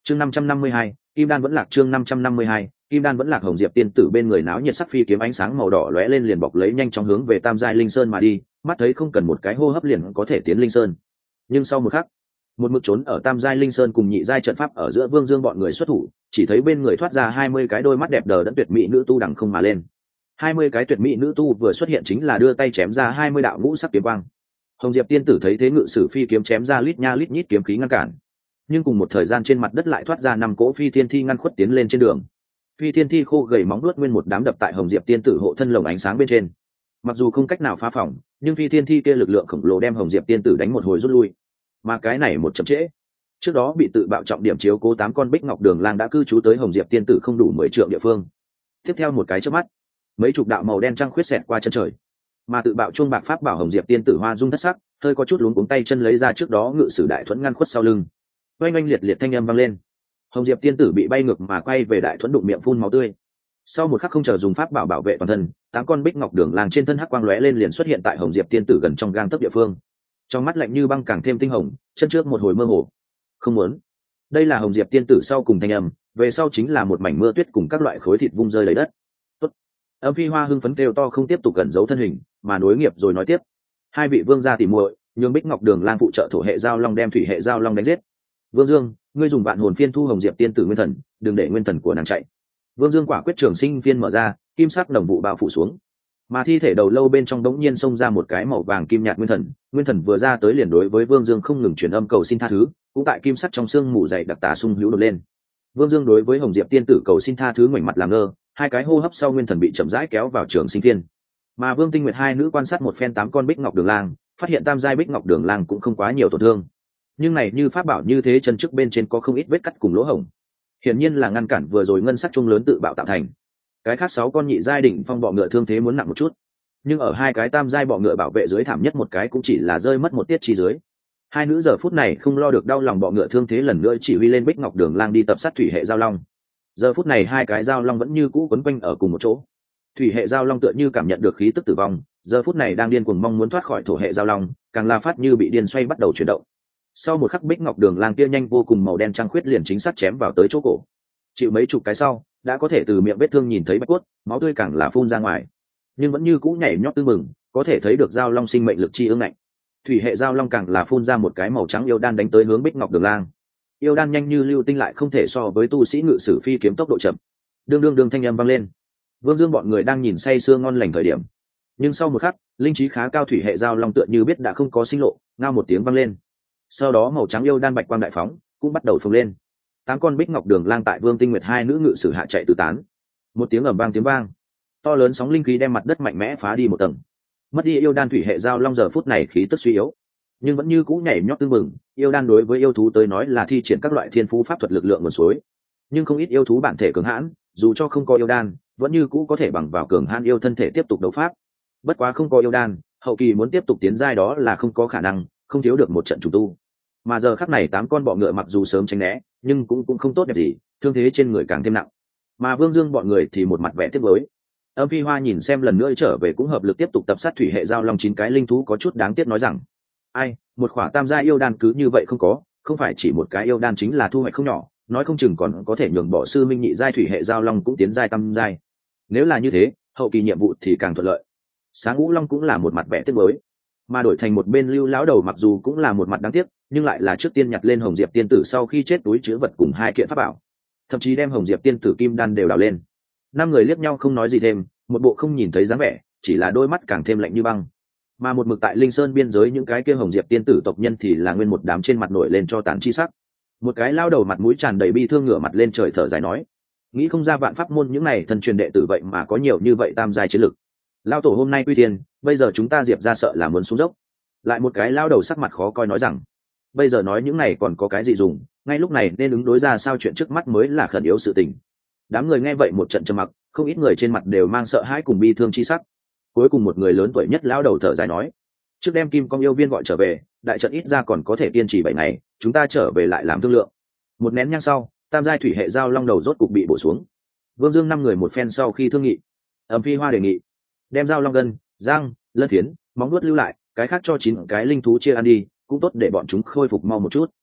chương 552, kim đan vẫn lạc. chương 552, kim đan vẫn lạc. Hồng Diệp tiên tử bên người náo nhiệt sắc phi kiếm ánh sáng màu đỏ lóe lên liền bọc lấy nhanh chóng hướng về Tam giai linh sơn mà đi, mắt thấy không cần một cái hô hấp liền có thể tiến linh sơn. Nhưng sau một khắc, một mực trốn ở Tam giai linh sơn cùng nhị giai trận pháp ở giữa Vương Dương bọn người xuất thủ, chỉ thấy bên người thoát ra 20 cái đôi mắt đẹp đờ đẫn tuyệt mỹ nữ tu đằng không mà lên. 20 cái tuyệt mỹ nữ tu vừa xuất hiện chính là đưa tay chém ra 20 đạo ngũ sắc kiếm quang. Hồng Diệp tiên tử thấy thế ngự sử phi kiếm chém ra lít nha lít nhít kiếm khí ngăn cản, nhưng cùng một thời gian trên mặt đất lại thoát ra 5 cỗ phi thiên thi ngăn khuất tiến lên trên đường. Phi thiên thi khô gầy móng nuốt nguyên một đám đập tại Hồng Diệp tiên tử hộ thân lồng ánh sáng bên trên. Mặc dù không cách nào phá phỏng, nhưng phi thiên thi kia lực lượng khổng lồ đem Hồng Diệp tiên tử đánh một hồi rút lui. Mà cái này một chậm trễ, trước đó bị tự bạo trọng điểm chiếu cố 8 con bích ngọc đường lang đã cư trú tới Hồng Diệp tiên tử không đủ 10 trượng địa phương. Tiếp theo một cái chớp mắt, mấy chục đạo màu đen trăng khuyết xẹt qua chân trời, mà tự bạo chuông bạc pháp bảo Hồng Diệp tiên tử hoa dung thất sắc, hơi có chút luống cuống tay chân lấy ra trước đó ngự sử đại thuẫn ngăn khuất sau lưng. Oanh oanh liệt liệt thanh âm vang lên, Hồng Diệp tiên tử bị bay ngược mà quay về đại thuẫn đụng miệng phun máu tươi. Sau một khắc không chờ dùng pháp bảo bảo vệ toàn thân, 8 con bích ngọc đường lang trên thân hắc quang lóe lên liền xuất hiện tại Hồng Diệp tiên tử gần trong gang tấc địa phương. Trong mắt lạnh như băng càng thêm tinh hồng, chân trước một hồi mơ hồ. Không muốn. Đây là Hồng Diệp tiên tử sau cùng thanh âm, về sau chính là một mảnh mưa tuyết cùng các loại khối thịt vung rơi lấy đất. Tốt. Âm Phi Hoa hưng phấn kêu to không tiếp tục gần giấu thân hình, mà nối nghiệp rồi nói tiếp. Hai vị vương gia tỉ muội, nhường bích ngọc đường lang phụ trợ thổ hệ giao long đem thủy hệ giao long đánh giết. Vương Dương, ngươi dùng vạn hồn phiên thu Hồng Diệp tiên tử nguyên thần, đừng để nguyên thần của nàng chạy. Vương Dương quả quyết trường sinh phiên mở ra, kim sắc đồng vụ bao phủ xuống, mà thi thể đầu lâu bên trong đống nhiên xông ra một cái màu vàng kim nhạt nguyên thần vừa ra tới liền đối với Vương Dương không ngừng truyền âm cầu xin tha thứ, cũng tại kim sắc trong xương mù dày đặc tà xung hữu đột lên. Vương Dương đối với Hồng Diệp tiên tử cầu xin tha thứ ngoảnh mặt làm ngơ, hai cái hô hấp sau nguyên thần bị chậm rãi kéo vào trường sinh phiên. Mà Vương Tinh Nguyệt hai nữ quan sát một phen 8 con bích ngọc đường lang, phát hiện tam giai bích ngọc đường lang cũng không quá nhiều tổn thương, nhưng này như pháp bảo như thế chân trước bên trên có không ít vết cắt cùng lỗ hổng, hiển nhiên là ngăn cản vừa rồi ngân sắc chuông lớn tự bạo tạo thành. Cái khác 6 con nhị giai đỉnh phong bọ ngựa thương thế muốn nặng một chút, nhưng ở hai cái tam giai bọ ngựa bảo vệ dưới thảm nhất một cái cũng chỉ là rơi mất một tiết chi dưới. Hai nữ giờ phút này không lo được đau lòng bọ ngựa thương thế lần nữa chỉ huy lên bích ngọc đường lang đi tập sát thủy hệ giao long. Giờ phút này hai cái giao long vẫn như cũ quấn quanh ở cùng một chỗ. Thủy hệ giao long tựa như cảm nhận được khí tức tử vong, giờ phút này đang điên cuồng mong muốn thoát khỏi thổ hệ giao long, càng la phát như bị điên xoay bắt đầu chuyển động. Sau một khắc bích ngọc đường lang kia nhanh vô cùng màu đen trăng khuyết liền chính xác chém vào tới chỗ cổ. Chịu mấy chục cái sau, đã có thể từ miệng vết thương nhìn thấy bạch cốt, máu tươi càng là phun ra ngoài, nhưng vẫn như cũ nhảy nhót tưng mừng, có thể thấy được giao long sinh mệnh lực chi ương ngạnh. Thủy hệ giao long càng là phun ra một cái màu trắng yêu đan đánh tới hướng bích ngọc đường lang. Yêu đan nhanh như lưu tinh lại không thể so với tu sĩ ngự sử phi kiếm tốc độ chậm. Đương thanh âm vang lên. Vương Dương bọn người đang nhìn say sưa ngon lành thời điểm, nhưng sau một khắc, linh trí khá cao thủy hệ giao long tựa như biết đã không có sinh lộ, ngao một tiếng vang lên. Sau đó màu trắng yêu đan bạch quang đại phóng, cũng bắt đầu phồng lên. 8 con bích ngọc đường lang tại Vương Tinh Nguyệt hai nữ ngự sử hạ chạy tứ tán. Một tiếng ầm vang tiếng vang, to lớn sóng linh khí đem mặt đất mạnh mẽ phá đi một tầng. Mất đi yêu đan thủy hệ giao long giờ phút này khí tức suy yếu, nhưng vẫn như cũ nhảy nhót tưng bừng. Yêu đan đối với yêu thú tới nói là thi triển các loại thiên phú pháp thuật lực lượng nguồn suối, nhưng không ít yêu thú bản thể cường hãn, dù cho không có yêu đan, vẫn như cũ có thể bằng vào cường hãn yêu thân thể tiếp tục đấu pháp. Bất quá không có yêu đan, hậu kỳ muốn tiếp tục tiến giai đó là không có khả năng, không thiếu được một trận trùng tu. Mà giờ khắc này 8 con bọ ngựa mặc dù sớm tránh né, nhưng cũng không tốt đẹp gì, thương thế trên người càng thêm nặng. Mà Vương Dương bọn người thì một mặt vẻ tiếc nuối. Âm Phi Hoa nhìn xem lần nữa trở về cũng hợp lực tiếp tục tập sát thủy hệ giao long 9 cái linh thú có chút đáng tiếc nói rằng: ai, một khỏa tam gia yêu đan cứ như vậy không có, không phải chỉ một cái yêu đan chính là thu hoạch không nhỏ, nói không chừng còn có thể nhường bỏ sư minh nhị giai thủy hệ giao long cũng tiến giai tam giai. Nếu là như thế, hậu kỳ nhiệm vụ thì càng thuận lợi. Sáng Ngũ Long cũng là một mặt vẻ tiếc nuối, mà đổi thành một bên Lưu lão đầu mặc dù cũng là một mặt đáng tiếc, nhưng lại là trước tiên nhặt lên Hồng Diệp tiên tử sau khi chết túi chứa vật cùng 2 kiện pháp bảo, thậm chí đem Hồng Diệp tiên tử kim đan đều đào lên. 5 người liếc nhau không nói gì thêm, một bộ không nhìn thấy dáng vẻ, chỉ là đôi mắt càng thêm lạnh như băng. Mà một mực tại Linh Sơn biên giới những cái kia Hồng Diệp tiên tử tộc nhân thì là nguyên một đám trên mặt nổi lên cho tàn chi sắc. Một cái lao đầu mặt mũi tràn đầy bi thương ngửa mặt lên trời thở dài nói: nghĩ không ra vạn pháp môn những này thần truyền đệ tử vậy mà có nhiều như vậy tam giai chiến lực. Lao tổ hôm nay quy tiền, bây giờ chúng ta Diệp ra sợ là muốn xuống dốc. Lại một cái lao đầu sắc mặt khó coi nói rằng: bây giờ nói những này còn có cái gì dùng, ngay lúc này nên ứng đối ra sao chuyện trước mắt mới là khẩn yếu sự tình. Đám người nghe vậy một trận trầm mặc, không ít người trên mặt đều mang sợ hãi cùng bi thương chi sắc. Cuối cùng một người lớn tuổi nhất lao đầu thở dài nói: trước đem Kim Công yêu viên gọi trở về, đại trận ít ra còn có thể kiên trì 7 ngày, chúng ta trở về lại làm thương lượng. Một nén nhang sau, tam giai thủy hệ giao long đầu rốt cục bị bổ xuống. Vương Dương 5 người một phen sau khi thương nghị, Âm Phi Hoa đề nghị đem giao long gân, răng, lân phiến, móng vuốt lưu lại, cái khác cho 9 cái linh thú chia ăn đi, cũng tốt để bọn chúng khôi phục mau một chút.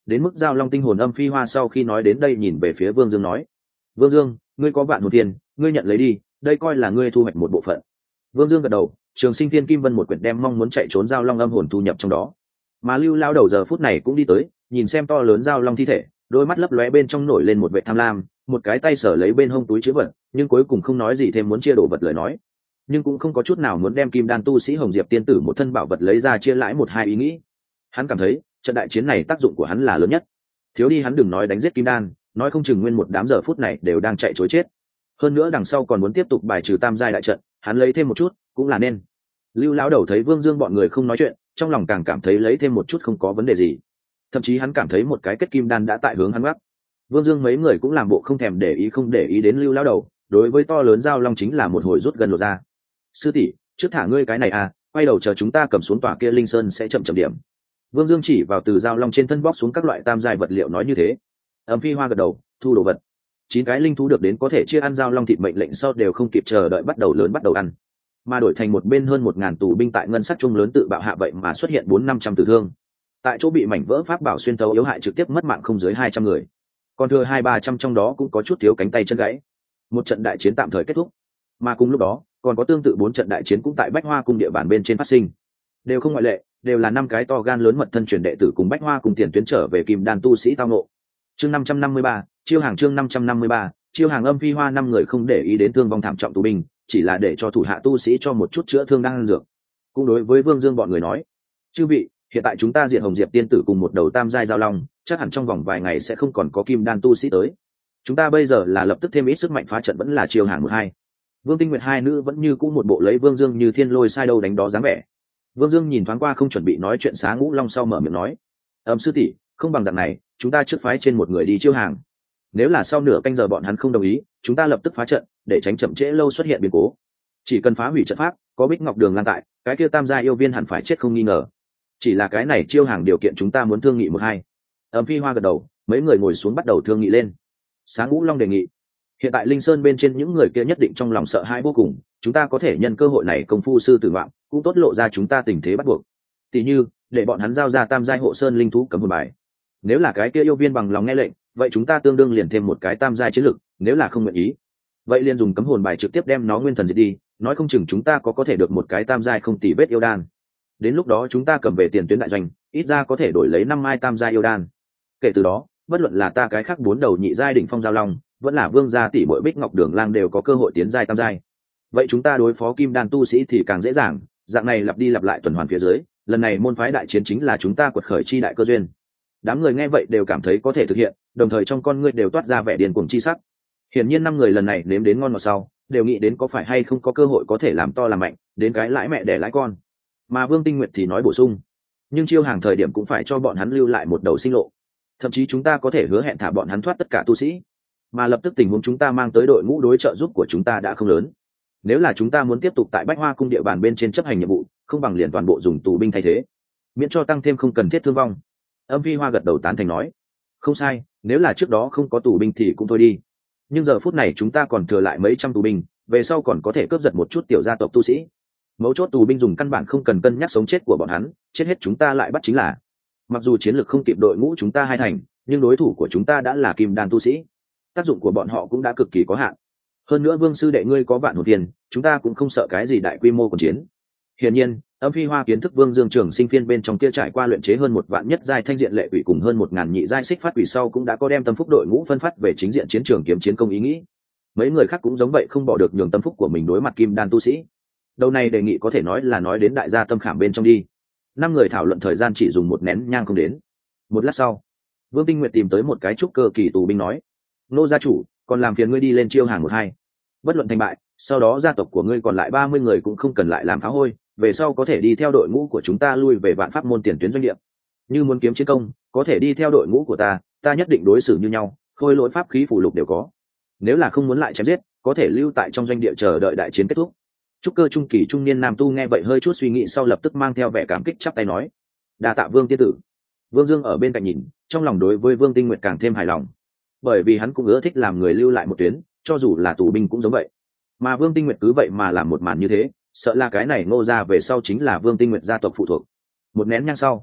đến mức giao long tinh hồn Âm Phi Hoa sau khi nói đến đây nhìn về phía Vương Dương nói: Vương Dương, ngươi có vạn hồn tiền, ngươi nhận lấy đi, đây coi là ngươi thu hoạch một bộ phận. Vương Dương gật đầu, Trường Sinh Thiên Kim Vân một quyển đem mong muốn chạy trốn giao long âm hồn thu nhập trong đó. Mà Lưu Lao đầu giờ phút này cũng đi tới, nhìn xem to lớn giao long thi thể, đôi mắt lấp lóe bên trong nổi lên một vẻ tham lam, một cái tay sở lấy bên hông túi chứa vật, nhưng cuối cùng không nói gì thêm muốn chia đồ vật lời nói, nhưng cũng không có chút nào muốn đem kim đan tu sĩ Hồng Diệp tiên tử một thân bảo vật lấy ra chia lãi một hai ý nghĩ. Hắn cảm thấy trận đại chiến này tác dụng của hắn là lớn nhất, thiếu đi hắn đừng nói đánh giết kim đan, nói không chừng nguyên một đám giờ phút này đều đang chạy trối chết. Hơn nữa đằng sau còn muốn tiếp tục bài trừ tam giai đại trận, hắn lấy thêm một chút cũng là nên. Lưu lão đầu thấy Vương Dương bọn người không nói chuyện, trong lòng càng cảm thấy lấy thêm một chút không có vấn đề gì, thậm chí hắn cảm thấy một cái kết kim đan đã tại hướng hắn gác. Vương Dương mấy người cũng làm bộ không thèm để ý, không để ý đến Lưu lão đầu, đối với to lớn giao long chính là một hồi rút gần lột ra. Sư tỷ, trước thả ngươi cái này à, quay đầu chờ chúng ta cầm xuống tòa kia linh sơn sẽ chậm chậm điểm. Vương Dương chỉ vào từ giao long trên thân bóc xuống các loại tam giai vật liệu nói như thế. Âm Phi Hoa gật đầu, thu đồ vật. 9 cái linh thú được đến có thể chia ăn giao long thịt mệnh lệnh sau đều không kịp chờ đợi bắt đầu ăn, mà đổi thành một bên hơn 1000 tù binh tại ngân sắc trung lớn tự bạo hạ vậy mà xuất hiện 400-500 tử thương. Tại chỗ bị mảnh vỡ pháp bảo xuyên thấu yếu hại trực tiếp mất mạng không dưới 200 người, còn thừa 200-300 trong đó cũng có chút thiếu cánh tay chân gãy. Một trận đại chiến tạm thời kết thúc, mà cùng lúc đó còn có tương tự 4 trận đại chiến cũng tại Bách Hoa cung địa bàn bên trên phát sinh, đều không ngoại lệ, đều là 5 cái to gan lớn mật thân truyền đệ tử cùng Bách Hoa cùng tiền tuyến trở về kim đan tu sĩ tao ngộ. Chương 553, chiêu hàng. Chương 553, chiêu hàng. Âm Phi Hoa 5 người không để ý đến thương vong thảm trọng tù binh, chỉ là để cho thủ hạ tu sĩ cho một chút chữa thương đang ăn dược. Cũng đối với Vương Dương bọn người nói: chư vị, hiện tại chúng ta diệt Hồng Diệp tiên tử cùng một đầu tam giai giao long, chắc hẳn trong vòng vài ngày sẽ không còn có kim đan tu sĩ tới. Chúng ta bây giờ là lập tức thêm ít sức mạnh phá trận vẫn là chiêu hàng một hai. Vương Tinh Nguyệt hai nữ vẫn như cũ một bộ lấy Vương Dương như thiên lôi sai đâu đánh đó dáng vẻ. Vương Dương nhìn thoáng qua không chuẩn bị nói chuyện Xá Ngũ Long sau mở miệng nói: sư tỷ, không bằng dạng này, chúng ta trước phái trên một người đi chiêu hàng. Nếu là sau nửa canh giờ bọn hắn không đồng ý, chúng ta lập tức phá trận, để tránh chậm trễ lâu xuất hiện biến cố. Chỉ cần phá hủy trận pháp, có Bích Ngọc Đường lan tại, cái kia tam gia yêu viên hẳn phải chết không nghi ngờ. Chỉ là cái này chiêu hàng điều kiện chúng ta muốn thương nghị một hai. Âm Phi Hoa gật đầu, mấy người ngồi xuống bắt đầu thương nghị lên. Xá Ngũ Long đề nghị: hiện tại Linh Sơn bên trên những người kia nhất định trong lòng sợ hãi vô cùng, chúng ta có thể nhân cơ hội này công phu sư tử ngoạn, cũng tốt lộ ra chúng ta tình thế bắt buộc. Tỷ như để bọn hắn giao ra tam giai hộ sơn linh thú cấm hồn bài. Nếu là cái kia yêu viên bằng lòng nghe lệnh, vậy chúng ta tương đương liền thêm một cái tam giai chiến lực, nếu là không nguyện ý, vậy liền dùng cấm hồn bài trực tiếp đem nó nguyên thần diệt đi, nói không chừng chúng ta có thể được một cái tam giai không tì vết yêu đan. Đến lúc đó chúng ta cầm về tiền tuyến đại doanh, ít ra có thể đổi lấy 5 mai tam giai yêu đan. Kể từ đó, bất luận là ta cái khác 4 đầu nhị giai đỉnh phong giao long, vẫn là vương gia tỷ muội Bích Ngọc Đường Lang đều có cơ hội tiến giai tam giai. Vậy chúng ta đối phó kim đan tu sĩ thì càng dễ dàng, dạng này lặp đi lặp lại tuần hoàn phía dưới, lần này môn phái đại chiến chính là chúng ta quật khởi chi đại cơ duyên. Đám người nghe vậy đều cảm thấy có thể thực hiện, đồng thời trong con ngươi đều toát ra vẻ điên cuồng chi sắc. Hiển nhiên 5 người lần này nếm đến ngon ngọt sau, đều nghĩ đến có phải hay không có cơ hội có thể làm to làm mạnh, đến cái lãi mẹ đẻ lãi con. Mà Vương Tinh Nguyệt thì nói bổ sung: nhưng chiêu hàng thời điểm cũng phải cho bọn hắn lưu lại một đầu sinh lộ, thậm chí chúng ta có thể hứa hẹn thả bọn hắn thoát tất cả tu sĩ, mà lập tức tình huống chúng ta mang tới đội ngũ đối trợ giúp của chúng ta đã không lớn. Nếu là chúng ta muốn tiếp tục tại Bách Hoa cung địa bàn bên trên chấp hành nhiệm vụ, không bằng liền toàn bộ dùng tù binh thay thế, miễn cho tăng thêm không cần thiết thương vong. Âm Phi Hoa gật đầu tán thành nói: không sai, nếu là trước đó không có tù binh thì cũng thôi đi, nhưng giờ phút này chúng ta còn thừa lại mấy trăm tù binh, về sau còn có thể cướp giật một chút tiểu gia tộc tu sĩ. Mấu chốt tù binh dùng căn bản không cần cân nhắc sống chết của bọn hắn, chết hết chúng ta lại bắt chính là. Mặc dù chiến lược không kịp đội ngũ chúng ta hai thành, nhưng đối thủ của chúng ta đã là kim đan tu sĩ, tác dụng của bọn họ cũng đã cực kỳ có hạn. Hơn nữa Vương sư đệ ngươi có vạn hồn tiền, chúng ta cũng không sợ cái gì đại quy mô cuộc chiến. Hiển nhiên, Âm Phi Hoa kiến thức Vương Dương Trường Sinh phiên bên trong kia trải qua luyện chế hơn 1 vạn nhất giai thanh diện lệ quỷ cùng hơn 1000 nhị giai xích phát quỷ sau cũng đã có đem tâm phúc đội ngũ phân phát về chính diện chiến trường kiếm chiến công ý nghĩ. Mấy người khác cũng giống vậy, không bỏ được nhường tâm phúc của mình đối mặt kim đan tu sĩ. Đầu này đề nghị có thể nói là nói đến đại gia tâm khảm bên trong đi. 5 người thảo luận thời gian chỉ dùng 1 nén nhang không đến. Một lát sau, Vương Tinh Nguyệt tìm tới một cái trúc cơ kỳ tù binh nói: nô gia chủ, còn làm phiền ngươi đi lên chiêu hàng 1-2. Bất luận thành bại, sau đó gia tộc của ngươi còn lại 30 người cũng không cần lại làm phá hôi, về sau có thể đi theo đội ngũ của chúng ta lui về Vạn Pháp môn tiền tuyến doanh địa. Như muốn kiếm chiến công, có thể đi theo đội ngũ của ta nhất định đối xử như nhau, khôi lỗi pháp khí phù lục đều có. Nếu là không muốn lại chém giết, có thể lưu tại trong doanh địa chờ đợi đại chiến kết thúc. Trúc cơ trung kỳ trung niên nam tu nghe vậy hơi chút suy nghĩ sau lập tức mang theo vẻ cảm kích chắp tay nói: đa tạ Vương tiên tử. Vương Dương ở bên cạnh nhìn, trong lòng đối với Vương Tinh Nguyệt càng thêm hài lòng, bởi vì hắn cũng ưa thích làm người lưu lại một tuyến, cho dù là tù binh cũng giống vậy. Mà Vương Tinh Nguyệt cứ vậy mà làm một màn như thế, sợ là cái này Ngô gia về sau chính là Vương Tinh Nguyệt gia tộc phụ thuộc. 1 nén nhang sau,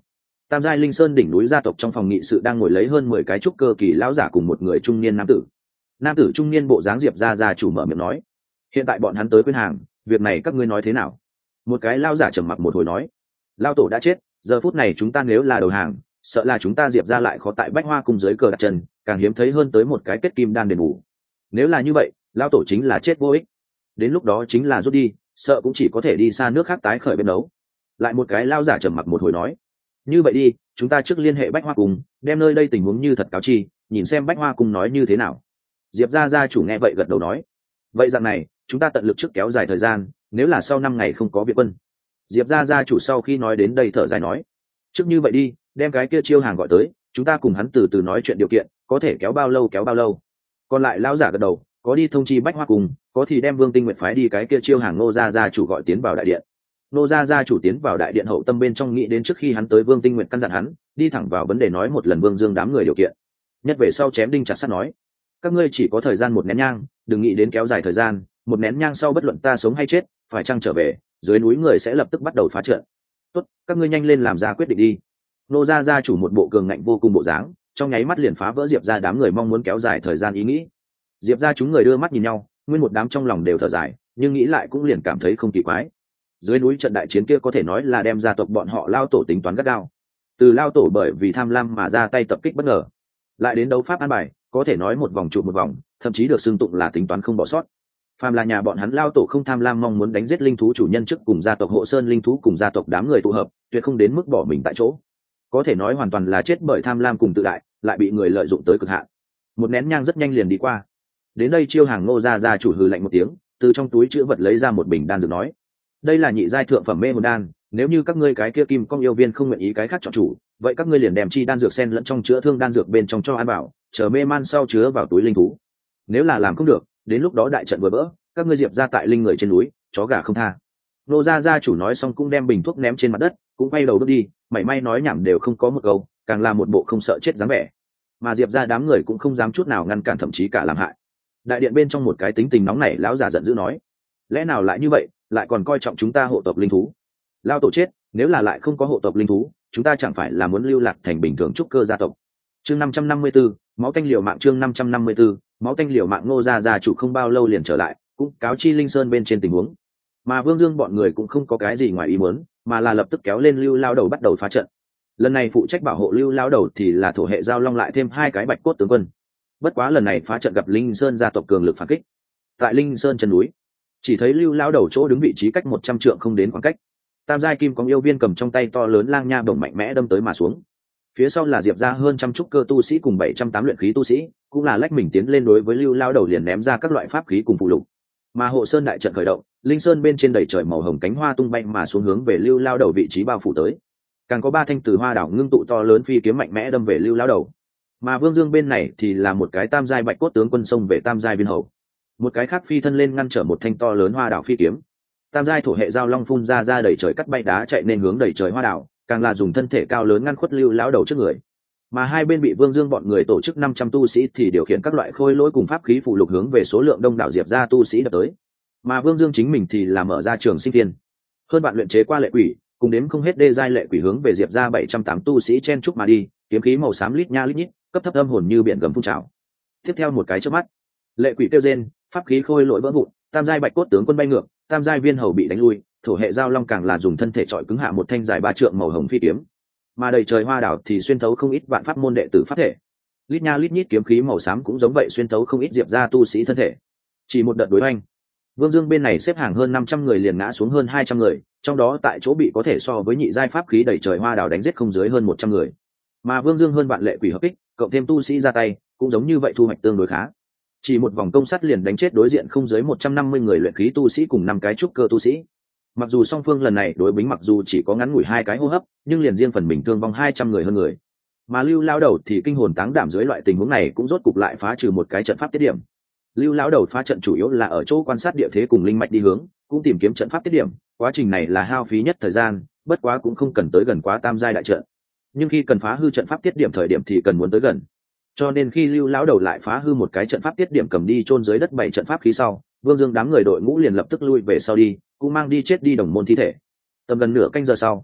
Tam giai linh sơn đỉnh núi gia tộc trong phòng nghị sự đang ngồi lấy hơn 10 cái trúc cơ kỳ lão giả cùng một người trung niên nam tử trung niên bộ dáng Diệp gia chủ mở miệng nói, hiện tại bọn hắn tới quyên hàng, việc này các ngươi nói thế nào? Một cái lão giả trầm mặc một hồi nói, lão tổ đã chết, giờ phút này chúng ta nếu là đầu hàng, sợ là chúng ta Diệp gia lại khó tại Bách Hoa cung dưới cờ đặt chân, càng hiếm thấy hơn tới một cái kết kim đan đền bù. Nếu là như vậy, lão tổ chính là chết vô ích, đến lúc đó chính là rút đi, sợ cũng chỉ có thể đi xa nước khác tái khởi bên đấu. Lại một cái lão giả trầm mặc một hồi nói, như vậy đi, chúng ta trước liên hệ Bách Hoa cung, đem nơi đây tình huống như thật cáo chi, nhìn xem Bách Hoa cung nói như thế nào. Diệp gia chủ nghe vậy gật đầu nói, vậy dạng này chúng ta tận lực trước kéo dài thời gian, nếu là sau 5 ngày không có viện quân. Diệp gia chủ sau khi nói đến đây thở dài nói, trước như vậy đi, đem cái kia chiêu hàng gọi tới, chúng ta cùng hắn từ từ nói chuyện điều kiện, có thể kéo bao lâu kéo bao lâu. Còn lại lão giả gật đầu, có đi thông chi Bách Hoa cung, có thì đem Vương Tinh Nguyệt phái đi cái kia chiêu hàng Ngô gia chủ gọi tiến vào đại điện. Ngô gia chủ tiến vào đại điện hậu tâm bên trong nghĩ đến trước khi hắn tới Vương Tinh Nguyệt căn dặn hắn đi thẳng vào vấn đề, nói một lần Vương Dương đám người điều kiện, nhất về sau chém đinh chặt sắt nói, các ngươi chỉ có thời gian 1 nén nhang, đừng nghĩ đến kéo dài thời gian, 1 nén nhang sau bất luận ta sống hay chết, phải chăng trở về, dưới núi người sẽ lập tức bắt đầu phá trận. Tốt, các ngươi nhanh lên làm ra quyết định đi. Ngô gia chủ một bộ cường ngạnh vô cùng bộ dáng, trong nháy mắt liền phá vỡ Diệp gia đám người mong muốn kéo dài thời gian ý nghĩ. Diệp gia chúng người đưa mắt nhìn nhau, nguyên một đám trong lòng đều thở dài, nhưng nghĩ lại cũng liền cảm thấy không kỳ quái. Dưới núi trận đại chiến kia có thể nói là đem gia tộc bọn họ lao tổ tính toán gắt gao. Từ lao tổ bởi vì tham lam mà ra tay tập kích bất ngờ, lại đến đấu pháp an bài, có thể nói một vòng trụ một vòng, thậm chí được xưng tụng là tính toán không bỏ sót. Phàm là nhà bọn hắn lao tổ không tham lam mong muốn đánh giết linh thú chủ nhân trước cùng gia tộc Hộ Sơn linh thú cùng gia tộc đám người tụ hợp, tuyệt không đến mức bỏ mình tại chỗ. Có thể nói hoàn toàn là chết bởi tham lam cùng tự đại, lại bị người lợi dụng tới cực hạn. 1 nén nhang rất nhanh liền đi qua. Đến đây chiêu hàng Ngô gia chủ hừ lạnh một tiếng, từ trong túi chữ vật lấy ra một bình đan dược nói, đây là nhị giai thượng phẩm mê hồn đan, nếu như các ngươi cái kia kim công yêu viên không nguyện ý cái khác chọn chủ, vậy các ngươi liền đem chi đan dược xen lẫn trong chữa thương đan dược bên trong cho ăn bảo, chờ mê man sau chứa vào túi linh thú. Nếu là làm không được, đến lúc đó đại trận vừa vỡ, các ngươi Diệp ra tại linh người trên núi, chó gà không tha. Nô gia chủ nói xong cũng đem bình thuốc ném trên mặt đất, cũng quay đầu bước đi, mảy may nói nhảm đều không có một câu, càng là một bộ không sợ chết dáng vẻ. Mà Diệp ra đám người cũng không dám chút nào ngăn cản, thậm chí cả làm hại. Đại điện bên trong một cái tính tình nóng nảy lão giả giận dữ nói, lẽ nào lại như vậy, lại còn coi trọng chúng ta hộ tộc linh thú. Lao tổ chết, nếu là lại không có hộ tộc linh thú, chúng ta chẳng phải là muốn lưu lạc thành bình thường trúc cơ gia tộc. Chương 554, máu tanh liều mạng. Chương 554, máu tanh liều mạng. Ngô gia chủ không bao lâu liền trở lại, cũng cáo chi Linh Sơn bên trên tình huống. Mà Vương Dương bọn người cũng không có cái gì ngoài ý muốn, mà là lập tức kéo lên Lưu Lao Đầu bắt đầu phá trận. Lần này phụ trách bảo hộ Lưu Lao Đầu thì là thổ hệ giao long lại thêm 2 cái bạch cốt tướng quân. Bất quá lần này phá trận gặp Linh Sơn gia tộc cường lực phản kích. Tại Linh Sơn chân núi, chỉ thấy Lưu Lao Đầu chỗ đứng vị trí cách 100 trượng không đến khoảng cách. Tam giai kim cóng yêu viên cầm trong tay to lớn lang nha bổng mạnh mẽ đâm tới mà xuống. Phía sau là Diệp ra hơn trăm trúc cơ tu sĩ cùng 708 luyện khí tu sĩ, cũng là lách mình tiến lên đối với Lưu Lao Đầu liền ném ra các loại pháp khí cùng phụ lục. Mà hộ sơn đại trận khởi động, Linh Sơn bên trên đầy trời màu hồng cánh hoa tung bay mà xuống hướng về Lưu Lao Đầu vị trí bao phủ tới. Càng có 3 thanh từ hoa đảo ngưng tụ to lớn phi kiếm mạnh mẽ đâm về Lưu Lao Đầu. Mà Vương Dương bên này thì là một cái tam giai bạch cốt tướng quân xông về tam giai viên hầu. Một cái khác phi thân lên ngăn trở một thanh to lớn hoa đảo phi kiếm. Tam giai thổ hệ giao long phun ra đầy trời cắt bay đá chạy nên hướng đầy trời hoa đảo, càng là dùng thân thể cao lớn ngăn khuất Lưu Lão Đầu trước người. Mà hai bên bị Vương Dương bọn người tổ chức 500 tu sĩ thì điều khiển các loại khôi lỗi cùng pháp khí phụ lục hướng về số lượng đông đảo Diệp gia tu sĩ đập tới. Mà Vương Dương chính mình thì là mở ra trường sinh thiên, hơn bạn luyện chế qua lệ quỷ, cùng đếm không hết đê giai lệ quỷ hướng về Diệp gia 708 tu sĩ chen chúc mà đi, kiếm khí màu xám lít nha lít nhít, cấp thấp âm hồn như biển gầm phun trào. Tiếp theo một cái chớp mắt, lệ quỷ kêu rên, pháp khí khôi lỗi vỡ vụn, tam giai bạch cốt tướng quân bay ngược, tam giai viên hầu bị đánh lui, thổ hệ giao long càng là dùng thân thể trọi cứng hạ một thanh dài 3 trượng màu hồng phi kiếm. Mà đầy trời hoa đảo thì xuyên thấu không ít vạn pháp môn đệ tử pháp thể, lít nha lít nhít kiếm khí màu xám cũng giống vậy xuyên thấu không ít Diệp gia tu sĩ thân thể. Chỉ một đợt đối oanh, Vương Dương bên này xếp hàng hơn 500 người liền ngã xuống hơn 200 người, trong đó tại chỗ bị có thể so với nhị giai pháp khí đầy trời hoa đảo đánh giết không dưới hơn 100 người. Mà Vương Dương hơn vạn lệ quỷ hợp kích, cộng thêm tu sĩ ra tay, cũng giống như vậy thu hoạch tương đối khá. Chỉ một vòng công sắt liền đánh chết đối diện không dưới 150 người luyện khí tu sĩ cùng 5 cái trúc cơ tu sĩ. Mặc dù song phương lần này đối bính mặc dù chỉ có ngắn ngủi 2 cái hô hấp, nhưng liền riêng phần mình thương vong 200 người hơn người. Mà Lưu Lão Đầu thì kinh hồn táng đảm dưới loại tình huống này cũng rốt cục lại phá trừ một cái trận pháp tiết điểm. Lưu Lão Đầu phá trận chủ yếu là ở chỗ quan sát địa thế cùng linh mạch đi hướng, cũng tìm kiếm trận pháp tiết điểm, quá trình này là hao phí nhất thời gian, bất quá cũng không cần tới gần quá tam giai đại trận. Nhưng khi cần phá hư trận pháp tiết điểm thời điểm thì cần muốn tới gần. Cho nên khi Lưu Lão Đầu lại phá hư một cái trận pháp tiết điểm cầm đi chôn dưới đất 7 trận pháp khí sau, Vương Dương đám người đội ngũ liền lập tức lui về sau đi, cũng mang đi chết đi đồng môn thi thể. Tầm gần nửa canh giờ sau,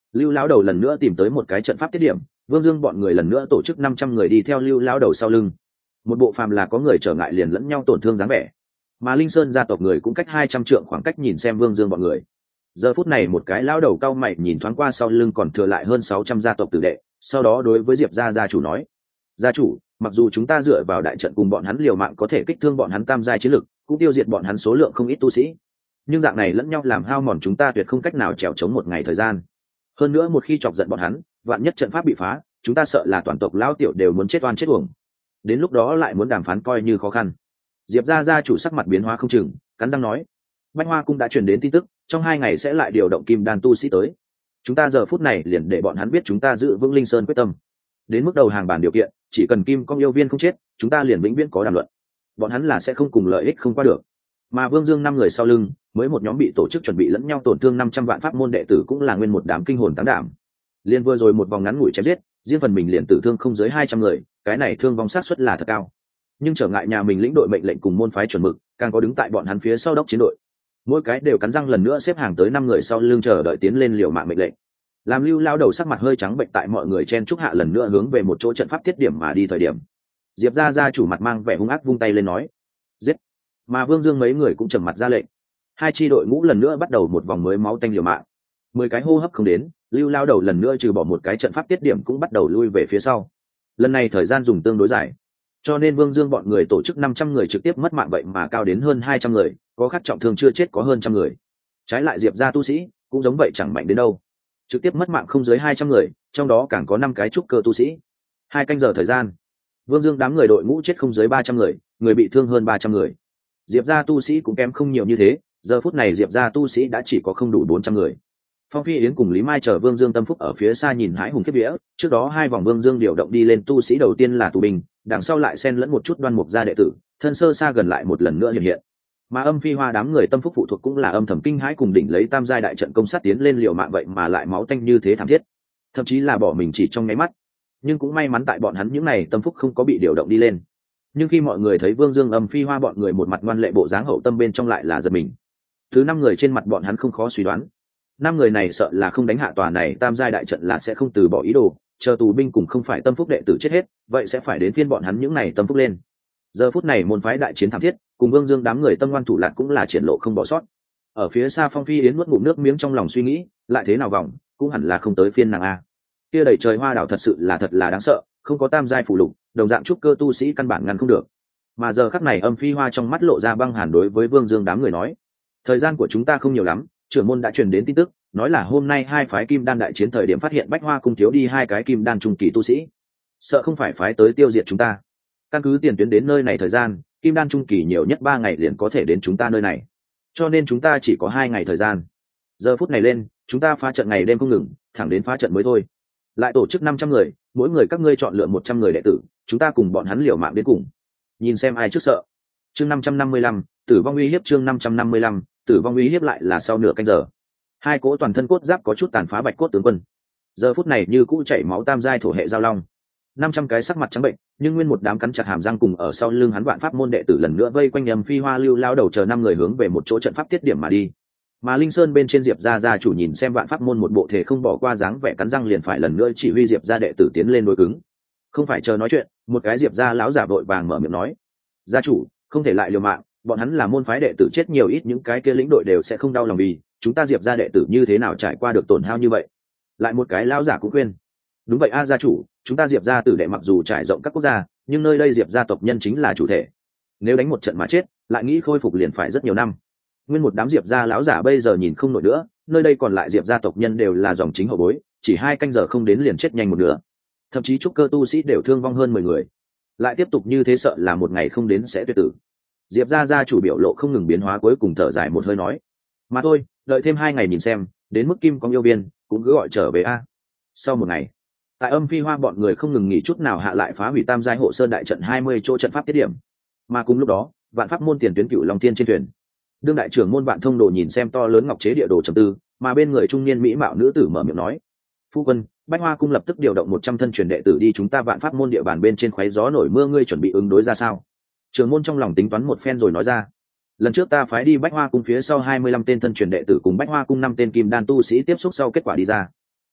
Lưu lão đầu lần nữa tìm tới một cái trận pháp tiết điểm, Vương Dương bọn người lần nữa tổ chức 500 người đi theo Lưu lão đầu sau lưng. Một bộ phàm là có người trở ngại liền lẫn nhau tổn thương dáng vẻ. Mà Linh Sơn gia tộc người cũng cách 200 trượng khoảng cách nhìn xem Vương Dương bọn người. Giờ phút này một cái lão đầu cao mày nhìn thoáng qua sau lưng còn thừa lại hơn 600 gia tộc tử đệ, sau đó đối với Diệp gia chủ nói: "Gia chủ, mặc dù chúng ta dựa vào đại trận cùng bọn hắn liều mạng có thể kích thương bọn hắn tam giai chiến lực, cũng tiêu diệt bọn hắn số lượng không ít tu sĩ, nhưng dạng này lẫn nhau làm hao mòn chúng ta tuyệt không cách nào trèo chống một ngày thời gian. Hơn nữa một khi chọc giận bọn hắn, vạn nhất trận pháp bị phá, chúng ta sợ là toàn tộc lão tiểu đều muốn chết oan chết uổng. Đến lúc đó lại muốn đàm phán coi như khó khăn." Diệp gia chủ sắc mặt biến hóa không chừng, cắn răng nói: "Bách Hoa cũng đã truyền đến tin tức, trong 2 ngày sẽ lại điều động kim đan tu sĩ tới. Chúng ta giờ phút này liền để bọn hắn biết chúng ta giữ vững Linh Sơn quyết tâm. Đến mức đầu hàng bản điều kiện, chỉ cần kim công yêu viên không chết, chúng ta liền vĩnh viễn có đàm luận. Bọn hắn là sẽ không cùng lợi ích không qua được." Mà Vương Dương 5 người sau lưng, mới một nhóm bị tổ chức chuẩn bị lẫn nhau tổn thương 500 vạn pháp môn đệ tử cũng là nguyên một đám kinh hồn táng đảm. Liên vừa rồi một vòng ngắn ngủi chém giết, riêng phần mình liền tử thương không dưới 200 người, cái này thương vong sát suất là thật cao. Nhưng trở ngại nhà mình lĩnh đội mệnh lệnh cùng môn phái chuẩn mực, càng có đứng tại bọn hắn phía sau đốc chiến đội. Mỗi cái đều cắn răng lần nữa xếp hàng tới 5 người sau lưng chờ đợi tiến lên liều mạng mệnh lệnh. Làm Lưu lao đầu sắc mặt hơi trắng bệnh tại mọi người chen chúc hạ lần nữa hướng về một chỗ trận pháp tiết điểm mà đi thời điểm. Diệp gia chủ mặt mang vẻ hung ác vung tay lên nói: "Giết!" Mà Vương Dương mấy người cũng trầm mặt ra lệnh. Hai chi đội ngũ lần nữa bắt đầu một vòng mới máu tanh liều mạng. 10 cái hô hấp không đến, Lưu lao đầu lần nữa trừ bỏ một cái trận pháp tiết điểm cũng bắt đầu lui về phía sau. Lần này thời gian dùng tương đối dài, cho nên Vương Dương bọn người tổ chức 500 người trực tiếp mất mạng, vậy mà cao đến hơn 200 người, có khắc trọng thương chưa chết có hơn 100 người. Trái lại Diệp gia tu sĩ cũng giống vậy, chẳng mạnh đến đâu, trực tiếp mất mạng không dưới 200 người, trong đó càng có 5 cái trúc cơ tu sĩ. 2 canh giờ thời gian, Vương Dương đám người đội ngũ chết không dưới 300 người, người bị thương hơn 300 người. Diệp gia tu sĩ cũng kém không nhiều như thế, giờ phút này Diệp gia tu sĩ đã chỉ có không đủ 400 người. Phong Phi Yến cùng Lý Mai chờ Vương Dương tâm phúc ở phía xa nhìn hãi hùng kiếp vía, trước đó 2 vòng Vương Dương điều động đi lên tu sĩ đầu tiên là tù binh, đằng sau lại xen lẫn một chút Đoan Mục gia đệ tử, thân sơ xa gần lại một lần nữa hiện hiện. Mà Âm Phi Hoa đám người tâm phúc phụ thuộc cũng là âm thầm kinh hãi cùng đỉnh lấy tam giai đại trận công sát tiến lên liều mạng, vậy mà lại máu tanh như thế thảm thiết, thậm chí là bỏ mình chỉ trong nháy mắt. Nhưng cũng may mắn tại bọn hắn những này tâm phúc không có bị điều động đi lên. Nhưng khi mọi người thấy Vương Dương Âm Phi Hoa bọn người một mặt ngoan lệ bộ dáng, hậu tâm bên trong lại là giật mình. Thứ 5 người trên mặt bọn hắn không khó suy đoán, 5 người này sợ là không đánh hạ tòa này tam giai đại trận là sẽ không từ bỏ ý đồ, chờ tù binh cùng không phải tâm phúc đệ tử chết hết, vậy sẽ phải đến phiên bọn hắn những này tâm phúc lên. Giờ phút này môn phái đại chiến thảm thiết, cùng Vương Dương đám người tâm ngoan thủ lạn cũng là triển lộ không bỏ sót. Ở phía xa Phong Phi Yến nuốt ngụm nước miếng trong lòng suy nghĩ, lại thế nào vòng cũng hẳn là không tới phiên nàng a. Kia đầy trời hoa đảo thật sự là thật là đáng sợ, không có tam giai phụ lục, đồng dạng trúc cơ tu sĩ căn bản ngăn không được. Mà giờ khắc này Âm Phi Hoa trong mắt lộ ra băng hàn đối với Vương Dương đám người nói: "Thời gian của chúng ta không nhiều lắm, trưởng môn đã truyền đến tin tức, nói là hôm nay 2 phái kim đan đại chiến thời điểm phát hiện Bách Hoa cung thiếu đi 2 cái kim đan trung kỳ tu sĩ, sợ không phải phái tới tiêu diệt chúng ta. Căn cứ tiền tuyến đến nơi này thời gian, kim đan trung kỳ nhiều nhất 3 ngày liền có thể đến chúng ta nơi này, cho nên chúng ta chỉ có 2 ngày thời gian. Giờ phút này lên, chúng ta phá trận ngày đêm không ngừng, thẳng đến phá trận mới thôi. Lại tổ chức 500 người, mỗi người các ngươi chọn lựa 100 người đệ tử, chúng ta cùng bọn hắn liều mạng đến cùng. Nhìn xem ai trước sợ." Chương 555, tử vong uy hiếp. Chương 555, tử vong uy hiếp. Lại là sau nửa canh giờ, 2 cỗ toàn thân cốt giáp có chút tàn phá bạch cốt tướng quân, giờ phút này như cũ chảy máu tam giai thổ hệ giao long. 500 cái sắc mặt trắng bệnh, nhưng nguyên một đám cắn chặt hàm răng cùng ở sau lưng hắn vạn pháp môn đệ tử lần nữa vây quanh Âm Phi Hoa Lưu lao đầu chờ 5 người hướng về một chỗ trận pháp tiết điểm mà đi. Mà Linh Sơn bên trên Diệp gia chủ nhìn xem vạn pháp môn một bộ thể không bỏ qua dáng vẻ cắn răng liền phải lần nữa chỉ huy Diệp gia đệ tử tiến lên đối cứng. Không phải chờ nói chuyện, một cái Diệp gia lão giả vội vàng mở miệng nói: "Gia chủ, không thể lại liều mạng, bọn hắn là môn phái đệ tử chết nhiều ít những cái kia lĩnh đội đều sẽ không đau lòng, vì chúng ta Diệp gia đệ tử như thế nào trải qua được tổn hao như vậy." Lại một cái lão giả cũng khuyên: "Đúng vậy a gia chủ, chúng ta Diệp gia tử đệ mặc dù trải rộng các quốc gia, nhưng nơi đây Diệp gia tộc nhân chính là chủ thể, nếu đánh một trận mà chết, lại nghĩ khôi phục liền phải rất nhiều năm." Nguyên một đám Diệp gia lão giả bây giờ nhìn không nổi nữa, nơi đây còn lại Diệp gia tộc nhân đều là dòng chính hậu bối, chỉ 2 canh giờ không đến liền chết nhanh một nửa, thậm chí trúc cơ tu sĩ đều thương vong hơn 10 người. Lại tiếp tục như thế sợ là một ngày không đến sẽ tuyệt tử. Diệp gia chủ biểu lộ không ngừng biến hóa, cuối cùng thở dài một hơi nói: "Mà thôi, đợi thêm 2 ngày nhìn xem, đến mức kim có yêu viên cũng cứ gọi trở về a." Sau 1 ngày, tại Âm Phi Hoa bọn người không ngừng nghỉ chút nào hạ lại phá hủy tam giai hộ sơn đại trận 20 chỗ trận pháp tiết điểm. Mà cùng lúc đó, vạn pháp môn tiền tuyến Cửu Long Thiên trên thuyền, đương đại trưởng môn Vạn Thông Đồ nhìn xem to lớn ngọc chế địa đồ trầm tư, mà bên người trung niên mỹ mạo nữ tử mở miệng nói: "Phu quân, Bách Hoa cung lập tức điều động 100 thân truyền đệ tử đi chúng ta vạn pháp môn địa bàn bên trên khoé gió nổi mưa, ngươi chuẩn bị ứng đối ra sao?" Trưởng môn trong lòng tính toán một phen rồi nói ra: "Lần trước ta phái đi Bách Hoa cung phía sau 25 tên thân truyền đệ tử cùng Bách Hoa cung 5 tên kim đan tu sĩ tiếp xúc sau kết quả đi ra,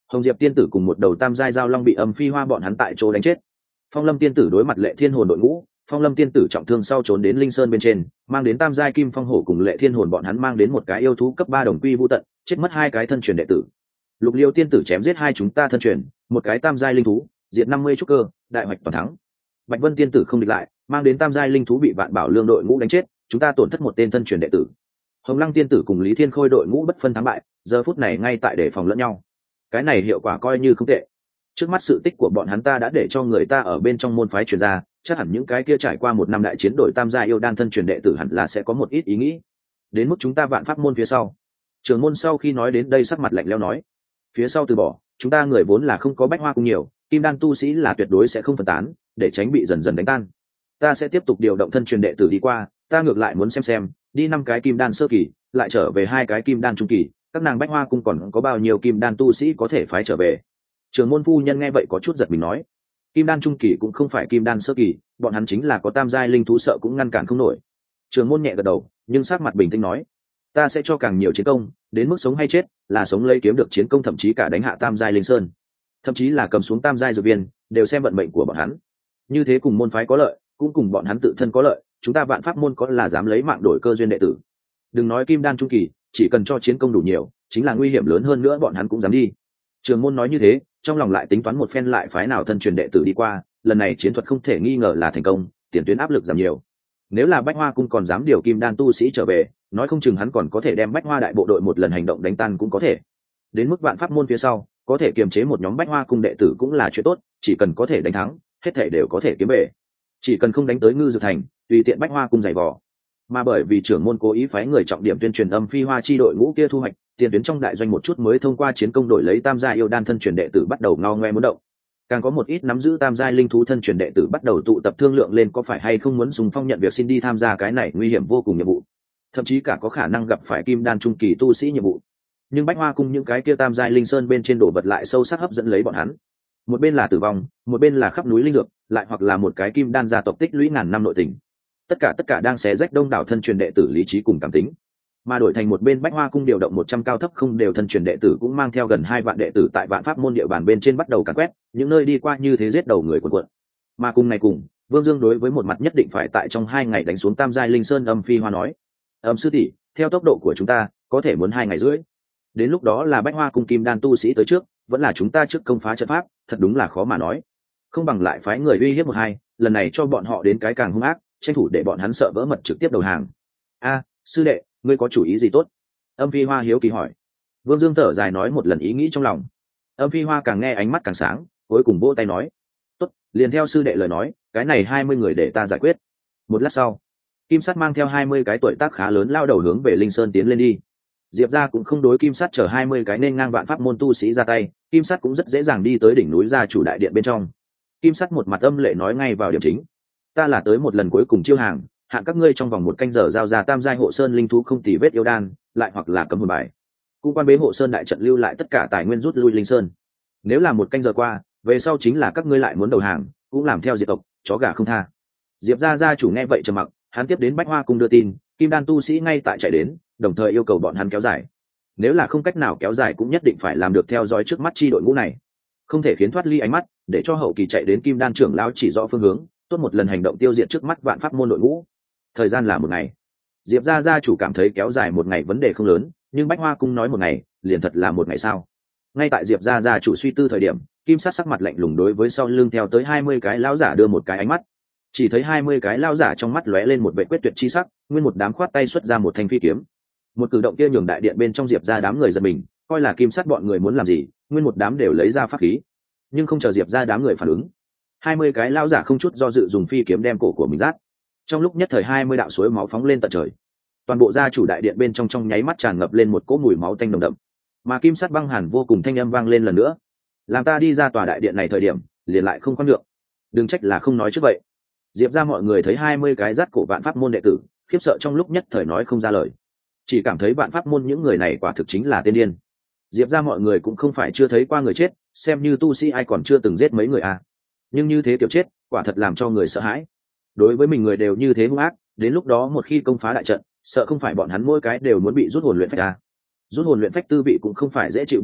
Hồng Diệp tiên tử cùng một đầu tam giai giao long bị Âm Phi Hoa bọn hắn tại chỗ đánh chết. Phong Lâm tiên tử đối mặt Lệ Thiên hồn đội ngũ, Phong Lâm tiên tử trọng thương sau trốn đến linh sơn bên trên, mang đến tam giai kim phong hổ cùng Lệ Thiên hồn bọn hắn mang đến một cái yêu thú cấp 3 đồng quy vu tận, chết mất 2 cái thân truyền đệ tử. Lục Liêu tiên tử chém giết 2 chúng ta thân truyền, một cái tam giai linh thú, diệt 50 trúc cơ, đại hoạch toàn thắng. Bạch Vân tiên tử không địch lại, mang đến tam giai linh thú bị Vạn Bảo Lương đội ngũ đánh chết, chúng ta tổn thất một tên thân truyền đệ tử. Hồng Lăng tiên tử cùng Lý Thiên Khôi đội ngũ bất phân thắng bại, giờ phút này ngay tại để phòng lẫn nhau. Cái này hiệu quả coi như không tệ. Trước mắt sự tích của bọn hắn ta đã để cho người ta ở bên trong môn phái truyền ra, chắc hẳn những cái kia trải qua 1 năm đại chiến đội tam gia yêu đan thân truyền đệ tử hẳn là sẽ có một ít ý nghĩ. Đến mức chúng ta Vạn Pháp môn phía sau. Trưởng môn sau khi nói đến đây sắc mặt lạnh lẽo nói, phía sau từ bỏ, chúng ta người vốn là không có Bách Hoa cung nhiều, kim đan tu sĩ là tuyệt đối sẽ không phân tán, để tránh bị dần dần đánh tan. Ta sẽ tiếp tục điều động thân truyền đệ tử đi qua, ta ngược lại muốn xem, đi 5 cái kim đan sơ kỳ, lại trở về 2 cái kim đan trung kỳ, các nàng Bách Hoa cung còn có bao nhiêu kim đan tu sĩ có thể phái trở về. Trưởng môn phu nhân nghe vậy có chút giật mình nói, kim đan trung kỳ cũng không phải kim đan sơ kỳ, bọn hắn chính là có tam giai linh thú sợ cũng ngăn cản không nổi. Trưởng môn nhẹ gật đầu, nhưng sắc mặt bình tĩnh nói, ta sẽ cho càng nhiều chiến công, đến mức sống hay chết, là sống lấy kiếm được chiến công, thậm chí cả đánh hạ tam giai linh sơn, thậm chí là cầm xuống tam giai dược viên, đều xem vận mệnh của bọn hắn. Như thế cùng môn phái có lợi, cũng cùng bọn hắn tự thân có lợi, chúng ta Vạn Pháp môn có là dám lấy mạng đổi cơ duyên đệ tử. Đừng nói kim đan trung kỳ, chỉ cần cho chiến công đủ nhiều, chính là nguy hiểm lớn hơn nữa bọn hắn cũng dám đi. Trường môn nói như thế, trong lòng lại tính toán một phen lại phái nào thân truyền đệ tử đi qua, lần này chiến thuật không thể nghi ngờ là thành công, tiền tuyến áp lực giảm nhiều. Nếu là Bách Hoa cung còn dám điều kim đan tu sĩ trở về, nói không chừng hắn còn có thể đem Bách Hoa đại bộ đội một lần hành động đánh tan cũng có thể. Đến mức Vạn Pháp môn phía sau, có thể kiềm chế một nhóm Bách Hoa cung đệ tử cũng là chuyện tốt, chỉ cần có thể đánh thắng, hết thể đều có thể kiếm về. Chỉ cần không đánh tới Ngư Dược thành, tùy tiện Bách Hoa cung giày vò. Mà bởi vì trưởng môn cố ý phái người trọng điểm tuyên truyền Âm Phi Hoa chi đội ngũ kia thu hoạch, tiền tuyến trong đại doanh một chút mới thông qua chiến công đổi lấy tam gia yêu đan thân truyền đệ tử bắt đầu ngao ngoe muốn động. Càng có một ít nắm giữ tam giai linh thú thân truyền đệ tử bắt đầu tụ tập thương lượng lên có phải hay không muốn dùng phong nhận việc xin đi tham gia cái này nguy hiểm vô cùng nhiệm vụ, thậm chí cả có khả năng gặp phải kim đan trung kỳ tu sĩ nhiệm vụ. Nhưng Bách Hoa cung những cái kia tam giai linh sơn bên trên đổ vật lại sâu sắc hấp dẫn lấy bọn hắn. Một bên là tử vong, một bên là khắp núi linh dược, lại hoặc là một cái kim đan gia tộc tích lũy ngàn năm nội tình. Tất cả đang xé rách đông đảo thân truyền đệ tử lý trí cùng cảm tính. Mà đổi thành một bên Bách Hoa cung điều động 100 cao thấp không đều thân truyền đệ tử cũng mang theo gần 2 vạn đệ tử tại Vạn Pháp môn địa bàn bên trên bắt đầu càn quét, những nơi đi qua như thế giết đầu người cuồn cuộn. Mà cùng ngày cùng, Vương Dương đối với một mặt nhất định phải tại trong 2 ngày đánh xuống tam giai linh sơn Âm Phi Hoa nói, Âm sư tỷ, theo tốc độ của chúng ta, có thể muốn 2 ngày rưỡi. Đến lúc đó là Bách Hoa cung kim đan tu sĩ tới trước, vẫn là chúng ta trước công phá trận pháp, thật đúng là khó mà nói. Không bằng lại phái người uy hiếp 1-2, lần này cho bọn họ đến cái càng hung ác, tranh thủ để bọn hắn sợ vỡ mật trực tiếp đầu hàng. A, sư đệ, ngươi có chủ ý gì tốt? Âm Phi Hoa hiếu kỳ hỏi. Vương Dương thở dài nói một lần ý nghĩ trong lòng. Âm Phi Hoa càng nghe ánh mắt càng sáng, cuối cùng vỗ tay nói, tốt, liền theo sư đệ lời nói, cái này 20 người để ta giải quyết. Một lát sau, Kim Sắt mang theo 20 cái tuổi tác khá lớn lao đầu hướng về Linh Sơn tiến lên đi. Diệp gia cũng không đối Kim Sắt chở 20 cái nên ngang Vạn Pháp môn tu sĩ ra tay, Kim Sắt cũng rất dễ dàng đi tới đỉnh núi gia chủ đại điện bên trong. Kim Sắt một mặt âm lệ nói ngay vào điểm chính, ta là tới một lần cuối cùng chiêu hàng, hạn các ngươi trong vòng 1 canh giờ giao ra tam giai hộ sơn linh thú không tì vết yêu đan, lại hoặc là cấm hồn bài. Cũng quan bế hộ sơn đại trận lưu lại tất cả tài nguyên rút lui Linh Sơn. Nếu là 1 canh giờ qua, về sau chính là các ngươi lại muốn đầu hàng, cũng làm theo diệt tộc, chó gà không tha. Diệp gia gia chủ nghe vậy trầm mặc, hắn tiếp đến Bách Hoa cung đưa tin, kim đan tu sĩ ngay tại chạy đến, đồng thời yêu cầu bọn hắn kéo dài. Nếu là không cách nào kéo dài cũng nhất định phải làm được theo dõi trước mắt chi đội ngũ này, không thể khiến thoát ly ánh mắt, để cho hậu kỳ chạy đến kim đan trưởng lão chỉ rõ phương hướng, tốt một lần hành động tiêu diệt trước mắt Vạn Pháp môn đội ngũ. Thời gian là 1 ngày. Diệp gia gia chủ cảm thấy kéo dài 1 ngày vấn đề không lớn, nhưng Bách Hoa cung nói 1 ngày, liền thật là 1 ngày sao? Ngay tại Diệp gia gia chủ suy tư thời điểm, Kim Sát sắc mặt lạnh lùng đối với sau lưng theo tới 20 cái lão giả đưa một cái ánh mắt. Chỉ thấy 20 cái lão giả trong mắt lóe lên một vẻ quyết tuyệt chi sắc, nguyên một đám khoát tay xuất ra một thanh phi kiếm. Một cử động kia nhường đại điện bên trong Diệp gia đám người giật mình, coi là Kim Sát bọn người muốn làm gì, nguyên một đám đều lấy ra pháp khí. Nhưng không chờ Diệp gia đám người phản ứng, 20 cái lão giả không chút do dự dùng phi kiếm đem cổ của mình rát. Trong lúc nhất thời 20 đạo suối máu phóng lên tận trời, toàn bộ gia chủ đại điện bên trong nháy mắt tràn ngập lên một cỗ mùi máu tanh nồng đậm. Mà Kim Sắt băng hàn vô cùng thanh âm vang lên lần nữa, làm ta đi ra tòa đại điện này thời điểm liền lại không khoan nhượng, đừng trách là không nói trước vậy. Diệp ra mọi người thấy 20 cái rát cổ Vạn Pháp môn đệ tử, khiếp sợ trong lúc nhất thời nói không ra lời, chỉ cảm thấy Vạn Pháp môn những người này quả thực chính là tiên điên. Diệp ra mọi người cũng không phải chưa thấy qua người chết, xem như tu sĩ ai còn chưa từng giết mấy người à, nhưng như thế kiểu chết quả thật làm cho người sợ hãi. Đối với mình người đều như thế hung ác, đến lúc đó một khi công phá đại trận, sợ không phải bọn hắn mỗi cái đều muốn bị rút hồn luyện phách à. Rút hồn luyện phách tư vị cũng không phải dễ chịu như vậy,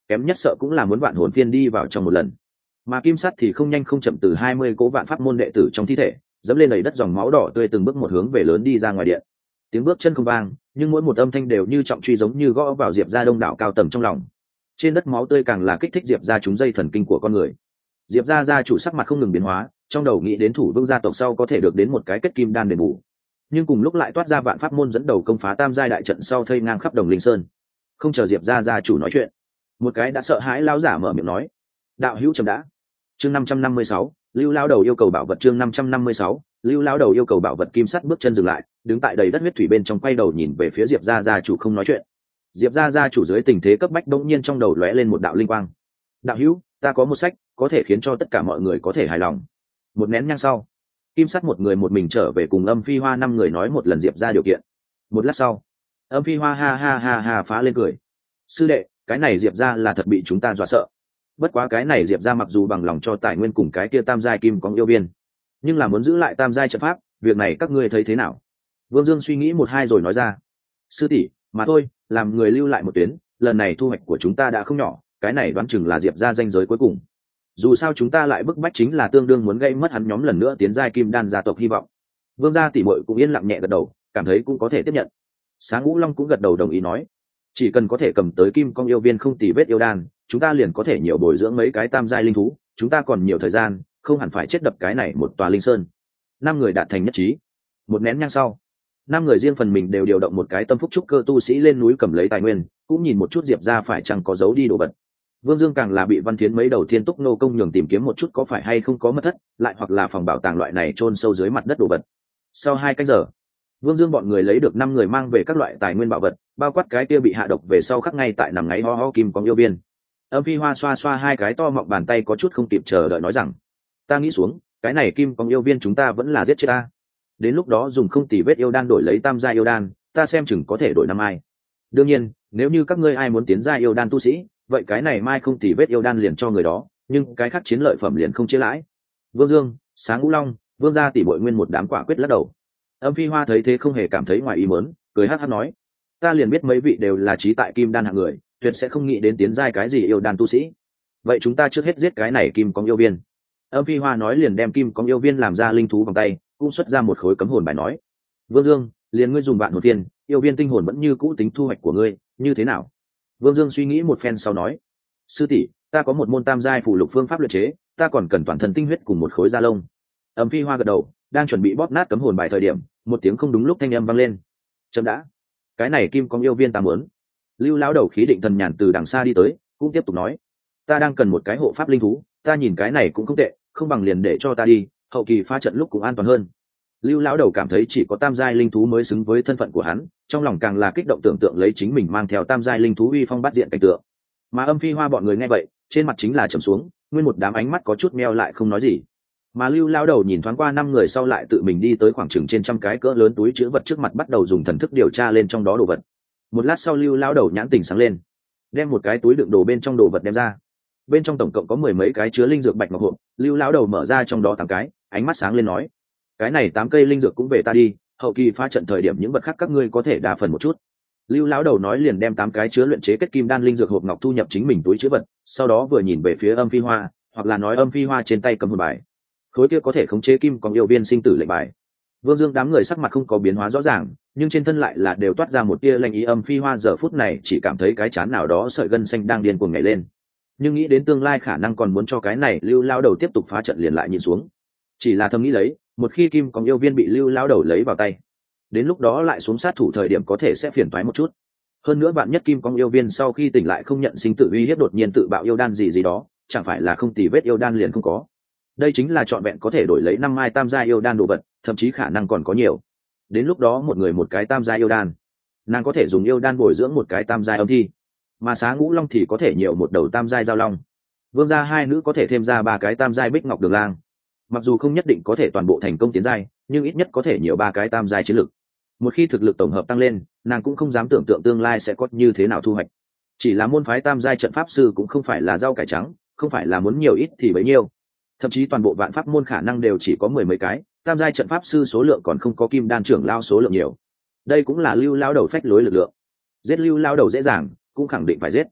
kém nhất sợ cũng là muốn vạn hồn phiên đi vào trong một lần. Mà kim sắt thì không nhanh không chậm từ 20 cố vạn pháp môn đệ tử trong thi thể dẫm lên đầy đất dòng máu đỏ tươi, từng bước một hướng về lớn đi ra ngoài điện. Tiếng bước chân không vang, nhưng mỗi một âm thanh đều như trọng truy, giống như gõ vào Diệp gia đông đảo cao tầng trong lòng. Trên đất máu tươi càng là kích thích Diệp gia trúng dây thần kinh của con người. Diệp gia gia chủ sắc mặt không ngừng biến hóa, trong đầu nghĩ đến thủ vương gia tộc sau có thể được đến một cái kết kim đan đền bù, nhưng cùng lúc lại toát ra vạn pháp môn dẫn đầu công phá tam giai đại trận sau thây ngang khắp Đồng Linh Sơn. Không chờ Diệp gia gia chủ nói chuyện, một cái đã sợ hãi lão giả mở miệng nói: đạo hữu chậm đã. Chương 556, Lưu lão đầu yêu cầu bảo vật. Chương 556, Lưu lão đầu yêu cầu bảo vật. Kim sắt bước chân dừng lại, đứng tại đầy đất huyết thủy bên trong, quay đầu nhìn về phía Diệp gia gia chủ không nói chuyện. Diệp gia gia chủ dưới tình thế cấp bách bỗng nhiên trong đầu lóe lên một đạo linh quang: đạo hữu, ta có một sách có thể khiến cho tất cả mọi người có thể hài lòng. Một nén nhang sau, kim sắt một người một mình trở về cùng Âm Phi Hoa 5 người nói một lần Diệp gia điều kiện. Một lát sau, Âm Phi Hoa ha ha ha ha phá lên cười: sư đệ, cái này Diệp gia là thật bị chúng ta dọa sợ. Bất quá cái này Diệp gia mặc dù bằng lòng cho tài nguyên cùng cái kia tam giai kim có yêu viên, nhưng là muốn giữ lại tam giai trận pháp, việc này các ngươi thấy thế nào? Vương Dương suy nghĩ một hai rồi nói ra: sư tỷ, mà thôi, làm người lưu lại một tuyến, lần này thu hoạch của chúng ta đã không nhỏ, cái này đoán chừng là Diệp gia danh giới cuối cùng. Dù sao chúng ta lại bức bách chính là tương đương muốn gây mất hắn nhóm lần nữa tiến giai kim đan gia tộc hy vọng. Vương gia tỷ muội cũng yên lặng nhẹ gật đầu, cảm thấy cũng có thể tiếp nhận. Sáng Ngũ Long cũng gật đầu đồng ý nói: chỉ cần có thể cầm tới kim công yêu viên không tì vết yêu đan, chúng ta liền có thể nhiều bồi dưỡng mấy cái tam giai linh thú, chúng ta còn nhiều thời gian, không hẳn phải chết đập cái này một tòa linh sơn. 5 người đạt thành nhất trí. Một nén nhang sau, 5 người riêng phần mình đều điều động một cái tâm phúc trúc cơ tu sĩ lên núi cầm lấy tài nguyên, cũng nhìn một chút Diệp gia phải chăng có giấu đi đồ vật. Vương Dương càng là bị Văn Thiến mấy đầu thiên túc nô công nhường tìm kiếm một chút có phải hay không có mất thất, lại hoặc là phòng bảo tàng loại này chôn sâu dưới mặt đất đồ vật. Sau 2 canh giờ, Vương Dương bọn người lấy được 5 người mang về các loại tài nguyên bảo vật, bao quát cái kia bị hạ độc về sau khắc ngay tại nằm ngáy ho ho kim có yêu viên. Âm Phi Hoa xoa xoa 2 cái to mọng bàn tay có chút không kịp chờ đợi nói rằng: ta nghĩ xuống, cái này kim có yêu viên chúng ta vẫn là giết chết ta. Đến lúc đó dùng không tỉ vết yêu đan đổi lấy tam gia yêu đan, ta xem chừng có thể đổi 5 ai. Đương nhiên, nếu như các ngươi ai muốn tiến gia yêu đan tu sĩ, vậy cái này mai không tỉ vết yêu đan liền cho người đó, nhưng cái khác chiến lợi phẩm liền không chia lãi. Vương Dương, Sáng Ngũ Long, Vương gia tỷ muội nguyên một đám quả quyết lắc đầu. Âm Phi Hoa thấy thế không hề cảm thấy ngoài ý muốn, cười hắc hắc nói: ta liền biết mấy vị đều là trí tại kim đan hạng người, tuyệt sẽ không nghĩ đến tiến giai cái gì yêu đan tu sĩ. Vậy chúng ta trước hết giết cái này kim có yêu viên. Âm Phi Hoa nói liền đem kim có yêu viên làm ra linh thú vòng tay, cũng xuất ra một khối cấm hồn bài nói: Vương Dương, liền ngươi dùng vạn hồn viên, yêu viên tinh hồn vẫn như cũ tính thu hoạch của ngươi, như thế nào? Vương Dương suy nghĩ một phen sau nói: sư tỷ, ta có một môn tam giai phù lục phương pháp luyện chế, ta còn cần toàn thân tinh huyết cùng một khối da lông. Âm Phi Hoa gật đầu, đang chuẩn bị bóp nát cấm hồn bài thời điểm, một tiếng không đúng lúc thanh âm vang lên: chậm đã, cái này kim có yêu viên ta muốn. Lưu lão đầu khí định thần nhàn từ đằng xa đi tới, cũng tiếp tục nói: ta đang cần một cái hộ pháp linh thú, ta nhìn cái này cũng không tệ, không bằng liền để cho ta đi, hậu kỳ phá trận lúc cũng an toàn hơn. Lưu lão đầu cảm thấy chỉ có tam giai linh thú mới xứng với thân phận của hắn, trong lòng càng là kích động tưởng tượng lấy chính mình mang theo tam giai linh thú uy phong bắt diện cảnh tượng. Mà Âm Phi Hoa bọn người nghe vậy, trên mặt chính là trầm xuống, nguyên một đám ánh mắt có chút meo lại không nói gì. Mà Lưu lão đầu nhìn thoáng qua 5 người sau lại tự mình đi tới khoảng chừng trên trăm cái cỡ lớn túi chứa vật trước mặt, bắt đầu dùng thần thức điều tra lên trong đó đồ vật. Một lát sau Lưu lão đầu nhãn tình sáng lên, đem một cái túi đựng đồ bên trong đồ vật đem ra. Bên trong tổng cộng có 10 mấy cái chứa linh dược bạch ngọc hộp, Lưu lão đầu mở ra trong đó 8 cái, ánh mắt sáng lên nói: cái này 8 cây linh dược cũng về ta đi, hậu kỳ phá trận thời điểm những vật khác các ngươi có thể đa phần một chút. Lưu lão đầu nói liền đem 8 cái chứa luyện chế kết kim đan linh dược hộp ngọc thu nhập chính mình túi chứa vật, sau đó vừa nhìn về phía Âm Phi Hoa, hoặc là nói Âm Phi Hoa trên tay cầm một bài, khối kia có thể khống chế kim còn yêu viên sinh tử lệnh bài. Vương Dương đám người sắc mặt không có biến hóa rõ ràng, nhưng trên thân lại là đều toát ra một tia lanh ý. Âm Phi Hoa giờ phút này chỉ cảm thấy cái chán nào đó sợi gân xanh đang điên cuồng nhảy lên, nhưng nghĩ đến tương lai khả năng còn muốn cho cái này Lưu lão đầu tiếp tục phá trận liền lại nhìn xuống. Chỉ là thầm nghĩ lấy, một khi kim còn yêu viên bị Lưu lão đầu lấy vào tay, đến lúc đó lại xuống sát thủ thời điểm có thể sẽ phiền toái một chút. Hơn nữa bạn nhất kim con yêu viên sau khi tỉnh lại không nhận sinh tử uy hiếp đột nhiên tự bạo yêu đan gì gì đó, chẳng phải là không tì vết yêu đan liền không có. Đây chính là trọn vẹn có thể đổi lấy 5 mai tam gia yêu đan đồ vật, thậm chí khả năng còn có nhiều. Đến lúc đó một người một cái tam gia yêu đan, nàng có thể dùng yêu đan bồi dưỡng một cái tam gia âm thi, mà Xá Ngũ Long thì có thể nhiều một đầu tam gia giao long. Vương gia 2 nữ có thể thêm ra 3 cái tam gia bích ngọc đường lang. Mặc dù không nhất định có thể toàn bộ thành công tiến giai, nhưng ít nhất có thể nhiều 3 cái tam giai chiến lực. Một khi thực lực tổng hợp tăng lên, nàng cũng không dám tưởng tượng tương lai sẽ có như thế nào thu hoạch. Chỉ là môn phái tam giai trận pháp sư cũng không phải là rau cải trắng, không phải là muốn nhiều ít thì bấy nhiêu. Thậm chí toàn bộ vạn pháp môn khả năng đều chỉ có 10 mấy cái, tam giai trận pháp sư số lượng còn không có kim đan trưởng lao số lượng nhiều. Đây cũng là Lưu lão đầu phách lối lực lượng. Giết Lưu lão đầu dễ dàng, cũng khẳng định phải giết.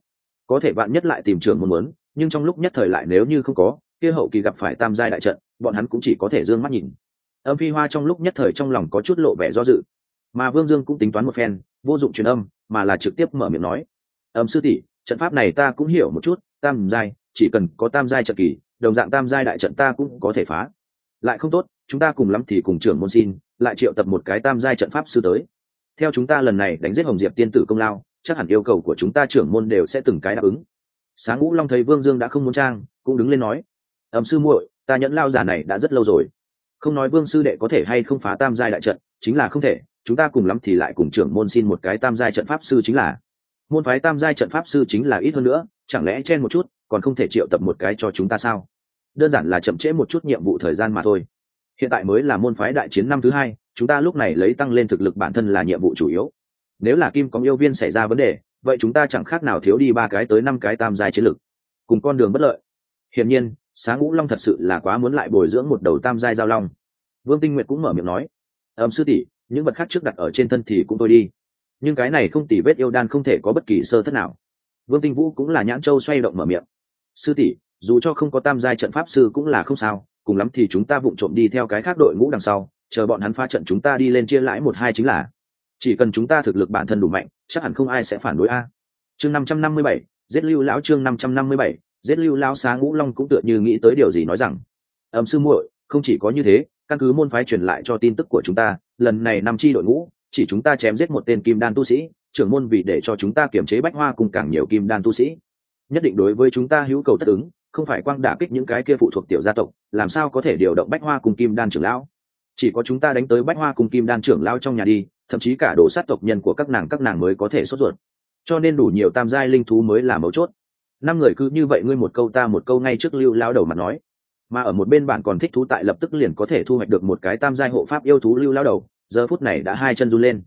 có thể bạn nhất lại tìm trưởng môn muốn, nhưng trong lúc nhất thời lại nếu như không có, kia hậu kỳ gặp phải tam giai đại trận, bọn hắn cũng chỉ có thể dương mắt nhìn. Âm Phi Hoa trong lúc nhất thời trong lòng có chút lộ vẻ do dự, mà Vương Dương cũng tính toán một phen, vô dụng truyền âm, mà là trực tiếp mở miệng nói: sư tỷ, trận pháp này ta cũng hiểu một chút, tam giai, chỉ cần có tam giai trận kỳ, đồng dạng tam giai đại trận ta cũng có thể phá. Lại không tốt, chúng ta cùng lắm thì cùng trưởng môn xin, lại triệu tập một cái tam giai trận pháp sư tới. Theo chúng ta lần này đánh giết Hồng Diệp tiên tử công lao, chắc hẳn yêu cầu của chúng ta trưởng môn đều sẽ từng cái đáp ứng. Sáng Ngũ Long thấy Vương Dương đã không muốn trang, cũng đứng lên nói: sư muội, ta nhẫn lao giả này đã rất lâu rồi, không nói Vương sư đệ có thể hay không phá tam giai đại trận, chính là không thể, chúng ta cùng lắm thì lại cùng trưởng môn xin một cái tam giai trận pháp sư chính là. Môn phái tam giai trận pháp sư chính là ít hơn nữa, chẳng lẽ chen một chút còn không thể triệu tập một cái cho chúng ta sao? Đơn giản là chậm trễ một chút nhiệm vụ thời gian mà thôi. Hiện tại mới là môn phái đại chiến năm thứ 2, chúng ta lúc này lấy tăng lên thực lực bản thân là nhiệm vụ chủ yếu. Nếu là Kim Cống yêu viên xảy ra vấn đề, vậy chúng ta chẳng khác nào thiếu đi 3 cái tới 5 cái tam giai chiến lực, cùng con đường bất lợi. Hiển nhiên, Sáng Ngũ Long thật sự là quá muốn lại bồi dưỡng một đầu tam giai giao long. Vương Tinh Nguyệt cũng mở miệng nói: sư tỷ, những vật khác trước đặt ở trên thân thì cũng thôi đi, nhưng cái này không tỉ vết yêu đan không thể có bất kỳ sơ thất nào. Vương Tinh Vũ cũng là nhãn châu xoay động mở miệng: sư tỷ, dù cho không có tam giai trận pháp sư cũng là không sao, cùng lắm thì chúng ta vụng trộm đi theo cái khác đội ngũ đằng sau, chờ bọn hắn phá trận chúng ta đi lên chia lãi 1-2 chính là. Chỉ cần chúng ta thực lực bản thân đủ mạnh, chắc hẳn không ai sẽ phản đối a. Chương 557, giết Lưu lão. Chương 557, giết Lưu lão. Sáng Ngũ Long cũng tựa như nghĩ tới điều gì nói rằng: sư muội, không chỉ có như thế, căn cứ môn phái truyền lại cho tin tức của chúng ta, lần này 5 chi đội ngũ, chỉ chúng ta chém giết một tên kim đan tu sĩ, trưởng môn vì để cho chúng ta kiểm chế Bách Hoa cùng càng nhiều kim đan tu sĩ, nhất định đối với chúng ta hữu cầu tất ứng, không phải quang đả kích những cái kia phụ thuộc tiểu gia tộc, làm sao có thể điều động Bách Hoa cùng kim đan trưởng lão. Chỉ có chúng ta đánh tới Bách Hoa cùng kim đan trưởng lão trong nhà đi, thậm chí cả đồ sát tộc nhân của các nàng mới có thể sốt ruột. Cho nên đủ nhiều tam giai linh thú mới là mấu chốt. 5 người cứ như vậy ngươi một câu ta một câu ngay trước Lưu lão đầu mặt nói, mà ở một bên bạn còn thích thú tại lập tức liền có thể thu hoạch được một cái tam giai hộ pháp yêu thú Lưu lão đầu, giờ phút này đã 2 chân run lên.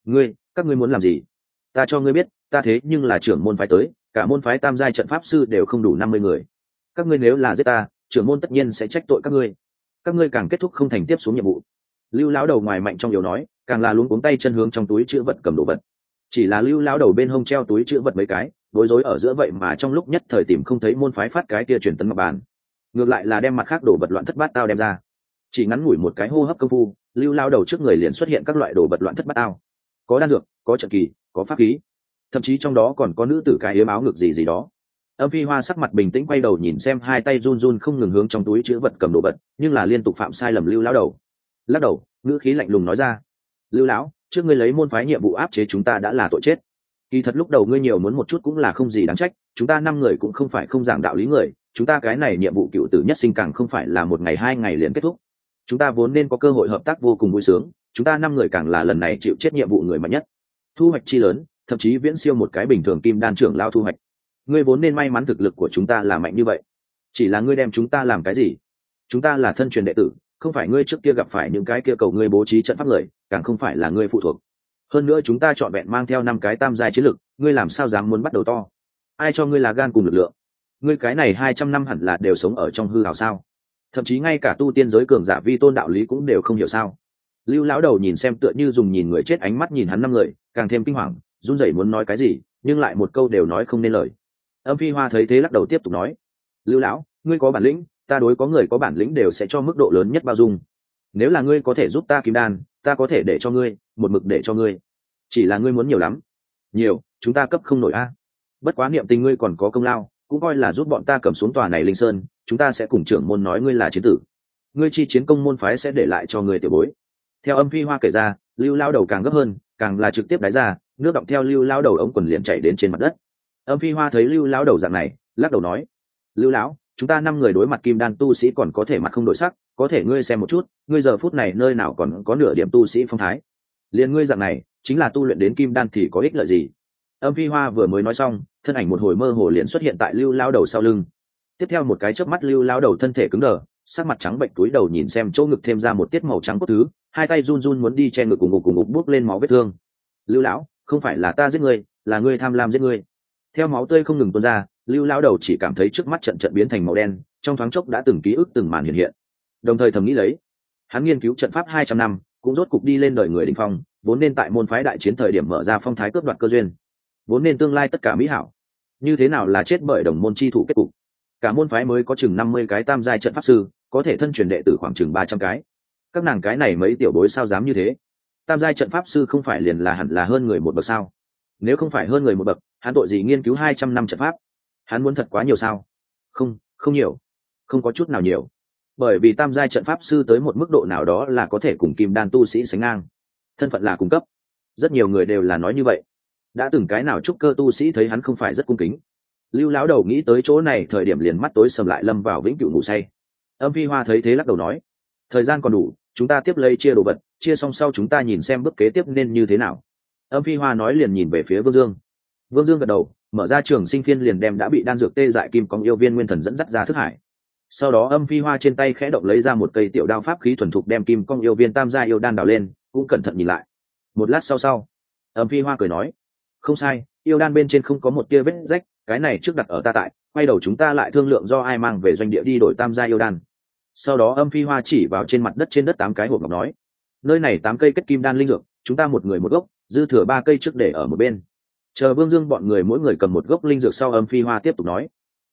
Các ngươi muốn làm gì? Ta cho ngươi biết, ta thế nhưng là trưởng môn phái tới, cả môn phái tam giai trận pháp sư đều không đủ 50 người. Các ngươi nếu là giết ta, trưởng môn tất nhiên sẽ trách tội các ngươi. Các ngươi càng kết thúc không thành tiếp xuống nhiệm vụ. Lưu lão đầu ngoài mạnh trong yếu nói, càng là luống cuống tay chân hướng trong túi chữ vật cầm đồ vật. Chỉ là Lưu lão đầu bên hông treo túi chữ vật mấy cái, bối rối ở giữa vậy mà trong lúc nhất thời tìm không thấy môn phái phát cái kia truyền tấn ngọc bàn. Ngược lại là đem mặt khác đồ vật loạn thất bát tao đem ra. Chỉ ngắn ngủi một cái hô hấp công phu, Lưu lão đầu trước người liền xuất hiện các loại đồ vật loạn thất bát tao. Có đan dược, có trận kỳ, có pháp khí, thậm chí trong đó còn có nữ tử cái yếm áo ngực gì đó. Âm Phi Hoa sắc mặt bình tĩnh quay đầu nhìn xem hai tay run run không ngừng hướng trong túi chứa vật cầm đồ vật, nhưng là liên tục phạm sai lầm Lưu lão đầu. Lắc đầu, ngữ khí lạnh lùng nói ra: Lưu lão, trước ngươi lấy môn phái nhiệm vụ áp chế chúng ta đã là tội chết. Kỳ thật lúc đầu ngươi nhiều muốn một chút cũng là không gì đáng trách, chúng ta 5 người cũng không phải không giảng đạo lý người, chúng ta cái này nhiệm vụ cựu tử nhất sinh càng không phải là 1 ngày 2 ngày liền kết thúc. Chúng ta vốn nên có cơ hội hợp tác vô cùng vui sướng, chúng ta 5 người càng là lần này chịu chết nhiệm vụ người mạnh nhất. Thu hoạch chi lớn, thậm chí viễn siêu một cái bình thường kim đan trưởng lao thu hoạch. Ngươi vốn nên may mắn thực lực của chúng ta là mạnh như vậy. Chỉ là ngươi đem chúng ta làm cái gì? Chúng ta là thân truyền đệ tử, không phải ngươi trước kia gặp phải những cái kia cầu ngươi bố trí trận pháp người, càng không phải là ngươi phụ thuộc. Hơn nữa chúng ta chọn vẹn mang theo 5 cái tam giai chiến lực, ngươi làm sao dám muốn bắt đầu to? Ai cho ngươi là gan cùng lực lượng? Ngươi cái này 200 năm hẳn là đều sống ở trong hư ảo sao? Thậm chí ngay cả tu tiên giới cường giả vi tôn đạo lý cũng đều không hiểu sao? Lưu lão đầu nhìn xem tựa như dùng nhìn người chết ánh mắt nhìn hắn 5 người, càng thêm kinh hoàng, run rẩy muốn nói cái gì, nhưng lại một câu đều nói không nên lời. Âm Phi Hoa thấy thế lắc đầu tiếp tục nói: Lưu lão, ngươi có bản lĩnh, ta đối có người có bản lĩnh đều sẽ cho mức độ lớn nhất bao dung. Nếu là ngươi có thể giúp ta kim đan, ta có thể để cho ngươi, một mực để cho ngươi. Chỉ là ngươi muốn nhiều lắm, nhiều, chúng ta cấp không nổi a. Bất quá niệm tình ngươi còn có công lao, cũng coi là giúp bọn ta cầm xuống tòa này linh sơn, chúng ta sẽ cùng trưởng môn nói ngươi là chiến tử. Ngươi chi chiến công môn phái sẽ để lại cho ngươi tiểu bối. Theo Âm Phi Hoa kể ra, Lưu lão đầu càng gấp hơn, càng là trực tiếp đáy ra, nước đọng theo Lưu lão đầu ống quần liền chảy đến trên mặt đất. Âm Phi Hoa thấy Lưu lão đầu dạng này, lắc đầu nói: Lưu lão, chúng ta 5 người đối mặt kim đan tu sĩ còn có thể mặt không đổi sắc, có thể ngươi xem một chút, ngươi giờ phút này nơi nào còn có nửa điểm tu sĩ phong thái. Liên ngươi dạng này, chính là tu luyện đến kim đan thì có ích lợi gì? Âm Phi Hoa vừa mới nói xong, thân ảnh một hồi mơ hồ liền xuất hiện tại Lưu lão đầu sau lưng. Tiếp theo một cái chớp mắt Lưu lão đầu thân thể cứng đờ, sắc mặt trắng bệnh túi đầu nhìn xem chỗ ngực thêm ra một tiết màu trắng cốt thứ, hai tay run run muốn đi che ngực cùng ngục buốc lên máu vết thương. Lưu lão, không phải là ta giết ngươi, là ngươi tham lam giết ngươi. Theo máu tươi không ngừng tuôn ra, Lưu lão đầu chỉ cảm thấy trước mắt trận trận biến thành màu đen, trong thoáng chốc đã từng ký ức từng màn hiện hiện. Đồng thời thầm nghĩ lấy, hắn nghiên cứu trận pháp 200 năm, cũng rốt cục đi lên đời người đỉnh phong, vốn nên tại môn phái đại chiến thời điểm mở ra phong thái cướp đoạt cơ duyên, vốn nên tương lai tất cả mỹ hảo. như thế nào là chết bởi đồng môn chi thủ kết cục. Cả môn phái mới có chừng 50 cái tam giai trận pháp sư, có thể thân truyền đệ tử khoảng chừng 300 cái. Các nàng cái này mấy tiểu bối sao dám như thế? Tam giai trận pháp sư không phải liền là hẳn là hơn người một bậc sao? Nếu không phải hơn người một bậc, hắn tội gì nghiên cứu 200 năm trận pháp? Hắn muốn thật quá nhiều sao? Không nhiều, không có chút nào nhiều. Bởi vì tam giai trận pháp sư tới một mức độ nào đó là có thể cùng kim đan tu sĩ sánh ngang, thân phận là cung cấp. Rất nhiều người đều là nói như vậy. Đã từng cái nào trúc cơ tu sĩ thấy hắn không phải rất cung kính. Lưu lão đầu nghĩ tới chỗ này thời điểm liền mắt tối sầm lại lâm vào vĩnh cửu ngủ say. Âm Phi Hoa thấy thế lắc đầu nói, thời gian còn đủ, chúng ta tiếp lấy chia đồ vật, chia xong sau chúng ta nhìn xem bước kế tiếp nên như thế nào. Âm Phi Hoa nói liền nhìn về phía Vương Dương. Vương Dương gật đầu, mở ra trường sinh phiên liền đem đã bị đan dược tê dại kim cong yêu viên nguyên thần dẫn dắt ra thức hải. Sau đó Âm Phi Hoa trên tay khẽ động lấy ra một cây tiểu đao pháp khí thuần thục đem kim cong yêu viên tam gia yêu đan đào lên, cũng cẩn thận nhìn lại. Một lát sau, Âm Phi Hoa cười nói, không sai, yêu đan bên trên không có một tia vết rách, cái này trước đặt ở ta tại, quay đầu chúng ta lại thương lượng do ai mang về doanh địa đi đổi tam gia yêu đan. Sau đó Âm Phi Hoa chỉ vào trên mặt đất 8 cái hộp ngọc nói, nơi này 8 cây kết kim đan linh dược, chúng ta một người một gốc, dư thừa 3 cây trước để ở một bên. Chờ Vương Dương bọn người mỗi người cầm một gốc linh dược sau, Âm Phi Hoa tiếp tục nói,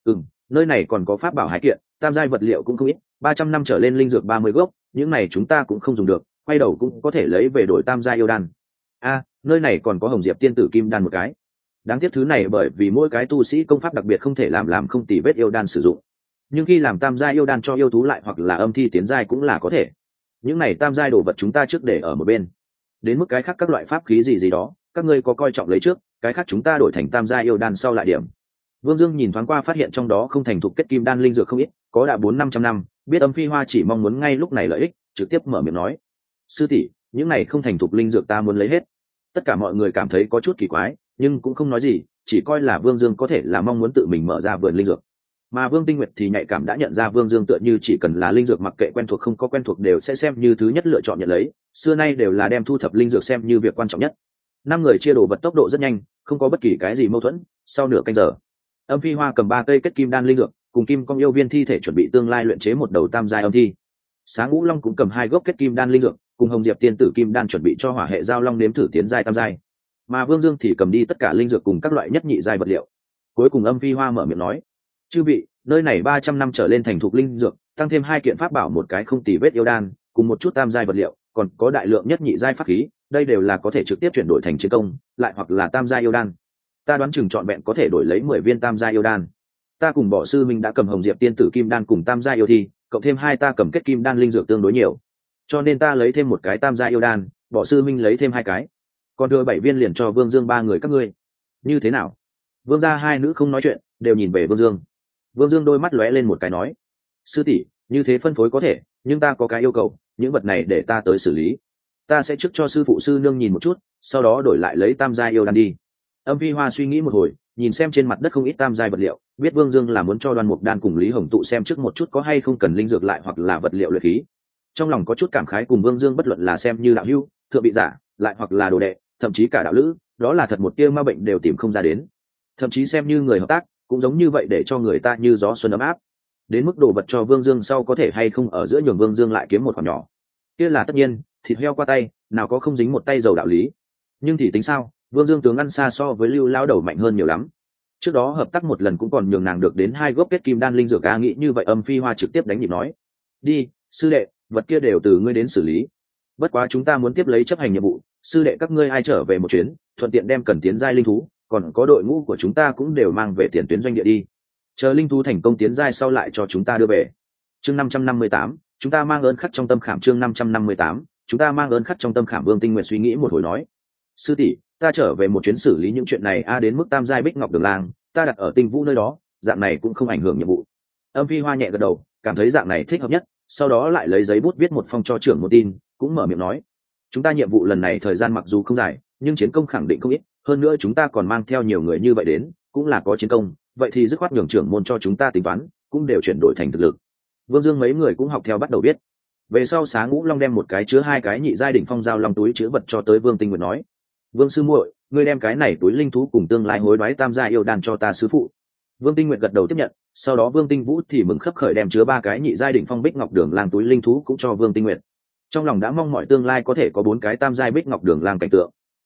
nơi này còn có pháp bảo hai kiện, tam giai vật liệu cũng không ít, 300 năm trở lên linh dược 30 gốc, những này chúng ta cũng không dùng được, quay đầu cũng có thể lấy về đổi tam giai yêu đan. Nơi này còn có Hồng Diệp tiên tử kim đan một cái. Đáng tiếc thứ này bởi vì mỗi cái tu sĩ công pháp đặc biệt không thể làm không tỉ vết yêu đan sử dụng, nhưng khi làm tam giai yêu đan cho yêu thú lại hoặc là âm thi tiến giai cũng là có thể. Những này tam giai đồ vật chúng ta trước để ở một bên, đến mức cái khác các loại pháp khí gì đó các ngươi có coi trọng lấy trước, cái khác chúng ta đổi thành tam giai yêu đan sau lại điểm. Vương Dương nhìn thoáng qua phát hiện trong đó không thành thục kết kim đan linh dược không ít, có đã 400-500 năm, biết Âm Phi Hoa chỉ mong muốn ngay lúc này lợi ích, trực tiếp mở miệng nói, sư tỷ, những này không thành thục linh dược ta muốn lấy hết. Tất cả mọi người cảm thấy có chút kỳ quái, nhưng cũng không nói gì, chỉ coi là Vương Dương có thể là mong muốn tự mình mở ra vườn linh dược. Mà Vương Tinh Nguyệt thì nhạy cảm đã nhận ra Vương Dương tựa như chỉ cần là linh dược mặc kệ quen thuộc không có quen thuộc đều sẽ xem như thứ nhất lựa chọn nhận lấy, xưa nay đều là đem thu thập linh dược xem như việc quan trọng nhất. 5 người chia đồ vật tốc độ rất nhanh, không có bất kỳ cái gì mâu thuẫn. Sau nửa canh giờ, Âm Phi Hoa cầm 3 cây kết kim đan linh dược, cùng kim cong yêu viên thi thể chuẩn bị tương lai luyện chế một đầu tam giai âm thi. Sáng Ngũ Long cũng cầm 2 gốc kết kim đan linh dược, cùng Hồng Diệp tiên tử kim đan chuẩn bị cho hỏa hệ giao long nếm thử tiến giai tam giai. Mà Vương Dương thì cầm đi tất cả linh dược cùng các loại nhất nhị giai vật liệu. Cuối cùng Âm Phi Hoa mở miệng nói, chư vị, nơi này 300 năm trở lên thành thục linh dược, tăng thêm 2 kiện pháp bảo, một cái không tì vết yêu đan, cùng một chút tam giai vật liệu, còn có đại lượng nhất nhị giai pháp khí, đây đều là có thể trực tiếp chuyển đổi thành chiến công, lại hoặc là tam giai yêu đan. Ta đoán chừng trọn vẹn có thể đổi lấy 10 viên tam giai yêu đan. Ta cùng Bỏ sư minh đã cầm Hồng Diệp tiên tử kim đan cùng tam giai yêu thi, cộng thêm 2 ta cầm kết kim đan linh dược tương đối nhiều, cho nên ta lấy thêm một cái tam giai yêu đan, Bỏ sư minh lấy thêm 2 cái, còn thừa 7 viên liền cho Vương Dương 3 người các ngươi. Như thế nào? Vương gia 2 nữ không nói chuyện, đều nhìn về Vương Dương. Vương Dương đôi mắt lóe lên một cái nói, sư tỷ, như thế phân phối có thể, nhưng ta có cái yêu cầu, những vật này để ta tới xử lý. Ta sẽ trước cho sư phụ sư nương nhìn một chút, sau đó đổi lại lấy tam giai yêu đan đi. Âm Phi Hoa suy nghĩ một hồi, nhìn xem trên mặt đất không ít tam giai vật liệu, biết Vương Dương là muốn cho Đoan Mục Đan cùng Lý Hồng Tụ xem trước một chút có hay không cần linh dược lại hoặc là vật liệu luyện khí. Trong lòng có chút cảm khái cùng Vương Dương bất luận là xem như đạo hữu, thượng vị giả, lại hoặc là đồ đệ, thậm chí cả đạo lữ, đó là thật một tia ma bệnh đều tìm không ra đến. Thậm chí xem như người hợp tác, cũng giống như vậy để cho người ta như gió xuân ấm áp. Đến mức đồ vật cho Vương Dương sau có thể hay không ở giữa nhường Vương Dương lại kiếm một khoản nhỏ, kia là tất nhiên, thịt heo qua tay, nào có không dính một tay dầu đạo lý. Nhưng thì tính sao, Vương Dương tướng ăn xa so với Lưu lão đầu mạnh hơn nhiều lắm. Trước đó hợp tác một lần cũng còn nhường nàng được đến 2 gốc kết kim đan linh dược, nghĩ như vậy Âm Phi Hoa trực tiếp đánh nhịp nói, đi, sư đệ, vật kia đều từ ngươi đến xử lý. Bất quá chúng ta muốn tiếp lấy chấp hành nhiệm vụ, sư đệ các ngươi ai trở về một chuyến, thuận tiện đem cần tiến giai linh thú, còn có đội ngũ của chúng ta cũng đều mang về tiền tuyến doanh địa đi. Chờ linh thú thành công tiến giai sau lại cho chúng ta đưa về. Chương 558, chúng ta mang ơn khắc trong tâm khảm. Chương 558, chúng ta mang ơn khắc trong tâm khảm. Vương Tinh Nguyệt suy nghĩ một hồi nói, sư tỷ, ta trở về một chuyến xử lý những chuyện này đến mức tam giai Bích Ngọc Đường Lang, ta đặt ở Tinh Vũ nơi đó, dạng này cũng không ảnh hưởng nhiệm vụ. Âm Phi Hoa nhẹ gật đầu, cảm thấy dạng này thích hợp nhất, sau đó lại lấy giấy bút viết một phong cho trưởng một tin, cũng mở miệng nói, chúng ta nhiệm vụ lần này thời gian mặc dù không dài, nhưng chiến công khẳng định không ít, hơn nữa chúng ta còn mang theo nhiều người như vậy đến, cũng là có chiến công, vậy thì dứt khoát nhường trưởng môn cho chúng ta tính toán, cũng đều chuyển đổi thành thực lực. Vương Dương mấy người cũng học theo bắt đầu biết. Về sau Sáng Ngũ Long đem một cái chứa 2 cái nhị giai đỉnh phong giao long túi chứa vật cho tới Vương Tinh Nguyệt nói, Vương sư muội, ngươi đem cái này túi linh thú cùng tương lai hối đoái tam giai yêu đan cho ta sư phụ. Vương Tinh Nguyệt gật đầu tiếp nhận, sau đó Vương Tinh Vũ thì mừng khấp khởi đem chứa 3 cái nhị giai đỉnh phong Bích Ngọc Đường Lang túi linh thú cũng cho Vương Tinh Nguyệt. Trong lòng đã mong mọi tương lai có thể có 4 cái tam giai Bích Ngọc Đường Lang cảnh tượng.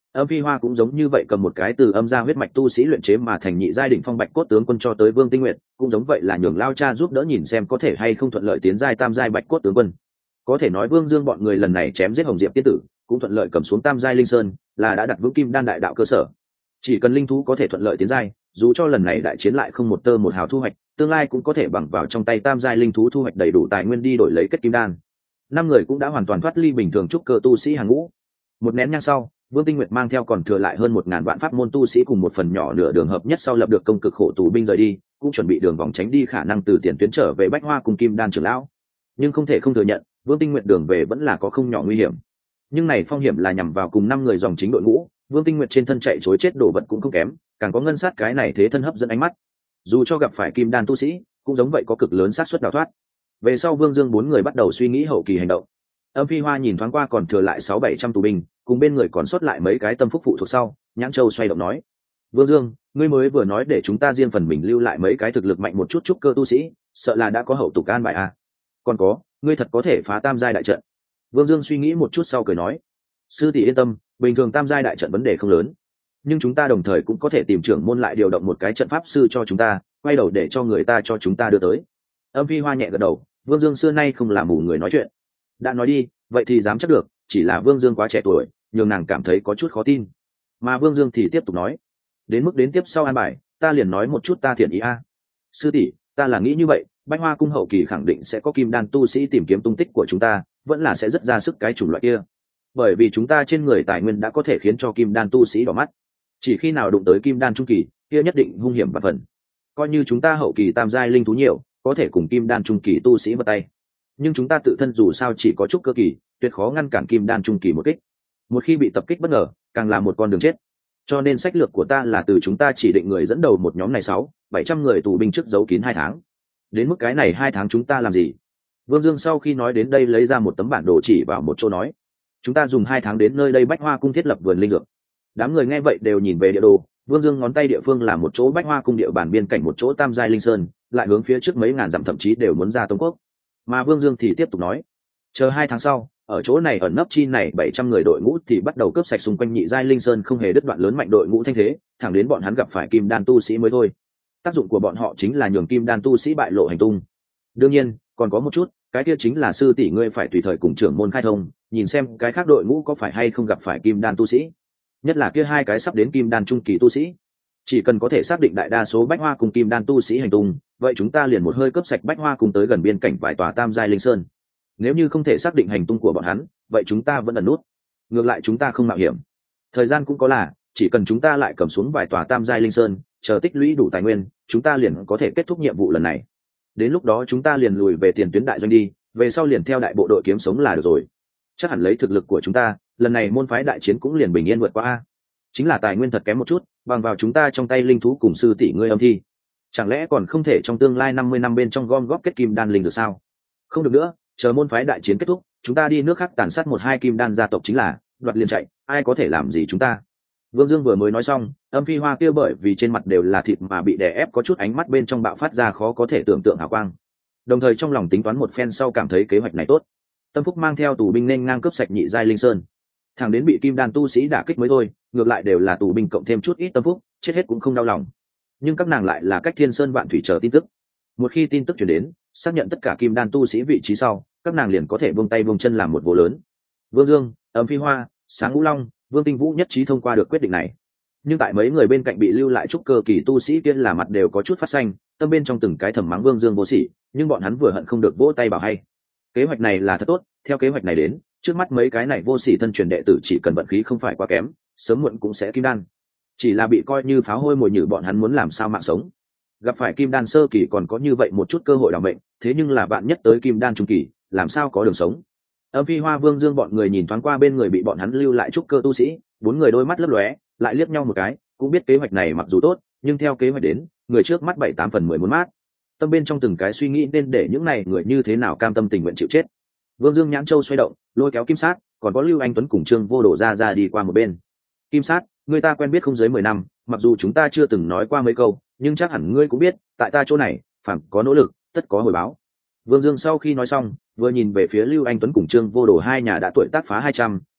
Âm Phi Hoa cũng giống như vậy cầm một cái từ âm gia huyết mạch tu sĩ luyện chế mà thành nhị giai đỉnh phong bạch cốt tướng quân cho tới Vương Tinh Nguyệt, cũng giống vậy là nhường Lao Cha giúp đỡ nhìn xem có thể hay không thuận lợi tiến giai tam giai bạch cốt tướng quân. Có thể nói Vương Dương bọn người lần này chém giết Hồng Diệp tiên tử, cũng thuận lợi cầm xuống tam giai linh sơn, là đã đặt vững kim đan đại đạo cơ sở. Chỉ cần linh thú có thể thuận lợi tiến giai, dù cho lần này đại chiến lại không một tơ một hào thu hoạch, tương lai cũng có thể bằng vào trong tay tam giai linh thú thu hoạch đầy đủ tài nguyên đi đổi lấy kết kim đan. 5 người cũng đã hoàn toàn thoát ly bình thường trúc cơ tu sĩ hàng ngũ. Một nén nhang sau, Vương Tinh Nguyệt mang theo còn thừa lại hơn 1000 vạn pháp môn tu sĩ cùng một phần nhỏ nửa đường hợp nhất sau lập được công cực khổ tù binh rời đi, cũng chuẩn bị đường vòng tránh đi khả năng từ tiền tuyến trở về Bách Hoa cùng Kim Đan trưởng lão. Nhưng không thể không thừa nhận, Vương Tinh Nguyệt đường về vẫn là có không nhỏ nguy hiểm. Nhưng này phong hiểm là nhằm vào cùng 5 người dòng chính đội ngũ, Vương Tinh Nguyệt trên thân chạy trối chết đổ vật cũng không kém, càng có ngân sát cái này thế thân hấp dẫn ánh mắt. Dù cho gặp phải Kim Đan tu sĩ, cũng giống vậy có cực lớn xác suất đào thoát. Về sau Vương Dương 4 người bắt đầu suy nghĩ hậu kỳ hành động. Âm Phi Hoa nhìn thoáng qua còn thừa lại 600-700 tù binh, cùng bên người còn sót lại mấy cái tâm phúc phụ thuộc sau, Nhãn Châu xoay động nói: "Vương Dương, ngươi mới vừa nói để chúng ta riêng phần mình lưu lại mấy cái thực lực mạnh một chút trúc cơ tu sĩ, sợ là đã có hậu tục an bài à? Còn có, ngươi thật có thể phá tam giai đại trận?" Vương Dương suy nghĩ một chút sau cười nói: "Sư tỷ yên tâm, bình thường tam giai đại trận vấn đề không lớn, nhưng chúng ta đồng thời cũng có thể tìm trưởng môn lại điều động một cái trận pháp sư cho chúng ta, quay đầu để cho người ta cho chúng ta đưa tới." Âm Phi Hoa nhẹ gật đầu, Vương Dương xưa nay không làm mù người nói chuyện. Đã nói đi, vậy thì dám chắc được, chỉ là Vương Dương quá trẻ tuổi, nhường nàng cảm thấy có chút khó tin. Mà Vương Dương thì tiếp tục nói: "Đến mức đến tiếp sau an bài, ta liền nói một chút ta thiện ý a. Sư tỷ, ta là nghĩ như vậy, Bách Hoa cung hậu kỳ khẳng định sẽ có kim đan tu sĩ tìm kiếm tung tích của chúng ta, vẫn là sẽ rất ra sức cái chủng loại kia. Bởi vì chúng ta trên người tài nguyên đã có thể khiến cho kim đan tu sĩ đỏ mắt. Chỉ khi nào đụng tới kim đan trung kỳ, kia nhất định hung hiểm và phần. Coi như chúng ta hậu kỳ tam giai linh thú nhiều, có thể cùng kim đan trung kỳ tu sĩ vào tay. Nhưng chúng ta tự thân dù sao chỉ có chút cơ kỳ, tuyệt khó ngăn cản kim đan trung kỳ một kích. Một khi bị tập kích bất ngờ, càng là một con đường chết. Cho nên sách lược của ta là từ chúng ta chỉ định người dẫn đầu một nhóm này 600-700 người tù binh trước giấu kín 2 tháng. Đến mức cái này 2 tháng chúng ta làm gì?" Vương Dương sau khi nói đến đây lấy ra một tấm bản đồ chỉ vào một chỗ nói: "Chúng ta dùng 2 tháng đến nơi đây Bách Hoa cung thiết lập vườn linh dược." Đám người nghe vậy đều nhìn về địa đồ, Vương Dương ngón tay địa phương là một chỗ Bách Hoa cung địa bàn biên cảnh một chỗ tam giai linh sơn, lại hướng phía trước mấy ngàn dặm thậm chí đều muốn ra Tông Quốc. Mà Vương Dương thì tiếp tục nói: "Chờ 2 tháng sau, ở chỗ này ẩn nấp chi này 700 người đội ngũ thì bắt đầu cướp sạch xung quanh nhị giai linh sơn không hề đứt đoạn lớn mạnh đội ngũ thanh thế, thẳng đến bọn hắn gặp phải kim đan tu sĩ mới thôi. Tác dụng của bọn họ chính là nhường kim đan tu sĩ bại lộ hành tung. Đương nhiên, còn có một chút, cái kia chính là sư tỷ ngươi phải tùy thời cùng trưởng môn khai thông, nhìn xem cái khác đội ngũ có phải hay không gặp phải kim đan tu sĩ, nhất là kia 2 cái sắp đến kim đan trung kỳ tu sĩ. Chỉ cần có thể xác định đại đa số Bách Hoa cùng kim đan tu sĩ hành tung, vậy chúng ta liền một hơi cướp sạch Bách Hoa cùng tới gần biên cảnh vài tòa tam giai linh sơn. Nếu như không thể xác định hành tung của bọn hắn, vậy chúng ta vẫn ẩn nút. Ngược lại chúng ta không mạo hiểm. Thời gian cũng có là, chỉ cần chúng ta lại cầm xuống vài tòa tam giai linh sơn, chờ tích lũy đủ tài nguyên, chúng ta liền có thể kết thúc nhiệm vụ lần này. Đến lúc đó chúng ta liền lùi về tiền tuyến đại doanh đi, về sau liền theo đại bộ đội kiếm sống là được rồi. Chắc hẳn lấy thực lực của chúng ta, lần này môn phái đại chiến cũng liền bình yên vượt qua a. Chính là tài nguyên thật kém một chút, bằng vào chúng ta trong tay linh thú cùng sư tỷ ngươi âm thi, chẳng lẽ còn không thể trong tương lai 50 năm bên trong gom góp kết kim đan linh được sao? Không được nữa, chờ môn phái đại chiến kết thúc, chúng ta đi nước khác tàn sát 1-2 kim đan gia tộc chính là, đoạt liền chạy, ai có thể làm gì chúng ta?" Vương Dương vừa mới nói xong, Âm Phi Hoa kia bởi vì trên mặt đều là thịt mà bị đè ép có chút ánh mắt bên trong bạo phát ra khó có thể tưởng tượng hào quang. Đồng thời trong lòng tính toán một phen sau cảm thấy kế hoạch này tốt. Tâm Phúc mang theo tù binh nên ngang cướp sạch nhị giai linh sơn, thằng đến bị kim đan tu sĩ đả kích mới thôi, ngược lại đều là tù binh cộng thêm chút ít tâm phúc, chết hết cũng không đau lòng. Nhưng các nàng lại là cách thiên sơn vạn thủy chờ tin tức. Một khi tin tức truyền đến, xác nhận tất cả kim đan tu sĩ vị trí sau, các nàng liền có thể buông tay buông chân làm một vụ lớn. Vương Dương, Âm Phi Hoa, Sáng Ngũ Long, Vương Tinh Vũ nhất trí thông qua được quyết định này. Nhưng tại mấy người bên cạnh bị lưu lại trúc cơ kỳ tu sĩ kia là mặt đều có chút phát xanh, tâm bên trong từng cái thầm mắng Vương Dương vô sỉ, nhưng bọn hắn vừa hận không được vỗ tay bảo hay. Kế hoạch này là thật tốt, theo kế hoạch này đến, trước mắt mấy cái này vô sỉ thân truyền đệ tử chỉ cần vận khí không phải quá kém, sớm muộn cũng sẽ kim đan. Chỉ là bị coi như pháo hôi mồi nhử bọn hắn muốn làm sao mạng sống. Gặp phải kim đan sơ kỳ còn có như vậy một chút cơ hội đảm mệnh, thế nhưng là bạn nhất tới kim đan trung kỳ, làm sao có đường sống. Âm Phi Hoa, Vương Dương bọn người nhìn thoáng qua bên người bị bọn hắn lưu lại trúc cơ tu sĩ, 4 người đôi mắt lấp lóe, lại liếc nhau một cái, cũng biết kế hoạch này mặc dù tốt, nhưng theo kế hoạch đến, người trước mắt 7-8 phần 10 muốn mát. Tâm bên trong từng cái suy nghĩ nên để những này người như thế nào cam tâm tình nguyện chịu chết. Vương Dương nhãn châu xoay động, lôi kéo Kim Sát, còn có Lưu Anh Tuấn cùng Trương Vô Đổ ra đi qua một bên. "Kim Sát, người ta quen biết không dưới 10 năm, mặc dù chúng ta chưa từng nói qua mấy câu, nhưng chắc hẳn ngươi cũng biết, tại ta chỗ này, phàm có nỗ lực, tất có hồi báo." Vương Dương sau khi nói xong, vừa nhìn về phía Lưu Anh Tuấn cùng Trương Vô Đồ hai nhà đã tuổi tác phá 200,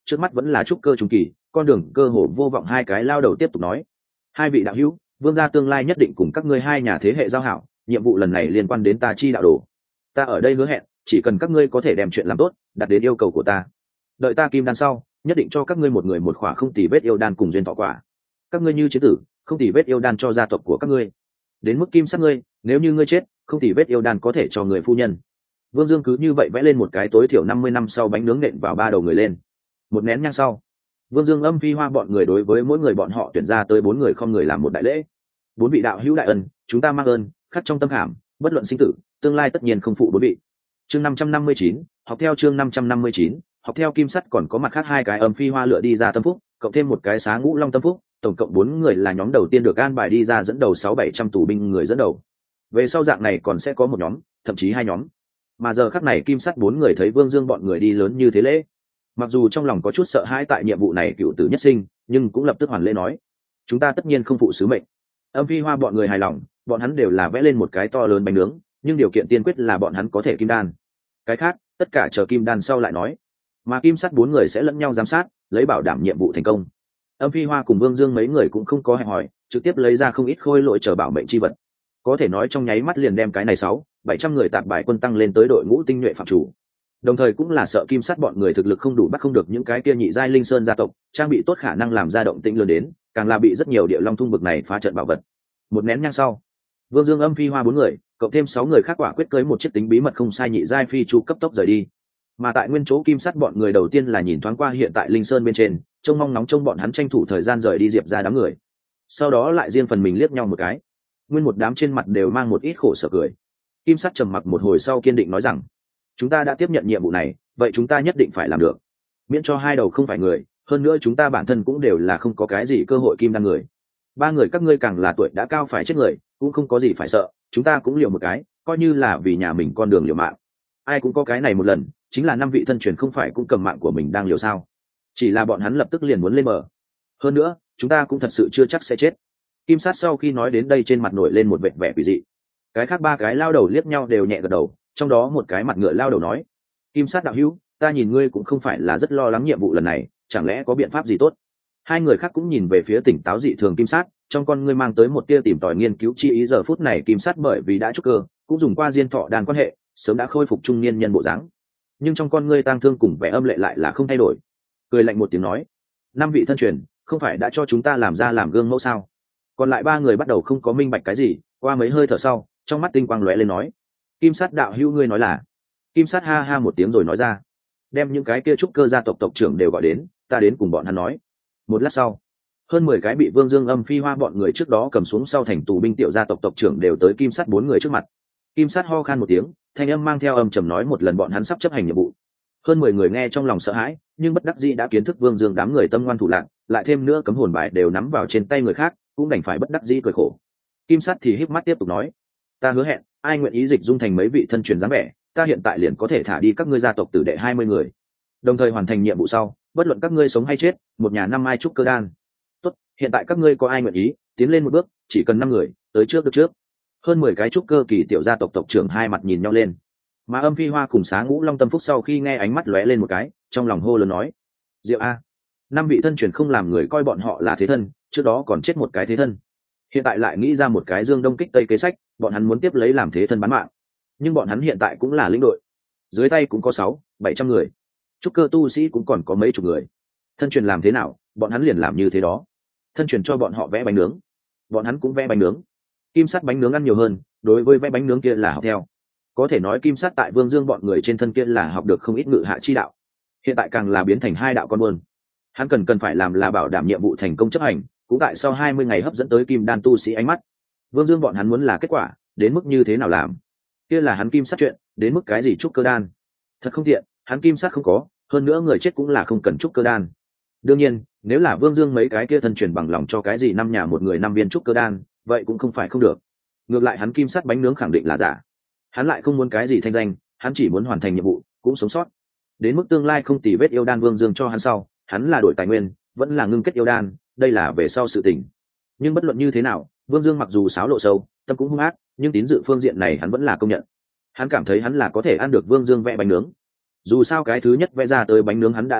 trước mắt vẫn là trúc cơ trung kỳ, con đường cơ hồ vô vọng. Hai cái lao đầu tiếp tục nói: hai vị đạo hữu, vương gia tương lai nhất định cùng các ngươi hai nhà thế hệ giao hảo, nhiệm vụ lần này liên quan đến ta chi đạo đồ. Ta ở đây hứa hẹn, chỉ cần các ngươi có thể đem chuyện làm tốt, đạt đến yêu cầu của ta, đợi ta kim đan sau, nhất định cho các ngươi một người một khỏa không tì vết yêu đan cùng duyên thọ quả. Các ngươi như chế tử, không tì vết yêu đan cho gia tộc của các ngươi. Đến mức kim sát ngươi, nếu như ngươi chết, không tì vết yêu đan có thể cho người phu nhân. Vương Dương cứ như vậy vẽ lên một cái tối thiểu 50 năm sau bánh nướng nện vào ba đầu người lên. Một nén nhang sau, Vương Dương Âm Phi Hoa bọn người đối với mỗi người bọn họ tuyển ra tới 4 người không người làm một đại lễ. 4 vị đạo hữu đại ân, chúng ta mang ơn, khắc trong tâm khảm, bất luận sinh tử, tương lai tất nhiên không phụ 4 vị. Chương 559, học theo chương 559, học theo kim sắt còn có mặt khác 2 cái Âm Phi Hoa lựa đi ra tâm phúc, cộng thêm một cái Xá Ngũ Long tâm phúc, tổng cộng 4 người là nhóm đầu tiên được an bài đi ra dẫn đầu 600-700 tù binh người dẫn đầu. Về sau dạng này còn sẽ có một nhóm, thậm chí 2 nhóm. Mà giờ khắc này kim sắt 4 người thấy Vương Dương bọn người đi lớn như thế lễ, mặc dù trong lòng có chút sợ hãi tại nhiệm vụ này cựu tử nhất sinh, nhưng cũng lập tức hoàn lễ nói: chúng ta tất nhiên không phụ sứ mệnh. Âm Phi Hoa bọn người hài lòng, bọn hắn đều là vẽ lên một cái to lớn bánh nướng, nhưng điều kiện tiên quyết là bọn hắn có thể kim đan, cái khác tất cả chờ kim đan sau lại nói. Mà kim sắt 4 người sẽ lẫn nhau giám sát, lấy bảo đảm nhiệm vụ thành công. Âm Phi Hoa cùng Vương Dương mấy người cũng không có hẹn hỏi, trực tiếp lấy ra không ít khôi lỗi chờ bảo mệnh chi vật, có thể nói trong nháy mắt liền đem cái này 600-700 người tạp bài quân tăng lên tới đội ngũ tinh nhuệ phạm chủ. Đồng thời cũng là sợ kim sắt bọn người thực lực không đủ, bắt không được những cái kia nhị giai linh sơn gia tộc trang bị tốt khả năng làm ra động tĩnh lớn đến, càng là bị rất nhiều địa long thung bực này phá trận bảo vật. Một nén nhang sau, Vương Dương Âm Phi Hoa 4 người cộng thêm 6 người khác quả quyết cưới một chiếc tính bí mật không sai nhị giai phi chu cấp tốc rời đi. Mà tại nguyên chỗ kim sắt bọn người đầu tiên là nhìn thoáng qua hiện tại linh sơn bên trên, trông mong nóng trông bọn hắn tranh thủ thời gian rời đi diệp ra đám người, sau đó lại riêng phần mình liếc nhau một cái, nguyên một đám trên mặt đều mang một ít khổ sở cười. Kim sắt trầm mặc một hồi sau kiên định nói rằng: chúng ta đã tiếp nhận nhiệm vụ này, vậy chúng ta nhất định phải làm được, miễn cho hai đầu không phải người, hơn nữa chúng ta bản thân cũng đều là không có cái gì cơ hội kim đan người. 3 người các ngươi càng là tuổi đã cao phải chết người, cũng không có gì phải sợ, chúng ta cũng liều một cái, coi như là vì nhà mình con đường liều mạng. Ai cũng có cái này một lần, chính là 5 vị thân truyền không phải cũng cầm mạng của mình đang liều sao? Chỉ là bọn hắn lập tức liền muốn lên bờ. Hơn nữa, chúng ta cũng thật sự chưa chắc sẽ chết. Kim sát sau khi nói đến đây trên mặt nổi lên một vệt vẻ quỷ dị. Cái khác 3 cái lao đầu liếc nhau đều nhẹ gật đầu, trong đó một cái mặt ngựa lao đầu nói: kim sát đạo hữu, ta nhìn ngươi cũng không phải là rất lo lắng nhiệm vụ lần này, chẳng lẽ có biện pháp gì tốt? 2 người khác cũng nhìn về phía tỉnh táo dị thường kim sát, trong con ngươi mang tới một tia tìm tòi nghiên cứu chi ý. Giờ phút này kim sát bởi vì đã trúc cơ, cũng dùng qua diên thọ đan quan hệ, sớm đã khôi phục trung niên nhân bộ dáng, nhưng trong con ngươi tang thương cùng vẻ âm lệ lại là không thay đổi. Cười lạnh một tiếng nói: 5 vị thân truyền không phải đã cho chúng ta làm ra làm gương mẫu sao? Còn lại 3 người bắt đầu không có minh bạch cái gì, qua mấy hơi thở sau, trong mắt tinh quang lóe lên nói: kim sát đạo hữu ngươi nói là? Kim sát ha ha một tiếng rồi nói ra: đem những cái kia trúc cơ gia tộc tộc trưởng đều gọi đến, ta đến cùng bọn hắn nói. Một lát sau, hơn 10 cái bị Vương Dương Âm Phi Hoa bọn người trước đó cầm xuống sau thành tù binh tiểu gia tộc tộc trưởng đều tới kim sát 4 người trước mặt. Kim sát ho khan một tiếng, thanh âm mang theo âm trầm nói một lần bọn hắn sắp chấp hành nhiệm vụ. Hơn 10 người nghe trong lòng sợ hãi, nhưng bất đắc dĩ đã kiến thức Vương Dương đám người tâm ngoan thủ lạn, lại thêm nữa cấm hồn bài đều nắm vào trên tay người khác, cũng đành phải bất đắc dĩ cười khổ. Kim sát thì híp mắt tiếp tục nói: ta hứa hẹn, ai nguyện ý dịch dung thành mấy vị thân truyền dáng vẻ, ta hiện tại liền có thể thả đi các ngươi gia tộc tử đệ 20 người. Đồng thời hoàn thành nhiệm vụ sau, bất luận các ngươi sống hay chết, một nhà 5 ai trúc cơ đan. Tốt, hiện tại các ngươi có ai nguyện ý tiến lên một bước, chỉ cần 5 người, tới trước được trước. Hơn 10 cái trúc cơ kỳ tiểu gia tộc tộc trưởng hai mặt nhìn nhau lên. Mà Âm Phi Hoa cùng Xá Ngũ Long tâm phúc sau khi nghe ánh mắt lóe lên một cái, trong lòng hô lớn nói: diệu a, 5 vị thân truyền không làm người coi bọn họ là thế thân, trước đó còn chết một cái thế thân, hiện tại lại nghĩ ra một cái dương đông kích tây kế sách, bọn hắn muốn tiếp lấy làm thế thân bán mạng. Nhưng bọn hắn hiện tại cũng là lĩnh đội, dưới tay cũng có 600-700 người, trúc cơ tu sĩ cũng còn có mấy chục người. Thân truyền làm thế nào, bọn hắn liền làm như thế đó. Thân truyền cho bọn họ vẽ bánh nướng, bọn hắn cũng vẽ bánh nướng. Kim sát bánh nướng ăn nhiều hơn, đối với vẽ bánh nướng kia là học theo. Có thể nói kim sát tại Vương Dương bọn người trên thân kia là học được không ít ngự hạ chi đạo, hiện tại càng là biến thành 2 đạo con buôn. Hắn cần phải làm là bảo đảm nhiệm vụ thành công chấp hành, cũng tại sau 20 ngày hấp dẫn tới kim đan tu sĩ ánh mắt. Vương Dương bọn hắn muốn là kết quả, đến mức như thế nào làm, kia là hắn kim sát chuyện, đến mức cái gì trúc cơ đan, thật không tiện, hắn kim sát không có, hơn nữa người chết cũng là không cần trúc cơ đan. Đương nhiên, nếu là Vương Dương mấy cái kia thân truyền bằng lòng cho cái gì 5 nhà một người 5 viên trúc cơ đan, vậy cũng không phải không được. Ngược lại hắn kim sát bánh nướng khẳng định là giả, hắn lại không muốn cái gì thanh danh, hắn chỉ muốn hoàn thành nhiệm vụ, cũng sống sót. Đến mức tương lai không tì vết yêu đan Vương Dương cho hắn sau, hắn là đổi tài nguyên, vẫn là ngưng kết yêu đan, đây là về sau sự tình. Nhưng bất luận như thế nào, Vương Dương mặc dù sáo lộ sâu, tâm cũng hung ác, nhưng tín dự phương diện này hắn vẫn là công nhận. Hắn cảm thấy hắn là có thể ăn được Vương Dương vẽ bánh nướng. Dù sao cái thứ nhất vẽ ra tới bánh nướng hắn đã ăn được,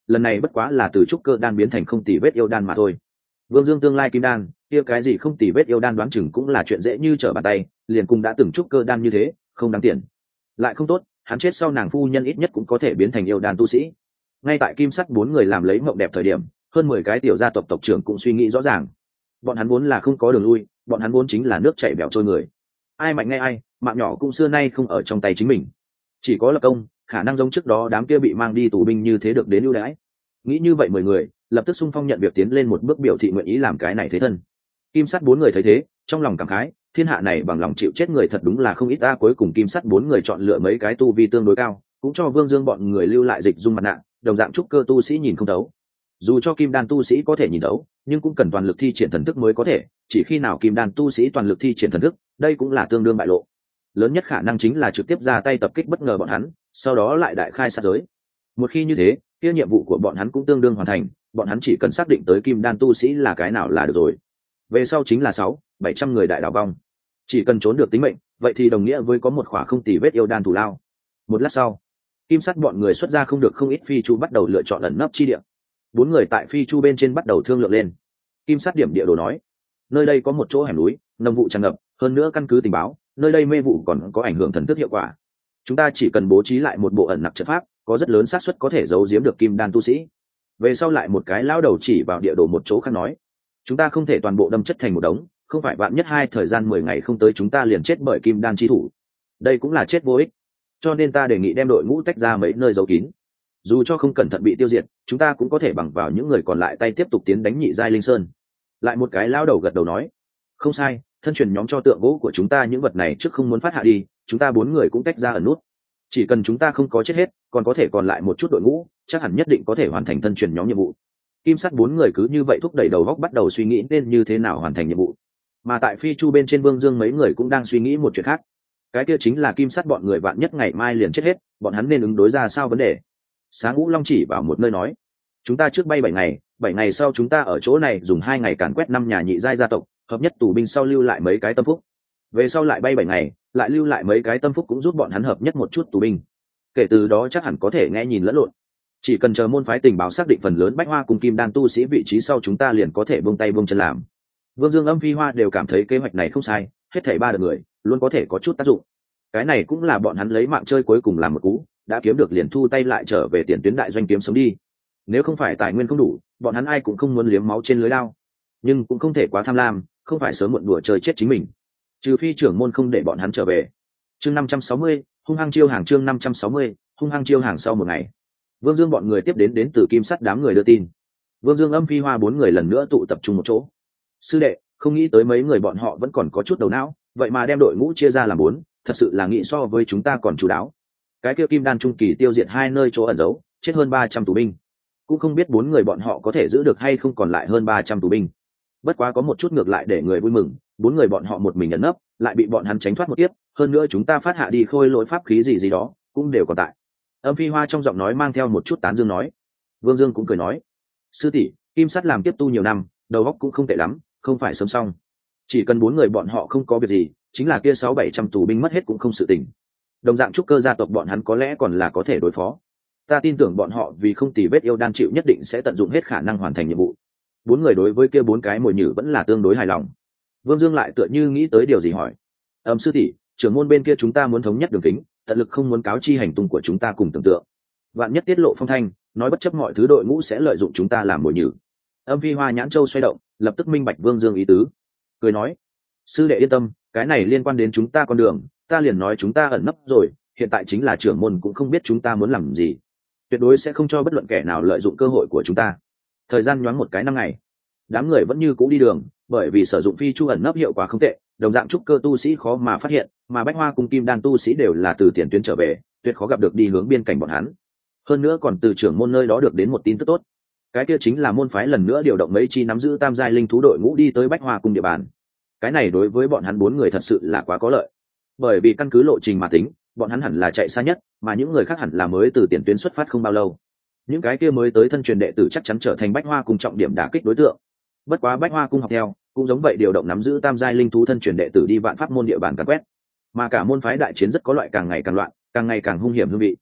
lần này bất quá là từ trúc cơ đan biến thành không tì vết yêu đan mà thôi. Vương Dương tương lai kim đan kia cái gì không tì vết yêu đan đoán chừng cũng là chuyện dễ như trở bàn tay, liền cùng đã từng trúc cơ đan như thế, không đáng tiền. Lại không tốt, hắn chết sau nàng phu nhân ít nhất cũng có thể biến thành yêu đan tu sĩ. Ngay tại kim sắt 4 người làm lấy mộng đẹp thời điểm, hơn 10 cái tiểu gia tộc tộc trưởng cũng suy nghĩ rõ ràng. Bọn hắn vốn là không có đường lui, bọn hắn vốn chính là nước chảy bèo trôi người. Ai mạnh nghe ai, mạng nhỏ cũng xưa nay không ở trong tay chính mình. Chỉ có lập công, khả năng giống trước đó đám kia bị mang đi tù binh như thế được đến ưu đãi. Nghĩ như vậy 10 người, lập tức xung phong nhận việc tiến lên một bước biểu thị nguyện ý làm cái này thế thân. Kim sắt 4 người thấy thế, trong lòng cảm khái, thiên hạ này bằng lòng chịu chết người thật đúng là không ít ta. Cuối cùng kim sắt 4 người chọn lựa mấy cái tu vi tương đối cao, cũng cho Vương Dương bọn người lưu lại dịch dung mặt nạ, đồng dạng trúc cơ tu sĩ nhìn không thấu. Dù cho kim đan tu sĩ có thể nhìn thấu, nhưng cũng cần toàn lực thi triển thần thức mới có thể, chỉ khi nào kim đan tu sĩ toàn lực thi triển thần thức, đây cũng là tương đương bại lộ. Lớn nhất khả năng chính là trực tiếp ra tay tập kích bất ngờ bọn hắn, sau đó lại đại khai sát giới. Một khi như thế, kia nhiệm vụ của bọn hắn cũng tương đương hoàn thành, bọn hắn chỉ cần xác định tới kim đan tu sĩ là cái nào là được rồi. Về sau chính là 600-700 người đại đảo vong. Chỉ cần trốn được tính mệnh, vậy thì đồng nghĩa với có một khỏa không tì vết yêu đan thủ lao. Một lát sau, kim sắt bọn người xuất ra không được không ít phi chu bắt đầu lựa chọn ẩn nấp chi địa. 4 người tại phi chu bên trên bắt đầu thương lượng lên. Kim sắt điểm địa đồ nói, nơi đây có một chỗ hẻm núi, nồng vụ tràn ngập, hơn nữa căn cứ tình báo, nơi đây mê vụ còn có ảnh hưởng thần thức hiệu quả. Chúng ta chỉ cần bố trí lại một bộ ẩn nặc trận pháp, có rất lớn xác suất có thể giấu giếm được kim đan tu sĩ. Về sau lại một cái lão đầu chỉ vào địa đồ một chỗ khác nói, chúng ta không thể toàn bộ đâm chất thành một đống, không phải bạn nhất hai thời gian 10 ngày không tới chúng ta liền chết bởi kim đan chi thủ. Đây cũng là chết vô ích. Cho nên ta đề nghị đem đội ngũ tách ra mấy nơi giấu kín. Dù cho không cẩn thận bị tiêu diệt, chúng ta cũng có thể bằng vào những người còn lại tay tiếp tục tiến đánh nhị giai linh sơn. Lại một cái lão đầu gật đầu nói, không sai, thân truyền nhóm cho tượng gỗ của chúng ta những vật này trước không muốn phát hạ đi, chúng ta 4 người cũng tách ra ẩn nút. Chỉ cần chúng ta không có chết hết, còn có thể còn lại một chút đội ngũ, chắc hẳn nhất định có thể hoàn thành thân truyền nhóm nhiệm vụ. Kim sắt 4 người cứ như vậy thúc đẩy đầu góc bắt đầu suy nghĩ nên như thế nào hoàn thành nhiệm vụ. Mà tại phi chu bên trên Vương Dương mấy người cũng đang suy nghĩ một chuyện khác. Cái kia chính là kim sắt bọn người vạn nhất ngày mai liền chết hết, bọn hắn nên ứng đối ra sao vấn đề. Sáng Ngũ Long chỉ vào một nơi nói, chúng ta trước bay 7 ngày sau chúng ta ở chỗ này dùng 2 ngày càn quét 5 nhà nhị giai gia tộc, hợp nhất tù binh sau lưu lại mấy cái tâm phúc. Về sau lại bay 7 ngày, lại lưu lại mấy cái tâm phúc cũng giúp bọn hắn hợp nhất một chút tù binh. Kể từ đó chắc hẳn có thể nghe nhìn lẫn lộn. Chỉ cần chờ môn phái tình báo xác định phần lớn Bách Hoa cùng kim đan tu sĩ vị trí sau chúng ta liền có thể buông tay buông chân làm. Vương Dương, Âm Phi Hoa đều cảm thấy kế hoạch này không sai, hết thảy 3 đợt người luôn có thể có chút tác dụng. Cái này cũng là bọn hắn lấy mạng chơi cuối cùng làm một cú, đã kiếm được liền thu tay lại trở về tiền tuyến đại doanh kiếm sống đi. Nếu không phải tài nguyên không đủ, bọn hắn ai cũng không muốn liếm máu trên lưới lao, nhưng cũng không thể quá tham lam, không phải sớm muộn đùa chơi chết chính mình. Trừ phi trưởng môn không để bọn hắn trở về. Chương 560, hung hăng chiêu hàng. Chương 560, hung hăng chiêu hàng. Sau một ngày, Vương Dương bọn người tiếp đến từ kim sắt đám người đưa tin. Vương Dương, Âm Phi Hoa 4 người lần nữa tụ tập trung một chỗ. Sư đệ, không nghĩ tới mấy người bọn họ vẫn còn có chút đầu não, vậy mà đem đội ngũ chia ra làm 4, thật sự là nghĩ so với chúng ta còn chú đáo. Cái kia kim đan trung kỳ tiêu diệt 2 nơi chỗ ẩn giấu, chết hơn 300 tù binh. Cũng không biết 4 người bọn họ có thể giữ được hay không, còn lại hơn 300 tù binh. Bất quá có một chút ngược lại để người vui mừng, 4 người bọn họ một mình ẩn nấp, lại bị bọn hắn tránh thoát một tiếp, hơn nữa chúng ta phát hạ đi khôi lỗi pháp khí gì đó, cũng đều còn tại. Âm Phi Hoa trong giọng nói mang theo một chút tán dương nói. Vương Dương cũng cười nói, sư tỷ, kim sắt làm tiếp tu nhiều năm, đầu óc cũng không tệ lắm, không phải sớm xong. Chỉ cần 4 người bọn họ không có việc gì, chính là kia 600-700 tù binh mất hết cũng không sự tình. Đồng dạng trúc cơ gia tộc bọn hắn có lẽ còn là có thể đối phó. Ta tin tưởng bọn họ vì không tì vết yêu đan chịu nhất định sẽ tận dụng hết khả năng hoàn thành nhiệm vụ. 4 người đối với kia 4 cái mồi nhử vẫn là tương đối hài lòng. Vương Dương lại tựa như nghĩ tới điều gì hỏi, sư tỷ, trưởng môn bên kia chúng ta muốn thống nhất đường kính, tận lực không muốn cáo chi hành tung của chúng ta cùng tưởng tượng. Vạn nhất tiết lộ phong thanh, nói bất chấp mọi thứ đội ngũ sẽ lợi dụng chúng ta làm mồi nhử. Âm Phi Hoa nhãn châu xoay động, lập tức minh bạch Vương Dương ý tứ, cười nói, sư đệ yên tâm, cái này liên quan đến chúng ta con đường, ta liền nói chúng ta ẩn nấp rồi, hiện tại chính là trưởng môn cũng không biết chúng ta muốn làm gì, tuyệt đối sẽ không cho bất luận kẻ nào lợi dụng cơ hội của chúng ta. Thời gian nhoáng một cái 5 ngày, đám người vẫn như cũ đi đường, bởi vì sử dụng phi chu ẩn nấp hiệu quả không tệ, đồng dạng trúc cơ tu sĩ khó mà phát hiện, mà Bách Hoa cùng kim đan tu sĩ đều là từ tiền tuyến trở về, tuyệt khó gặp được đi hướng biên cảnh bọn hắn. Hơn nữa còn từ trưởng môn nơi đó được đến một tin tức tốt, cái kia chính là môn phái lần nữa điều động mấy chi nắm giữ tam giai linh thú đội ngũ đi tới Bách Hoa cùng địa bàn. Cái này đối với bọn hắn 4 người thật sự là quá có lợi, bởi vì căn cứ lộ trình mà tính, bọn hắn hẳn là chạy xa nhất, mà những người khác hẳn là mới từ tiền tuyến xuất phát không bao lâu. Những cái kia mới tới thân truyền đệ tử chắc chắn trở thành Bách Hoa cung trọng điểm đả kích đối tượng. Bất quá Bách Hoa cung học theo cũng giống vậy, điều động nắm giữ tam giai linh thú thân truyền đệ tử đi vạn pháp môn địa bàn càn quét, mà cả môn phái đại chiến rất có loại càng ngày càng loạn, càng ngày càng hung hiểm hương vị.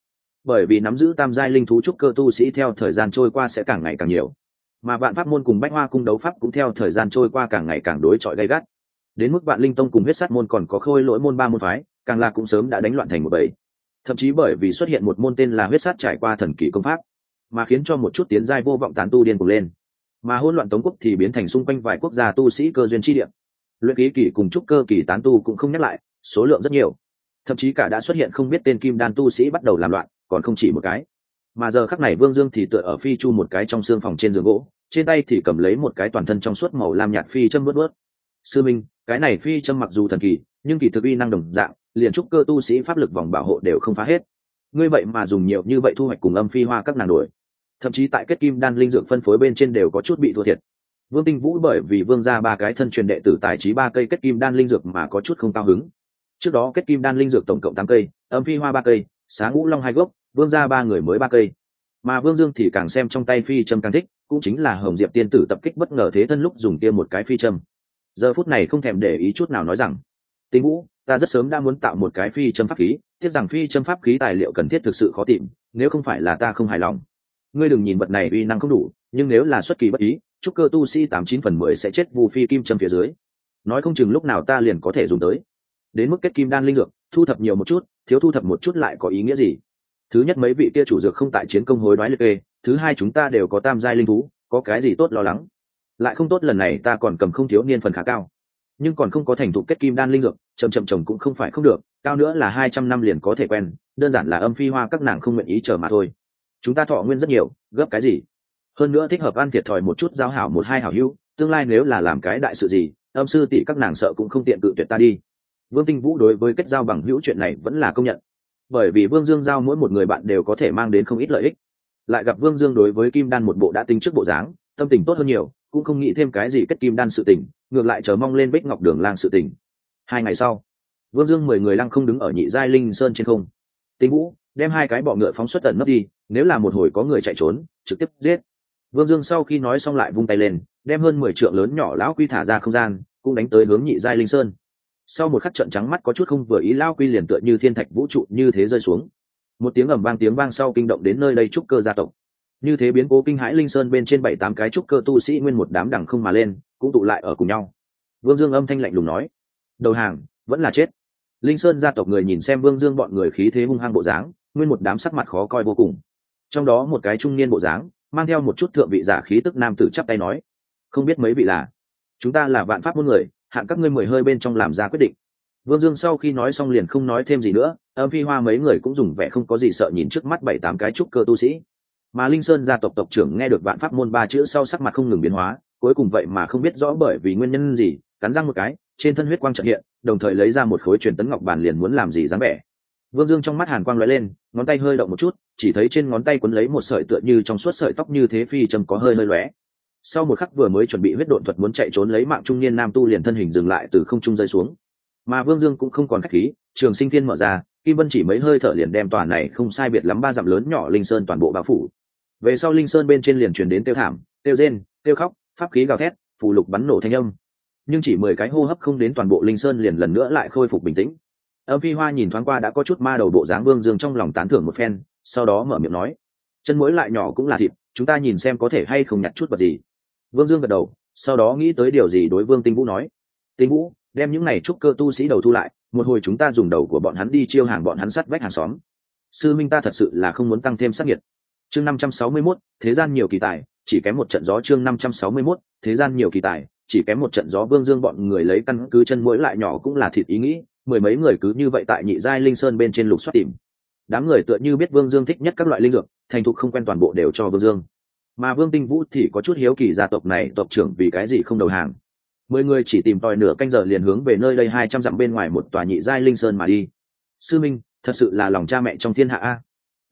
bởi vì nắm giữ tam giai linh thú trúc cơ tu sĩ theo thời gian trôi qua sẽ càng ngày càng nhiều, mà vạn pháp môn cùng bách hoa cung đấu pháp cũng theo thời gian trôi qua càng ngày càng đối chọi gay gắt. Đến mức vạn linh tông cùng huyết sát môn còn có khôi lỗi môn ba môn phái càng là cũng sớm đã đánh loạn thành một bầy, thậm chí bởi vì xuất hiện một môn tên là huyết sát trải qua thần kỳ công pháp mà khiến cho một chút tiến giai vô vọng tán tu điên cuồng lên, mà hỗn loạn Tống quốc thì biến thành xung quanh vài quốc gia tu sĩ cơ duyên chi địa. Luyện khí kỳ cùng trúc cơ kỳ tán tu cũng không nhắc lại, số lượng rất nhiều, thậm chí cả đã xuất hiện không biết tên kim đan tu sĩ bắt đầu làm loạn, còn không chỉ một cái. Mà giờ khắc này Vương Dương thì tựa ở phi chu một cái trong xương phòng trên giường gỗ, trên tay thì cầm lấy một cái toàn thân trong suốt màu lam nhạt phi châm bớt. Sư minh, cái này phi châm mặc dù thần kỳ nhưng kỳ thực uy năng đồng dạng, liền trúc cơ tu sĩ pháp lực vòng bảo hộ đều không phá hết, ngươi vậy mà dùng nhiều như vậy thu hoạch cùng âm phi hoa các nàng đổi, thậm chí tại kết kim đan linh dược phân phối bên trên đều có chút bị thua thiệt. Vương Tinh Vũ bởi vì Vương ra ba cái thân truyền đệ tử tài trí 3 cây kết kim đan linh dược mà có chút không cao hứng. Trước đó kết kim đan linh dược tổng cộng 8 cây, âm phi hoa 3 cây, xá ngũ long 2 gốc, Vương ra 3 người mới 3 cây. Mà Vương Dương thì càng xem trong tay phi châm càng thích, cũng chính là Hồng Diệp tiên tử tập kích bất ngờ thế thân lúc dùng kia một cái phi châm. Giờ phút này không thèm để ý chút nào nói rằng: "Tinh Vũ, ta rất sớm đã muốn tạo một cái phi châm pháp khí, tiếc rằng phi châm pháp khí tài liệu cần thiết thực sự khó tìm, nếu không phải là ta không hài lòng. Ngươi đừng nhìn vật này uy năng không đủ, nhưng nếu là xuất kỳ bất ý, trúc cơ tu sĩ 89/10 sẽ chết vu phi kim châm phía dưới. Nói không chừng lúc nào ta liền có thể dùng tới. Đến mức kết kim đan linh dược, thu thập nhiều một chút, thiếu thu thập một chút lại có ý nghĩa gì? Thứ nhất mấy vị kia chủ dược không tại chiến công hối đoái liệt kê, thứ hai chúng ta đều có tam giai linh thú, có cái gì tốt lo lắng. Lại không tốt lần này ta còn cầm không thiếu niên phần khá cao, nhưng còn không có thành thục kết kim đan linh dược, chậm trồng cũng không phải không được, cao nữa là 200 năm liền có thể quen, đơn giản là âm phi hoa các nàng không nguyện ý chờ mà thôi. Chúng ta thọ nguyên rất nhiều, gấp cái gì? Hơn nữa thích hợp ăn thiệt thòi một chút, giao hảo một hai hảo hữu, tương lai nếu là làm cái đại sự gì, âm sư tỷ các nàng sợ cũng không tiện cự tuyệt ta đi." Vương Tinh Vũ đối với kết giao bằng hữu chuyện này vẫn là công nhận, bởi vì Vương Dương giao mỗi một người bạn đều có thể mang đến không ít lợi ích. Lại gặp Vương Dương đối với kim đan một bộ đã tính trước bộ dáng, tâm tình tốt hơn nhiều, cũng không nghĩ thêm cái gì kết kim đan sự tình, ngược lại chờ mong lên Bích Ngọc Đường Lang sự tình. 2 ngày sau, Vương Dương 10 người lăng không đứng ở nhị giai linh sơn trên không. Tinh Vũ, đem 2 cái bọ ngựa phóng xuất tận nấp đi, nếu là một hồi có người chạy trốn, trực tiếp giết. Vương Dương sau khi nói xong lại vung tay lên, đem hơn 10 trượng lớn nhỏ lão quy thả ra không gian, cũng đánh tới hướng nhị giai linh sơn. Sau một khắc trận trắng mắt có chút không vừa ý, lão quy liền tựa như thiên thạch vũ trụ như thế rơi xuống. Một tiếng ầm vang, tiếng vang sau kinh động đến nơi đây trúc cơ gia tộc. Như thế biến cố kinh hãi linh sơn bên trên 7-8 cái trúc cơ tu sĩ nguyên một đám đằng không mà lên, cũng tụ lại ở cùng nhau. Vương Dương âm thanh lạnh lùng nói: "Đầu hàng, vẫn là chết." Linh sơn gia tộc người nhìn xem Vương Dương bọn người khí thế hung hăng bộ dáng, nguyên một đám sắc mặt khó coi vô cùng. Trong đó một cái trung niên bộ dáng, mang theo một chút thượng vị giả khí tức nam tử chắp tay nói: "Không biết mấy vị là?" "Chúng ta là vạn pháp môn người, hạn các ngươi 10 hơi bên trong làm ra quyết định." Vương Dương sau khi nói xong liền không nói thêm gì nữa, âm phi hoa mấy người cũng dùng vẻ không có gì sợ nhìn trước mắt 7-8 cái trúc cơ tu sĩ. Mà Linh Sơn gia tộc tộc trưởng nghe được vạn pháp môn 3 chữ sau sắc mặt không ngừng biến hóa, cuối cùng vậy mà không biết rõ bởi vì nguyên nhân gì, cắn răng một cái, trên thân huyết quang chợt hiện, đồng thời lấy ra một khối truyền tấn ngọc bàn liền muốn làm gì dáng vẻ. Vương Dương trong mắt hàn quang lóe lên, ngón tay hơi động một chút, chỉ thấy trên ngón tay quấn lấy một sợi tựa như trong suốt sợi tóc như thế phi châm có hơi lóe. Sau một khắc vừa mới chuẩn bị huyết độn thuật muốn chạy trốn lấy mạng trung niên nam tu liền thân hình dừng lại từ không trung rơi xuống. Mà Vương Dương cũng không còn khách khí, trường sinh thiên mở ra, kim vân chỉ mấy hơi thở liền đem tòa này không sai biệt lắm 3 dặm lớn nhỏ linh sơn toàn bộ bao phủ. Về sau linh sơn bên trên liền truyền đến tiêu thảm, tiêu rên, tiêu khóc, pháp khí gào thét, phù lục bắn nổ thanh âm. Nhưng chỉ 10 cái hô hấp không đến, toàn bộ linh sơn liền lần nữa lại khôi phục bình tĩnh. Âm phi hoa nhìn thoáng qua đã có chút ma đầu bộ dáng Vương Dương, trong lòng tán thưởng một phen, sau đó mở miệng nói: "Chân muối lại nhỏ cũng là thịt, chúng ta nhìn xem có thể hay không nhặt chút vật gì." Vương Dương gật đầu, sau đó nghĩ tới điều gì đối Vương Tinh Vũ nói: "Tinh Vũ, đem những này trúc cơ tu sĩ đầu thu lại, một hồi chúng ta dùng đầu của bọn hắn đi chiêu hàng bọn hắn sắt vách hàng xóm." Sư minh, ta thật sự là không muốn tăng thêm sát nhiệt. Chương 561, thế gian nhiều kỳ tài, chỉ kém một trận gió. Chương 561, thế gian nhiều kỳ tài, chỉ kém một trận gió. Vương Dương bọn người lấy căn cứ chân muối lại nhỏ cũng là thịt ý nghĩ, 10 mấy người cứ như vậy tại nhị giai linh sơn bên trên lục soát tìm. Đám người tựa như biết Vương Dương thích nhất các loại linh dược, thành thục không quen toàn bộ đều cho Vương Dương. Mà Vương Tinh Vũ thì có chút hiếu kỳ gia tộc này tộc trưởng vì cái gì không đầu hàng. 10 người chỉ tìm tòi nửa canh giờ liền hướng về nơi đây 200 dặm bên ngoài một tòa nhị giai linh sơn mà đi. Sư minh, thật sự là lòng cha mẹ trong thiên hạ a.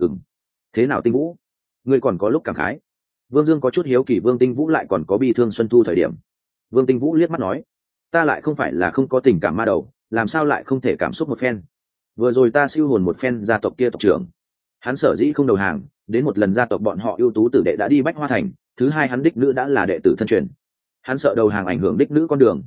Thế nào Tinh Vũ, ngươi còn có lúc cảm khái? Vương Dương có chút hiếu kỳ Vương Tinh Vũ lại còn có bi thương xuân thu thời điểm. Vương Tinh Vũ liếc mắt nói: "Ta lại không phải là không có tình cảm ma đầu, làm sao lại không thể cảm xúc một phen. Vừa rồi ta siêu hồn một phen gia tộc kia tộc trưởng, hắn sở dĩ không đầu hàng, đến một lần gia tộc bọn họ ưu tú tử đệ đã đi Bách Hoa Thành, thứ hai hắn đích nữ đã là đệ tử thân truyền, hắn sợ đầu hàng ảnh hưởng đích nữ con đường.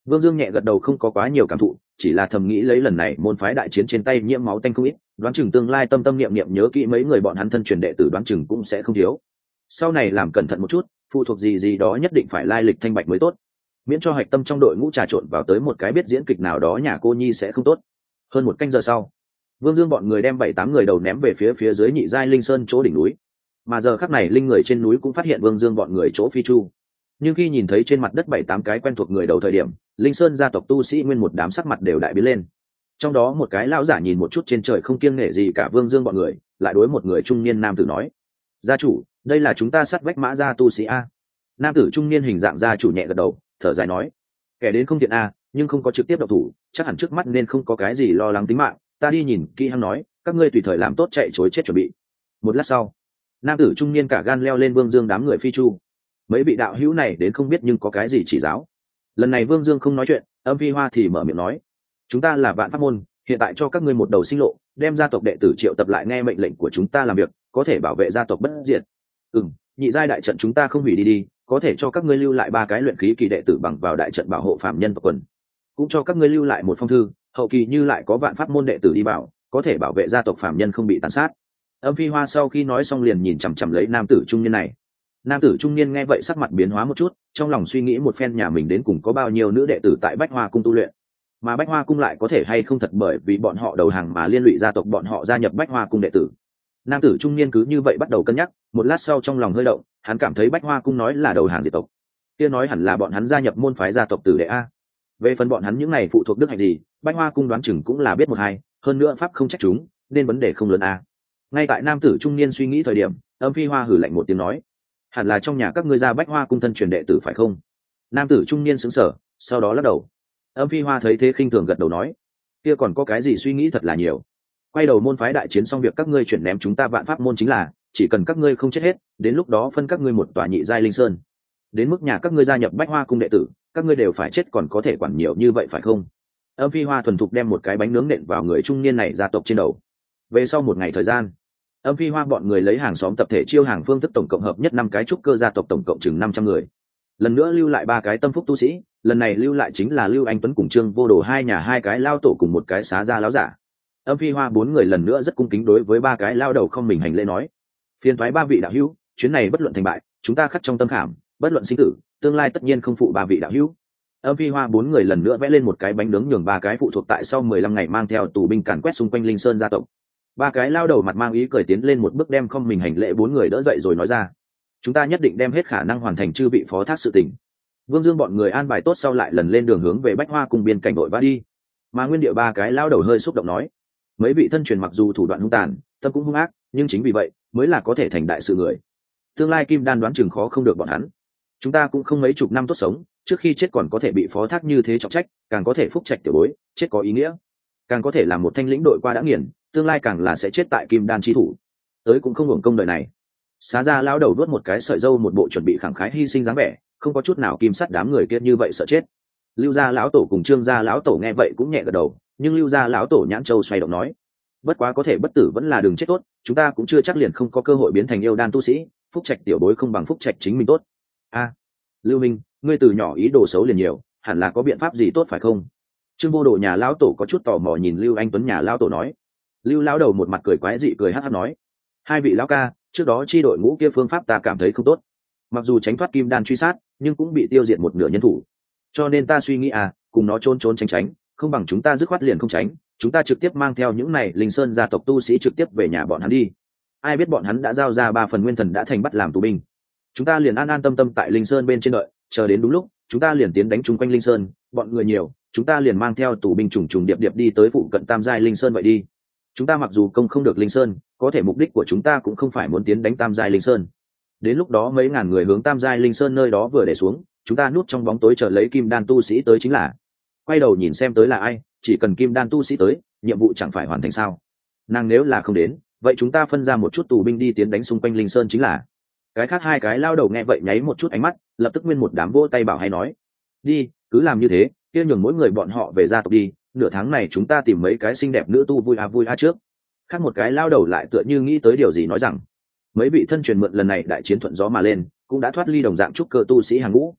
Vương Dương nhẹ gật đầu, không có quá nhiều cảm thụ, chỉ là thầm nghĩ lấy lần này môn phái đại chiến trên tay nhiễm máu tanh không ít, đoán chừng tương lai tâm tâm niệm niệm nhớ kỹ mấy người bọn hắn thân truyền đệ tử, đoán chừng cũng sẽ không thiếu. Sau này làm cẩn thận một chút, phụ thuộc gì gì đó nhất định phải lai lịch thanh bạch mới tốt, miễn cho hạch tâm trong đội ngũ trà trộn vào tới một cái biết diễn kịch nào đó nhà cô nhi sẽ không tốt. Hơn một canh giờ sau, Vương Dương bọn người đem 7-8 người đầu ném về phía dưới nhị giai linh sơn chỗ đỉnh núi, mà giờ khắc này linh người trên núi cũng phát hiện Vương Dương bọn người chỗ phi chu. Nhưng khi nhìn thấy trên mặt đất 7-8 cái quen thuộc người đầu thời điểm, linh sơn gia tộc tu sĩ nguyên một đám sắc mặt đều đại biến lên. Trong đó một cái lão giả nhìn một chút trên trời không kiêng nể gì cả Vương Dương bọn người, lại đối một người trung niên nam tử nói: gia chủ, đây là chúng ta sát vách Mã gia tu sĩ a. Nam tử trung niên hình dạng gia chủ nhẹ gật đầu, thở dài nói: kẻ đến không thiện a, nhưng không có trực tiếp động thủ, chắc hẳn trước mắt nên không có cái gì lo lắng tính mạng, ta đi nhìn kỹ hắn nói, các ngươi tùy thời làm tốt chạy chối chết chuẩn bị. Một lát sau, nam tử trung niên cả gan leo lên Vương Dương đám người phi chu. Mấy vị đạo hữu này đến không biết nhưng có cái gì chỉ giáo. Lần này Vương Dương không nói chuyện, Âm Phi Hoa thì mở miệng nói: chúng ta là Vạn Pháp môn, hiện tại cho các ngươi một đầu sinh lộ, đem gia tộc đệ tử triệu tập lại nghe mệnh lệnh của chúng ta làm việc, có thể bảo vệ gia tộc bất diệt. Nhị giai đại trận chúng ta không hủy đi, có thể cho các ngươi lưu lại 3 cái luyện khí kỳ đệ tử bằng vào đại trận bảo hộ phạm nhân tộc quần, cũng cho các ngươi lưu lại một phong thư, hậu kỳ như lại có Vạn Pháp môn đệ tử đi bảo, có thể bảo vệ gia tộc phạm nhân không bị tàn sát. Âm Phi Hoa sau khi nói xong liền nhìn chằm chằm lấy nam tử trung niên này. Nam tử trung niên nghe vậy sắc mặt biến hóa một chút, trong lòng suy nghĩ một phen nhà mình đến cùng có bao nhiêu nữ đệ tử tại Bách Hoa cung tu luyện, mà Bách Hoa cung lại có thể hay không thật bởi vì bọn họ đầu hàng mà liên lụy gia tộc bọn họ gia nhập Bách Hoa cung đệ tử. Nam tử trung niên cứ như vậy bắt đầu cân nhắc, một lát sau trong lòng hơi động, hắn cảm thấy Bách Hoa cung nói là đầu hàng diệt tộc, kia nói hẳn là bọn hắn gia nhập môn phái gia tộc tử đệ a. Về phần bọn hắn những này phụ thuộc đức hạnh gì, Bách Hoa cung đoán chừng cũng là biết một hai, hơn nữa pháp không trách chúng, nên vấn đề không lớn a. Ngay tại nam tử trung niên suy nghĩ thời điểm, Âm Phi Hoa hử lạnh một tiếng nói: hẳn là trong nhà các ngươi ra Bách Hoa cung thân truyền đệ tử phải không? Nam tử trung niên sững sờ, sau đó lắc đầu. Âm Phi Hoa thấy thế khinh thường gật đầu nói: kia còn có cái gì suy nghĩ thật là nhiều. Quay đầu môn phái đại chiến xong việc các ngươi chuyển ném chúng ta Vạn Pháp môn chính là, chỉ cần các ngươi không chết hết, đến lúc đó phân các ngươi một tòa nhị giai linh sơn. Đến mức nhà các ngươi gia nhập Bách Hoa cung đệ tử, các ngươi đều phải chết còn có thể quản nhiều như vậy phải không? Âm Phi Hoa thuần thục đem một cái bánh nướng nện vào người trung niên này gia tộc trên đầu. Về sau một ngày thời gian, Âm Phi Hoa bọn người lấy hàng xóm tập thể chiêu hàng phương thức tổng cộng hợp nhất 5 cái trúc cơ gia tộc tổng cộng chừng 500 người. Lần nữa lưu lại 3 cái tâm phúc tu sĩ, lần này lưu lại chính là Lưu Anh Tuấn cùng Trương Vô Đồ hai nhà 2 cái lao tổ cùng một cái xá gia lão giả. Âm Phi Hoa 4 người lần nữa rất cung kính đối với 3 cái lao đầu không mình hành lễ nói: phiền toái 3 vị đạo hữu, chuyến này bất luận thành bại, chúng ta khắc trong tâm khảm, bất luận sinh tử, tương lai tất nhiên không phụ 3 vị đạo hữu. Âm Phi Hoa 4 người lần nữa vẽ lên một cái bánh nướng nhường 3 cái phụ thuộc tại sau 15 ngày mang theo tù binh càn quét xung quanh Linh Sơn gia tộc. 3 cái lao đầu mặt mang ý cười tiến lên một bước đem không mình hành lễ 4 người đỡ dậy rồi nói ra: chúng ta nhất định đem hết khả năng hoàn thành chư vị phó thác sự tình. Vương Dương bọn người an bài tốt sau lại lần lên đường hướng về Bách Hoa cùng biên cảnh đội vã đi. Mà nguyên địa 3 cái lao đầu hơi xúc động nói: mấy vị thân truyền mặc dù thủ đoạn hung tàn, tâm cũng hung ác, nhưng chính vì vậy mới là có thể thành đại sự người. Tương lai Kim Đan đoán chừng khó không được bọn hắn. Chúng ta cũng không mấy chục năm tốt sống, trước khi chết còn có thể bị phó thác như thế trọng trách, càng có thể phúc trạch tiểu bối, chết có ý nghĩa, càng có thể làm một thanh lĩnh đội qua đã nghiền, tương lai càng là sẽ chết tại Kim Đan chi thủ, tới cũng không hưởng công đời này. Xá gia lão đầu đuốt một cái sợi râu, một bộ chuẩn bị khẳng khái hy sinh dáng vẻ, không có chút nào kim sắt đám người kia như vậy sợ chết. Lưu gia lão tổ cùng Trương gia lão tổ nghe vậy cũng nhẹ gật đầu, nhưng Lưu gia lão tổ nhãn châu xoay động nói: bất quá có thể bất tử vẫn là đường chết tốt, chúng ta cũng chưa chắc liền không có cơ hội biến thành yêu đan tu sĩ, phúc trạch tiểu bối không bằng phúc trạch chính mình tốt. A, Lưu Minh, ngươi từ nhỏ ý đồ xấu liền nhiều, hẳn là có biện pháp gì tốt phải không? Trương Vô Đồ nhà lão tổ có chút tò mò nhìn Lưu Anh Tuấn nhà lão tổ nói. Lưu lão đầu một mặt cười quái dị cười hắc hắc nói: hai vị lão ca, trước đó chi đội ngũ kia phương pháp ta cảm thấy không tốt, mặc dù tránh thoát Kim Đan truy sát nhưng cũng bị tiêu diệt một nửa nhân thủ, cho nên ta suy nghĩ cùng nó trốn trốn tránh tránh, không bằng chúng ta dứt khoát liền không tránh, chúng ta trực tiếp mang theo những này Linh Sơn gia tộc tu sĩ trực tiếp về nhà bọn hắn đi. Ai biết bọn hắn đã giao ra 3 phần nguyên thần đã thành bắt làm tù binh, chúng ta liền an an tâm tâm tại Linh Sơn bên trên đợi, chờ đến đúng lúc chúng ta liền tiến đánh chung quanh Linh Sơn, bọn người nhiều chúng ta liền mang theo tù binh trùng trùng điệp điệp đi tới phụ cận Tam giai Linh Sơn vậy đi. Chúng ta mặc dù công không được Linh Sơn, có thể mục đích của chúng ta cũng không phải muốn tiến đánh Tam giai Linh Sơn. Đến lúc đó mấy ngàn người hướng Tam giai Linh Sơn nơi đó vừa để xuống, chúng ta núp trong bóng tối chờ lấy Kim Đan tu sĩ tới chính là. Quay đầu nhìn xem tới là ai, chỉ cần Kim Đan tu sĩ tới, nhiệm vụ chẳng phải hoàn thành sao? Nàng nếu là không đến, vậy chúng ta phân ra một chút tù binh đi tiến đánh xung quanh Linh Sơn chính là. Cái khác 2 cái lao đầu nghe vậy nháy một chút ánh mắt, lập tức nguyên một đám vỗ tay bảo hay nói: đi, cứ làm như thế, kia nhường mỗi người bọn họ về gia tộc đi, nửa tháng này chúng ta tìm mấy cái xinh đẹp nữ tu vui trước. Khác một cái lao đầu lại tựa như nghĩ tới điều gì nói rằng: mấy vị thân truyền mượn lần này đại chiến thuận gió mà lên, cũng đã thoát ly đồng dạng trúc cơ tu sĩ hàng ngũ.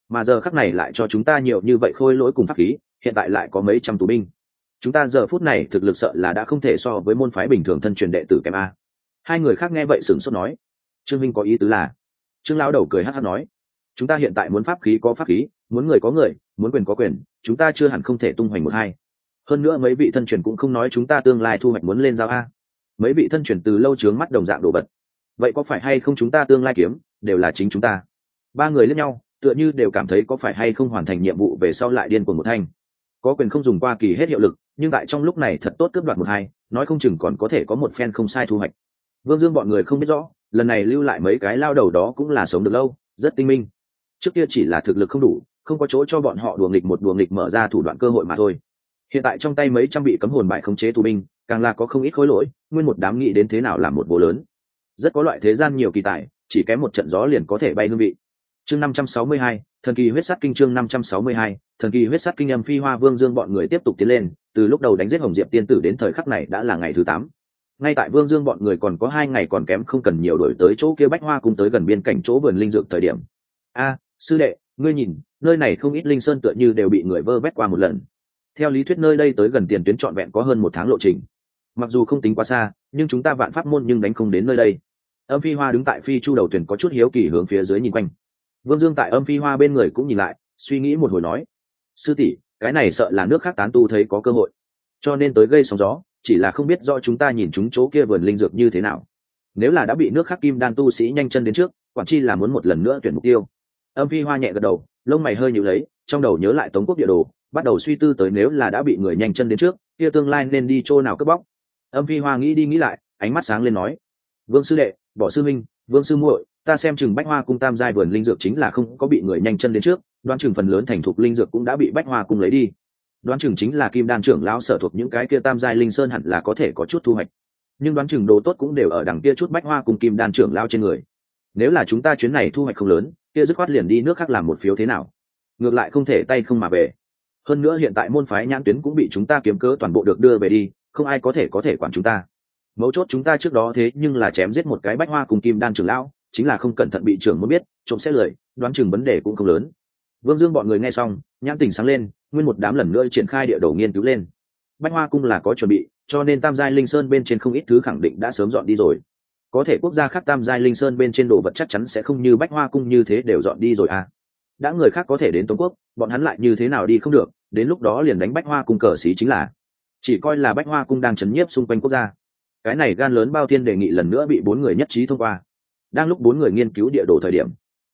mà giờ khắc này lại cho chúng ta nhiều như vậy khôi lỗi cùng pháp khí, hiện tại lại có mấy trăm tù binh, chúng ta giờ phút này thực lực sợ là đã không thể so với môn phái bình thường thân truyền đệ tử kém a. Hai người khác nghe vậy sửng sốt nói. Trương Minh có ý tứ là? Trương lão đầu cười hắc hắc nói, chúng ta hiện tại muốn pháp khí có pháp khí, muốn người có người, muốn quyền có quyền, chúng ta chưa hẳn không thể tung hoành một hai. Hơn nữa mấy vị thân truyền cũng không nói chúng ta tương lai thu hoạch muốn lên giao a. Mấy vị thân truyền từ lâu trướng mắt đồng dạng đồ vật, vậy có phải hay không chúng ta tương lai kiếm đều là chính chúng ta? Ba người liếc nhau, tựa như đều cảm thấy có phải hay không hoàn thành nhiệm vụ về sau lại điên cuồng một thanh. Có quyền không dùng qua kỳ hết hiệu lực, nhưng tại trong lúc này thật tốt cướp đoạt một hai, nói không chừng còn có thể có một phen không sai thu hoạch. Vương Dương bọn người không biết rõ, lần này lưu lại mấy cái lao đầu đó cũng là sống được lâu, rất tinh minh. Trước kia chỉ là thực lực không đủ, không có chỗ cho bọn họ đùa nghịch mở ra thủ đoạn cơ hội mà thôi. Hiện tại trong tay mấy trăm bị cấm hồn bại khống chế tù binh, càng là có không ít khối lỗi, nguyên một đám nghĩ đến thế nào làm một bố lớn. Rất có loại thế gian nhiều kỳ tài, chỉ kém một trận gió liền có thể bay hương vị. Chương 562, thần kỳ huyết sát kinh. Chương 562, thần kỳ huyết sát kinh. Âm Phi Hoa Vương Dương bọn người tiếp tục tiến lên, từ lúc đầu đánh giết Hồng Diệp tiên tử đến thời khắc này đã là ngày thứ 8. Ngay tại Vương Dương bọn người còn có 2 ngày còn kém không cần nhiều đổi tới chỗ kia Bách Hoa cung tới gần biên cảnh chỗ vườn linh dược thời điểm. A, sư đệ, ngươi nhìn, nơi này không ít linh sơn tựa như đều bị người vơ vét qua một lần. Theo lý thuyết nơi đây tới gần tiền tuyến trọn vẹn có hơn 1 tháng lộ trình. Mặc dù không tính quá xa, nhưng chúng ta vạn pháp môn nhưng đánh không đến nơi đây. Âm Phi Hoa đứng tại phi chu đầu thuyền có chút hiếu kỳ hướng phía dưới nhìn quanh. Vương Dương tại Âm Phi Hoa bên người cũng nhìn lại, suy nghĩ một hồi nói: sư tỷ, cái này sợ là nước khác tán tu thấy có cơ hội, cho nên tới gây sóng gió, chỉ là không biết rõ chúng ta nhìn chúng chỗ kia vườn linh dược như thế nào. Nếu là đã bị nước khác kim đan tu sĩ nhanh chân đến trước, quản chi là muốn một lần nữa tuyển mục tiêu. Âm Phi Hoa nhẹ gật đầu, lông mày hơi nhíu lấy, trong đầu nhớ lại Tống Quốc địa đồ, bắt đầu suy tư tới nếu là đã bị người nhanh chân đến trước, kia tương lai nên đi chỗ nào cướp bóc. Âm Phi Hoa nghĩ đi nghĩ lại, ánh mắt sáng lên nói: Vương sư đệ, Bỏ sư minh, Vương sư muội, ta xem chừng Bách Hoa cung tam giai vườn linh dược chính là không có bị người nhanh chân đến trước, đoán chừng phần lớn thành thục linh dược cũng đã bị Bách Hoa cung lấy đi. Đoán chừng chính là kim đan trưởng lão sở thuộc những cái kia tam giai linh sơn hẳn là có thể có chút thu hoạch, nhưng đoán chừng đồ tốt cũng đều ở đằng kia chút Bách Hoa cung kim đan trưởng lão trên người. Nếu là chúng ta chuyến này thu hoạch không lớn, kia dứt khoát liền đi nước khác làm một phiếu thế nào? Ngược lại không thể tay không mà về. Hơn nữa hiện tại môn phái nhãn tuyến cũng bị chúng ta kiếm cớ toàn bộ được đưa về đi, không ai có thể quản chúng ta. Mấu chốt chúng ta trước đó thế nhưng là chém giết một cái Bách Hoa cùng kim đan trưởng lão, chính là không cẩn thận bị trưởng muốn biết, trộm sẽ lười, đoán chừng vấn đề cũng không lớn. Vương Dương bọn người nghe xong, nhãn tình sáng lên, nguyên một đám lần nữa triển khai địa đồ nghiên cứu lên. Bách Hoa cung là có chuẩn bị, cho nên tam giai linh sơn bên trên không ít thứ khẳng định đã sớm dọn đi rồi. Có thể quốc gia khác tam giai linh sơn bên trên đồ vật chắc chắn sẽ không như Bách Hoa cung như thế đều dọn đi rồi à. Đã người khác có thể đến Tống Quốc, bọn hắn lại như thế nào đi không được, đến lúc đó liền đánh Bách Hoa cung cờ xí chính là. Chỉ coi là Bách Hoa cung đang trấn nhiếp xung quanh quốc gia. Cái này gan lớn bao thiên đề nghị lần nữa bị 4 người nhất trí thông qua. Đang lúc 4 người nghiên cứu địa đồ thời điểm,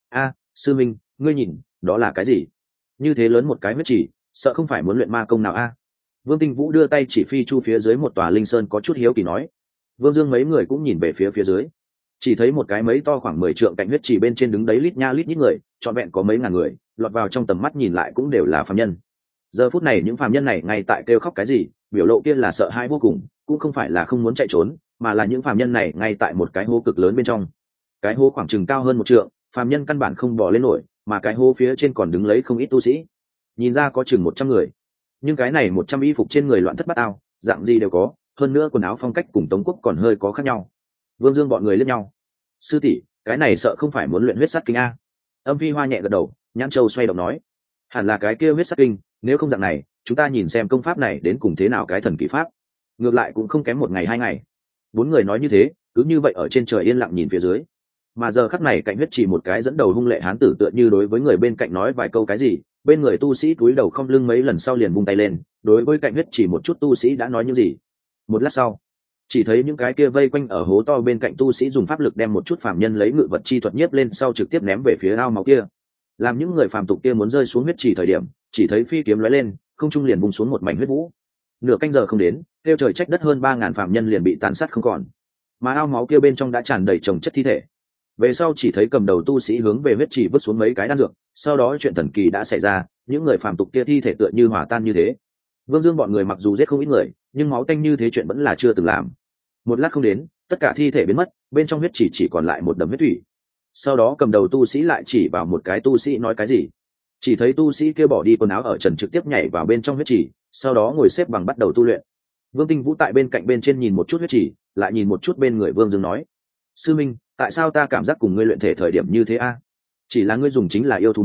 sư minh, ngươi nhìn, đó là cái gì? Như thế lớn một cái huyết chỉ, sợ không phải muốn luyện ma công nào a? Vương Tinh Vũ đưa tay chỉ phi chu phía dưới một tòa linh sơn có chút hiếu kỳ nói. Vương Dương mấy người cũng nhìn về phía dưới, chỉ thấy một cái mấy to khoảng 10 trượng cạnh huyết chỉ bên trên đứng đấy lít nha lít nhít người, trọn vẹn có mấy ngàn người, lọt vào trong tầm mắt nhìn lại cũng đều là phàm nhân. Giờ phút này những phàm nhân này ngay tại kêu khóc cái gì, biểu lộ kia là sợ hãi vô cùng, cũng không phải là không muốn chạy trốn, mà là những phàm nhân này ngay tại một cái hố cực lớn bên trong. Cái hố khoảng chừng cao hơn 1 trượng, phàm nhân căn bản không bò lên nổi, mà cái hố phía trên còn đứng lấy không ít tu sĩ, nhìn ra có chừng 100 người. Nhưng cái này 100 y phục trên người loạn thất bát ao, dạng gì đều có, hơn nữa quần áo phong cách cùng Tống Quốc còn hơi có khác nhau. Vương Dương bọn người liếc nhau. Sư tỷ, cái này sợ không phải muốn luyện huyết sát kinh a? Âm Phi Hoa nhẹ gật đầu, nhãn châu xoay động nói, hẳn là cái kia huyết sát kinh, nếu không dạng này, chúng ta nhìn xem công pháp này đến cùng thế nào cái thần kỳ pháp. Ngược lại cũng không kém 1 ngày 2 ngày. 4 người nói như thế, cứ như vậy ở trên trời yên lặng nhìn phía dưới. Mà giờ khắc này cạnh huyết chỉ một cái dẫn đầu hung lệ hán tử tựa như đối với người bên cạnh nói vài câu cái gì, bên người tu sĩ cúi đầu không lưng mấy lần sau liền vung tay lên, đối với cạnh huyết chỉ một chút tu sĩ đã nói những gì. Một lát sau, chỉ thấy những cái kia vây quanh ở hố to bên cạnh tu sĩ dùng pháp lực đem một chút phàm nhân lấy ngự vật chi thuật nhiếp lên sau trực tiếp ném về phía ao máu kia. Làm những người phàm tục kia muốn rơi xuống huyết chỉ thời điểm, chỉ thấy phi kiếm lóe lên, không trung liền bùng xuống một mảnh huyết vũ. Nửa canh giờ không đến, kêu trời trách đất hơn 3000 phàm nhân liền bị tàn sát không còn. Mà ao máu kia bên trong đã tràn đầy chồng chất thi thể. Về sau chỉ thấy cầm đầu tu sĩ hướng về huyết chỉ vứt xuống mấy cái đan dược, sau đó chuyện thần kỳ đã xảy ra, những người phàm tục kia thi thể tựa như hòa tan như thế. Vương Dương bọn người mặc dù giết không ít người, nhưng máu tanh như thế chuyện vẫn là chưa từng làm. Một lát không đến, tất cả thi thể biến mất, bên trong huyết chỉ còn lại một đầm huyết thủy. Sau đó cầm đầu tu sĩ lại chỉ vào một cái tu sĩ nói cái gì, chỉ thấy tu sĩ kia bỏ đi quần áo ở trần trực tiếp nhảy vào bên trong huyết chỉ, sau đó ngồi xếp bằng bắt đầu tu luyện. Vương Tinh Vũ tại bên cạnh bên trên nhìn một chút huyết chỉ, lại nhìn một chút bên người Vương Dương nói, sư minh, tại sao ta cảm giác cùng ngươi luyện thể thời điểm như thế a? Chỉ là ngươi dùng chính là yêu thú máu,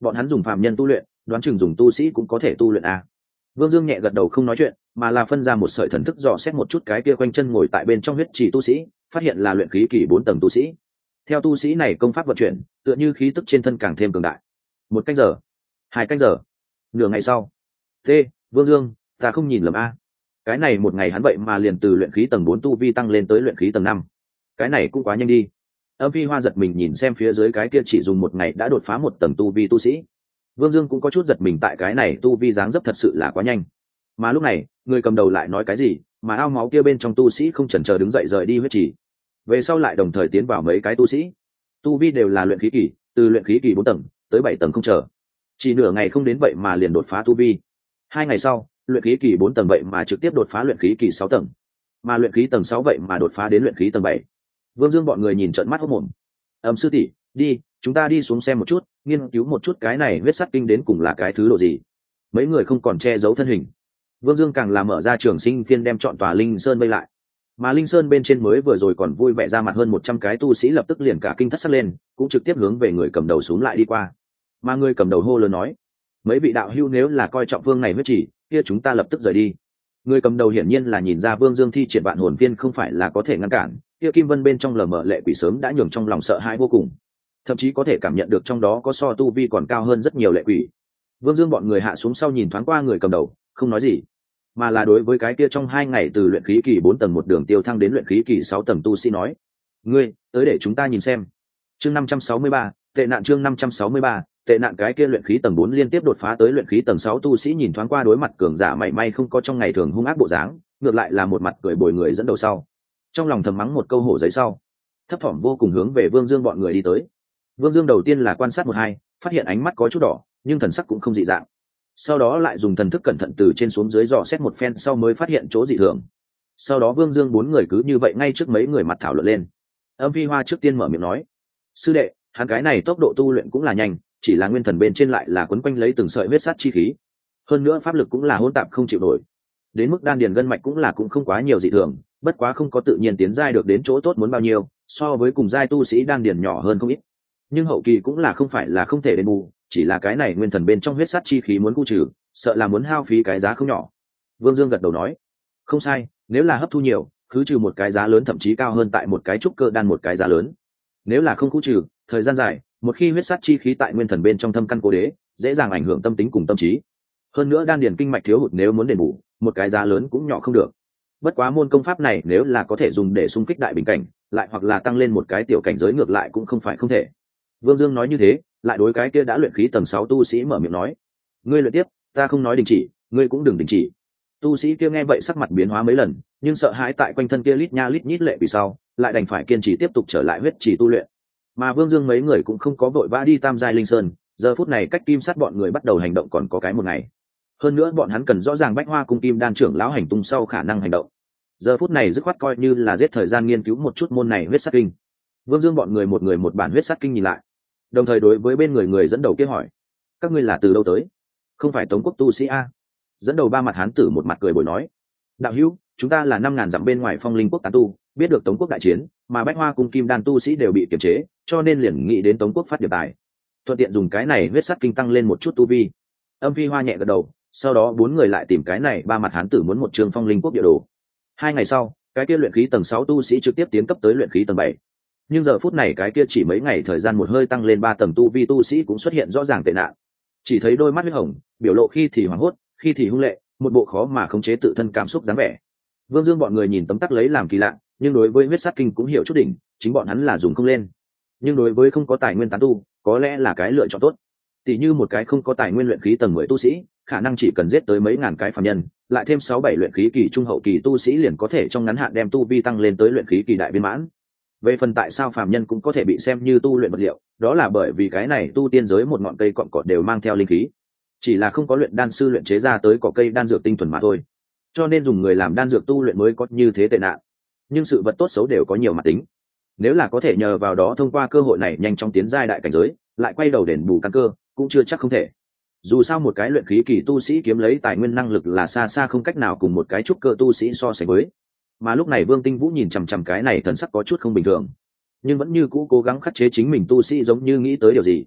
bọn hắn dùng phàm nhân tu luyện, đoán chừng dùng tu sĩ cũng có thể tu luyện à. Vương Dương nhẹ gật đầu không nói chuyện, mà là phân ra một sợi thần thức dò xét một chút cái kia quanh chân ngồi tại bên trong huyết trì tu sĩ, phát hiện là luyện khí kỳ 4 tầng tu sĩ. Theo tu sĩ này công pháp vận chuyển, tựa như khí tức trên thân càng thêm cường đại. 1 canh giờ, 2 canh giờ, nửa ngày sau. Vương Dương, ta không nhìn lầm a. Cái này một ngày hắn vậy mà liền từ luyện khí tầng 4 tu vi tăng lên tới luyện khí tầng 5. Cái này cũng quá nhanh đi. Âm Phi Hoa giật mình nhìn xem phía dưới cái kia chỉ dùng một ngày đã đột phá 1 tầng tu vi tu sĩ. Vương Dương cũng có chút giật mình tại cái này tu vi dáng dấp thật sự là quá nhanh. Mà lúc này, người cầm đầu lại nói cái gì, mà ao máu kia bên trong tu sĩ không chần chờ đứng dậy rời đi huyết trì. Về sau lại đồng thời tiến vào mấy cái tu sĩ. Tu vi đều là luyện khí kỳ, từ luyện khí kỳ 4 tầng tới 7 tầng không chờ. Chỉ nửa ngày không đến vậy mà liền đột phá tu vi. 2 ngày sau, luyện khí kỳ 4 tầng vậy mà trực tiếp đột phá luyện khí kỳ 6 tầng. Mà luyện khí tầng 6 vậy mà đột phá đến luyện khí tầng 7. Vương Dương bọn người nhìn trợn mắt hốt mồm. Sư tỷ, đi, chúng ta đi xuống xem một chút, nghiên cứu một chút cái này huyết sắt kinh đến cùng là cái thứ độ gì. Mấy người không còn che giấu thân hình. Vương Dương càng làm mở ra trường sinh phiên đem chọn tòa Linh Sơn vây lại. Mà Linh Sơn bên trên mới vừa rồi còn vui vẻ ra mặt hơn 100 cái tu sĩ lập tức liền cả kinh thất sắc lên, cũng trực tiếp hướng về người cầm đầu xuống lại đi qua. Mà người cầm đầu hô lớn nói: "Mấy vị đạo hữu nếu là coi trọng vương này huyết chỉ, kia chúng ta lập tức rời đi." Người cầm đầu hiển nhiên là nhìn ra Vương Dương thi triển vạn hồn phiên không phải là có thể ngăn cản, kia Kim Vân bên trong lờ mờ lệ quỷ sớm đã nhường trong lòng sợ hãi vô cùng, thậm chí có thể cảm nhận được trong đó có so tu vi còn cao hơn rất nhiều lệ quỷ. Vương Dương bọn người hạ xuống sau nhìn thoáng qua người cầm đầu, không nói gì, mà là đối với cái kia trong 2 ngày từ luyện khí kỳ 4 tầng một đường tiêu thăng đến luyện khí kỳ 6 tầng tu sĩ nói: "Ngươi, tới để chúng ta nhìn xem." Chương 563, tệ nạn chương 563, tệ nạn cái kia luyện khí tầng 4 liên tiếp đột phá tới luyện khí tầng 6 tu sĩ nhìn thoáng qua đối mặt cường giả mảy may không có trong ngày thường hung ác bộ dáng, ngược lại là một mặt cười bồi người dẫn đầu sau. Trong lòng thầm mắng một câu hổ giấy sau, thấp thỏm vô cùng hướng về Vương Dương bọn người đi tới. Vương Dương đầu tiên là quan sát 1-2, phát hiện ánh mắt có chút đỏ, nhưng thần sắc cũng không dị dạng. Sau đó lại dùng thần thức cẩn thận từ trên xuống dưới dò xét một phen sau mới phát hiện chỗ dị thường. Sau đó Vương Dương 4 người cứ như vậy ngay trước mấy người mặt thảo luận lên. Âm Phi Hoa trước tiên mở miệng nói: "Sư đệ, hắn cái này tốc độ tu luyện cũng là nhanh, chỉ là nguyên thần bên trên lại là quấn quanh lấy từng sợi huyết sát chi khí, hơn nữa pháp lực cũng là hỗn tạp không chịu nổi. Đến mức đan điền gân mạch cũng không quá nhiều dị thường, bất quá không có tự nhiên tiến giai được đến chỗ tốt muốn bao nhiêu, so với cùng giai tu sĩ đan điền nhỏ hơn không ít. Nhưng hậu kỳ cũng là không phải là không thể đền bù, chỉ là cái này nguyên thần bên trong huyết sát chi khí muốn khu trừ, sợ là muốn hao phí cái giá không nhỏ." Vương Dương gật đầu nói: "Không sai, nếu là hấp thu nhiều, khứ trừ một cái giá lớn thậm chí cao hơn tại một cái trúc cơ đan một cái giá lớn. Nếu là không khu trừ, thời gian dài, một khi huyết sát chi khí tại nguyên thần bên trong thâm căn cố đế, dễ dàng ảnh hưởng tâm tính cùng tâm trí. Hơn nữa đan điền kinh mạch thiếu hụt nếu muốn đền bù, một cái giá lớn cũng nhỏ không được. Bất quá môn công pháp này nếu là có thể dùng để xung kích đại bình cảnh, lại hoặc là tăng lên một cái tiểu cảnh giới ngược lại cũng không phải không thể." Vương Dương nói như thế, lại đối cái kia đã luyện khí tầng 6 tu sĩ mở miệng nói: "Ngươi luyện tiếp, ta không nói đình chỉ, ngươi cũng đừng đình chỉ." Tu sĩ kia nghe vậy sắc mặt biến hóa mấy lần, nhưng sợ hãi tại quanh thân kia lít nha lít nhít lệ vì sau, lại đành phải kiên trì tiếp tục trở lại huyết trì tu luyện. Mà Vương Dương mấy người cũng không có vội vã đi Tam giai Linh Sơn, giờ phút này cách Kim Sắt bọn người bắt đầu hành động còn có cái một ngày. Hơn nữa bọn hắn cần rõ ràng Bách Hoa cung Kim Đan trưởng lão hành tung sau khả năng hành động. Giờ phút này dứt khoát coi như là giết thời gian nghiên cứu một chút môn này huyết sát kinh. Vương Dương bọn người một bản huyết sát kinh nhìn lại, đồng thời đối với bên người dẫn đầu kia hỏi: "Các ngươi là từ đâu tới? Không phải Tống quốc tu sĩ a?" Dẫn đầu ba mặt hán tử một mặt cười bồi nói: "Đạo hữu, chúng ta là 5.000 dặm bên ngoài Phong Linh quốc tán tu, biết được Tống quốc đại chiến, mà Bách Hoa cung Kim Đan tu sĩ đều bị kiềm chế, cho nên liền nghĩ đến Tống quốc phát điểm tài, thuận tiện dùng cái này huyết sát kinh tăng lên một chút tu vi." Âm Phi Hoa nhẹ gật đầu, sau đó 4 người lại tìm cái này ba mặt hán tử muốn một trường Phong Linh quốc địa đồ. 2 ngày sau, cái kia luyện khí tầng 6 tu sĩ trực tiếp tiến cấp tới luyện khí tầng 7. Nhưng giờ phút này cái kia chỉ mấy ngày thời gian một hơi tăng lên 3 tầng tu vi tu sĩ cũng xuất hiện rõ ràng tệ nạn. Chỉ thấy đôi mắt huyết hồng, biểu lộ khi thì hoảng hốt, khi thì hung lệ, một bộ khó mà khống chế tự thân cảm xúc dáng vẻ. Vương Dương bọn người nhìn tấm tắc lấy làm kỳ lạ, nhưng đối với huyết sát kinh cũng hiểu chút đỉnh, chính bọn hắn là dùng không lên. Nhưng đối với không có tài nguyên tán tu, có lẽ là cái lựa chọn tốt. Tỷ như một cái không có tài nguyên luyện khí tầng 10 tu sĩ, khả năng chỉ cần giết tới mấy ngàn cái phàm nhân, lại thêm 6-7 luyện khí kỳ trung hậu kỳ tu sĩ liền có thể trong ngắn hạn đem tu vi tăng lên tới luyện khí kỳ đại viên mãn. Về phần tại sao phàm nhân cũng có thể bị xem như tu luyện vật liệu, đó là bởi vì cái này tu tiên giới một ngọn cây cọn cỏ đều mang theo linh khí, chỉ là không có luyện đan sư luyện chế ra tới cỏ cây đan dược tinh thuần mà thôi. Cho nên dùng người làm đan dược tu luyện mới có như thế tệ nạn. Nhưng sự vật tốt xấu đều có nhiều mặt tính. Nếu là có thể nhờ vào đó thông qua cơ hội này nhanh chóng tiến giai đại cảnh giới, lại quay đầu đền bù căn cơ, cũng chưa chắc không thể. Dù sao một cái luyện khí kỳ tu sĩ kiếm lấy tài nguyên năng lực là xa xa không cách nào cùng một cái trúc cơ tu sĩ so sánh với. Mà lúc này Vương Tinh Vũ nhìn chằm chằm cái này thần sắc có chút không bình thường, nhưng vẫn như cũ cố gắng khắc chế chính mình tu sĩ giống như nghĩ tới điều gì.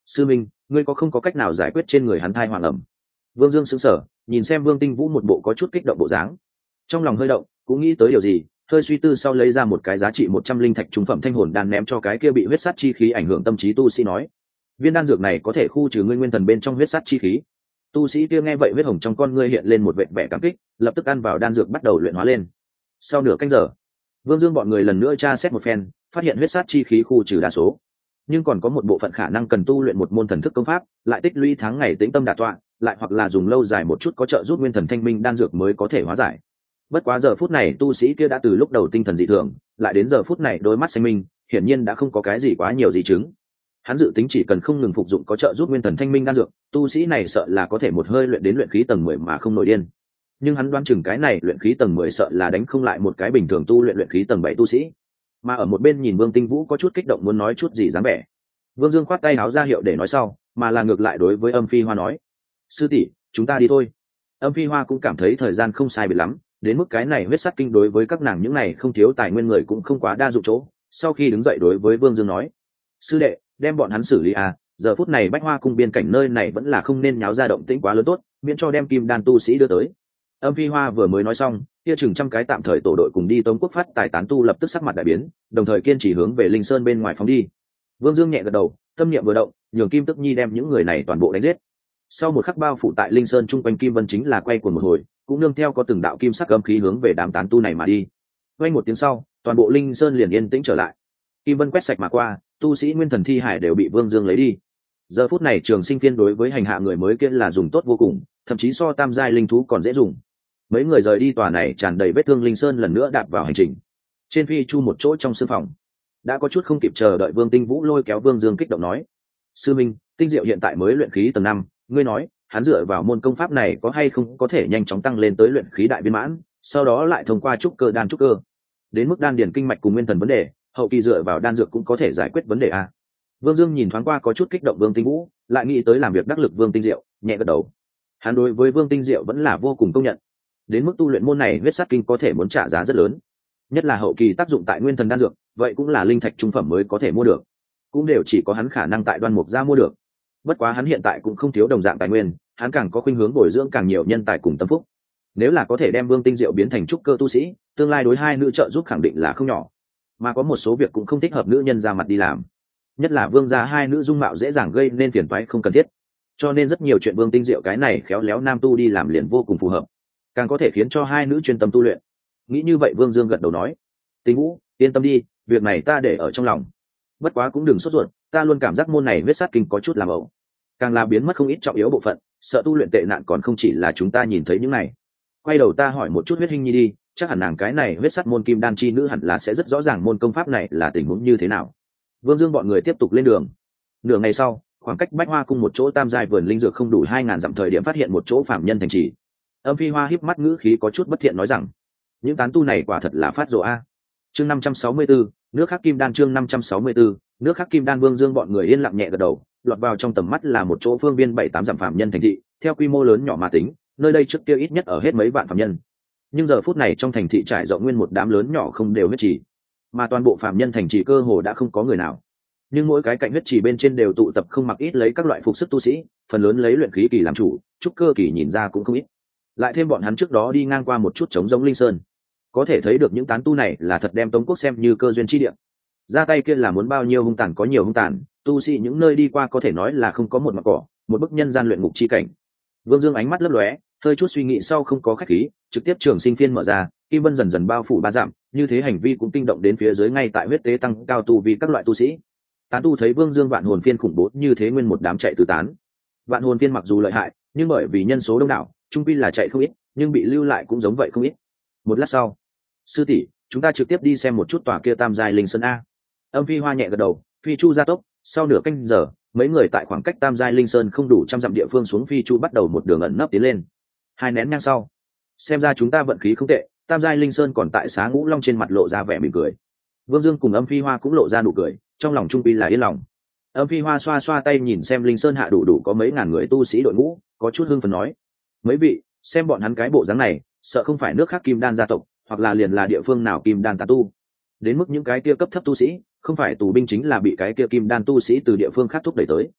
sư minh, ngươi có không có cách nào giải quyết trên người hắn thai hoàng ẩm? Vương Dương sững sờ, nhìn xem Vương Tinh Vũ một bộ có chút kích động bộ dáng, trong lòng hơi động, cũng nghĩ tới điều gì, hơi suy tư sau lấy ra một cái giá trị 100 linh thạch trung phẩm thanh hồn đan ném cho cái kia bị huyết sát chi khí ảnh hưởng tâm trí tu sĩ nói: viên đan dược này có thể khu trừ ngươi nguyên thần bên trong huyết sát chi khí. Tu sĩ kia nghe vậy, huyết hồng trong con ngươi hiện lên một vẻ vẻ cảm kích, lập tức ăn vào đan dược bắt đầu luyện hóa lên. Sau nửa canh giờ, Vương Dương bọn người lần nữa tra xét một phen, phát hiện huyết sát chi khí khu trừ đa số, nhưng còn có một bộ phận khả năng cần tu luyện một môn thần thức công pháp, lại tích lũy tháng ngày tĩnh tâm đả tọa, lại hoặc là dùng lâu dài một chút có trợ giúp nguyên thần thanh minh đan dược mới có thể hóa giải. Bất quá giờ phút này tu sĩ kia đã từ lúc đầu tinh thần dị thường, lại đến giờ phút này đôi mắt xanh minh, hiển nhiên đã không có cái gì quá nhiều di chứng. Hắn dự tính chỉ cần không ngừng phục dụng có trợ giúp nguyên thần thanh minh đan dược, tu sĩ này sợ là có thể một hơi luyện đến luyện khí tầng 10 mà không nổi điên. Nhưng hắn đoán chừng cái này luyện khí tầng 10 sợ là đánh không lại một cái bình thường tu luyện luyện khí tầng 7 tu sĩ. Mà ở một bên nhìn Vương Tinh Vũ có chút kích động muốn nói chút gì dáng vẻ. Vương Dương khoát tay áo ra hiệu để nói sau, mà là ngược lại đối với Âm Phi Hoa nói: sư tỷ, chúng ta đi thôi. Âm Phi Hoa cũng cảm thấy thời gian không sai biệt lắm, đến mức cái này huyết sát kinh đối với các nàng những này không thiếu tài nguyên người cũng không quá đa dụng chỗ. Sau khi đứng dậy đối với Vương Dương nói: sư đệ, đem bọn hắn xử lý à, giờ phút này Bách Hoa cung biên cảnh nơi này vẫn là không nên nháo ra động tĩnh quá lớn tốt, miễn cho đem kim đan tu sĩ đưa tới. Âm Phi Hoa vừa mới nói xong, kia chừng trăm cái tạm thời tổ đội cùng đi Tống Quốc phát tài tán tu lập tức sắc mặt đại biến, đồng thời kiên trì hướng về Linh Sơn bên ngoài phóng đi. Vương Dương nhẹ gật đầu, tâm niệm vừa động, nhường Kim Tức Nhi đem những người này toàn bộ đánh giết. Sau một khắc bao phủ tại Linh Sơn trung quanh Kim Vân chính là quay cuồng một hồi, cũng nương theo có từng đạo kim sắc âm khí hướng về đám tán tu này mà đi. Quay một tiếng sau, toàn bộ Linh Sơn liền yên tĩnh trở lại. Kim Vân quét sạch mà qua, tu sĩ nguyên thần thi hải đều bị Vương Dương lấy đi. Giờ phút này Trường Sinh Phiên đối với hành hạ người mới kia là dùng tốt vô cùng, thậm chí so tam giai linh thú còn dễ dùng. Mấy người rời đi tòa này tràn đầy vết thương Linh Sơn lần nữa đạp vào hành trình. Trên phi chu một chỗ trong sương phòng, đã có chút không kịp chờ đợi Vương Tinh Vũ lôi kéo Vương Dương kích động nói: sư minh, Tinh Diệu hiện tại mới luyện khí tầng 5, ngươi nói hắn dựa vào môn công pháp này có hay không có thể nhanh chóng tăng lên tới luyện khí đại viên mãn, sau đó lại thông qua trúc cơ đan trúc cơ, đến mức đan điền kinh mạch cùng nguyên thần vấn đề, hậu kỳ dựa vào đan dược cũng có thể giải quyết vấn đề a. Vương Dương nhìn thoáng qua có chút kích động Vương Tinh Vũ, lại nghĩ tới làm việc đắc lực Vương Tinh Diệu, nhẹ gật đầu. Hắn đối với Vương Tinh Diệu vẫn là vô cùng công nhận. Đến mức tu luyện môn này huyết sát kinh có thể muốn trả giá rất lớn, nhất là hậu kỳ tác dụng tại nguyên thần đan dược, vậy cũng là linh thạch trung phẩm mới có thể mua được, cũng đều chỉ có hắn khả năng tại Đoan Mục gia mua được. Bất quá hắn hiện tại cũng không thiếu đồng dạng tài nguyên, hắn càng có khuynh hướng bồi dưỡng càng nhiều nhân tài cùng tâm phúc. Nếu là có thể đem Vương Tinh Diệu biến thành trúc cơ tu sĩ, tương lai đối hai nữ trợ giúp khẳng định là không nhỏ. Mà có một số việc cũng không thích hợp nữ nhân ra mặt đi làm, nhất là Vương gia hai nữ dung mạo dễ dàng gây nên phiền toái không cần thiết, cho nên rất nhiều chuyện Vương Tinh Diệu cái này khéo léo nam tu đi làm liền vô cùng phù hợp, càng có thể khiến cho hai nữ chuyên tâm tu luyện. Nghĩ như vậy Vương Dương gật đầu nói: Tinh Vũ, yên tâm đi, việc này ta để ở trong lòng. Bất quá cũng đừng sốt ruột, ta luôn cảm giác môn này huyết sát kinh có chút làm ẩu, càng là biến mất không ít trọng yếu bộ phận, sợ tu luyện tệ nạn còn không chỉ là chúng ta nhìn thấy những này. Quay đầu ta hỏi một chút Huyết Hinh Nhi đi, chắc hẳn nàng cái này huyết sát môn kim đan chi nữ hẳn là sẽ rất rõ ràng môn công pháp này là tình huống như thế nào. Vương Dương bọn người tiếp tục lên đường. Nửa ngày sau, khoảng cách Bách Hoa cung một chỗ tam giai vườn linh dược không đủ 2000 dặm thời điểm phát hiện một chỗ phạm nhân thành trì. Âm Phi Hoa híp mắt ngữ khí có chút bất thiện nói rằng: những tán tu này quả thật là phát rồ a. Chương 564, nước Khắc Kim Đan. Chương 564, nước Khắc Kim Đan. Vương Dương bọn người yên lặng nhẹ gật đầu, lọt vào trong tầm mắt là một chỗ phương viên 7-8 dặm phạm nhân thành thị, theo quy mô lớn nhỏ mà tính, nơi đây trước kia ít nhất ở hết mấy vạn phạm nhân. Nhưng giờ phút này trong thành thị trải rộng nguyên một đám lớn nhỏ không đều huyết trì, mà toàn bộ phạm nhân thành trì cơ hồ đã không có người nào. Nhưng mỗi cái cạnh huyết trì bên trên đều tụ tập không mặc ít lấy các loại phục sức tu sĩ, phần lớn lấy luyện khí kỳ làm chủ, trúc cơ kỳ nhìn ra cũng không ít. Lại thêm bọn hắn trước đó đi ngang qua một chút trống giống Linh Sơn, có thể thấy được những tán tu này là thật đem Tống Quốc xem như cơ duyên chi địa. Ra tay kia là muốn bao nhiêu hung tàn có nhiều hung tàn, tu sĩ những nơi đi qua có thể nói là không có một mặt cỏ, một bức nhân gian luyện ngục chi cảnh. Vương Dương ánh mắt lấp lóe, hơi chút suy nghĩ sau không có khách khí, trực tiếp Trường Sinh Phiên mở ra, kim vân dần dần bao phủ ba dặm, như thế hành vi cũng kinh động đến phía dưới ngay tại huyết tế tăng cao tu vì các loại tu sĩ. Tán tu thấy Vương Dương Vạn Hồn Phiên khủng bố như thế, nguyên một đám chạy tứ tán. Vạn Hồn Phiên mặc dù lợi hại, nhưng bởi vì nhân số đông đảo, trung quy là chạy không ít, nhưng bị lưu lại cũng giống vậy không ít. Một lát sau, sư tỷ, chúng ta trực tiếp đi xem một chút tòa kia tam giai linh sơn a. Âm Phi Hoa nhẹ gật đầu, phi chu gia tốc, sau nửa canh giờ, mấy người tại khoảng cách tam giai linh sơn không đủ 100 dặm địa phương xuống phi chu bắt đầu một đường ẩn nấp tiến lên. 2 nén nhang sau, xem ra chúng ta vận khí không tệ, tam giai linh sơn còn tại Xá Ngũ Long trên mặt lộ ra vẻ mỉm cười. Vương Dương cùng Âm Phi Hoa cũng lộ ra nụ cười, trong lòng trung quy là yên lòng. Âm Phi Hoa xoa xoa tay nhìn xem linh sơn hạ đủ có mấy ngàn người tu sĩ đội ngũ, có chút hưng phấn nói: mấy vị, xem bọn hắn cái bộ dáng này, sợ không phải nước khác Kim Đan gia tộc, hoặc là liền là địa phương nào Kim Đan tà tu. Đến mức những cái kia cấp thấp tu sĩ, không phải tù binh chính là bị cái kia Kim Đan tu sĩ từ địa phương khác thúc đẩy tới.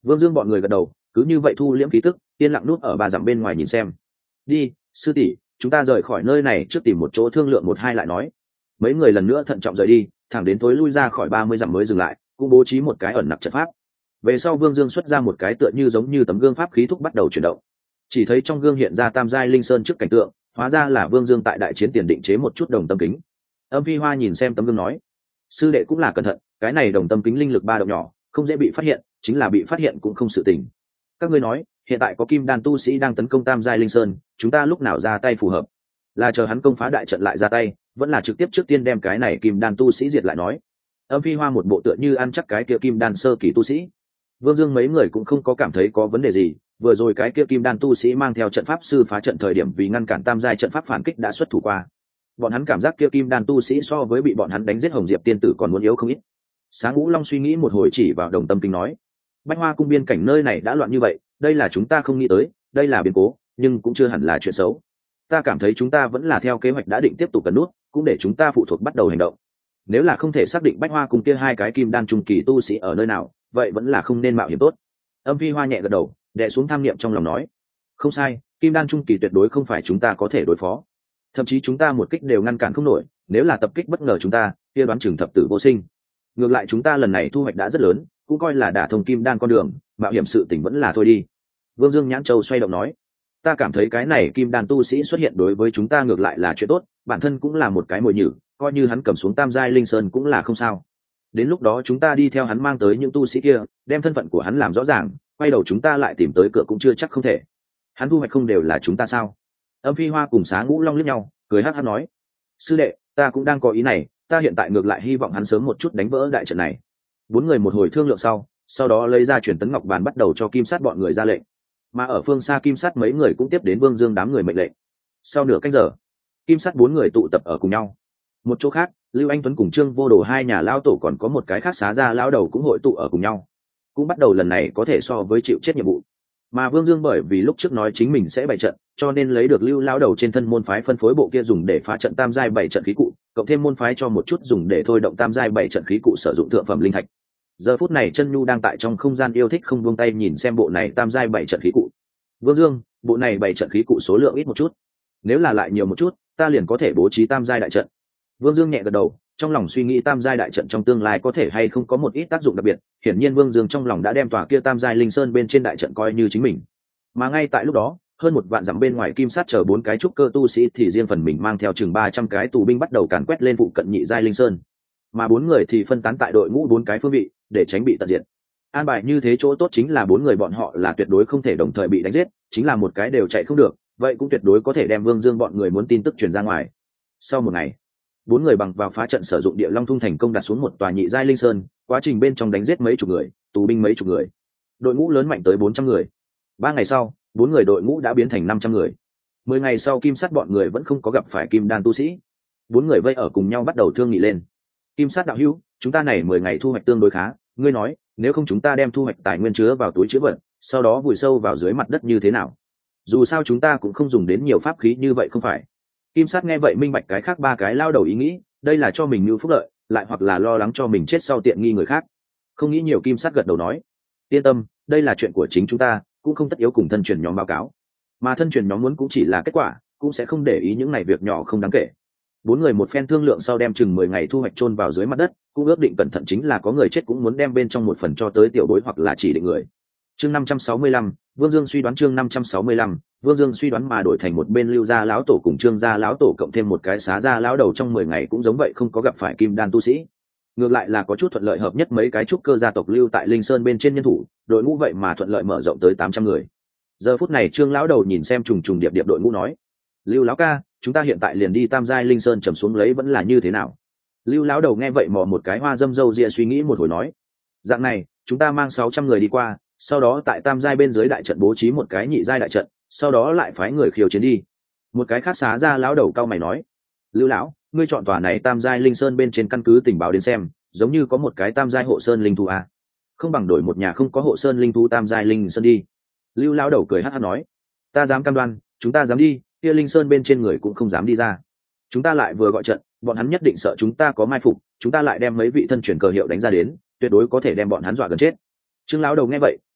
Vương Dương bọn người gật đầu, cứ như vậy thu liễm khí tức, yên lặng núp ở 3 dặm bên ngoài nhìn xem. Đi, sư tỷ, chúng ta rời khỏi nơi này trước tìm một chỗ thương lượng một hai lại nói. Mấy người lần nữa thận trọng rời đi, thẳng đến tối lui ra khỏi 30 dặm mới dừng lại, cũng bố trí một cái ẩn nặc trận pháp. Về sau Vương Dương xuất ra một cái tựa như giống như tấm gương pháp khí thúc bắt đầu chuyển động. Chỉ thấy trong gương hiện ra tam giai linh sơn trước cảnh tượng, hóa ra là Vương Dương tại đại chiến tiền định chế một chút đồng tâm kính. Âm Phi Hoa nhìn xem tấm gương nói: sư đệ cũng là cẩn thận, cái này đồng tâm kính linh lực ba động nhỏ, không dễ bị phát hiện, chính là bị phát hiện cũng không sự tình. Các ngươi nói, hiện tại có kim đan tu sĩ đang tấn công tam giai linh sơn, chúng ta lúc nào ra tay phù hợp? Là chờ hắn công phá đại trận lại ra tay, vẫn là trực tiếp trước tiên đem cái này kim đan tu sĩ diệt lại nói? Âm Phi Hoa một bộ tựa như ăn chắc cái kia kim đan sơ kỳ tu sĩ. Vương Dương mấy người cũng không có cảm thấy có vấn đề gì, vừa rồi cái kia kim đan tu sĩ mang theo trận pháp sư phá trận thời điểm vì ngăn cản tam giai trận pháp phản kích đã xuất thủ qua. Bọn hắn cảm giác kia kim đan tu sĩ so với bị bọn hắn đánh giết Hồng Diệp tiên tử còn muốn yếu không ít. Sáng Ngũ Long suy nghĩ một hồi chỉ vào đồng tâm kính nói: Bách Hoa cung biên cảnh nơi này đã loạn như vậy, đây là chúng ta không nghĩ tới, đây là biến cố, nhưng cũng chưa hẳn là chuyện xấu. Ta cảm thấy chúng ta vẫn là theo kế hoạch đã định tiếp tục cẩn nút, cũng để chúng ta phụ thuộc bắt đầu hành động. Nếu là không thể xác định Bách Hoa cung kia 2 cái kim đan trung kỳ tu sĩ ở nơi nào, vậy vẫn là không nên mạo hiểm tốt. Âm Phi Hoa nhẹ gật đầu, đè xuống tham niệm trong lòng nói: không sai, kim đan trung kỳ tuyệt đối không phải chúng ta có thể đối phó. Thậm chí chúng ta một kích đều ngăn cản không nổi, nếu là tập kích bất ngờ chúng ta, kia đoán chừng thập tử vô sinh. Ngược lại chúng ta lần này thu hoạch đã rất lớn, cũng coi là đả thông kim đan con đường, mạo hiểm sự tình vẫn là thôi đi. Vương Dương nhãn châu xoay động nói: ta cảm thấy cái này kim đan tu sĩ xuất hiện đối với chúng ta ngược lại là chuyện tốt, bản thân cũng là một cái mồi nhử, coi như hắn cầm xuống tam giai linh sơn cũng là không sao. Đến lúc đó chúng ta đi theo hắn mang tới những tu sĩ kia, đem thân phận của hắn làm rõ ràng, quay đầu chúng ta lại tìm tới cửa cũng chưa chắc không thể. Hắn thu hoạch không đều là chúng ta sao? Âm Phi Hoa cùng Xá Ngũ Long liếc nhau, cười hắc hắc nói: sư đệ, ta cũng đang có ý này, ta hiện tại ngược lại hy vọng hắn sớm một chút đánh vỡ đại trận này. 4 người một hồi thương lượng sau đó lấy ra truyền tấn ngọc bàn bắt đầu cho Kim Sát bọn người ra lệnh. Mà ở phương xa Kim Sát mấy người cũng tiếp đến Vương Dương đám người mệnh lệnh. Sau nửa canh giờ, Kim Sát 4 người tụ tập ở cùng nhau. Một chỗ khác, Lưu Anh Tuấn cùng Trương Vô Đồ hai nhà lão tổ còn có một cái khác xá gia lão đầu cũng hội tụ ở cùng nhau, cũng bắt đầu lần này có thể so với chịu chết nhiệm vụ. Mà Vương Dương bởi vì lúc trước nói chính mình sẽ bày trận, cho nên lấy được Lưu lão đầu trên thân môn phái phân phối bộ kia dùng để phá trận tam giai 7 trận khí cụ, cộng thêm môn phái cho một chút dùng để thôi động tam giai 7 trận khí cụ sử dụng thượng phẩm linh thạch. Giờ phút này Chân Nhu đang tại trong không gian yêu thích không buông tay nhìn xem bộ này tam giai 7 trận khí cụ. Vương Dương, bộ này 7 trận khí cụ số lượng ít một chút, nếu là lại nhiều một chút, ta liền có thể bố trí tam giai đại trận. Vương Dương nhẹ gật đầu, trong lòng suy nghĩ tam giai đại trận trong tương lai có thể hay không có một ít tác dụng đặc biệt. Hiển nhiên Vương Dương trong lòng đã đem tòa kia tam giai linh sơn bên trên đại trận coi như chính mình. Mà ngay tại lúc đó, hơn 1 vạn dặm bên ngoài Kim Sát chờ 4 cái trúc cơ tu sĩ thì riêng phần mình mang theo chừng 300 cái tù binh bắt đầu càn quét lên phụ cận nhị giai linh sơn. Mà 4 người thì phân tán tại đội ngũ 4 cái phương vị, để tránh bị tận diệt. An bài như thế chỗ tốt chính là 4 người bọn họ là tuyệt đối không thể đồng thời bị đánh giết, chính là một cái đều chạy không được, vậy cũng tuyệt đối có thể đem Vương Dương bọn người muốn tin tức truyền ra ngoài. Sau một ngày, 4 người bằng vào phá trận sử dụng địa long thung thành công đặt xuống một tòa nhị giai linh sơn, quá trình bên trong đánh giết mấy chục người, tù binh mấy chục người, đội ngũ lớn mạnh tới 400 người. 3 ngày sau, 4 người đội ngũ đã biến thành 500 người. 10 ngày sau Kim Sát bọn người vẫn không có gặp phải kim đan tu sĩ. 4 người vây ở cùng nhau bắt đầu thương nghị lên. Kim Sát đạo hữu, chúng ta này 10 ngày thu hoạch tương đối khá, ngươi nói, nếu không chúng ta đem thu hoạch tài nguyên chứa vào túi trữ vật, sau đó vùi sâu vào dưới mặt đất như thế nào? Dù sao chúng ta cũng không dùng đến nhiều pháp khí như vậy không phải? Kim Sát nghe vậy minh bạch cái khác 3 cái lao đầu ý nghĩ, đây là cho mình như phúc lợi, lại hoặc là lo lắng cho mình chết sau tiện nghi người khác. Không nghĩ nhiều, Kim Sát gật đầu nói: yên tâm, đây là chuyện của chính chúng ta, cũng không tất yếu cùng thân truyền nhóm báo cáo, mà thân truyền nhóm muốn cũng chỉ là kết quả, cũng sẽ không để ý những này việc nhỏ không đáng kể. 4 người một phen thương lượng sau đem chừng 10 ngày thu hoạch chôn vào dưới mặt đất, cũng ước định cẩn thận chính là có người chết cũng muốn đem bên trong một phần cho tới tiểu bối hoặc là chỉ định người. Chương 565, Vương Dương suy đoán. Chương 565, Vương Dương suy đoán. Mà đổi thành một bên Lưu gia lão tổ cùng Trương gia lão tổ cộng thêm một cái Xá gia lão đầu trong 10 ngày cũng giống vậy không có gặp phải kim đan tu sĩ. Ngược lại là có chút thuận lợi hợp nhất mấy cái trúc cơ gia tộc lưu tại Linh Sơn bên trên nhân thủ, đội ngũ vậy mà thuận lợi mở rộng tới 800 người. Giờ phút này Trương lão đầu nhìn xem trùng trùng điệp điệp đội ngũ nói: Lưu lão ca, chúng ta hiện tại liền đi tam giai Linh Sơn trầm xuống lấy vẫn là như thế nào? Lưu lão đầu nghe vậy mò một cái hoa dâm râu ria suy nghĩ một hồi nói: dạng này, chúng ta mang 600 người đi qua, sau đó tại tam giai bên dưới đại trận bố trí một cái nhị giai đại trận, sau đó lại phái người khiêu chiến đi. Một cái khác Xá gia lão đầu cao mày nói: Lưu lão, ngươi chọn tòa này tam giai Linh Sơn bên trên căn cứ tình báo đến xem, giống như có một cái tam giai hộ sơn linh thú à? Không bằng đổi một nhà không có hộ sơn linh thú tam giai Linh Sơn đi. Lưu lão đầu cười hắt hắt nói: ta dám cam đoan, chúng ta dám đi, kia Linh Sơn bên trên người cũng không dám đi ra. Chúng ta lại vừa gọi trận, bọn hắn nhất định sợ chúng ta có mai phục, chúng ta lại đem mấy vị thân truyền cờ hiệu đánh ra đến, tuyệt đối có thể đem bọn hắn dọa gần chết. Trương lão đầu nghe vậy,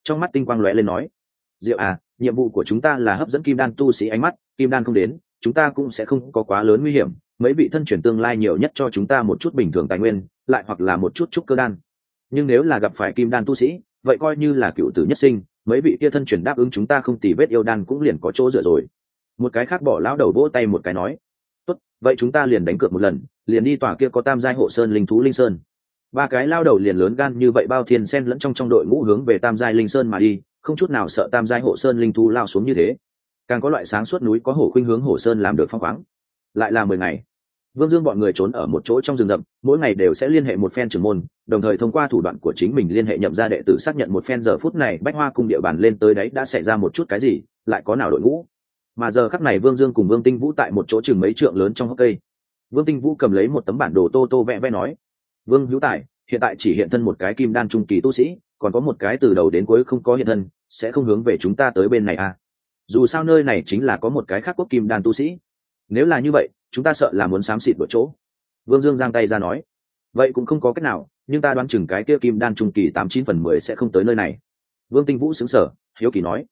trong mắt tinh quang lóe lên nói: Diệu à, nhiệm vụ của chúng ta là hấp dẫn kim đan tu sĩ ánh mắt, kim đan không đến chúng ta cũng sẽ không có quá lớn nguy hiểm. Mấy vị thân truyền tương lai nhiều nhất cho chúng ta một chút bình thường tài nguyên, lại hoặc là một chút trúc cơ đan. Nhưng nếu là gặp phải kim đan tu sĩ, vậy coi như là cựu tử nhất sinh, mấy vị kia thân truyền đáp ứng chúng ta không tì vết yêu đan cũng liền có chỗ dựa rồi. Một cái khác bỏ lão đầu vỗ tay một cái nói: tốt, vậy chúng ta liền đánh cược một lần, liền đi tòa kia có tam giai hộ sơn linh thú linh sơn. Ba cái lao đầu liền lớn gan như vậy bao thiên sen lẫn trong đội ngũ hướng về tam giai linh sơn mà đi, không chút nào sợ tam giai hộ sơn linh thú lao xuống như thế. Càng có loại sáng suốt núi có hổ khuynh hướng hổ sơn làm được phong khoáng. Lại là 10 ngày, Vương Dương bọn người trốn ở một chỗ trong rừng rậm, mỗi ngày đều sẽ liên hệ một phen trưởng môn, đồng thời thông qua thủ đoạn của chính mình liên hệ nhậm gia đệ tử xác nhận một phen giờ phút này Bách Hoa cung địa bàn lên tới đấy đã xảy ra một chút cái gì, lại có nào đội ngũ. Mà giờ khắc này Vương Dương cùng Vương Tinh Vũ tại một chỗ chừng mấy trượng lớn trong hốc cây. Vương Tinh Vũ cầm lấy một tấm bản đồ tô tô vẽ vẽ nói: Vương Hữu Tài, hiện tại chỉ hiện thân một cái kim đan trung kỳ tu sĩ, còn có một cái từ đầu đến cuối không có hiện thân, sẽ không hướng về chúng ta tới bên này à? Dù sao nơi này chính là có một cái khác quốc kim đan tu sĩ, nếu là như vậy chúng ta sợ là muốn xám xịt đổi chỗ. Vương Dương giang tay ra nói: vậy cũng không có cách nào, nhưng ta đoán chừng cái kia kim đan trung kỳ 89/10 sẽ không tới nơi này. Vương Tinh Vũ sững sờ, hiếu kỳ nói: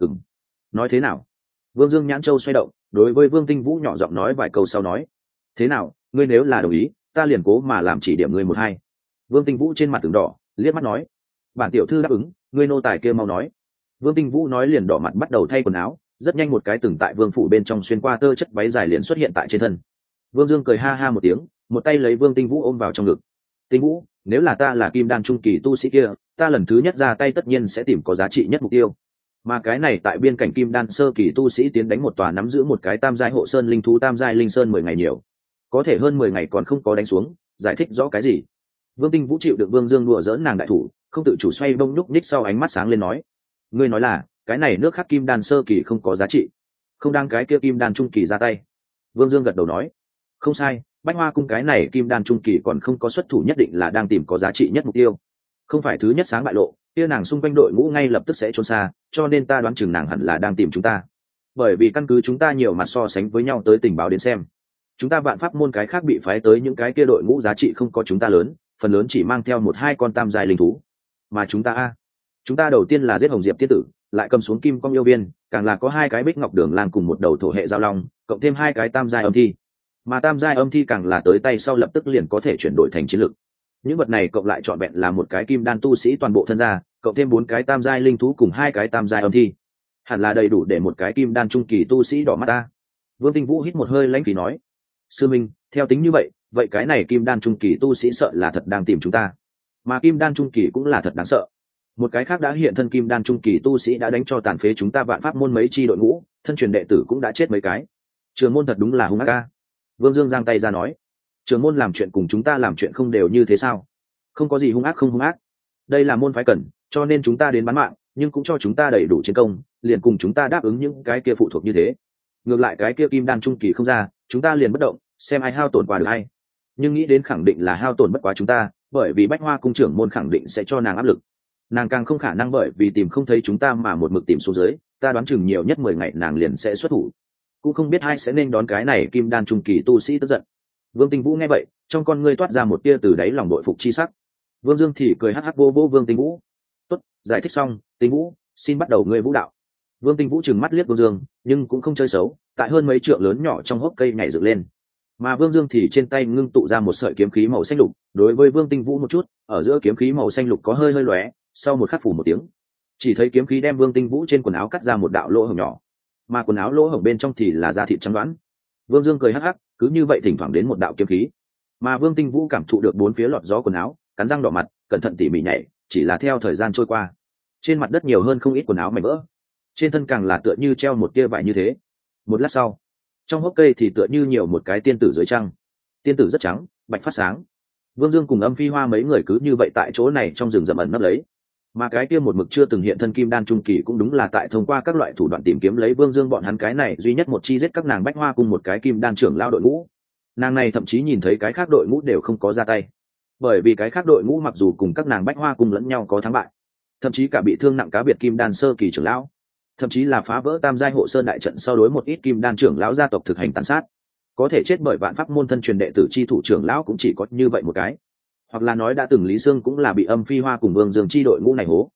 nói thế nào? Vương Dương nhãn châu xoay động, đối với Vương Tinh Vũ nhỏ giọng nói vài câu sau nói: thế nào, ngươi nếu là đồng ý, ta liền cố mà làm chỉ điểm ngươi một hai. Vương Tinh Vũ trên mặt từng đỏ, liếc mắt nói: bản tiểu thư đáp ứng, ngươi nô tài kia mau nói. Vương Tinh Vũ nói liền đỏ mặt bắt đầu thay quần áo, rất nhanh một cái từng tại vương phủ bên trong xuyên qua tơ chất váy dài liền xuất hiện tại trên thân. Vương Dương cười ha ha một tiếng, một tay lấy Vương Tinh Vũ ôm vào trong ngực. Tinh Vũ, nếu là ta là kim đan trung kỳ tu sĩ kia, ta lần thứ nhất ra tay tất nhiên sẽ tìm có giá trị nhất mục tiêu. Mà cái này tại biên cảnh kim đan sơ kỳ tu sĩ tiến đánh một tòa nắm giữ một cái tam giai hộ sơn linh thú tam giai linh sơn 10 ngày nhiều, có thể hơn 10 ngày còn không có đánh xuống, giải thích rõ cái gì? Vương Tinh Vũ chịu được Vương Dương đùa giỡn nàng đại thủ, không tự chủ xoay bông nhúc nhích sau ánh mắt sáng lên nói: ngươi nói là cái này nước khác kim đan sơ kỳ không có giá trị, không đang cái kia kim đan trung kỳ ra tay. Vương Dương gật đầu nói: không sai, Bách Hoa cung cái này kim đan trung kỳ còn không có xuất thủ nhất định là đang tìm có giá trị nhất mục tiêu, không phải thứ nhất sáng bại lộ kia nàng xung quanh đội ngũ ngay lập tức sẽ trốn xa, cho nên ta đoán chừng nàng hẳn là đang tìm chúng ta. Bởi vì căn cứ chúng ta nhiều mặt so sánh với nhau tới tình báo đến xem, chúng ta vạn pháp môn cái khác bị phái tới những cái kia đội ngũ giá trị không có chúng ta lớn, phần lớn chỉ mang theo 1-2 con tam giai linh thú. Mà chúng ta đầu tiên là giết Hồng Diệp tiên tử, lại cầm xuống Kim Quang yêu viên, càng là có 2 cái Bích Ngọc Đường Lang cùng một đầu thổ hệ giao long, cộng thêm 2 cái tam giai âm thi. Mà tam giai âm thi càng là tới tay sau lập tức liền có thể chuyển đổi thành chiến lực. Những vật này cộng lại trọn vẹn là một cái kim đan tu sĩ toàn bộ thân gia, cộng thêm 4 cái tam giai linh thú cùng 2 cái tam giai âm thi, hẳn là đầy đủ để một cái kim đan trung kỳ tu sĩ đỏ mắt ta. Vương Tinh Vũ hít một hơi lãnh khí nói: sư minh, theo tính như vậy cái này kim đan trung kỳ tu sĩ sợ là thật đang tìm chúng ta, mà kim đan trung kỳ cũng là thật đáng sợ. Một cái khác đã hiện thân kim đan trung kỳ tu sĩ đã đánh cho tàn phế chúng ta vạn pháp môn mấy chi đội ngũ, thân truyền đệ tử cũng đã chết mấy cái. Trường môn thật đúng là hung ác ca. Vương Dương giang tay ra nói: trường môn làm chuyện cùng chúng ta làm chuyện không đều như thế sao? Không có gì hung ác không hung ác, đây là môn phái cần, cho nên chúng ta đến bán mạng, nhưng cũng cho chúng ta đầy đủ chiến công, liền cùng chúng ta đáp ứng những cái kia phụ thuộc như thế. Ngược lại cái kia kim đan trung kỳ không ra, chúng ta liền bất động, xem ai hao tổn qua được hay. Nhưng nghĩ đến khẳng định là hao tổn bất quá chúng ta, bởi vì Bách Hoa cung trưởng môn khẳng định sẽ cho nàng áp lực. Nàng càng không khả năng bởi vì tìm không thấy chúng ta mà một mực tìm xuống dưới, ta đoán chừng nhiều nhất 10 ngày nàng liền sẽ xuất thủ. Cũng không biết ai sẽ nên đón cái này kim đan trung kỳ tu sĩ tức giận. Vương Tinh Vũ nghe vậy, trong con ngươi toát ra một tia từ đáy lòng đội phục chi sắc. Vương Dương thì cười hắc hắc vô vô Vương Tinh Vũ: tốt, giải thích xong, Tinh Vũ, xin bắt đầu ngươi vũ đạo. Vương Tinh Vũ trừng mắt liếc Vương Dương, nhưng cũng không chơi xấu, tại hơn mấy trượng lớn nhỏ trong hốc cây nhảy dựng lên. Mà Vương Dương thì trên tay ngưng tụ ra một sợi kiếm khí màu xanh lục, đối với Vương Tinh Vũ một chút, ở giữa kiếm khí màu xanh lục có hơi lóe, sau một khắc phủ một tiếng, chỉ thấy kiếm khí đem Vương Tinh Vũ trên quần áo cắt ra một đạo lỗ hổng nhỏ, mà quần áo lỗ hổng bên trong thì là da thịt trắng đoán. Vương Dương cười hắc hắc, cứ như vậy thỉnh thoảng đến một đạo kiếm khí, mà Vương Tinh Vũ cảm thụ được bốn phía lọt gió quần áo, cắn răng đỏ mặt, cẩn thận tỉ mỉ nhảy, chỉ là theo thời gian trôi qua, trên mặt đất nhiều hơn không ít quần áo mảnh vỡ, trên thân càng là tựa như treo một tia vải như thế. Một lát sau, trong hốc cây thì tựa như nhiều một cái tiên tử dưới trăng, tiên tử rất trắng, bạch phát sáng. Vương Dương cùng Âm Phi Hoa mấy người cứ như vậy tại chỗ này trong rừng rậm ẩn nấp lấy, mà cái kia một mực chưa từng hiện thân kim đan trung kỳ cũng đúng là tại thông qua các loại thủ đoạn tìm kiếm lấy Vương Dương bọn hắn cái này duy nhất một chi giết các nàng Bách Hoa cùng một cái kim đan trưởng lao đội ngũ. Nàng này thậm chí nhìn thấy cái khác đội ngũ đều không có ra tay, bởi vì cái khác đội ngũ mặc dù cùng các nàng Bách Hoa cùng lẫn nhau có thắng bại, thậm chí cả bị thương nặng cá biệt kim đan sơ kỳ trưởng lão, thậm chí là phá vỡ tam giai hộ sơn đại trận sau đối một ít kim đan trưởng lão gia tộc thực hành tàn sát, có thể chết bởi vạn pháp môn thân truyền đệ tử chi thủ trưởng lão cũng chỉ có như vậy một cái, hoặc là nói đã từng Lý Sương cũng là bị Âm Phi Hoa cùng Vương Dương chi đội ngũ này hố.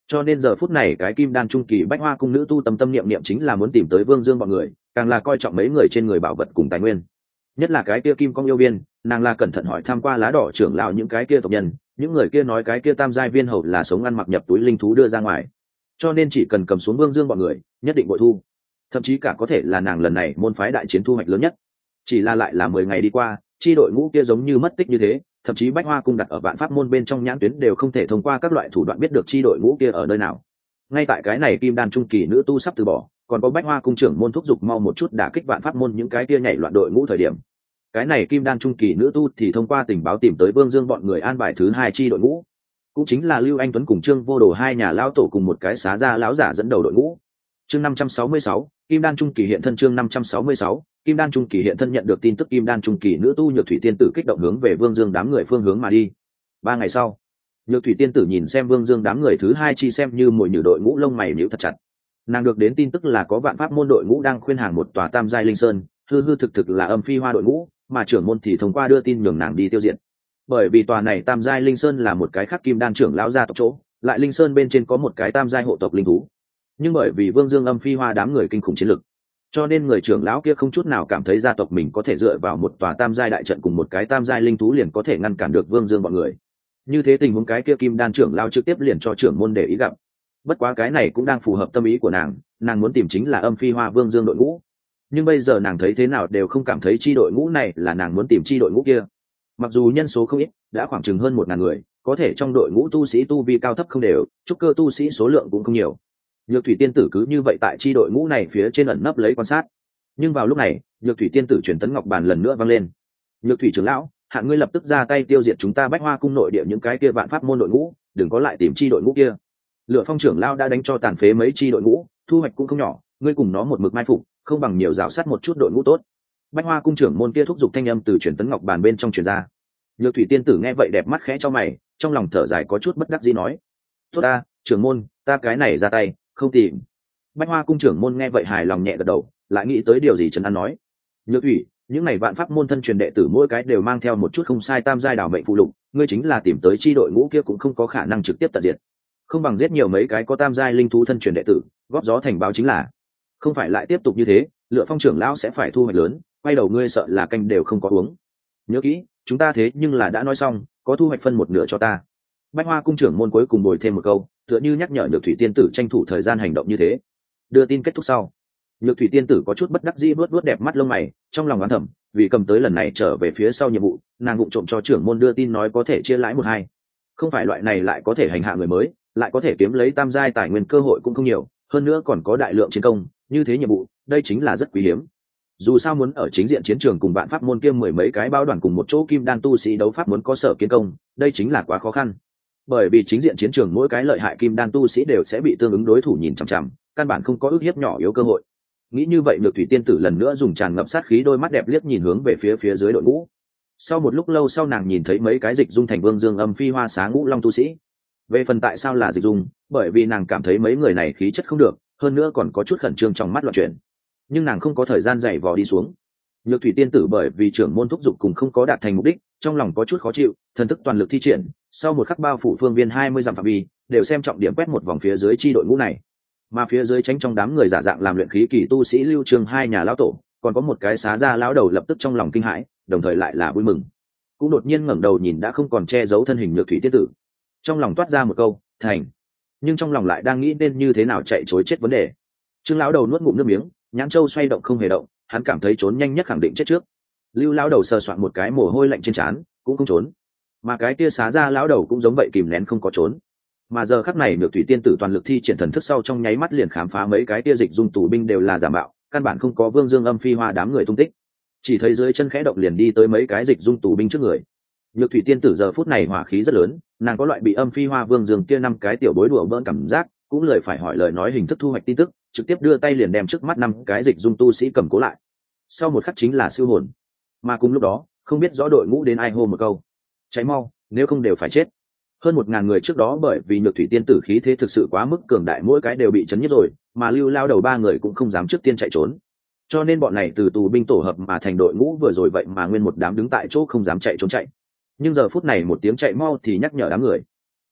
Cho nên giờ phút này cái kim đan trung kỳ bách hoa cung nữ tu tâm tâm niệm niệm chính là muốn tìm tới Vương Dương bọn người, càng là coi trọng mấy người trên người bảo vật cùng tài nguyên. Nhất là cái kia kim công yêu viên, nàng là cẩn thận hỏi tham qua lá đỏ trưởng lão những cái kia tộc nhân, những người kia nói cái kia tam giai viên hầu là sống ăn mặc nhập túi linh thú đưa ra ngoài, cho nên chỉ cần cầm xuống Vương Dương bọn người nhất định bội thu, thậm chí cả có thể là nàng lần này môn phái đại chiến thu hoạch lớn nhất. Chỉ là lại là 10 ngày đi qua, chi đội ngũ kia giống như mất tích như thế, thậm chí bách hoa cung đặt ở vạn pháp môn bên trong nhãn tuyến đều không thể thông qua các loại thủ đoạn biết được chi đội ngũ kia ở nơi nào. Ngay tại cái này kim đan trung kỳ nữ tu sắp từ bỏ, còn có bách hoa cung trưởng môn thúc giục mau một chút đả kích vạn pháp môn những cái kia nhảy loạn đội ngũ thời điểm, cái này kim đan trung kỳ nữ tu thì thông qua tình báo tìm tới Vương Dương bọn người an bài thứ 2 chi đội ngũ, cũng chính là Lưu Anh Tuấn cùng Trương Vô Đồ hai nhà lão tổ cùng một cái xá gia lão giả dẫn đầu đội ngũ. Chương 566, Kim Đan trung kỳ hiện thân. Chương 566, Kim Đan trung kỳ hiện thân. Nhận được tin tức, Kim Đan trung kỳ nữ tu Nhược Thủy tiên tử kích động hướng về Vương Dương đám người phương hướng mà đi. 3 ngày sau, Nhược Thủy tiên tử nhìn xem Vương Dương đám người thứ 2 chi xem như mồi nhử đội ngũ, lông mày nhíu thật chặt. Nàng được đến tin tức là có vạn pháp môn đội ngũ đang khuyên hàng một tòa tam giai linh sơn, hư hư thực thực là âm phi hoa đội ngũ, mà trưởng môn thì thông qua đưa tin nhường nàng đi tiêu diệt. Bởi vì tòa này tam giai linh sơn là một cái khác kim đan trưởng lão gia tộc chỗ, lại linh sơn bên trên có một cái tam giai hộ tộc linh thú. Nhưng bởi vì Vương Dương âm phi hoa đám người kinh khủng chiến lực, cho nên người trưởng lão kia không chút nào cảm thấy gia tộc mình có thể dựa vào một tòa tam giai đại trận cùng một cái tam giai linh thú liền có thể ngăn cản được Vương Dương bọn người. Như thế tình huống, cái kia kim đan trưởng lão trực tiếp liền cho trưởng môn để ý gặp. Bất quá cái này cũng đang phù hợp tâm ý của nàng muốn tìm chính là âm phi hoa Vương Dương đội ngũ. Nhưng bây giờ nàng thấy thế nào đều không cảm thấy chi đội ngũ này là nàng muốn tìm chi đội ngũ kia. Mặc dù nhân số không ít, đã khoảng chừng hơn 1000 người, có thể trong đội ngũ tu sĩ tu vi cao thấp không đều, trúc cơ tu sĩ số lượng cũng không nhiều. Nhược Thủy tiên tử cứ như vậy tại chi đội ngũ này phía trên ẩn nấp lấy quan sát. Nhưng vào lúc này, Nhược Thủy tiên tử truyền tấn ngọc bàn lần nữa vang lên. Nhược Thủy trưởng lão, hạn ngươi lập tức ra tay tiêu diệt chúng ta bách hoa cung nội địa những cái kia vạn pháp môn đội ngũ, đừng có lại tìm chi đội ngũ kia. Lựa Phong trưởng lão đã đánh cho tàn phế mấy chi đội ngũ, thu hoạch cũng không nhỏ, ngươi cùng nó một mực mai phục, không bằng nhiều rào sát một chút đội ngũ tốt. Bách hoa cung trưởng môn kia thúc giục thanh âm từ truyền tấn ngọc bàn bên trong truyền ra. Nhược Thủy tiên tử nghe vậy đẹp mắt khẽ cho mày, trong lòng thở dài có chút bất đắc dĩ nói: tốt ta, trưởng môn, ta cái này ra tay không tìm. Bách hoa cung trưởng môn nghe vậy hài lòng nhẹ gật đầu, lại nghĩ tới điều gì trấn an nói: Nhược Thủy, những này vạn pháp môn thân truyền đệ tử mỗi cái đều mang theo một chút không sai tam giai đảo mệnh phụ lục, ngươi chính là tìm tới chi đội ngũ kia cũng không có khả năng trực tiếp tận diệt, không bằng giết nhiều mấy cái có tam giai linh thú thân truyền đệ tử, góp gió thành báo chính là. Không phải lại tiếp tục như thế, Lựa Phong trưởng lão sẽ phải thu hoạch lớn, quay đầu ngươi sợ là canh đều không có uống. Nhớ kỹ, chúng ta thế nhưng là đã nói xong, có thu hoạch phân một nửa cho ta. Bách hoa cung trưởng môn cuối cùng bồi thêm một câu, tựa như nhắc nhở Nhược Thủy tiên tử tranh thủ thời gian hành động như thế. Đưa tin kết thúc sau, Nhược Thủy tiên tử có chút bất đắc dĩ vuốt đẹp mắt lông mày, trong lòng oán thầm, vì cầm tới lần này trở về phía sau nhiệm vụ, nàng vụng trộm cho trưởng môn đưa tin nói có thể chia lãi 1/2. Không phải loại này lại có thể hành hạ người mới, lại có thể kiếm lấy tam giai tài nguyên cơ hội cũng không nhiều, hơn nữa còn có đại lượng chiến công, như thế nhiệm vụ, đây chính là rất quý hiếm. Dù sao muốn ở chính diện chiến trường cùng vạn pháp môn kia 10 mấy cái báo đoàn cùng một chỗ kim đan tu sĩ đấu pháp muốn có sở kiến công, đây chính là quá khó khăn. Bởi vì chính diện chiến trường mỗi cái lợi hại kim đan tu sĩ đều sẽ bị tương ứng đối thủ nhìn chằm chằm, căn bản không có ước hiếp nhỏ yếu cơ hội. Nghĩ như vậy, Nhược Thủy tiên tử lần nữa dùng tràn ngập sát khí đôi mắt đẹp liếc nhìn hướng về phía dưới đội ngũ. Sau một lúc lâu sau, nàng nhìn thấy mấy cái dịch dung thành Vương Dương âm phi hoa xá ngũ long tu sĩ. Về phần tại sao là dịch dung, bởi vì nàng cảm thấy mấy người này khí chất không được, hơn nữa còn có chút khẩn trương trong mắt loạn chuyển. Nhưng nàng không có thời gian dày vò đi xuống. Nhược Thủy tiên tử bởi vì trưởng môn thúc giục cùng không có đạt thành mục đích, trong lòng có chút khó chịu, thần thức toàn lực thi triển, sau một khắc bao phủ phương viên 20 dặm phạm vi, đều xem trọng điểm quét một vòng phía dưới chi đội ngũ này. Mà phía dưới tránh trong đám người giả dạng làm luyện khí kỳ tu sĩ Lưu Trường hai nhà lão tổ, còn có một cái xá gia lão đầu lập tức trong lòng kinh hãi, đồng thời lại là vui mừng. Cũng đột nhiên ngẩng đầu nhìn đã không còn che giấu thân hình Nhược Thủy tiên tử, trong lòng toát ra một câu thành, nhưng trong lòng lại đang nghĩ nên như thế nào chạy trối chết vấn đề. Trương lão đầu nuốt ngụm nước miếng, nhãn châu xoay động không hề động, hắn cảm thấy trốn nhanh nhất khẳng định chết trước. Lưu lão đầu sờ soạn một cái mồ hôi lạnh trên trán, cũng không trốn. Mà cái kia xá gia lão đầu cũng giống vậy, kìm nén không có trốn. Mà giờ khắc này Nhược Thủy tiên tử toàn lực thi triển thần thức sau, trong nháy mắt liền khám phá mấy cái kia dịch dung tù binh đều là giả mạo, căn bản không có Vương Dương âm phi hoa đám người tung tích. Chỉ thấy dưới chân khẽ động liền đi tới mấy cái dịch dung tù binh trước người. Nhược Thủy tiên tử giờ phút này hỏa khí rất lớn, nàng có loại bị âm phi hoa Vương Dương kia 5 cái tiểu bối đùa bỡn cảm giác, cũng lời phải hỏi lời nói hình thức thu hoạch tin tức, trực tiếp đưa tay liền đem trước mắt 5 cái dịch dung tu sĩ cầm cố lại. Sau một khắc chính là siêu hồn. Mà cùng lúc đó, không biết rõ đội ngũ đến ai hô một câu: cháy mau, nếu không đều phải chết. Hơn 1000 người trước đó bởi vì Nhược Thủy tiên tử khí thế thực sự quá mức cường đại, mỗi cái đều bị chấn nhất rồi, mà Lưu lao đầu 3 người cũng không dám trước tiên chạy trốn. Cho nên bọn này từ tù binh tổ hợp mà thành đội ngũ vừa rồi vậy mà nguyên một đám đứng tại chỗ không dám chạy trốn chạy. Nhưng giờ phút này một tiếng chạy mau thì nhắc nhở đám người.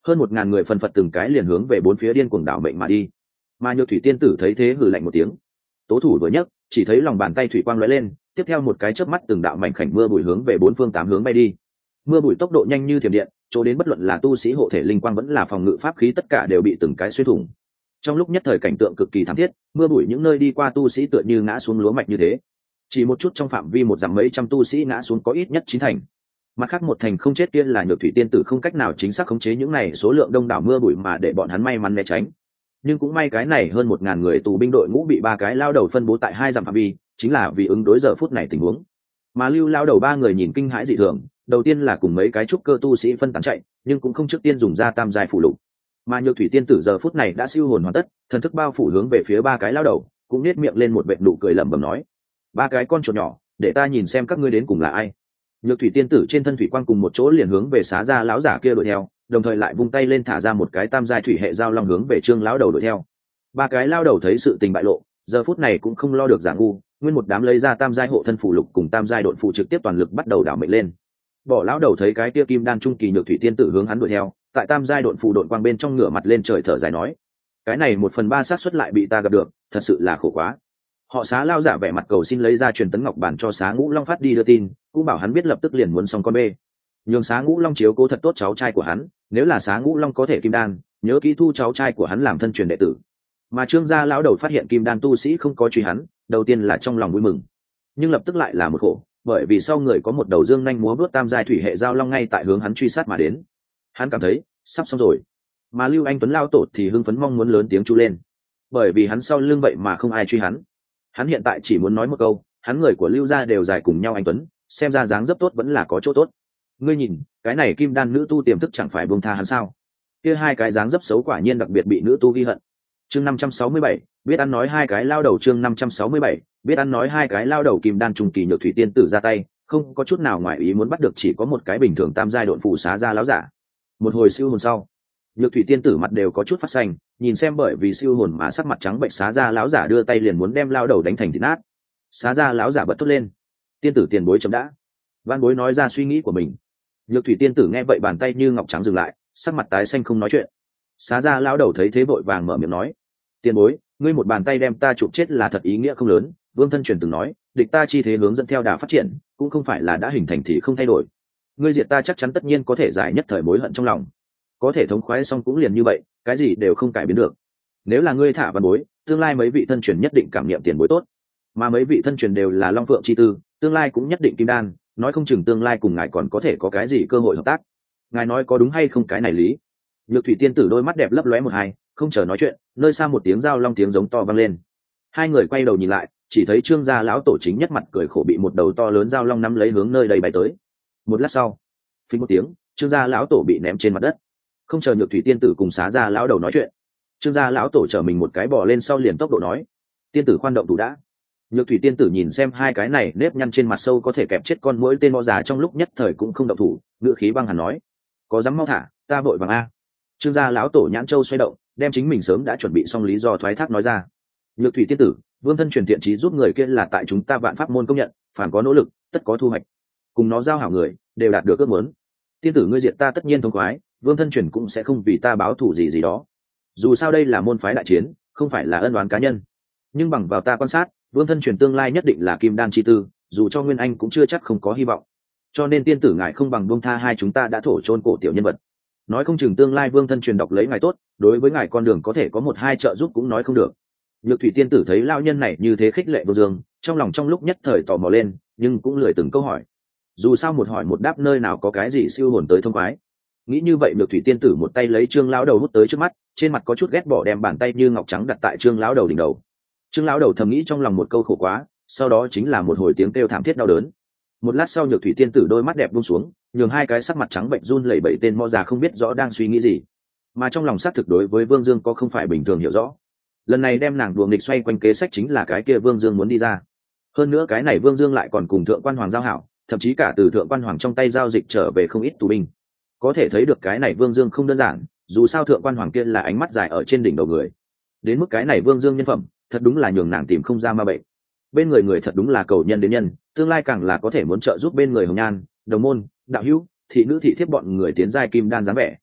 hơn 1.000 người phân phật từng cái liền hướng về bốn phía điên cuồng đảo mệnh mà đi. Mà Nhược Thủy tiên tử thấy thế hừ lạnh một tiếng, tố thủ vừa nhấc, chỉ thấy lòng bàn tay thủy quang lóe lên, tiếp theo một cái chớp mắt từng đạo mảnh khảnh mưa bụi hướng về bốn phương tám hướng bay đi. Mưa bụi tốc độ nhanh như thiểm điện, chỗ đến bất luận là tu sĩ hộ thể linh quang vẫn là phòng ngự pháp khí tất cả đều bị từng cái xuyên thủng. Trong lúc nhất thời cảnh tượng cực kỳ thảm thiết, mưa bụi những nơi đi qua tu sĩ tựa như ngã xuống lúa mạch như thế. Chỉ một chút trong phạm vi một dặm mấy trăm tu sĩ ngã xuống có ít nhất 9 thành. Mặt khác một thành không chết kia là Nhược Thủy tiên tử không cách nào chính xác khống chế những này số lượng đông đảo mưa bụi mà để bọn hắn may mắn né tránh. Nhưng cũng may cái này hơn 1.000 người tù binh đội ngũ bị ba cái lao đầu phân bố tại 2 dặm phạm vi, chính là vì ứng đối giờ phút này tình huống. Mà Lưu lao đầu ba người nhìn kinh hãi dị thường, đầu tiên là cùng mấy cái trúc cơ tu sĩ phân tán chạy, nhưng cũng không trước tiên dùng ra tam giai phụ lục. Mà Nhược Thủy tiên tử giờ phút này đã siêu hồn hoàn tất, thần thức bao phủ hướng về phía ba cái lao đầu, cũng nhếch miệng lên một vệt nụ cười lẩm bẩm nói: ba cái con chuột nhỏ, để ta nhìn xem các ngươi đến cùng là ai. Nhược Thủy tiên tử trên thân thủy quang cùng một chỗ liền hướng về Xá Gia lão giả kia đuổi theo, đồng thời lại vung tay lên thả ra một cái tam giai thủy hệ giao long hướng về Trương lão đầu đuổi theo. Ba cái lao đầu thấy sự tình bại lộ, giờ phút này cũng không lo được giả ngu, nguyên một đám lấy ra tam giai hộ thân phù lục cùng tam giai độn phù trực tiếp toàn lực bắt đầu đảo mệnh lên. Bỏ lão đầu thấy cái kia kim đan trung kỳ Nhược Thủy tiên tử hướng hắn đuổi theo, tại tam giai độn phù độn quang bên trong ngửa mặt lên trời thở dài nói: cái này 1/3 xác suất lại bị ta gặp được, thật sự là khổ quá. Họ Xá lao giả vẻ mặt cầu xin lấy ra truyền tấn ngọc bản cho Xá Ngũ Long phát đi đưa tin, cũng bảo hắn biết lập tức liền muốn xong con bê, nhường Xá Ngũ Long chiếu cố thật tốt cháu trai của hắn, nếu là Xá Ngũ Long có thể kim đan, nhớ kỹ thu cháu trai của hắn làm thân truyền đệ tử. Mà Trương gia lão đầu phát hiện kim đan tu sĩ không có truy hắn, đầu tiên là trong lòng vui mừng, nhưng lập tức lại là một khổ, bởi vì sau người có một đầu dương nhanh múa bước tam giai thủy hệ giao long ngay tại hướng hắn truy sát mà đến. Hắn cảm thấy sắp xong rồi. Mà Lưu Anh Tuấn lao tổ thì hưng phấn mong muốn lớn tiếng chu lên, bởi vì hắn sau lưng vậy mà không ai truy hắn. Hắn hiện tại chỉ muốn nói một câu, hắn người của Lưu gia đều dài cùng nhau anh Tuấn, xem ra dáng dấp tốt vẫn là có chỗ tốt. Ngươi nhìn, cái này kim đan nữ tu tiềm thức chẳng phải buông tha hắn sao? Kia hai cái dáng dấp xấu quả nhiên đặc biệt bị nữ tu ghi hận. Chương 567, biết ăn nói hai cái lao đầu. Chương 567, biết ăn nói hai cái lao đầu. Kim đan trung kỳ Nhược Thủy tiên tử ra tay, không có chút nào ngoài ý muốn bắt được chỉ có một cái bình thường tam giai độn phù Xá Gia lão giả. Một hồi siêu hồn sau, Nhược Thủy tiên tử mặt đều có chút phát xanh, nhìn xem bởi vì siêu hồn mà sắc mặt trắng bệnh Xá Gia lão giả đưa tay liền muốn đem lao đầu đánh thành thịt nát. Xá Gia lão giả bật thốt lên: tiên tử tiền bối chấm đã. Văn bối nói ra suy nghĩ của mình. Nhược Thủy tiên tử nghe vậy bàn tay như ngọc trắng dừng lại, sắc mặt tái xanh không nói chuyện. Xá Gia lão đầu thấy thế vội vàng mở miệng nói: tiền bối, ngươi một bàn tay đem ta chụp chết là thật ý nghĩa không lớn. Vương thân truyền từng nói, địch ta chi thế hướng dẫn theo đà phát triển, cũng không phải là đã hình thành thì không thay đổi. Ngươi diệt ta chắc chắn tất nhiên có thể giải nhất thời mối hận trong lòng, có thể thống khoái xong cũng liền như vậy, cái gì đều không cải biến được. Nếu là ngươi thả văn bối, tương lai mấy vị thân truyền nhất định cảm nghiệm tiền bối tốt, mà mấy vị thân truyền đều là long phượng chi tư, tương lai cũng nhất định kim đan, nói không chừng tương lai cùng ngài còn có thể có cái gì cơ hội hợp tác. Ngài nói có đúng hay không cái này lý? Nhược Thủy tiên tử đôi mắt đẹp lấp lóe một hai, không chờ nói chuyện, nơi xa một tiếng giao long tiếng giống to vang lên. Hai người quay đầu nhìn lại, chỉ thấy Trương gia lão tổ chính nhất mặt cười khổ bị một đầu to lớn giao long nắm lấy hướng nơi đầy bay tới. Một lát sau, phình một tiếng, Trương gia lão tổ bị ném trên mặt đất. Không chờ Nhược Thủy tiên tử cùng Xá Gia lão đầu nói chuyện, Trương gia lão tổ trở mình một cái bò lên sau liền tốc độ nói: tiên tử khoan động thủ đã. Nhược Thủy tiên tử nhìn xem hai cái này nếp nhăn trên mặt sâu có thể kẹp chết con muỗi tên mo già trong lúc nhất thời cũng không động thủ, ngựa khí băng hẳn nói: có dám mau thả, ta vội vàng a. Trương gia lão tổ nhãn châu xoay động, đem chính mình sớm đã chuẩn bị xong lý do thoái thác nói ra. Nhược Thủy tiên tử, vương thân truyền thiện trí giúp người kia là tại chúng ta Vạn Pháp môn công nhận, phàm có nỗ lực tất có thu hoạch, cùng nó giao hảo người đều đạt được ước muốn. Tiên tử ngươi diệt ta tất nhiên thông khoái, vương thân truyền cũng sẽ không vì ta báo thù gì gì đó. Dù sao đây là môn phái đại chiến, không phải là ân oán cá nhân, nhưng bằng vào ta quan sát, vương thân truyền tương lai nhất định là kim đan chi tư, dù cho nguyên anh cũng chưa chắc không có hy vọng. Cho nên tiên tử ngài không bằng buông tha hai chúng ta đã thổ chôn cổ tiểu nhân vật, nói không chừng tương lai vương thân truyền đọc lấy ngài tốt, đối với ngài con đường có thể có một hai trợ giúp cũng nói không được. Nhược Thủy tiên tử thấy lao nhân này như thế khích lệ Vô Dương, trong lòng trong lúc nhất thời tò mò lên, nhưng cũng lười từng câu hỏi. Dù sao một hỏi một đáp nơi nào có cái gì siêu hồn tới thông khoái. Nghĩ như vậy, Nhược Thủy tiên tử một tay lấy Trương lão đầu hút tới trước mắt, trên mặt có chút ghét bỏ đem bàn tay như ngọc trắng đặt tại Trương lão đầu đỉnh đầu. Trương lão đầu thầm nghĩ trong lòng một câu khổ quá, sau đó chính là một hồi tiếng kêu thảm thiết đau đớn. Một lát sau, Nhược Thủy tiên tử đôi mắt đẹp buông xuống, nhường hai cái sắc mặt trắng bệnh run lẩy bẩy tên mo già không biết rõ đang suy nghĩ gì, mà trong lòng xác thực đối với Vương Dương có không phải bình thường hiểu rõ. Lần này đem nàng đùa nghịch xoay quanh kế sách chính là cái kia Vương Dương muốn đi ra. Hơn nữa cái này Vương Dương lại còn cùng Thượng Quan Hoàng giao hảo, thậm chí cả từ Thượng Quan Hoàng trong tay giao dịch trở về không ít tù binh. Có thể thấy được cái này Vương Dương không đơn giản, dù sao Thượng Quan Hoàng kia là ánh mắt dài ở trên đỉnh đầu người. Đến mức cái này Vương Dương nhân phẩm, thật đúng là nhường nàng tìm không ra ma bệnh. Bên người người thật đúng là cầu nhân đến nhân, tương lai càng là có thể muốn trợ giúp bên người Hồng Nhan, Đồng môn, đạo hữu, thị nữ thị thiếp bọn người tiến giai kim đan dáng vẻ.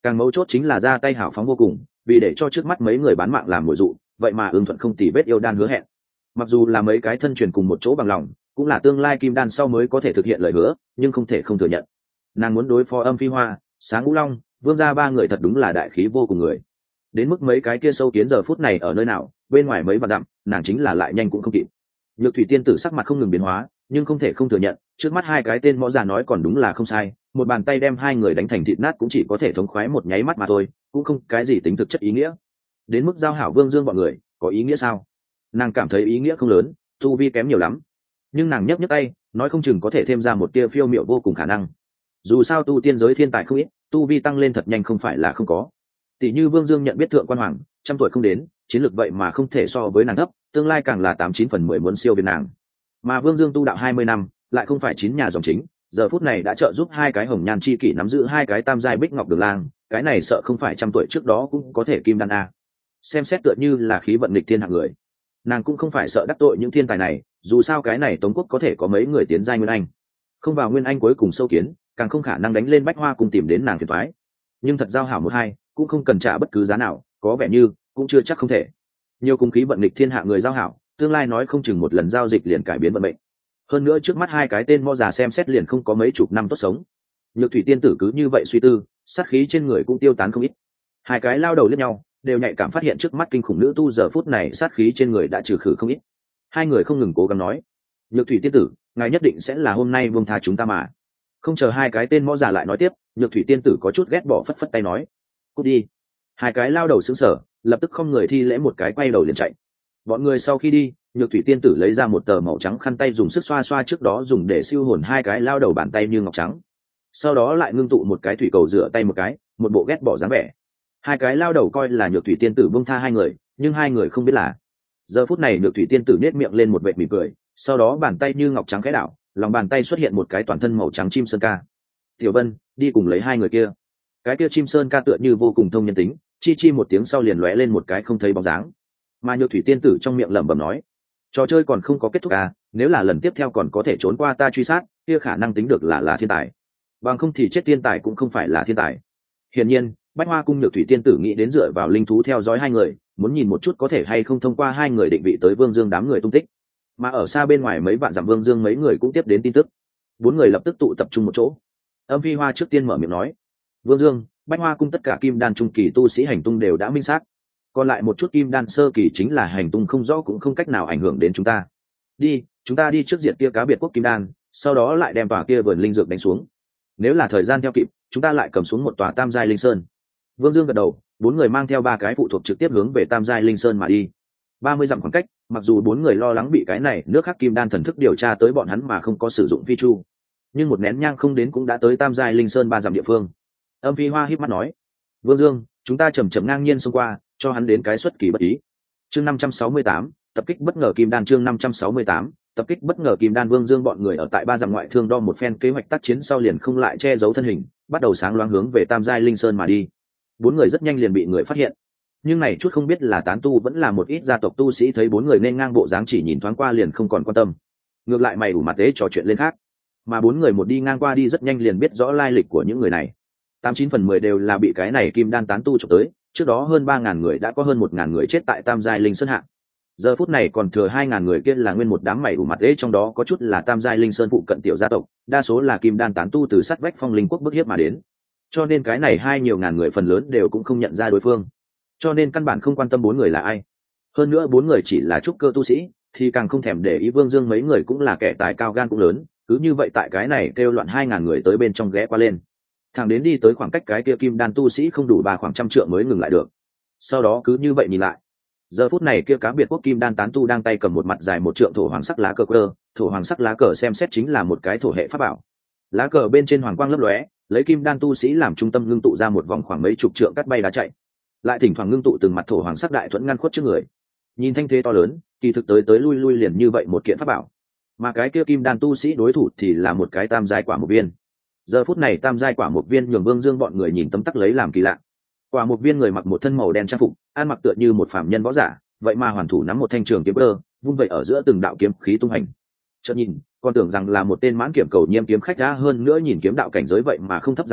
Càng mấu chốt chính là ra tay hào phóng vô cùng, vì để cho trước mắt mấy người bán mạng làm mồi dụ, vậy mà ưng thuận không tì vết yêu đan hứa hẹn. Mặc dù là mấy cái thân truyền cùng một chỗ bằng lòng, cũng là tương lai kim đan sau mới có thể thực hiện lời hứa, nhưng không thể không thừa nhận. Nàng muốn đối phó Âm Phi Hoa, Sáng Ngũ Long, Vương gia ba người thật đúng là đại khí vô cùng người. Đến mức mấy cái kia sâu kiến giờ phút này ở nơi nào, bên ngoài mấy vạn dặm, nàng chính là lại nhanh cũng không kịp. Nhược Thủy tiên tử sắc mặt không ngừng biến hóa, nhưng không thể không thừa nhận, trước mắt hai cái tên mõ già nói còn đúng là không sai, một bàn tay đem hai người đánh thành thịt nát cũng chỉ có thể thống khoái một nháy mắt mà thôi, cũng không cái gì tính thực chất ý nghĩa. Đến mức giao hảo Vương Dương bọn người, có ý nghĩa sao? Nàng cảm thấy ý nghĩa không lớn, tu vi kém nhiều lắm. Nhưng nàng nhấc nhấc tay, nói không chừng có thể thêm ra một tia phiêu miệu vô cùng khả năng. Dù sao tu tiên giới thiên tài không ít, tu vi tăng lên thật nhanh không phải là không có. Tỷ như Vương Dương nhận biết thượng quan hoàng, 100 tuổi không đến, chiến lược vậy mà không thể so với nàng thấp, tương lai càng là 89/10 muốn siêu việt nàng. Mà Vương Dương tu đạo 20 năm, lại không phải 9 nhà dòng chính, giờ phút này đã trợ giúp hai cái hồng nhan chi kỷ nắm giữ hai cái tam giai bích ngọc đường lang, cái này sợ không phải 100 tuổi trước đó cũng có thể kim đan a. Xem xét tựa như là khí vận nghịch thiên hạng người. Nàng cũng không phải sợ đắc tội những thiên tài này, dù sao cái này Tống Quốc có thể có mấy người tiến giai nguyên anh, không vào nguyên anh cuối cùng sâu kiến, càng không khả năng đánh lên Bách Hoa cùng tìm đến nàng phiền toái. Nhưng thật giao hảo một hai, cũng không cần trả bất cứ giá nào, có vẻ như cũng chưa chắc không thể. Nhiều cùng khí vận nghịch thiên hạ người giao hảo, tương lai nói không chừng một lần giao dịch liền cải biến vận mệnh. Hơn nữa trước mắt hai cái tên mo già xem xét liền không có mấy chục năm tốt sống. Nhược Thủy tiên tử cứ như vậy suy tư, sát khí trên người cũng tiêu tán không ít. Hai cái lao đầu liếc nhau, đều nhạy cảm phát hiện trước mắt kinh khủng nữ tu giờ phút này sát khí trên người đã trừ khử không ít. Hai người không ngừng cố gắng nói: Nhược Thủy tiên tử, ngài nhất định sẽ là hôm nay buông tha chúng ta mà. Không chờ hai cái tên mo già lại nói tiếp, Nhược Thủy tiên tử có chút ghét bỏ phất phất tay nói: cút đi. Hai cái lao đầu sững sờ, lập tức không người thi lễ một cái quay đầu liền chạy. Bọn người sau khi đi, Nhược Thủy tiên tử lấy ra một tờ màu trắng khăn tay dùng sức xoa xoa trước đó dùng để siêu hồn hai cái lao đầu bàn tay như ngọc trắng. Sau đó lại ngưng tụ một cái thủy cầu rửa tay một cái, một bộ ghét bỏ dáng vẻ. Hai cái lao đầu coi là Nhược Thủy tiên tử buông tha hai người, nhưng hai người không biết là giờ phút này Nhược Thủy tiên tử nét miệng lên một vệt mỉm cười, sau đó bàn tay như ngọc trắng khẽ đảo, lòng bàn tay xuất hiện một cái toàn thân màu trắng chim sơn ca. Tiểu Vân, đi cùng lấy hai người kia. Cái kia chim sơn ca tựa như vô cùng thông nhân tính, chi chi một tiếng sau liền lóe lên một cái không thấy bóng dáng. Mà Nhược Thủy tiên tử trong miệng lẩm bẩm nói: trò chơi còn không có kết thúc à, nếu là lần tiếp theo còn có thể trốn qua ta truy sát, kia khả năng tính được là thiên tài, bằng không thì chết thiên tài cũng không phải là thiên tài. Hiển nhiên Bách Hoa cung Nhược Thủy tiên tử nghĩ đến dựa vào linh thú theo dõi hai người, muốn nhìn một chút có thể hay không thông qua hai người định vị tới Vương Dương đám người tung tích. Mà ở xa bên ngoài mấy vạn dặm Vương Dương mấy người cũng tiếp đến tin tức. Bốn người lập tức tụ tập trung một chỗ. Âm Phi Hoa trước tiên mở miệng nói: Vương Dương, Bách Hoa cung tất cả kim đan trung kỳ tu sĩ hành tung đều đã minh xác, còn lại một chút kim đan sơ kỳ chính là hành tung không rõ cũng không cách nào ảnh hưởng đến chúng ta. Đi, chúng ta đi trước diện kia cá biệt quốc kim đan, sau đó lại đem tòa kia vườn linh dược đánh xuống. Nếu là thời gian theo kịp, chúng ta lại cầm xuống một tòa tam giai linh sơn. Vương Dương gật đầu, bốn người mang theo ba cái phụ thuộc trực tiếp hướng về tam giai linh sơn mà đi. 30 dặm khoảng cách, mặc dù bốn người lo lắng bị cái này nước khác kim đan thần thức điều tra tới bọn hắn mà không có sử dụng phi chu, nhưng một nén nhang không đến cũng đã tới tam giai linh sơn 3 dặm địa phương. Âm Phi Hoa híp mắt nói: Vương Dương, chúng ta chậm chậm ngang nhiên xông qua, cho hắn đến cái xuất kỳ bất ý. Chương 568, tập kích bất ngờ kim đan. Chương 568, tập kích bất ngờ kim đan. Vương Dương bọn người ở tại 3 dặm ngoại thương đo một phen kế hoạch tác chiến sau liền không lại che giấu thân hình, bắt đầu sáng loáng hướng về tam giai linh sơn mà đi. Bốn người rất nhanh liền bị người phát hiện, nhưng này chút không biết là tán tu vẫn là một ít gia tộc tu sĩ thấy bốn người nên ngang bộ dáng chỉ nhìn thoáng qua liền không còn quan tâm, ngược lại mày ủ mặt tế trò chuyện lên khác. Mà bốn người một đi ngang qua đi rất nhanh liền biết rõ lai lịch của những người này. 89/10 đều là bị cái này kim đan tán tu chụp tới, trước đó hơn 3.000 người đã có hơn 1.000 người chết tại tam giai linh sơn hạ. Giờ phút này còn thừa 2.000 người kia là nguyên một đám mày ủ mặt tế, trong đó có chút là tam giai linh sơn phụ cận tiểu gia tộc, đa số là kim đan tán tu từ sát vách Phong Linh quốc bức hiếp mà đến. Cho nên cái này nhiều ngàn người phần lớn đều cũng không nhận ra đối phương, cho nên căn bản không quan tâm bốn người là ai. Hơn nữa bốn người chỉ là trúc cơ tu sĩ thì càng không thèm để ý. Vương Dương mấy người cũng là kẻ tài cao gan cũng lớn, cứ như vậy tại cái này kêu loạn 2.000 người tới bên trong ghé qua lên, thẳng đến đi tới khoảng cách cái kia kim đan tu sĩ không đủ khoảng 100 trượng mới ngừng lại được. Sau đó cứ như vậy nhìn lại, giờ phút này kia cá biệt quốc kim đan tán tu đang tay cầm một mặt dài 1 trượng thổ hoàng sắc lá cờ cơ. Thổ hoàng sắc lá cờ xem xét chính là một cái thổ hệ pháp bảo. Lá cờ bên trên hoàng quang lấp lóe, lấy kim đan tu sĩ làm trung tâm ngưng tụ ra một vòng khoảng mấy chục trượng cắt bay đá chạy, lại thỉnh thoảng ngưng tụ từng mặt thổ hoàng sắc đại thuẫn ngăn khuất trước người. Nhìn thanh thế to lớn, kỳ thực tới lui lui liền như vậy một kiện pháp bảo. Mà cái kia kim đan tu sĩ đối thủ thì là một cái tam giai quả một viên. Giờ phút này tam giai quả một viên nhường Vương Dương bọn người nhìn tấm tắc lấy làm kỳ lạ. Quả một viên người mặc một thân màu đen trang phục, ăn mặc tựa như một phàm nhân võ giả, vậy mà hoàn thủ nắm một thanh trường kiếm cơ, vung vậy ở giữa từng đạo kiếm khí tung hành. Chợt nhìn, còn tưởng rằng là một tên mãn kiểm cầu nhiêm kiếm khách đã, hơn nữa nhìn kiếm đạo cảnh giới vậy mà không thấp dáng vẻ,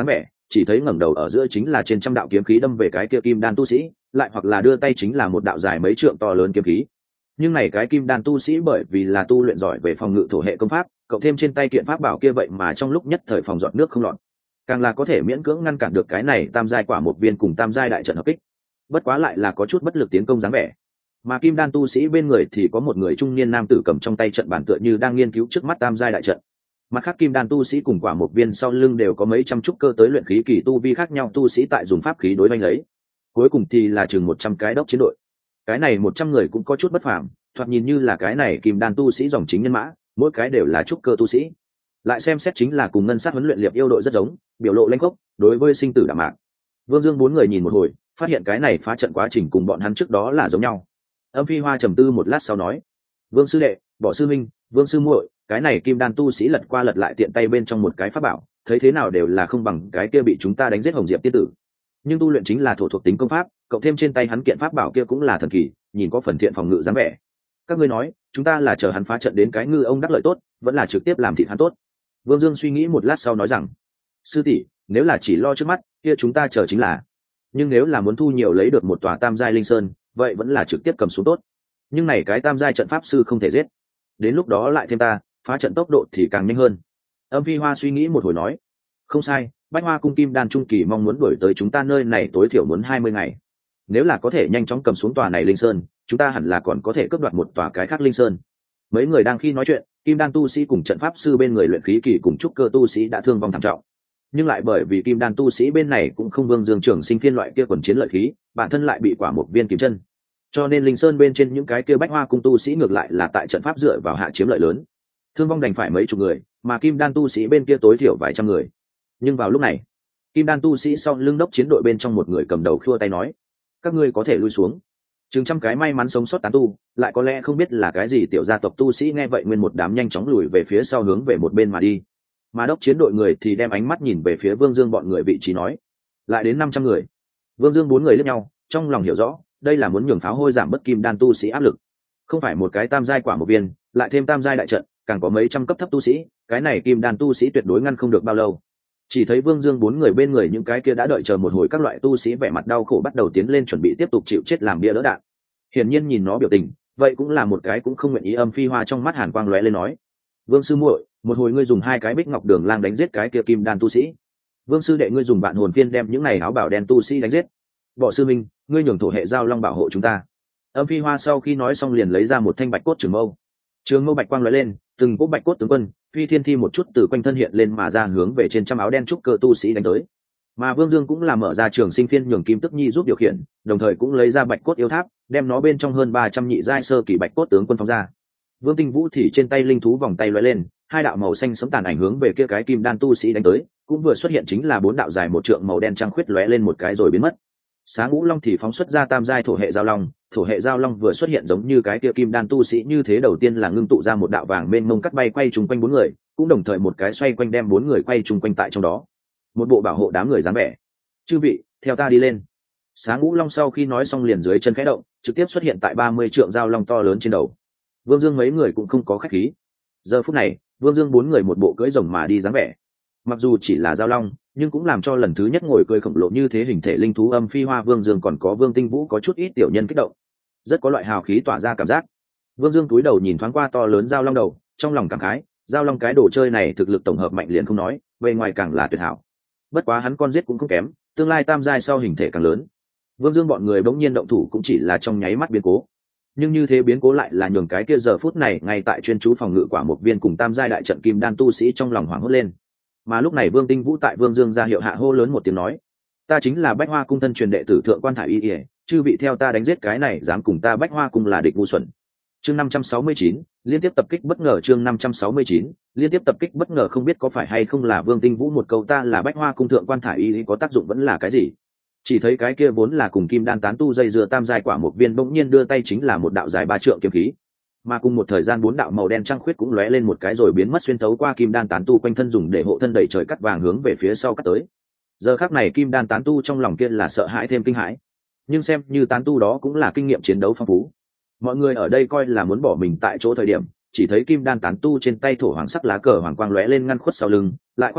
chỉ thấy ngẩng đầu ở giữa chính là trên trăm đạo kiếm khí đâm về cái kia kim đan tu sĩ, lại hoặc là đưa tay chính là một đạo dài mấy trượng to lớn kiếm khí. Nhưng này cái kim đan tu sĩ bởi vì là tu luyện giỏi về phòng ngự thổ hệ công pháp, cộng thêm trên tay kiện pháp bảo kia vậy mà trong lúc nhất thời phòng dọn nước không lọt, càng là có thể miễn cưỡng ngăn cản được cái này tam giai quả một viên cùng tam giai đại trận hợp kích. Bất quá lại là có chút bất lực tiến công dáng vẻ. Mà kim đan tu sĩ bên người thì có một người trung niên nam tử cầm trong tay trận bản tựa như đang nghiên cứu trước mắt tam giai đại trận. Mặt khác kim đan tu sĩ cùng quả một viên sau lưng đều có mấy trăm trúc cơ tới luyện khí kỳ tu vi khác nhau tu sĩ tại dùng pháp khí đối oanh lấy. Cuối cùng thì là chừng 100 cái đốc chiến đội. Cái này 100 người cũng có chút bất phàm, thoạt nhìn như là cái này kim đan tu sĩ dòng chính nhân mã, mỗi cái đều là trúc cơ tu sĩ. Lại xem xét chính là cùng ngân sát huấn luyện liệp yêu đội rất giống, biểu lộ lanh khốc, đối với sinh tử đảm mạng. Vương Dương bốn người nhìn một hồi, phát hiện cái này phá trận quá trình cùng bọn hắn trước đó là giống nhau. Âm Phi Hoa trầm tư một lát sau nói: "Vương sư đệ, Bỏ sư minh, Vương sư muội, cái này kim đan tu sĩ lật qua lật lại tiện tay bên trong một cái pháp bảo, thấy thế nào đều là không bằng cái kia bị chúng ta đánh giết Hồng Diệp tiên tử. Nhưng tu luyện chính là thổ thuộc tính công pháp, cộng thêm trên tay hắn kiện pháp bảo kia cũng là thần kỳ, nhìn có phần thiện phòng ngự dáng vẻ. Các ngươi nói, chúng ta là chờ hắn phá trận đến cái ngư ông đắc lợi tốt, vẫn là trực tiếp làm thịt hắn tốt?" Vương Dương suy nghĩ một lát sau nói rằng: "Sư tỷ, nếu là chỉ lo trước mắt, kia chúng ta chờ chính là. Nhưng nếu là muốn thu nhiều lấy được một tòa tam giai linh sơn, vậy vẫn là trực tiếp cầm xuống tốt. Nhưng này cái tam giai trận pháp sư không thể giết. Đến lúc đó lại thêm ta, phá trận tốc độ thì càng nhanh hơn." Âm Phi Hoa suy nghĩ một hồi nói: "Không sai, Bách Hoa cung kim đan trung kỳ mong muốn đuổi tới chúng ta nơi này tối thiểu muốn 20 ngày. Nếu là có thể nhanh chóng cầm xuống tòa này linh sơn, chúng ta hẳn là còn có thể cướp đoạt một tòa cái khác linh sơn." Mấy người đang khi nói chuyện, kim đan tu sĩ cùng trận pháp sư bên người luyện khí kỳ cùng trúc cơ tu sĩ đã thương vong thảm trọng. Nhưng lại bởi vì kim đan tu sĩ bên này cũng không Vương Dương trưởng sinh phiên loại kia quần chiến lợi khí, bản thân lại bị quả một viên kiếm chân, cho nên linh sơn bên trên những cái kia Bách Hoa cung tu sĩ ngược lại là tại trận pháp dựa vào hạ chiếm lợi lớn, thương vong đành phải mấy chục người, mà kim đan tu sĩ bên kia tối thiểu vài trăm người. Nhưng vào lúc này, kim đan tu sĩ sau lưng đốc chiến đội bên trong một người cầm đầu khua tay nói: "Các ngươi có thể lui xuống." Chừng trăm cái may mắn sống sót tán tu, lại có lẽ không biết là cái gì tiểu gia tộc tu sĩ nghe vậy nguyên một đám nhanh chóng lùi về phía sau hướng về một bên mà đi. Mà đốc chiến đội người thì đem ánh mắt nhìn về phía Vương Dương bọn người vị trí nói: "Lại đến 500 người." Vương Dương bốn người liếc nhau, trong lòng hiểu rõ, đây là muốn nhường pháo hôi giảm bất kim đan tu sĩ áp lực. Không phải một cái tam giai quả một viên, lại thêm tam giai đại trận, càng có mấy trăm cấp thấp tu sĩ, cái này kim đan tu sĩ tuyệt đối ngăn không được bao lâu. Chỉ thấy Vương Dương bốn người bên người những cái kia đã đợi chờ một hồi các loại tu sĩ vẻ mặt đau khổ bắt đầu tiến lên chuẩn bị tiếp tục chịu chết làm bia đỡ đạn. Hiển nhiên nhìn nó biểu tình, vậy cũng là một cái cũng không nguyện ý. Âm Phi Hoa trong mắt hàn quang lóe lên nói: "Vương sư muội, một hồi ngươi dùng 2 cái bích ngọc đường lang đánh giết cái kia kim đan tu sĩ. Vương sư đệ ngươi dùng vạn hồn phiên đem những này áo bảo đen tu sĩ đánh giết. Bỏ sư minh, ngươi nhường thổ hệ giao long bảo hộ chúng ta." Âm Phi Hoa sau khi nói xong liền lấy ra một thanh bạch cốt trường mâu. Trường mâu bạch quang lóe lên, từng cỗ bạch cốt tướng quân phi thiên thi một chút từ quanh thân hiện lên mà ra hướng về trên trăm áo đen trúc cơ tu sĩ đánh tới. Mà Vương Dương cũng là mở ra trường sinh phiên nhường Kim Tức Nhi giúp điều khiển, đồng thời cũng lấy ra bạch cốt yêu tháp, đem nó bên trong hơn 300 nhị giai sơ kỳ bạch cốt tướng quân phóng ra. Vương Tinh Vũ thì trên tay linh thú vòng tay lóe lên, 2 đạo màu xanh sẫm tàn ảnh hướng về kia cái kim đan tu sĩ đánh tới, cũng vừa xuất hiện chính là 4 đạo dài 1 trượng màu đen trăng khuyết lóe lên một cái rồi biến mất. Sáng Ngũ Long thì phóng xuất ra tam giai thổ hệ giao long, thổ hệ giao long vừa xuất hiện giống như cái kia kim đan tu sĩ như thế, đầu tiên là ngưng tụ ra một đạo vàng mênh mông cắt bay quay trùng quanh 4 người, cũng đồng thời một cái xoay quanh đem 4 người quay trùng quanh tại trong đó. Một bộ bảo hộ đám người dáng vẻ. "Chư vị, theo ta đi lên." Sáng Ngũ Long sau khi nói xong liền dưới chân khẽ động, trực tiếp xuất hiện tại 30 trượng giao long to lớn trên đầu. Vương Dương mấy người cũng không có khách khí. Giờ phút này, Vương Dương 4 người một bộ cưỡi rồng mà đi dáng vẻ. Mặc dù chỉ là giao long, nhưng cũng làm cho lần thứ nhất ngồi cưỡi khổng lồ như thế hình thể linh thú Âm Phi Hoa, Vương Dương còn có Vương Tinh Vũ có chút ít tiểu nhân kích động, rất có loại hào khí tỏa ra cảm giác. Vương Dương cúi đầu nhìn thoáng qua to lớn giao long đầu, trong lòng cảm khái, giao long cái đồ chơi này thực lực tổng hợp mạnh liền không nói, bề ngoài càng là tuyệt hảo. Bất quá hắn con giết cũng không kém, tương lai tam giai sau hình thể càng lớn. Vương Dương bọn người bỗng nhiên động thủ cũng chỉ là trong nháy mắt biến cố, nhưng như thế biến cố lại là nhường cái kia giờ phút này ngay tại chuyên chú phòng ngự quả một viên cùng tam giai đại trận kim đan tu sĩ trong lòng hoảng hốt lên. Mà lúc này Vương Tinh Vũ tại Vương Dương ra hiệu hạ hô lớn một tiếng nói: "Ta chính là Bách Hoa cung thân truyền đệ tử Thượng Quan Thải Y, chư vị theo ta đánh giết cái này dám cùng ta Bách Hoa cung là địch ngu xuẩn." Chương 569, liên tiếp tập kích bất ngờ. Chương 569, liên tiếp tập kích bất ngờ. Không biết có phải hay không là Vương Tinh Vũ một câu "ta là Bách Hoa cung Thượng Quan Thải Y" có tác dụng vẫn là cái gì? Chỉ thấy cái kia vốn là cùng kim đan tán tu dây dưa tam giai quả một viên bỗng nhiên đưa tay chính là một đạo dài 3 trượng kiếm khí, mà cùng một thời gian 4 đạo màu đen trăng khuyết cũng lóe lên một cái rồi biến mất, xuyên thấu qua kim đan tán tu quanh thân dùng để hộ thân đẩy trời cắt vàng hướng về phía sau cắt tới. Giờ khắc này kim đan tán tu trong lòng kia là sợ hãi thêm kinh hãi, nhưng xem như tán tu đó cũng là kinh nghiệm chiến đấu phong phú. Mọi người ở đây coi là muốn bỏ mình tại chỗ thời điểm, chỉ thấy kim đan tán tu trên tay thổ hoàng sắc lá cờ hoàng quang lóe lên ngăn khuất sau lưng, lại quát tay,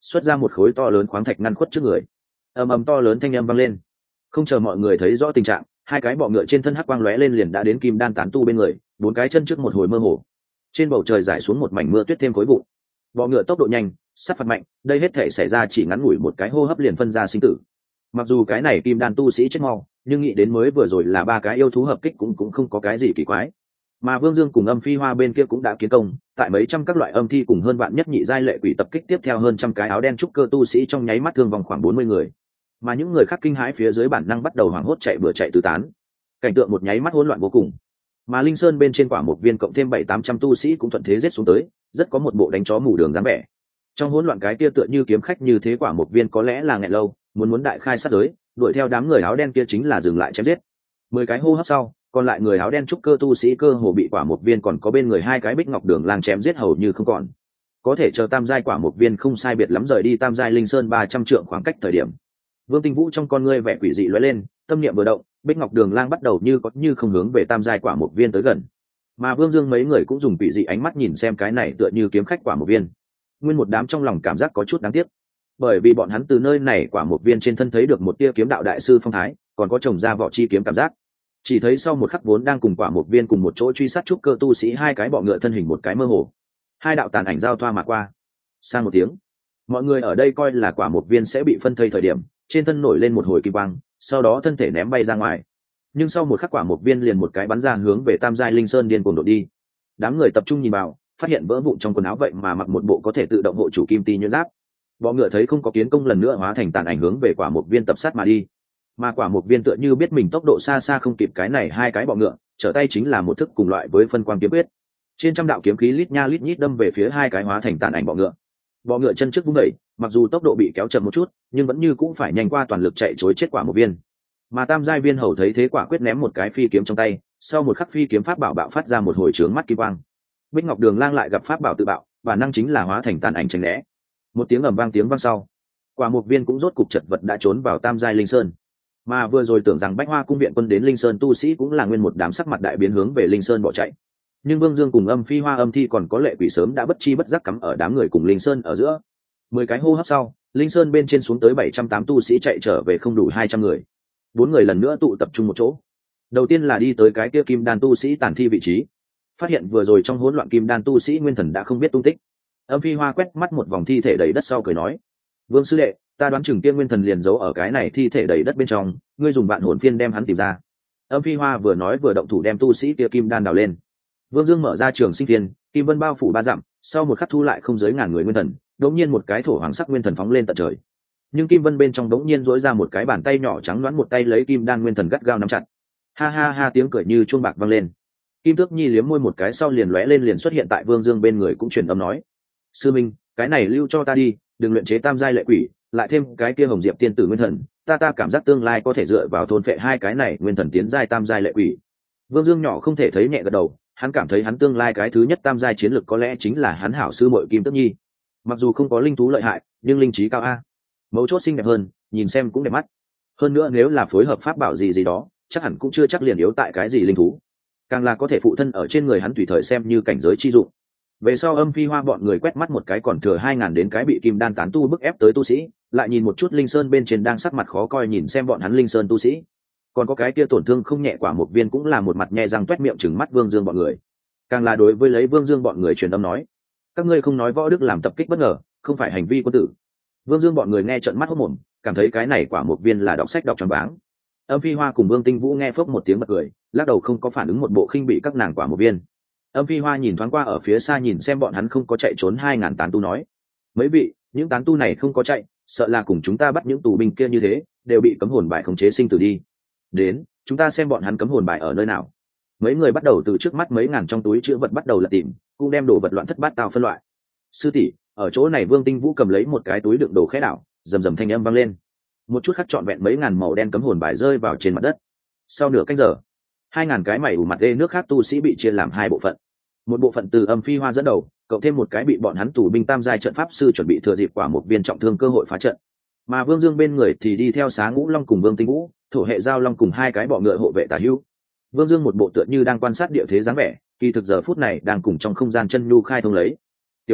xuất ra một khối to lớn khoáng thạch ngăn khuất trước người. Ầm ầm to lớn thanh âm vang lên. Không chờ mọi người thấy rõ tình trạng, hai cái bọ ngựa trên thân hắc quang lóe lên liền đã đến kim đan tán tu bên người, bốn cái chân trước một hồi mơ hồ. Trên bầu trời rải xuống một mảnh mưa tuyết thêm khối vụn. Bọ ngựa tốc độ nhanh, sát phạt mạnh, đây hết thể xảy ra chỉ ngắn ngủi một cái hô hấp liền phân ra sinh tử. Mặc dù cái này kim đan tu sĩ chết mau, nhưng nghĩ đến mới vừa rồi là ba cái yêu thú hợp kích cũng không có cái gì kỳ quái. Mà Vương Dương cùng Âm Phi Hoa bên kia cũng đã kiến công, tại mấy trăm các loại âm thi cùng hơn vạn nhất nhị giai lệ quỷ tập kích tiếp theo hơn trăm cái áo đen trúc cơ tu sĩ trong nháy mắt thương vong khoảng 40 người. Mà những người khác kinh hãi phía dưới bản năng bắt đầu hoảng hốt chạy bừa chạy tứ tán. Cảnh tượng một nháy mắt hỗn loạn vô cùng. Mà Linh Sơn bên trên quả một viên cộng thêm 700-800 tu sĩ cũng thuận thế giết xuống tới, rất có một bộ đánh chó mù đường dáng vẻ. Trong hỗn loạn cái kia tựa như kiếm khách như thế quả một viên có lẽ là nghẹn lâu, muốn đại khai sát giới, đuổi theo đám người áo đen kia chính là dừng lại chém giết. 10 cái hô hấp sau, còn lại người áo đen trúc cơ tu sĩ cơ hồ bị quả một viên còn có bên người hai cái bích ngọc đường lang chém giết hầu như không còn. Có thể chờ tam giai quả một viên không sai biệt lắm rời đi tam giai Linh Sơn 300 trượng khoảng cách thời điểm. Vương Tinh Vũ trong con ngươi vẻ quỷ dị lóe lên, tâm niệm vừa động, bích ngọc đường lang bắt đầu như có như không hướng về tam giai quả một viên tới gần. Mà Vương Dương mấy người cũng dùng quỷ dị ánh mắt nhìn xem cái này tựa như kiếm khách quả một viên. Nguyên một đám trong lòng cảm giác có chút đáng tiếc, bởi vì bọn hắn từ nơi này quả một viên trên thân thấy được một tia kiếm đạo đại sư phong thái, còn có trồng ra vỏ chi kiếm cảm giác. Chỉ thấy sau một khắc vốn đang cùng quả một viên cùng một chỗ truy sát trúc cơ tu sĩ hai cái bọ ngựa thân hình một cái mơ hồ, hai đạo tàn ảnh giao thoa mà qua. Sang một tiếng, mọi người ở đây coi là quả một viên sẽ bị phân thây thời điểm, trên thân nổi lên một hồi kim quang, sau đó thân thể ném bay ra ngoài. Nhưng sau một khắc quả một viên liền một cái bắn ra hướng về tam giai Linh Sơn điên cuồng đột đi. Đám người tập trung nhìn vào, phát hiện vỡ vụn trong quần áo vậy mà mặc một bộ có thể tự động hộ chủ kim ti nhuyễn giáp. Bọ ngựa thấy không có kiến công lần nữa hóa thành tàn ảnh hướng về quả một viên tập sát mà đi. Mà quả một viên tựa như biết mình tốc độ xa xa không kịp cái này hai cái bọ ngựa, trở tay chính là một thức cùng loại với phân quang kiếm quyết. Trên trăm đạo kiếm khí lít nha lít nhít đâm về phía hai cái hóa thành tàn ảnh bọ ngựa. Bọ ngựa chân trước vung đẩy, mặc dù tốc độ bị kéo chậm một chút, nhưng vẫn như cũng phải nhanh qua toàn lực chạy trối chết quả một viên. Mà tam giai viên hầu thấy thế quả quyết ném một cái phi kiếm trong tay, sau một khắc phi kiếm pháp bảo bạo phát ra một hồi trướng mắt kim quang. Bích Ngọc Đường Lang lại gặp pháp bảo tự bạo, bản năng chính là hóa thành tàn ảnh tránh né. Một tiếng ầm vang tiếng vang sau, quả một viên cũng rốt cục chật vật đã trốn vào tam giai Linh Sơn. Mà vừa rồi tưởng rằng Bách Hoa cung viện quân đến Linh Sơn tu sĩ cũng là nguyên một đám sắc mặt đại biến hướng về Linh Sơn bỏ chạy. Nhưng Vương Dương cùng Âm Phi Hoa âm thi còn có lệ quỷ sớm đã bất chi bất giác cắm ở đám người cùng Linh Sơn ở giữa. 10 cái hô hấp sau, Linh Sơn bên trên xuống tới 708 tu sĩ chạy trở về không đủ 200 người. 4 người lần nữa tụ tập trung một chỗ. Đầu tiên là đi tới cái kia kim đan tu sĩ tàn thi vị trí, phát hiện vừa rồi trong hỗn loạn kim đan tu sĩ nguyên thần đã không biết tung tích. Âm Phi Hoa quét mắt một vòng thi thể đầy đất sau cười nói: "Vương sư đệ, ta đoán chừng kia nguyên thần liền giấu ở cái này thi thể đầy đất bên trong, ngươi dùng vạn hồn phiên đem hắn tìm ra." Âm Phi Hoa vừa nói vừa động thủ đem tu sĩ kia kim đan đào lên. Vương Dương mở ra trường sinh phiên, kim vân bao phủ 3 dặm, sau một khắc thu lại không giới ngàn người nguyên thần, đống nhiên một cái thổ hoàng sắc nguyên thần phóng lên tận trời. Nhưng kim vân bên trong đống nhiên rỗi ra một cái bàn tay nhỏ trắng loãng, một tay lấy kim đan nguyên thần gắt gao nắm chặt. Ha ha ha, tiếng cười như chuông bạc vang lên. Kim Tước Nhi liếm môi một cái sau liền lóe lên liền xuất hiện tại Vương Dương bên người cũng truyền âm nói: "Sư minh, cái này lưu cho ta đi, đừng luyện chế tam giai lệ quỷ, lại thêm cái kia hồng diệp tiên tử nguyên thần, ta cảm giác tương lai có thể dựa vào thôn phệ hai cái này nguyên thần tiến giai tam giai lệ quỷ." Vương Dương nhỏ không thể thấy nhẹ gật đầu, hắn cảm thấy hắn tương lai cái thứ nhất tam giai chiến lực có lẽ chính là hắn hảo sư muội Kim Tước Nhi. Mặc dù không có linh thú lợi hại, nhưng linh trí cao a, mấu chốt xinh đẹp hơn, nhìn xem cũng đẹp mắt. Hơn nữa nếu là phối hợp pháp bảo gì đó, chắc hẳn cũng chưa chắc liền yếu tại cái gì linh thú, càng là có thể phụ thân ở trên người hắn tùy thời xem như cảnh giới chi dụng. Về sau Âm Phi Hoa bọn người quét mắt một cái còn thừa 2000 đến cái bị kim đan tán tu bức ép tới tu sĩ, lại nhìn một chút Linh Sơn bên trên đang sắc mặt khó coi nhìn xem bọn hắn Linh Sơn tu sĩ, còn có cái kia tổn thương không nhẹ quả một viên cũng là một mặt nhẹ răng toét miệng trừng mắt Vương Dương bọn người, càng là đối với lấy Vương Dương bọn người truyền âm nói: "Các ngươi không nói võ đức làm tập kích bất ngờ, không phải hành vi quân tử." Vương Dương bọn người nghe trợn mắt hốt mồm, cảm thấy cái này quả một viên là đọc sách đọc tròn váng. Âm Phi Hoa cùng Vương Tinh Vũ nghe phốc một tiếng bật cười, lắc đầu không có phản ứng một bộ khinh bị các nàng quả một viên. Âm Phi Hoa nhìn thoáng qua ở phía xa nhìn xem bọn hắn không có chạy trốn 2000 tán tu nói: "Mấy vị, những tán tu này không có chạy, sợ là cùng chúng ta bắt những tù binh kia như thế, đều bị cấm hồn bài khống chế sinh tử đi. Đến, chúng ta xem bọn hắn cấm hồn bài ở nơi nào." Mấy người bắt đầu từ trước mắt mấy ngàn trong túi chứa vật bắt đầu lật tìm, cũng đem đồ vật loạn thất bát tao phân loại. "Sư tỷ, ở chỗ này." Vương Tinh Vũ cầm lấy một cái túi đựng đồ khẽ đảo, rầm rầm thanh âm vang lên. Một chút khắc trọn vẹn mấy ngàn màu đen cấm hồn bài rơi vào trên mặt đất. Sau nửa canh giờ, 2000 cái mảy ủ mặt đê nước khác tu sĩ bị chia làm 2 bộ phận. Một bộ phận từ Âm Phi Hoa dẫn đầu, cộng thêm một cái bị bọn hắn tù binh tam giai trận pháp sư chuẩn bị thừa dịp quả một viên trọng thương cơ hội phá trận. Mà Vương Dương bên người thì đi theo Xá Ngũ Long cùng Vương Tinh Vũ, thổ hệ giao long cùng 2 cái bọ ngựa hộ vệ tả hữu. Vương Dương một bộ tựa như đang quan sát địa thế dáng vẻ, kỳ thực giờ phút này đang cùng trong không gian chân nhu khai thông lấy. "Tiểu Nhu,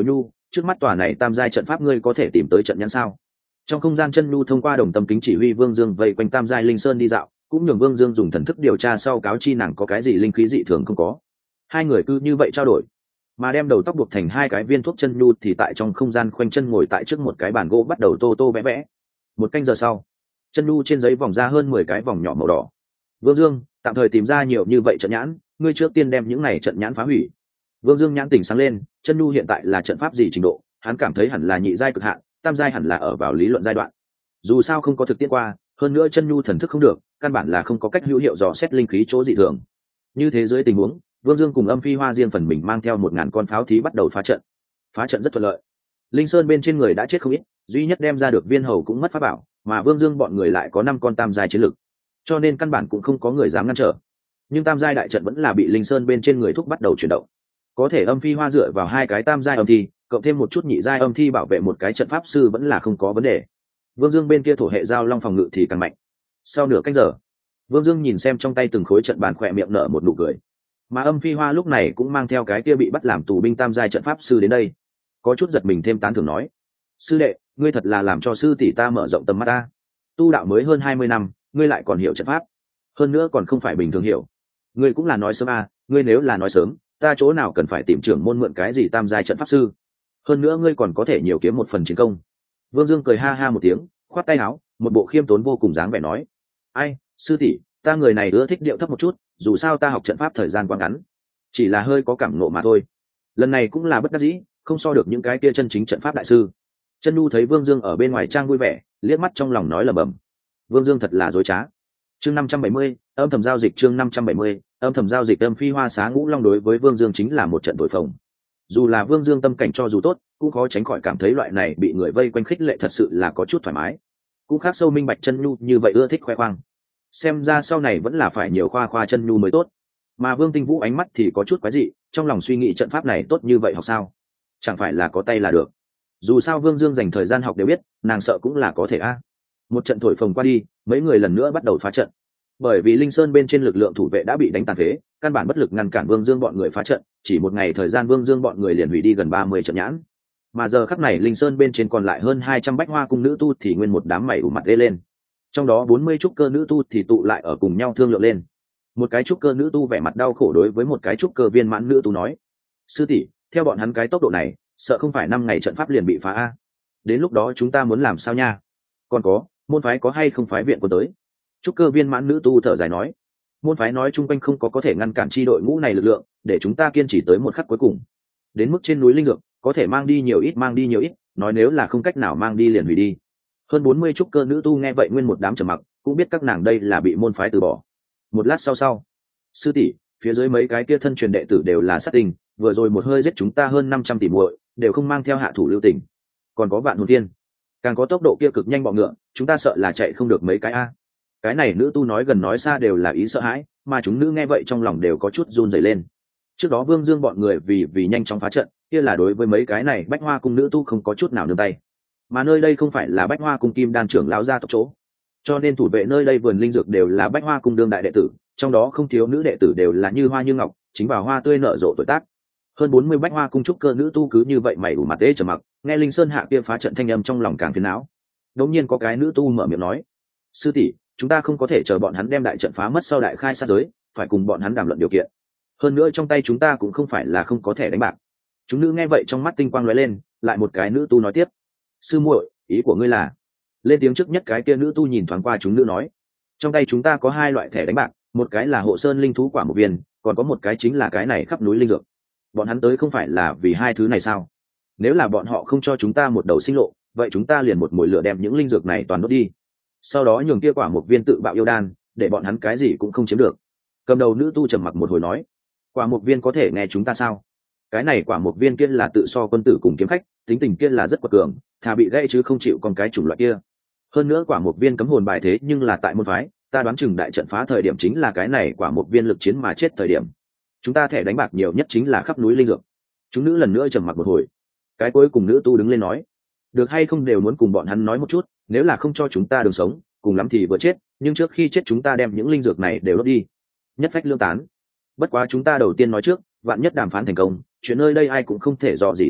trước mắt tòa này tam giai trận pháp ngươi có thể tìm tới trận nhãn sao? Trong không gian chân nhu thông qua đồng tâm kính chỉ huy Vương Dương vây quanh tam giai linh sơn đi dạo, cũng nhường Vương Dương dùng thần thức điều tra sau cáo chi nàng có cái gì linh khí dị thường không có. Hai người cứ như vậy trao đổi, mà đem đầu tóc buộc thành hai cái viên thuốc chân nhu thì tại trong không gian khoanh chân ngồi tại trước một cái bàn gỗ bắt đầu tô tô vẽ vẽ. Một canh giờ sau, chân nhu trên giấy vòng ra hơn 10 cái vòng nhỏ màu đỏ. Vương Dương, tạm thời tìm ra nhiều như vậy trận nhãn, ngươi trước tiên đem những này trận nhãn phá hủy. Vương Dương nhãn tỉnh sáng lên, chân nhu hiện tại là trận pháp gì trình độ, hắn cảm thấy hẳn là nhị giai cực hạn, tam giai hẳn là ở vào lý luận giai đoạn. Dù sao không có thực tiễn qua, hơn nữa chân nhu thần thức không được, căn bản là không có cách hữu hiệu dò xét linh khí chỗ dị thường. Như thế dưới tình huống, Vương Dương cùng Âm Phi Hoa riêng phần mình mang theo 1000 con pháo thí bắt đầu phá trận. Phá trận rất thuận lợi. Linh Sơn bên trên người đã chết không ít, duy nhất đem ra được viên hầu cũng mất pháp bảo, mà Vương Dương bọn người lại có 5 con tam giai chiến lực, cho nên căn bản cũng không có người dám ngăn trở. Nhưng tam giai đại trận vẫn là bị Linh Sơn bên trên người thúc bắt đầu chuyển động. Có thể Âm Phi Hoa dựa vào 2 cái tam giai âm thi, cộng thêm một chút nhị giai âm thi bảo vệ một cái trận pháp sư vẫn là không có vấn đề. Vương Dương bên kia thổ hệ giao long phòng ngự thì càng mạnh. Sau nửa canh giờ, Vương Dương nhìn xem trong tay từng khối trận bàn, khỏe miệng nở một nụ cười. Mà Âm Phi Hoa lúc này cũng mang theo cái kia bị bắt làm tù binh tam giai trận pháp sư đến đây, có chút giật mình thêm tán thưởng nói: sư đệ, ngươi thật là làm cho sư tỷ ta mở rộng tầm mắt ta. Tu đạo mới hơn 20 năm, ngươi lại còn hiểu trận pháp, hơn nữa còn không phải bình thường hiểu. Ngươi cũng là nói sớm à, ngươi nếu là nói sớm, ta chỗ nào cần phải tìm trưởng môn mượn cái gì tam giai trận pháp sư. Hơn nữa ngươi còn có thể nhiều kiếm một phần chiến công. Vương Dương cười ha ha một tiếng, khoát tay áo, một bộ khiêm tốn vô cùng dáng vẻ nói: ai, sư tỷ, ta người này ưa thích điệu thấp một chút, dù sao ta học trận pháp thời gian quá ngắn, chỉ là hơi có cảm ngộ mà thôi. Lần này cũng là bất đắc dĩ, không so được những cái kia chân chính trận pháp đại sư. Chân Nu thấy Vương Dương ở bên ngoài trang vui vẻ, liếc mắt trong lòng nói lẩm bẩm: Vương Dương thật là dối trá. Chương 570, âm thầm giao dịch. Chương 570, âm thầm giao dịch. Âm Phi Hoa Xá Ngũ Long đối với Vương Dương chính là một trận thổi phồng. Dù là Vương Dương tâm cảnh cho dù tốt, cũng khó tránh khỏi cảm thấy loại này bị người vây quanh khích lệ thật sự là có chút thoải mái. Cũng khác sâu minh bạch Chân Nhu như vậy ưa thích khoe khoang, xem ra sau này vẫn là phải nhiều khoa khoa Chân Nhu mới tốt. Mà Vương Tinh Vũ ánh mắt thì có chút quái dị, trong lòng suy nghĩ trận pháp này tốt như vậy học sao? Chẳng phải là có tay là được. Dù sao Vương Dương dành thời gian học đều biết, nàng sợ cũng là có thể a. Một trận thổi phồng qua đi, mấy người lần nữa bắt đầu phá trận. Bởi vì Linh Sơn bên trên lực lượng thủ vệ đã bị đánh tàn phế, căn bản bất lực ngăn cản Vương Dương bọn người phá trận, chỉ một ngày thời gian Vương Dương bọn người liền hủy đi gần 30 trận nhãn. Mà giờ khắc này Linh Sơn bên trên còn lại hơn 200 bách hoa cung nữ tu thì nguyên một đám mày ủ mặt ê lên. Trong đó 40 trúc cơ nữ tu thì tụ lại ở cùng nhau thương lượng lên. Một cái trúc cơ nữ tu vẻ mặt đau khổ đối với một cái trúc cơ viên mãn nữ tu nói: sư tỷ, theo bọn hắn cái tốc độ này, sợ không phải 5 ngày trận pháp liền bị phá a. Đến lúc đó chúng ta muốn làm sao nha? Còn có, môn phái có hay không phái viện quân tới? Trúc cơ viên mãn nữ tu thở dài nói: môn phái nói chung quanh không có thể ngăn cản chi đội ngũ này lực lượng, để chúng ta kiên trì tới một khắc cuối cùng. Đến mức trên núi linh dược, có thể mang đi nhiều ít mang đi nhiều ít, nói nếu là không cách nào mang đi liền hủy đi. Hơn 40 trúc cơ nữ tu nghe vậy nguyên một đám trầm mặc, cũng biết các nàng đây là bị môn phái từ bỏ. Một lát sau, sư tỷ, phía dưới mấy cái kia thân truyền đệ tử đều là sát tinh, vừa rồi một hơi giết chúng ta hơn 500 tỷ muội, đều không mang theo hạ thủ lưu tình. Còn có vạn hồn tiên, càng có tốc độ kia cực nhanh bọ ngựa, chúng ta sợ là chạy không được mấy cái a. Cái này nữ tu nói gần nói xa đều là ý sợ hãi, mà chúng nữ nghe vậy trong lòng đều có chút run rẩy lên. Trước đó Vương Dương bọn người vì nhanh chóng phá trận, kia là đối với mấy cái này bách hoa cung nữ tu không có chút nào nương tay. Mà nơi đây không phải là bách hoa cung Kim Đan trưởng lão gia tộc chỗ, cho nên thủ vệ nơi đây vườn linh dược đều là bách hoa cung đương đại đệ tử, trong đó không thiếu nữ đệ tử đều là như hoa như ngọc, chính vào hoa tươi nở rộ tuổi tác. Hơn 40 bách hoa cung trúc cơ nữ tu cứ như vậy mày ủ mặt ê trầm mặc, nghe Linh Sơn hạ kia phá trận thanh âm trong lòng càng phiền não. Đột nhiên có cái nữ tu mở miệng nói: sư tỷ, chúng ta không có thể chờ bọn hắn đem đại trận phá mất sau đại khai sát giới, phải cùng bọn hắn đàm luận điều kiện. Hơn nữa trong tay chúng ta cũng không phải là không có thể đánh bạc. Chúng nữ nghe vậy trong mắt tinh quang lóe lên, lại một cái nữ tu nói tiếp: sư muội, ý của ngươi là? Lên tiếng trước nhất cái kia nữ tu nhìn thoáng qua chúng nữ nói: trong tay chúng ta có 2 loại thẻ đánh bạc, một cái là hộ sơn linh thú quả một viên, còn có một cái chính là cái này khắp núi linh dược. Bọn hắn tới không phải là vì 2 thứ này sao? Nếu là bọn họ không cho chúng ta một đầu sinh lộ, vậy chúng ta liền một mồi lửa đem những linh dược này toàn đốt đi, sau đó nhường kia quả một viên tự bạo yêu đan, để bọn hắn cái gì cũng không chiếm được. Cầm đầu nữ tu trầm mặc một hồi nói: quả một viên có thể nghe chúng ta sao? Cái này quả một viên kia là tự so quân tử cùng kiếm khách, tính tình kia là rất quật cường, thà bị gãy chứ không chịu con cái chủng loại kia. Hơn nữa quả một viên cấm hồn bài thế nhưng là tại môn phái, ta đoán chừng đại trận phá thời điểm chính là cái này quả một viên lực chiến mà chết thời điểm. Chúng ta thẻ đánh bạc nhiều nhất chính là khắp núi linh dược. Chúng nữ lần nữa trầm mặc một hồi, cái cuối cùng nữ tu đứng lên nói: được hay không đều muốn cùng bọn hắn nói một chút, nếu là không cho chúng ta đường sống, cùng lắm thì vừa chết, nhưng trước khi chết chúng ta đem những linh dược này đều đốt đi, nhất phách lương tán. Bất quá chúng ta đầu tiên nói trước, vạn nhất đàm phán thành công, chuyện nơi đây ai cũng không thể dò gì tin tức,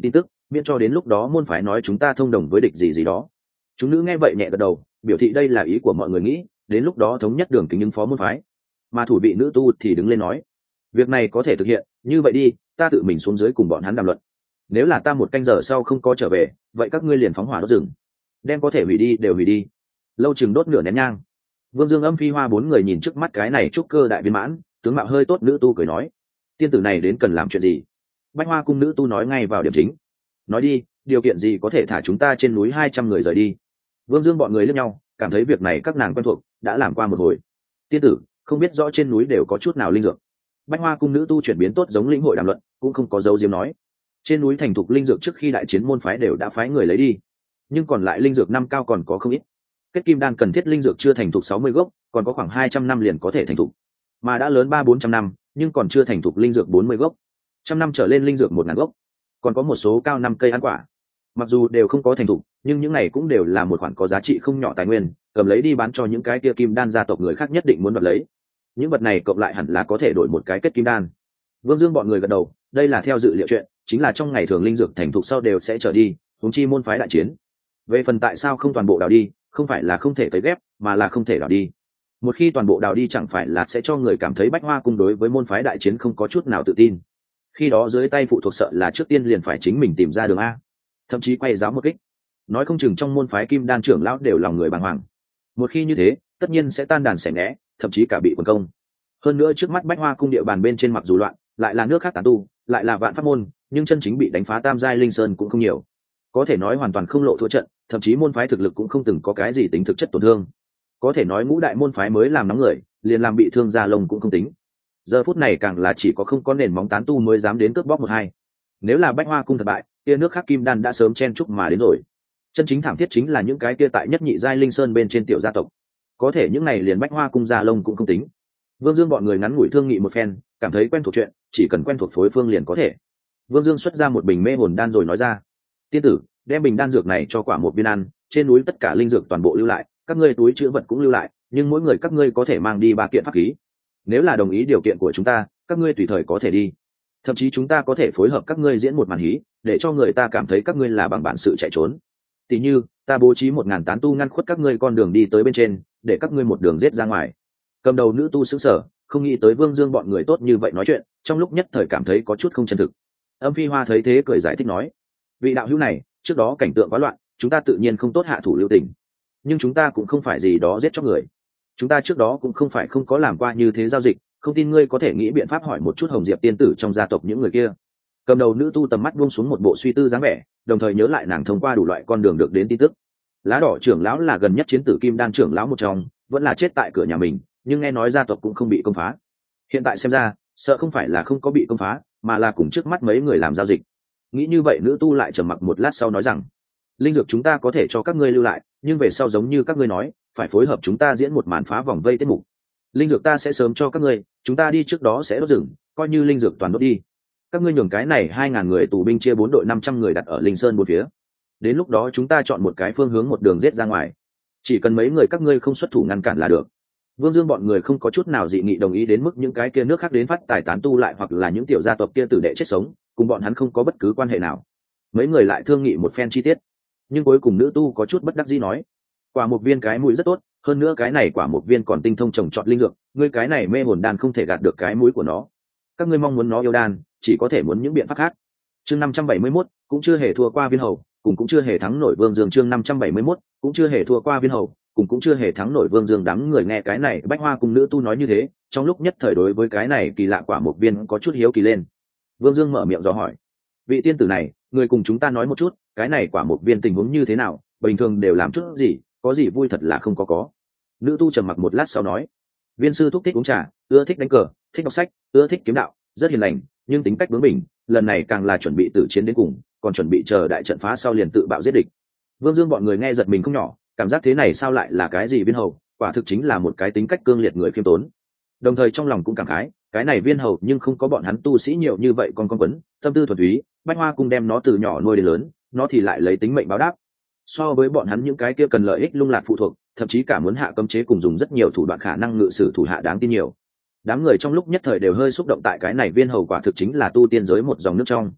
miễn cho đến lúc đó môn phái nói chúng ta thông đồng với địch gì gì đó. Chúng nữ nghe vậy nhẹ gật đầu, biểu thị đây là ý của mọi người nghĩ, đến lúc đó thống nhất đường kính ứng phó môn phái. Mà thủ vị nữ tu thì đứng lên nói, việc này có thể thực hiện, như vậy đi, ta tự mình xuống dưới cùng bọn hắn đàm luận. Nếu là ta 1 canh giờ sau không có trở về, vậy các ngươi liền phóng hỏa đốt rừng, đem có thể hủy đi đều hủy đi. Lâu chừng đốt nửa nén nhang. Vương Dương, Âm Phi Hoa 4 người nhìn trước mắt cái này trúc cơ đại viên mãn, tướng mạo hơi tốt nữ tu cười nói, tiên tử này đến cần làm chuyện gì? Bách Hoa cung nữ tu nói ngay vào điểm chính, nói đi, điều kiện gì có thể thả chúng ta trên núi 200 người rời đi? Vương Dương bọn người liếc nhau, cảm thấy việc này các nàng quen thuộc, đã làm qua một hồi. Tiên tử, không biết rõ trên núi đều có chút nào linh dược. Bách Hoa cung nữ tu chuyển biến tốt giống lĩnh hội đàm luận, cũng không có dấu diếm nói. Trên núi thành thục linh dược trước khi đại chiến môn phái đều đã phái người lấy đi, nhưng còn lại linh dược năm cao còn có không ít. Kết kim đan cần thiết linh dược chưa thành thục 60 gốc, còn có khoảng 200 năm liền có thể thành thục. Mà đã lớn 300-400 năm, nhưng còn chưa thành thục linh dược 40 gốc. 100 năm trở lên linh dược 1000 gốc. Còn có một số cao 5 cây ăn quả. Mặc dù đều không có thành thục, nhưng những này cũng đều là một khoản có giá trị không nhỏ tài nguyên, cầm lấy đi bán cho những cái kia kim đan gia tộc người khác nhất định muốn đoạt lấy. Những vật này cộng lại hẳn là có thể đổi một cái kết kim đan. Vương Dương bọn người gật đầu, đây là theo dự liệu chuyện, chính là trong ngày thường linh dược thành thục sau đều sẽ trở đi, huống chi môn phái đại chiến. Về phần tại sao không toàn bộ đào đi, không phải là không thể cấy ghép, mà là không thể đào đi. Một khi toàn bộ đào đi chẳng phải là sẽ cho người cảm thấy Bách Hoa cung đối với môn phái đại chiến không có chút nào tự tin. Khi đó dưới tay phụ thuộc sợ là trước tiên liền phải chính mình tìm ra đường a, thậm chí quay giáo một kích. Nói không chừng trong môn phái kim đan trưởng lão đều lòng người bàng hoàng. Một khi như thế, tất nhiên sẽ tan đàn xẻ nghẽ, thậm chí cả bị quần công. Hơn nữa trước mắt Bách Hoa cung địa bàn bên trên mặc dù loạn, lại là nước khác tán tu, lại là vạn pháp môn, nhưng chân chính bị đánh phá tam giai linh sơn cũng không nhiều. Có thể nói hoàn toàn không lộ thua trận, thậm chí môn phái thực lực cũng không từng có cái gì tính thực chất tổn thương. Có thể nói ngũ đại môn phái mới làm nóng người, liền làm bị thương da lông cũng không tính. Giờ phút này càng là chỉ có không có nền móng tán tu mới dám đến cướp bóc 1-2. Nếu là Bách Hoa cung thất bại, kia nước khác kim đan đã sớm chen chúc mà đến rồi. Chân chính thảm thiết chính là những cái kia tại nhất nhị giai linh sơn bên trên tiểu gia tộc. Có thể những này liền Bách Hoa cung da lông cũng không tính. Vương Dương bọn người ngắn ngủi thương nghị một phen, cảm thấy quen thuộc chuyện, chỉ cần quen thuộc phối phương liền có thể. Vương Dương xuất ra một bình mê hồn đan rồi nói ra, tiên tử, đem bình đan dược này cho quả một viên ăn, trên núi tất cả linh dược toàn bộ lưu lại, các ngươi túi chữ vật cũng lưu lại, nhưng mỗi người các ngươi có thể mang đi 3 kiện pháp khí. Nếu là đồng ý điều kiện của chúng ta, các ngươi tùy thời có thể đi. Thậm chí chúng ta có thể phối hợp các ngươi diễn một màn hí, để cho người ta cảm thấy các ngươi là bằng bản sự chạy trốn. Tỷ như, ta bố trí 1000 tán tu ngăn khuất các ngươi con đường đi tới bên trên, để các ngươi một đường giết ra ngoài. Cầm đầu nữ tu sững sờ, không nghĩ tới Vương Dương bọn người tốt như vậy nói chuyện, trong lúc nhất thời cảm thấy có chút không chân thực. Âm Phi Hoa thấy thế cười giải thích nói, vị đạo hữu này, trước đó cảnh tượng quá loạn, chúng ta tự nhiên không tốt hạ thủ lưu tình, nhưng chúng ta cũng không phải gì đó giết chóc người. Chúng ta trước đó cũng không phải không có làm qua như thế giao dịch, không tin ngươi có thể nghĩ biện pháp hỏi một chút Hồng Diệp tiên tử trong gia tộc những người kia. Cầm đầu nữ tu tầm mắt buông xuống một bộ suy tư dáng vẻ, đồng thời nhớ lại nàng thông qua đủ loại con đường được đến tin tức. Lá đỏ trưởng lão là gần nhất chiến tử kim đan trưởng lão một trong, vẫn là chết tại cửa nhà mình, nhưng nghe nói gia tộc cũng không bị công phá. Hiện tại xem ra, sợ không phải là không có bị công phá, mà là cùng trước mắt mấy người làm giao dịch. Nghĩ như vậy nữ tu lại trầm mặc một lát sau nói rằng, linh dược chúng ta có thể cho các ngươi lưu lại, nhưng về sau giống như các ngươi nói, phải phối hợp chúng ta diễn một màn phá vòng vây tiết mục. Linh dược ta sẽ sớm cho các ngươi, chúng ta đi trước đó sẽ đốt rừng, coi như linh dược toàn đốt đi. Các ngươi nhường cái này 2000 người tù binh chia 4 đội 500 người đặt ở linh sơn bốn phía. Đến lúc đó chúng ta chọn một cái phương hướng một đường giết ra ngoài. Chỉ cần mấy người các ngươi không xuất thủ ngăn cản là được. Vương Dương bọn người không có chút nào dị nghị đồng ý, đến mức những cái kia nước khác đến phát tài tán tu lại hoặc là những tiểu gia tộc kia tử đệ chết sống, cùng bọn hắn không có bất cứ quan hệ nào. Mấy người lại thương nghị một phen chi tiết, nhưng cuối cùng nữ tu có chút bất đắc dĩ nói, quả một viên cái mũi rất tốt, hơn nữa cái này quả một viên còn tinh thông trồng trọt linh dược, ngươi cái này mê hồn đan không thể gạt được cái mũi của nó. Các ngươi mong muốn nó yêu đan, chỉ có thể muốn những biện pháp khác. Chương 571, cũng chưa hề thua qua viên hầu, cùng cũng chưa hề thắng nổi Vương Dương. Chương 571, cũng chưa hề thua qua viên hầu, cùng cũng chưa hề thắng nổi Vương Dương. Đám người nghe cái này Bách Hoa cùng nữ tu nói như thế, trong lúc nhất thời đối với cái này kỳ lạ quả một viên có chút hiếu kỳ lên. Vương Dương mở miệng dò hỏi, vị tiên tử này, người cùng chúng ta nói một chút, cái này quả một viên tình huống như thế nào, bình thường đều làm chút gì, có gì vui thật là không có. Nữ tu trầm mặc một lát sau nói, viên sư thúc thích uống trà, ưa thích đánh cờ, thích đọc sách, ưa thích kiếm đạo, rất hiền lành, nhưng tính cách bướng bỉnh, lần này càng là chuẩn bị tử chiến đến cùng, còn chuẩn bị chờ đại trận phá sau liền tự bạo giết địch. Vương Dương bọn người nghe giật mình không nhỏ, cảm giác thế này sao lại là cái gì viên hầu, quả thực chính là một cái tính cách cương liệt người khiêm tốn. Đồng thời trong lòng cũng cảm khái, cái này viên hầu nhưng không có bọn hắn tu sĩ nhiều như vậy, con quấn, tâm tư thuần túy, Bách Hoa cung đem nó từ nhỏ nuôi đến lớn, nó thì lại lấy tính mệnh báo đáp. So với bọn hắn những cái kia cần lợi ích lung lạc phụ thuộc, thậm chí cả muốn hạ cấm chế cùng dùng rất nhiều thủ đoạn khả năng ngự sử thủ hạ đáng tin nhiều. Đám người trong lúc nhất thời đều hơi xúc động, tại cái này viên hầu quả thực chính là tu tiên giới một dòng nước trong.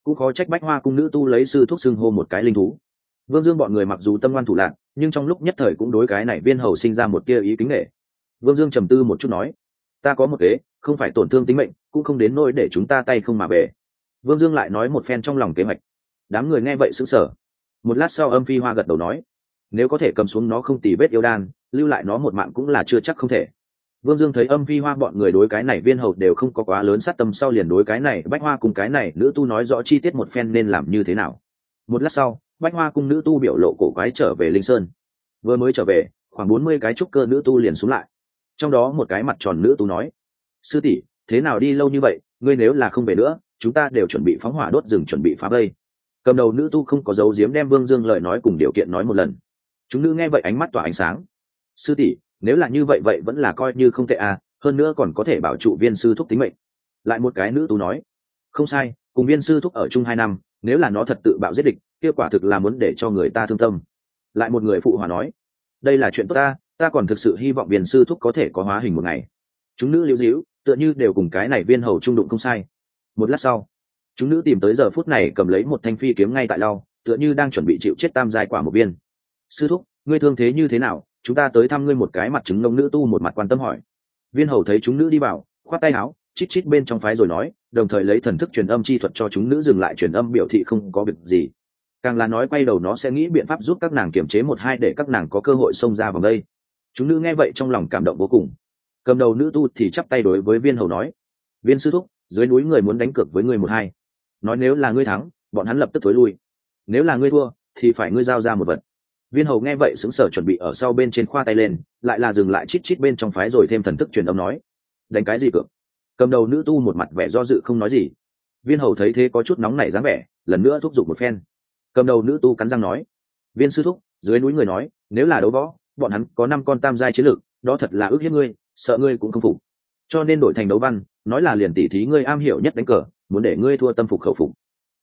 cũng khó trách bách hoa cung nữ tu lấy sư thuốc xưng hô một cái linh thú. Vương Dương bọn người mặc dù tâm ngoan thủ lạc, nhưng trong lúc nhất thời cũng đối cái này viên hầu sinh ra một tia ý kính nghệ. Vương Dương trầm tư một chút nói, ta có một kế, không phải tổn thương tính mệnh, cũng không đến nỗi để chúng ta tay không mà về. Vương Dương lại nói một phen trong lòng kế hoạch. Đám người nghe vậy sững sờ. Một lát sau Âm Phi Hoa gật đầu nói, nếu có thể cầm xuống nó không tì vết yêu đan, lưu lại nó một mạng cũng là chưa chắc không thể. Vương Dương thấy Âm Phi Hoa bọn người đối cái này viên hầu đều không có quá lớn sát tâm, sau liền đối cái này bách hoa cùng cái này nữ tu nói rõ chi tiết một phen nên làm như thế nào. Một lát sau, bách hoa cung nữ tu biểu lộ cổ quái trở về Linh Sơn. Vừa mới trở về, khoảng 40 cái trúc cơ nữ tu liền xuống lại. Trong đó một cái mặt tròn nữ tu nói, sư tỷ, thế nào đi lâu như vậy, ngươi nếu là không về nữa, chúng ta đều chuẩn bị phóng hỏa đốt rừng chuẩn bị phá vây. Cầm đầu nữ tu không có dấu giếm đem Vương Dương lời nói cùng điều kiện nói một lần. Chúng nữ nghe vậy ánh mắt tỏa ánh sáng. Sư tỷ, nếu là như vậy vậy vẫn là coi như không tệ à, hơn nữa còn có thể bảo trụ viên sư thúc tính mệnh. Lại một cái nữ tu nói, không sai, cùng viên sư thúc ở chung 2 năm, nếu là nó thật tự bạo giết địch, kia quả thực là muốn để cho người ta thương tâm. Lại một người phụ hòa nói, đây là chuyện tốt ta còn thực sự hy vọng viên sư thúc có thể có hóa hình một ngày. Chúng nữ liễu díu, tựa như đều cùng cái này viên hầu trung đụng không sai. Một lát sau, chúng nữ tìm tới giờ phút này cầm lấy một thanh phi kiếm ngay tại lau, tựa như đang chuẩn bị chịu chết tam giai quả một viên. Sư thúc, ngươi thương thế như thế nào, chúng ta tới thăm ngươi một cái. Mặt trứng nông nữ tu một mặt quan tâm hỏi. Viên hầu thấy chúng nữ đi vào, khoát tay áo, chít chít bên trong phái rồi nói, đồng thời lấy thần thức truyền âm chi thuật cho chúng nữ dừng lại truyền âm, biểu thị không có việc gì. Càng là nói quay đầu nó sẽ nghĩ biện pháp giúp các nàng kiềm chế 1-2 để các nàng có cơ hội xông ra vòng đây. Chúng nữ nghe vậy trong lòng cảm động vô cùng. Cầm đầu nữ tu thì chắp tay đối với viên hầu nói, viên sư thúc, dưới núi người muốn đánh cược với ngươi 1-2. Nói nếu là ngươi thắng, bọn hắn lập tức thối lui, nếu là ngươi thua thì phải ngươi giao ra một vật. Viên hầu nghe vậy sững sờ chuẩn bị ở sau bên trên khoa tay lên, lại là dừng lại chít chít bên trong phái rồi thêm thần thức truyền âm nói, đánh cái gì cược? Cầm đầu nữ tu một mặt vẻ do dự không nói gì. Viên hầu thấy thế có chút nóng nảy dáng vẻ, lần nữa thúc giục một phen. Cầm đầu nữ tu cắn răng nói, viên sư thúc, dưới núi người nói nếu là đấu võ, bọn hắn có 5 con tam giai chiến lực, đó thật là ước hiếp ngươi, sợ ngươi cũng không phục, cho nên đổi thành đấu văn, nói là liền tỉ thí ngươi am hiểu nhất đánh cờ, muốn để ngươi thua tâm phục khẩu phục,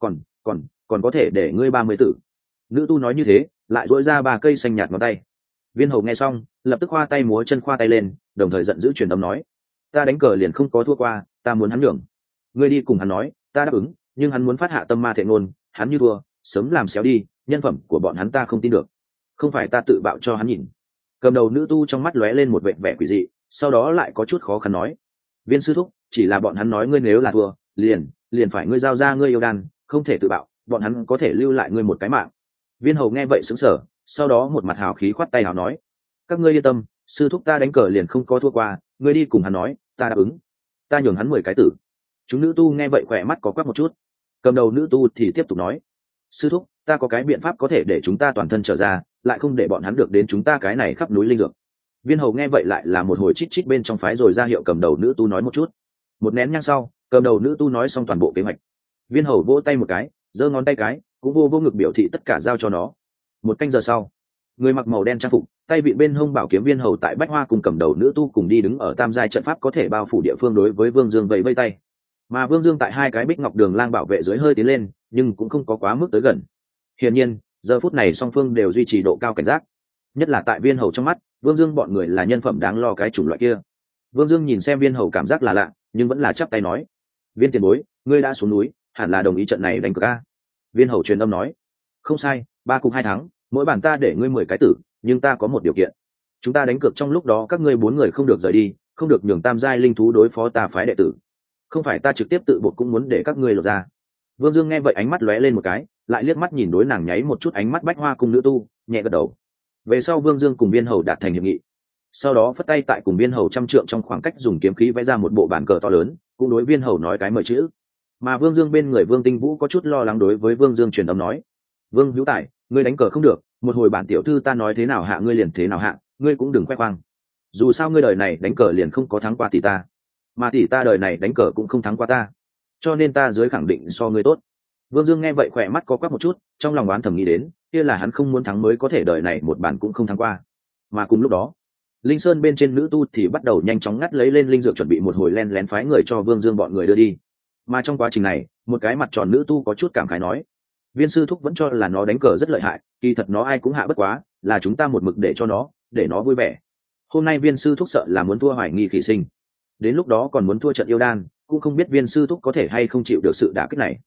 còn có thể để ngươi 30 tử. Nữ tu nói như thế, lại dỗi ra 3 cây xanh nhạt ngón tay. Viên hầu nghe xong, lập tức khoa tay múa chân khoa tay lên, đồng thời giận dữ truyền âm nói, ta đánh cờ liền không có thua qua, ta muốn hắn nhường. Ngươi đi cùng hắn nói, ta đáp ứng, nhưng hắn muốn phát hạ tâm ma thệ ngôn, hắn như thua, sớm làm xéo đi, nhân phẩm của bọn hắn ta không tin được, không phải ta tự bạo cho hắn nhìn. Cầm đầu nữ tu trong mắt lóe lên một vẻ quỷ dị, sau đó lại có chút khó khăn nói, viên sư thúc, chỉ là bọn hắn nói ngươi nếu là thua, liền phải ngươi giao ra ngươi yêu đan, không thể tự bạo, bọn hắn có thể lưu lại ngươi một cái mạng. Viên hầu nghe vậy sững sờ, sau đó một mặt hào khí khoát tay hào nói, các ngươi yên tâm, sư thúc ta đánh cờ liền không có thua qua, ngươi đi cùng hắn nói, ta đáp ứng, ta nhường hắn 10 cái tử. Chúng nữ tu nghe vậy khỏe mắt có quắc một chút. Cầm đầu nữ tu thì tiếp tục nói, sư thúc, ta có cái biện pháp có thể để chúng ta toàn thân trở ra, lại không để bọn hắn được đến chúng ta cái này khắp núi linh dược. Viên hầu nghe vậy lại là một hồi chít chít bên trong phái rồi ra hiệu cầm đầu nữ tu nói một chút. Một nén nhang sau, cầm đầu nữ tu nói xong toàn bộ kế hoạch. Viên hầu vỗ tay một cái, giơ ngón tay cái, cũng vô ngực biểu thị tất cả giao cho nó. 1 canh giờ sau, người mặc màu đen trang phục, tay vịn bên hông bảo kiếm viên hầu tại bách hoa cùng cầm đầu nữ tu cùng đi đứng ở tam giai trận pháp có thể bao phủ địa phương đối với Vương Dương vẫy vây tay. Mà Vương Dương tại 2 cái bích ngọc đường lang bảo vệ dưới hơi tiến lên, nhưng cũng không có quá mức tới gần. Hiển nhiên, giờ phút này song phương đều duy trì độ cao cảnh giác, nhất là tại viên hầu trong mắt, Vương Dương bọn người là nhân phẩm đáng lo cái chủng loại kia. Vương Dương nhìn xem viên hầu cảm giác là lạ, nhưng vẫn là chắp tay nói, viên tiền bối, ngươi đã xuống núi, hẳn là đồng ý trận này đánh cược a. Viên hầu truyền âm nói, không sai, 3 cùng 2 thắng, mỗi bản ta để ngươi 10 cái tử, nhưng ta có một điều kiện, chúng ta đánh cược trong lúc đó các ngươi 4 người không được rời đi, không được nhường tam giai linh thú đối phó ta phái đệ tử, không phải ta trực tiếp tự buộc cũng muốn để các ngươi lột ra. Vương Dương nghe vậy ánh mắt lóe lên một cái, lại liếc mắt nhìn đối nàng nháy một chút ánh mắt bách hoa cung nữ tu, nhẹ gật đầu. Về sau Vương Dương cùng viên hầu đạt thành hiệp nghị, sau đó phất tay tại cùng viên hầu 100 trượng trong khoảng cách dùng kiếm khí vẽ ra một bộ bản cờ to lớn, cũng đối viên hầu nói cái mời chữ. Mà Vương Dương bên người Vương Tinh Vũ có chút lo lắng đối với Vương Dương truyền âm nói, Vương Hữu Tài, ngươi đánh cờ không được, một hồi bản tiểu thư ta nói thế nào hạ ngươi liền thế nào hạ, ngươi cũng đừng khoe khoang, dù sao ngươi đời này đánh cờ liền không có thắng qua tỷ ta, mà tỷ ta đời này đánh cờ cũng không thắng qua ta, cho nên ta dưới khẳng định so ngươi tốt. Vương Dương nghe vậy khỏe mắt có quắc một chút, trong lòng oán thầm nghĩ đến, kia là hắn không muốn thắng mới có thể đời này một bản cũng không thắng qua. Mà cùng lúc đó, Linh Sơn bên trên nữ tu thì bắt đầu nhanh chóng ngắt lấy lên linh dược chuẩn bị một hồi len lén phái người cho Vương Dương bọn người đưa đi. Mà trong quá trình này, một cái mặt tròn nữ tu có chút cảm khái nói, viên sư thúc vẫn cho là nó đánh cờ rất lợi hại, kỳ thật nó ai cũng hạ bất quá, là chúng ta một mực để cho nó, để nó vui vẻ. Hôm nay viên sư thúc sợ là muốn thua hoài nghi khỉ sinh, đến lúc đó còn muốn thua trận yêu đan, cũng không biết viên sư thúc có thể hay không chịu được sự đả kích này.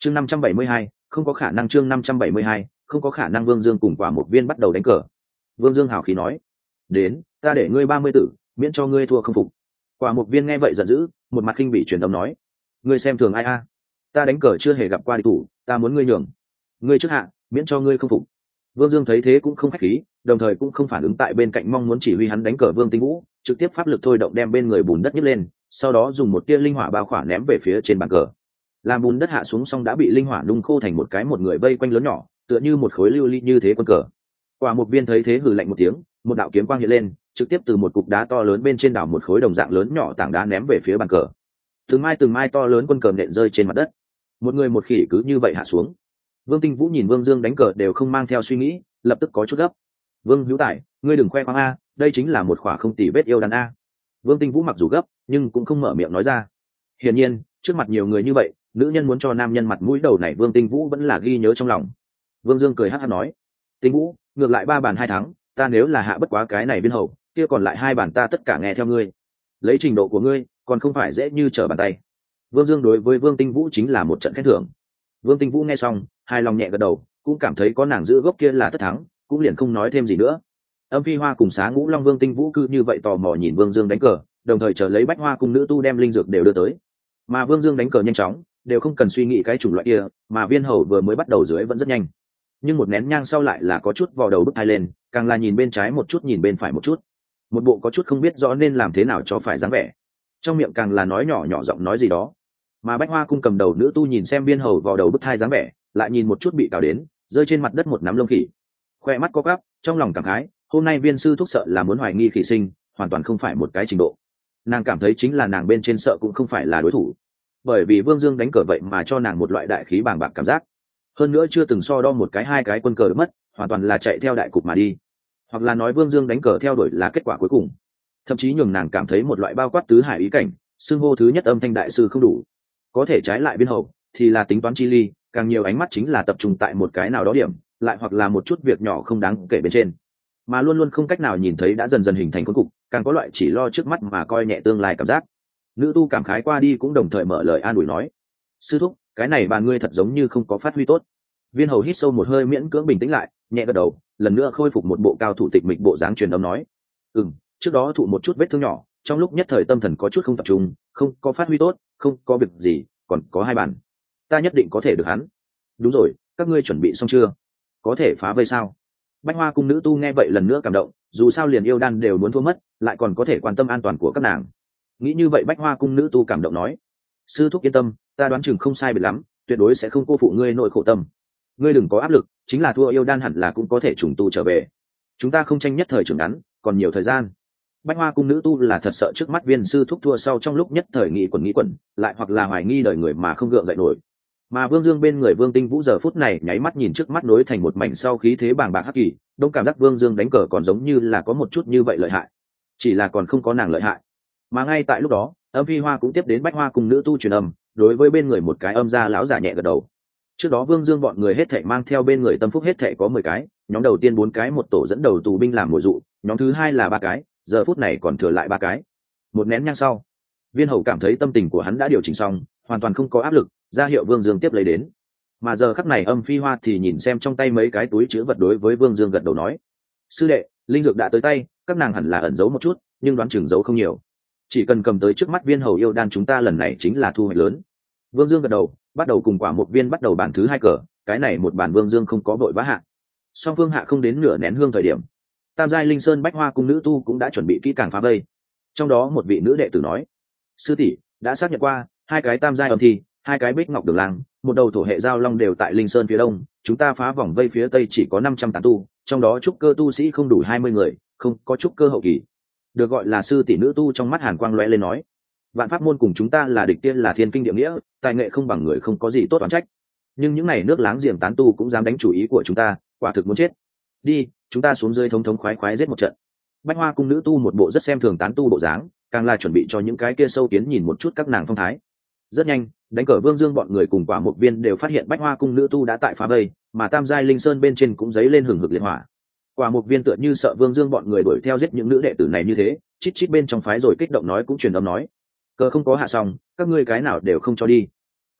chương 572, không có khả năng. chương 572, không có khả năng. Vương Dương cùng Quả Mục Viên bắt đầu đánh cờ. Vương Dương hào khí nói: đến, ta để ngươi 30 tử, miễn cho ngươi thua không phục. Quả Mục Viên nghe vậy giận dữ, một mặt khinh bỉ truyền âm nói: ngươi xem thường ai a? Ta đánh cờ chưa hề gặp qua địch thủ, ta muốn ngươi nhường. Ngươi trước hạ, miễn cho ngươi không phục. Vương Dương thấy thế cũng không khách khí, đồng thời cũng không phản ứng tại bên cạnh mong muốn chỉ huy hắn đánh cờ Vương Tinh Vũ, trực tiếp pháp lực thôi động đem bên người bùn đất nhấc lên, sau đó dùng một tia linh hỏa bao khỏa ném về phía trên bàn cờ. Làm bùn đất hạ xuống xong đã bị linh hỏa nung khô thành một người vây quanh lớn nhỏ, tựa như một khối lưu ly như thế quân cờ. Quả Mục Viên thấy thế hừ lạnh một tiếng, một đạo kiếm quang hiện lên, trực tiếp từ một cục đá to lớn bên trên đảo một khối đồng dạng lớn nhỏ tảng đá ném về phía bàn cờ. Từng mai to lớn quân cờ nện rơi trên mặt đất. Một người một khỉ cứ như vậy hạ xuống. Vương Tinh Vũ nhìn Vương Dương đánh cờ đều không mang theo suy nghĩ, lập tức có chút gấp. Vương Hữu Tài, ngươi đừng khoe khoang a, đây chính là một khỏa không tỉ vết yêu đàn a. Vương Tinh Vũ mặc dù gấp, nhưng cũng không mở miệng nói ra. Hiển nhiên, trước mặt nhiều người như vậy, nữ nhân muốn cho nam nhân mặt mũi đầu này Vương Tinh Vũ vẫn là ghi nhớ trong lòng. Vương Dương cười hắt hắt nói: Tinh Vũ, ngược lại 3 bàn 2 thắng, ta nếu là hạ bất quá cái này viên hầu, kia còn lại 2 bàn ta tất cả nghe theo ngươi. Lấy trình độ của ngươi, còn không phải dễ như trở bàn tay. Vương Dương đối với Vương Tinh Vũ chính là một trận khen thưởng. Vương Tinh Vũ nghe xong, hài lòng nhẹ gật đầu, cũng cảm thấy có nàng giữ gốc kia là tất thắng, cũng liền không nói thêm gì nữa. Âm Phi Hoa cùng Xá Ngũ Long Vương Tinh Vũ cứ như vậy tò mò nhìn Vương Dương đánh cờ, đồng thời chờ lấy Bách Hoa cùng nữ tu đem linh dược đều đưa tới. Mà Vương Dương đánh cờ nhanh chóng, đều không cần suy nghĩ cái chủng loại kia, mà viên hầu vừa mới bắt đầu dưới vẫn rất nhanh. Nhưng một nén nhang sau lại là có chút vò đầu bứt tai lên, càng là nhìn bên trái một chút nhìn bên phải một chút. Một bộ có chút không biết rõ nên làm thế nào cho phải dáng vẻ. Trong miệng càng là nói nhỏ nhỏ giọng nói gì đó. Mà Bách Hoa cung cầm đầu nữ tu nhìn xem viên hầu vò đầu bứt tai dáng vẻ, lại nhìn một chút bị cào đến, rơi trên mặt đất một nắm lông khỉ. Khoe mắt có gắp, trong lòng cảm khái, hôm nay viên sư thúc sợ là muốn hoài nghi khỉ sinh, hoàn toàn không phải một cái trình độ. Nàng cảm thấy chính là nàng bên trên sợ cũng không phải là đối thủ, bởi vì Vương Dương đánh cờ vậy mà cho nàng một loại đại khí bàng bạc cảm giác. Hơn nữa chưa từng so đo một cái 2 cái quân cờ được mất, hoàn toàn là chạy theo đại cục mà đi, hoặc là nói Vương Dương đánh cờ theo đuổi là kết quả cuối cùng, thậm chí nhường nàng cảm thấy một loại bao quát tứ hải ý cảnh, xưng hô thứ nhất âm thanh đại sư không đủ, có thể trái lại viên hậu thì là tính toán chi ly, càng nhiều ánh mắt chính là tập trung tại một cái nào đó điểm, lại hoặc là một chút việc nhỏ không đáng kể bên trên, mà luôn luôn không cách nào nhìn thấy đã dần dần hình thành cuốn cục, càng có loại chỉ lo trước mắt mà coi nhẹ tương lai cảm giác. Nữ tu cảm khái qua đi cũng đồng thời mở lời an ủi nói: sư thúc, cái này bàn ngươi thật giống như không có phát huy tốt. Viên hầu hít sâu một hơi miễn cưỡng bình tĩnh lại, nhẹ gật đầu, lần nữa khôi phục một bộ cao thủ tịch mịch bộ dáng truyền âm nói: trước đó thụ một chút vết thương nhỏ, trong lúc nhất thời tâm thần có chút không tập trung, không có phát huy tốt, không có việc gì, còn có 2 bàn, ta nhất định có thể được hắn. Đúng rồi, các ngươi chuẩn bị xong chưa? Có thể phá vây sao? Bách Hoa cung nữ tu nghe vậy lần nữa cảm động, dù sao liền yêu đan đều muốn thua mất, lại còn có thể quan tâm an toàn của các nàng. Nghĩ như vậy Bách Hoa cung nữ tu cảm động nói: sư thúc yên tâm, ta đoán chừng không sai biệt lắm, tuyệt đối sẽ không cô phụ ngươi nội khổ tâm. Ngươi đừng có áp lực, chính là thua yêu đan hẳn là cũng có thể trùng tu trở về. Chúng ta không tranh nhất thời trưởng ngắn, còn nhiều thời gian. Bách Hoa cung nữ tu là thật sợ trước mắt viên sư thúc thua sau trong lúc nhất thời nghĩ quẩn, lại hoặc là hoài nghi đời người mà không gượng dậy nổi. Mà Vương Dương bên người Vương Tinh Vũ giờ phút này nháy mắt nhìn trước mắt nối thành một mảnh sau khí thế bàng bạc hắc kỳ, đông cảm giác Vương Dương đánh cờ còn giống như là có một chút như vậy lợi hại, chỉ là còn không có nàng lợi hại. Mà ngay tại lúc đó, Âm Phi Hoa cũng tiếp đến Bách Hoa cung nữ tu truyền âm, đối với bên người một cái âm gia lão giả nhẹ gật đầu. Trước đó Vương Dương bọn người hết thảy mang theo bên người tâm phúc hết thảy có 10 cái, nhóm đầu tiên 4 cái một tổ dẫn đầu tù binh làm mồi dụ, nhóm thứ 2 là 3 cái, giờ phút này còn thừa lại 3 cái. Một nén nhang sau, Viên Hầu cảm thấy tâm tình của hắn đã điều chỉnh xong, hoàn toàn không có áp lực, ra hiệu Vương Dương tiếp lấy đến. Mà giờ khắc này Âm Phi Hoa thì nhìn xem trong tay mấy cái túi trữ vật đối với Vương Dương gật đầu nói: sư đệ, linh dược đã tới tay, các nàng hẳn là ẩn giấu một chút, nhưng đoán chừng giấu không nhiều. Chỉ cần cầm tới trước mắt viên hầu yêu đan chúng ta lần này chính là thu hoạch lớn. Vương Dương gật đầu, bắt đầu cùng Quả Mục Viên bắt đầu bàn thứ 2 cờ, cái này một bàn Vương Dương không có vội vã hạ. Song phương hạ không đến nửa nén hương thời điểm, Tam giai Linh Sơn Bách Hoa cung nữ tu cũng đã chuẩn bị kỹ càng phá vây. Trong đó một vị nữ đệ tử nói: sư tỷ đã xác nhận qua, 2 cái tam giai âm thi, 2 cái bích ngọc đường lang, một đầu thổ hệ giao long đều tại Linh Sơn phía đông, chúng ta phá vòng vây phía tây chỉ có 500 tán tu, trong đó trúc cơ tu sĩ không đủ 20 người, không có trúc cơ hậu kỳ. Được gọi là sư tỷ nữ tu trong mắt hàn quang lóe lên nói: vạn pháp môn cùng chúng ta là địch tiên là thiên kinh địa nghĩa, tài nghệ không bằng người không có gì tốt toán trách, nhưng những này nước láng giềng tán tu cũng dám đánh chủ ý của chúng ta, quả thực muốn chết. Đi, chúng ta xuống dưới thống thống khoái khoái giết một trận. Bách Hoa cung nữ tu một bộ rất xem thường tán tu bộ dáng, càng là chuẩn bị cho những cái kia sâu kiến nhìn một chút các nàng phong thái. Rất nhanh, đánh cờ Vương Dương bọn người cùng Quả Mục Viên đều phát hiện Bách Hoa cung nữ tu đã tại phá vây, mà Tam giai Linh Sơn bên trên cũng dấy lên hừng hực liệt hỏa. Quả Mục Viên tựa như sợ Vương Dương bọn người đuổi theo giết những nữ đệ tử này như thế, chít chít bên trong phái rồi kích động nói cũng truyền âm nói: cờ không có hạ xong, các ngươi cái nào đều không cho đi.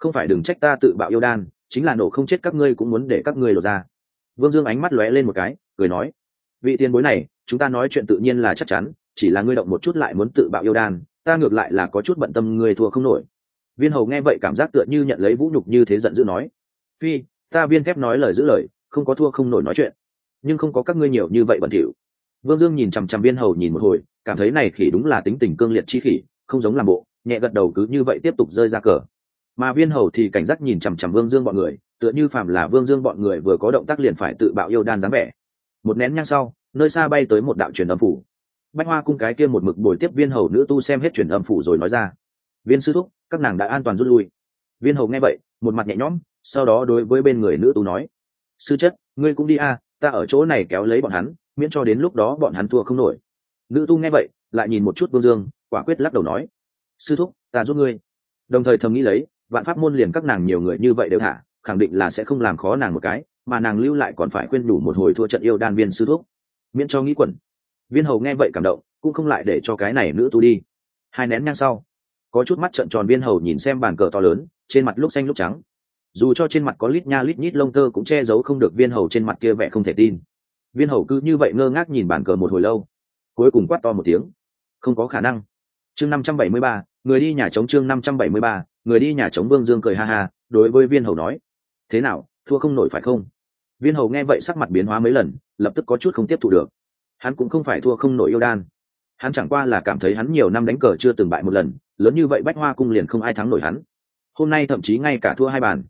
không phải đừng trách ta tự bạo yêu đan, chính là nổ không chết các ngươi cũng muốn để các ngươi lột ra. Vương Dương ánh mắt lóe lên một cái, cười nói: vị tiền bối này, chúng ta nói chuyện tự nhiên là chắc chắn, chỉ là ngươi động một chút lại muốn tự bạo yêu đan, ta ngược lại là có chút bận tâm ngươi thua không nổi. Viên hầu nghe vậy cảm giác tựa như nhận lấy vũ nhục như thế, giận dữ nói: phi, ta Viên Thép nói lời giữ lời, không có thua không nổi nói chuyện, nhưng không có các ngươi nhiều như vậy bẩn thỉu. Vương Dương nhìn chằm chằm Viên hầu nhìn một hồi, cảm thấy này khỉ đúng là tính tình cương liệt chi khỉ, không giống làm bộ, nhẹ gật đầu cứ như vậy tiếp tục rơi ra cờ. Mà Viên hầu thì cảnh giác nhìn chằm chằm Vương Dương bọn người, tựa như phàm là Vương Dương bọn người vừa có động tác liền phải tự bạo yêu đan dáng vẻ. Một nén nhang sau, nơi xa bay tới một đạo truyền âm phủ. Bách Hoa cung cái kia một mực bồi tiếp Viên hầu nữ tu xem hết truyền âm phủ rồi nói ra: Viên sư thúc, các nàng đã an toàn rút lui. Viên hầu nghe vậy, một mặt nhẹ nhõm, sau đó đối với bên người nữ tu nói: sư chất, ngươi cũng đi a, ta ở chỗ này kéo lấy bọn hắn, miễn cho đến lúc đó bọn hắn thua không nổi. Nữ tu nghe vậy, lại nhìn một chút Vương Dương, quả quyết lắc đầu nói: sư thúc, ta giúp ngươi. Đồng thời thầm nghĩ lấy, vạn pháp môn liền các nàng nhiều người như vậy đều thả, khẳng định là sẽ không làm khó nàng một cái, mà nàng lưu lại còn phải khuyên đủ một hồi thua trận yêu đan viên sư thúc, miễn cho nghĩ quẩn. Viên hầu nghe vậy cảm động, cũng không lại để cho cái này nữ tu đi. Hai nén nhang sau, có chút mắt trợn tròn Viên hầu nhìn xem bàn cờ to lớn, trên mặt lúc xanh lúc trắng, dù cho trên mặt có lít nha lít nhít lông tơ cũng che giấu không được Viên hầu trên mặt kia vẻ không thể tin. Viên hầu cứ như vậy ngơ ngác nhìn bàn cờ một hồi lâu, cuối cùng quát to một tiếng: không có khả năng. Chương 573, người đi nhà trống. Chương 573, người đi nhà trống. Vương Dương cười ha ha, đối với Viên hầu nói: thế nào, thua không nổi phải không? Viên hầu nghe vậy sắc mặt biến hóa mấy lần, lập tức có chút không tiếp thụ được. Hắn cũng không phải thua không nổi yêu đan, hắn chẳng qua là cảm thấy hắn nhiều năm đánh cờ chưa từng bại một lần, lớn như vậy Bách Hoa cung liền không ai thắng nổi hắn. Hôm nay thậm chí ngay cả thua hai bàn.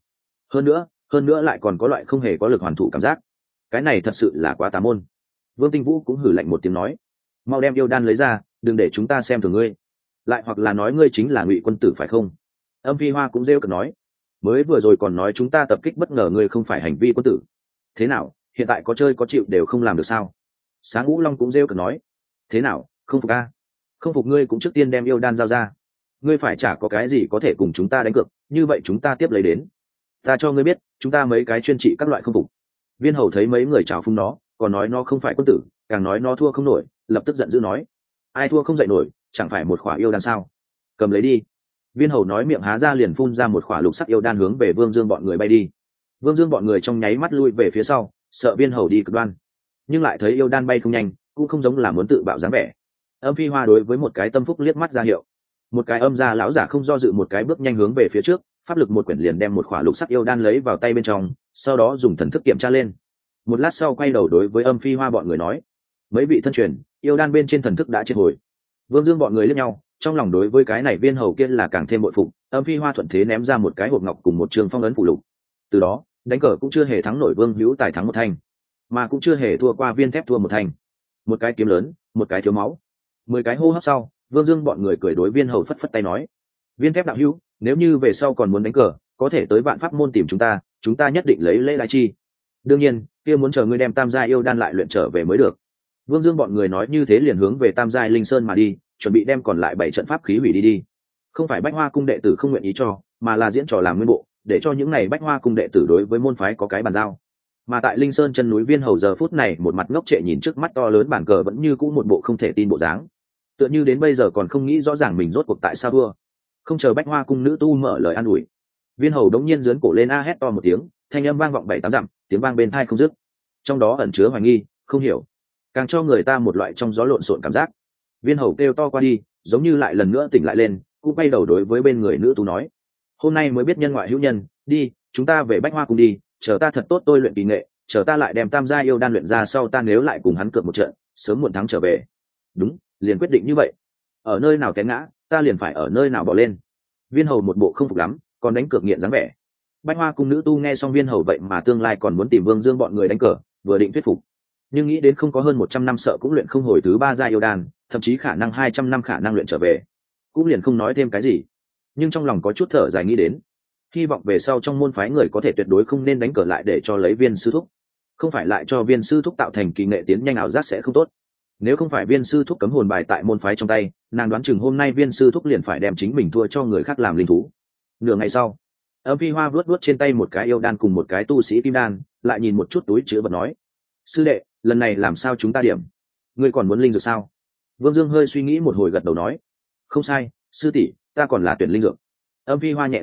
Hơn nữa lại còn có loại không hề có lực hoàn thủ cảm giác. Cái này thật sự là quá tà môn. Vương Tinh Vũ cũng hử lạnh một tiếng nói: mau đem yêu đan lấy ra, đừng để chúng ta xem thường ngươi. Lại hoặc là nói ngươi chính là Ngụy quân tử phải không? Âm Phi Hoa cũng rêu cợt nói: mới vừa rồi còn nói chúng ta tập kích bất ngờ ngươi không phải hành vi quân tử. Thế nào, hiện tại có chơi có chịu đều không làm được sao? Sáng Ngũ Long cũng rêu cợt nói: thế nào, không phục a? Không phục ngươi cũng trước tiên đem yêu đan giao ra. Ngươi phải chả có cái gì có thể cùng chúng ta đánh cược, như vậy chúng ta tiếp lấy đến. Ta cho ngươi biết, chúng ta mấy cái chuyên trị các loại không phục. Viên hầu thấy mấy người trào phúng nó, còn nói nó không phải quân tử, càng nói nó thua không nổi, lập tức giận dữ nói: ai thua không dậy nổi, chẳng phải một khỏa yêu đan sao? Cầm lấy đi. Viên hầu nói miệng há ra liền phun ra một khỏa lục sắc yêu đan hướng về Vương Dương bọn người bay đi. Vương Dương bọn người trong nháy mắt lui về phía sau, sợ Viên hầu đi cực đoan, nhưng lại thấy yêu đan bay không nhanh, cũng không giống là muốn tự bạo dáng vẻ. Âm Phi Hoa đối với một cái tâm phúc liếc mắt ra hiệu, một cái âm gia lão giả không do dự một cái bước nhanh hướng về phía trước, pháp lực một quyển liền đem một khỏa lục sắc yêu đan lấy vào tay bên trong, sau đó dùng thần thức kiểm tra lên. Một lát sau quay đầu đối với Âm Phi Hoa bọn người nói: mấy vị thân truyền, yêu đan bên trên thần thức đã triệt hồi. Vương Dương bọn người liếc nhau, trong lòng đối với cái này Viên hầu kia là càng thêm bội phục. Âm Phi Hoa thuận thế ném ra một cái hộp ngọc cùng một trường phong ấn phụ lục. Từ đó, đánh cờ cũng chưa hề thắng nổi Vương Hữu Tài thắng một thanh, mà cũng chưa hề thua qua Viên Thép thua một thanh. Một cái kiếm lớn, một cái thiếu máu. 10 cái hô hấp sau, Vương Dương bọn người cười đối Viên hầu phất phất tay nói: Viên Thép đạo hữu, nếu như về sau còn muốn đánh cờ, có thể tới Vạn Pháp môn tìm chúng ta nhất định lấy lễ đãi chi. Đương nhiên, kia muốn chờ ngươi đem Tam giai yêu đan lại luyện trở về mới được. Vương Dương bọn người nói như thế liền hướng về Tam giai Linh Sơn mà đi, chuẩn bị đem còn lại 7 trận pháp khí hủy đi. Không phải Bách Hoa cung đệ tử không nguyện ý cho, mà là diễn trò làm nguyên bộ, để cho những này Bách Hoa cung đệ tử đối với môn phái có cái bàn giao. Mà tại Linh Sơn chân núi Viên hầu giờ phút này một mặt ngốc trệ nhìn trước mắt to lớn bàn cờ vẫn như cũ một bộ không thể tin bộ dáng. Tựa như đến bây giờ còn không nghĩ rõ ràng mình rốt cuộc tại sao thua. Không chờ Bách Hoa cung nữ tu mở lời an ủi, Viên hầu đống nhiên giương cổ lên a hét to một tiếng, thanh âm vang vọng 7-8 dặm, tiếng vang bên tai không dứt. Trong đó ẩn chứa hoài nghi, không hiểu, càng cho người ta một loại trong gió lộn xộn cảm giác. Viên hầu kêu to qua đi, giống như lại lần nữa tỉnh lại lên, cũng quay đầu đối với bên người nữ tu nói: hôm nay mới biết nhân ngoại hữu nhân, đi, chúng ta về Bách Hoa cung đi, chờ ta thật tốt tôi luyện kỳ nghệ, chờ ta lại đem Tam gia yêu đan luyện ra sau ta nếu lại cùng hắn cược một trận, sớm muộn thắng trở về. Đúng, liền quyết định như vậy. Ở nơi nào té ngã, ta liền phải ở nơi nào bỏ lên. Viên hầu một bộ không phục lắm, còn đánh cược nghiện dáng vẻ. Bách Hoa cung nữ tu nghe xong Viên hầu vậy mà tương lai còn muốn tìm Vương Dương bọn người đánh cờ, vừa định thuyết phục, nhưng nghĩ đến không có hơn 100 năm sợ cũng luyện không hồi thứ 3 gia yêu đan, thậm chí khả năng 200 năm khả năng luyện trở về, cũng liền không nói thêm cái gì. Nhưng trong lòng có chút thở dài nghĩ đến, hy vọng về sau trong môn phái người có thể tuyệt đối không nên đánh cờ lại để cho lấy Viên sư thúc, không phải lại cho Viên sư thúc tạo thành kỳ nghệ tiến nhanh ảo giác sẽ không tốt. Nếu không phải Viên sư thúc cấm hồn bài tại môn phái trong tay, nàng đoán chừng hôm nay Viên sư thúc liền phải đem chính mình thua cho người khác làm linh thú. Nửa ngày sau, Âm Phi Hoa vuốt trên tay một cái yêu đan cùng một cái tu sĩ kim đan, lại nhìn một chút túi chứa vật nói: sư đệ, lần này làm sao chúng ta điểm? Ngươi còn muốn linh dược sao? Vương Dương hơi suy nghĩ một hồi gật đầu nói: không sai, sư tỷ, ta còn là tuyển linh dược. Âm Phi Hoa nhẹ gật đầu,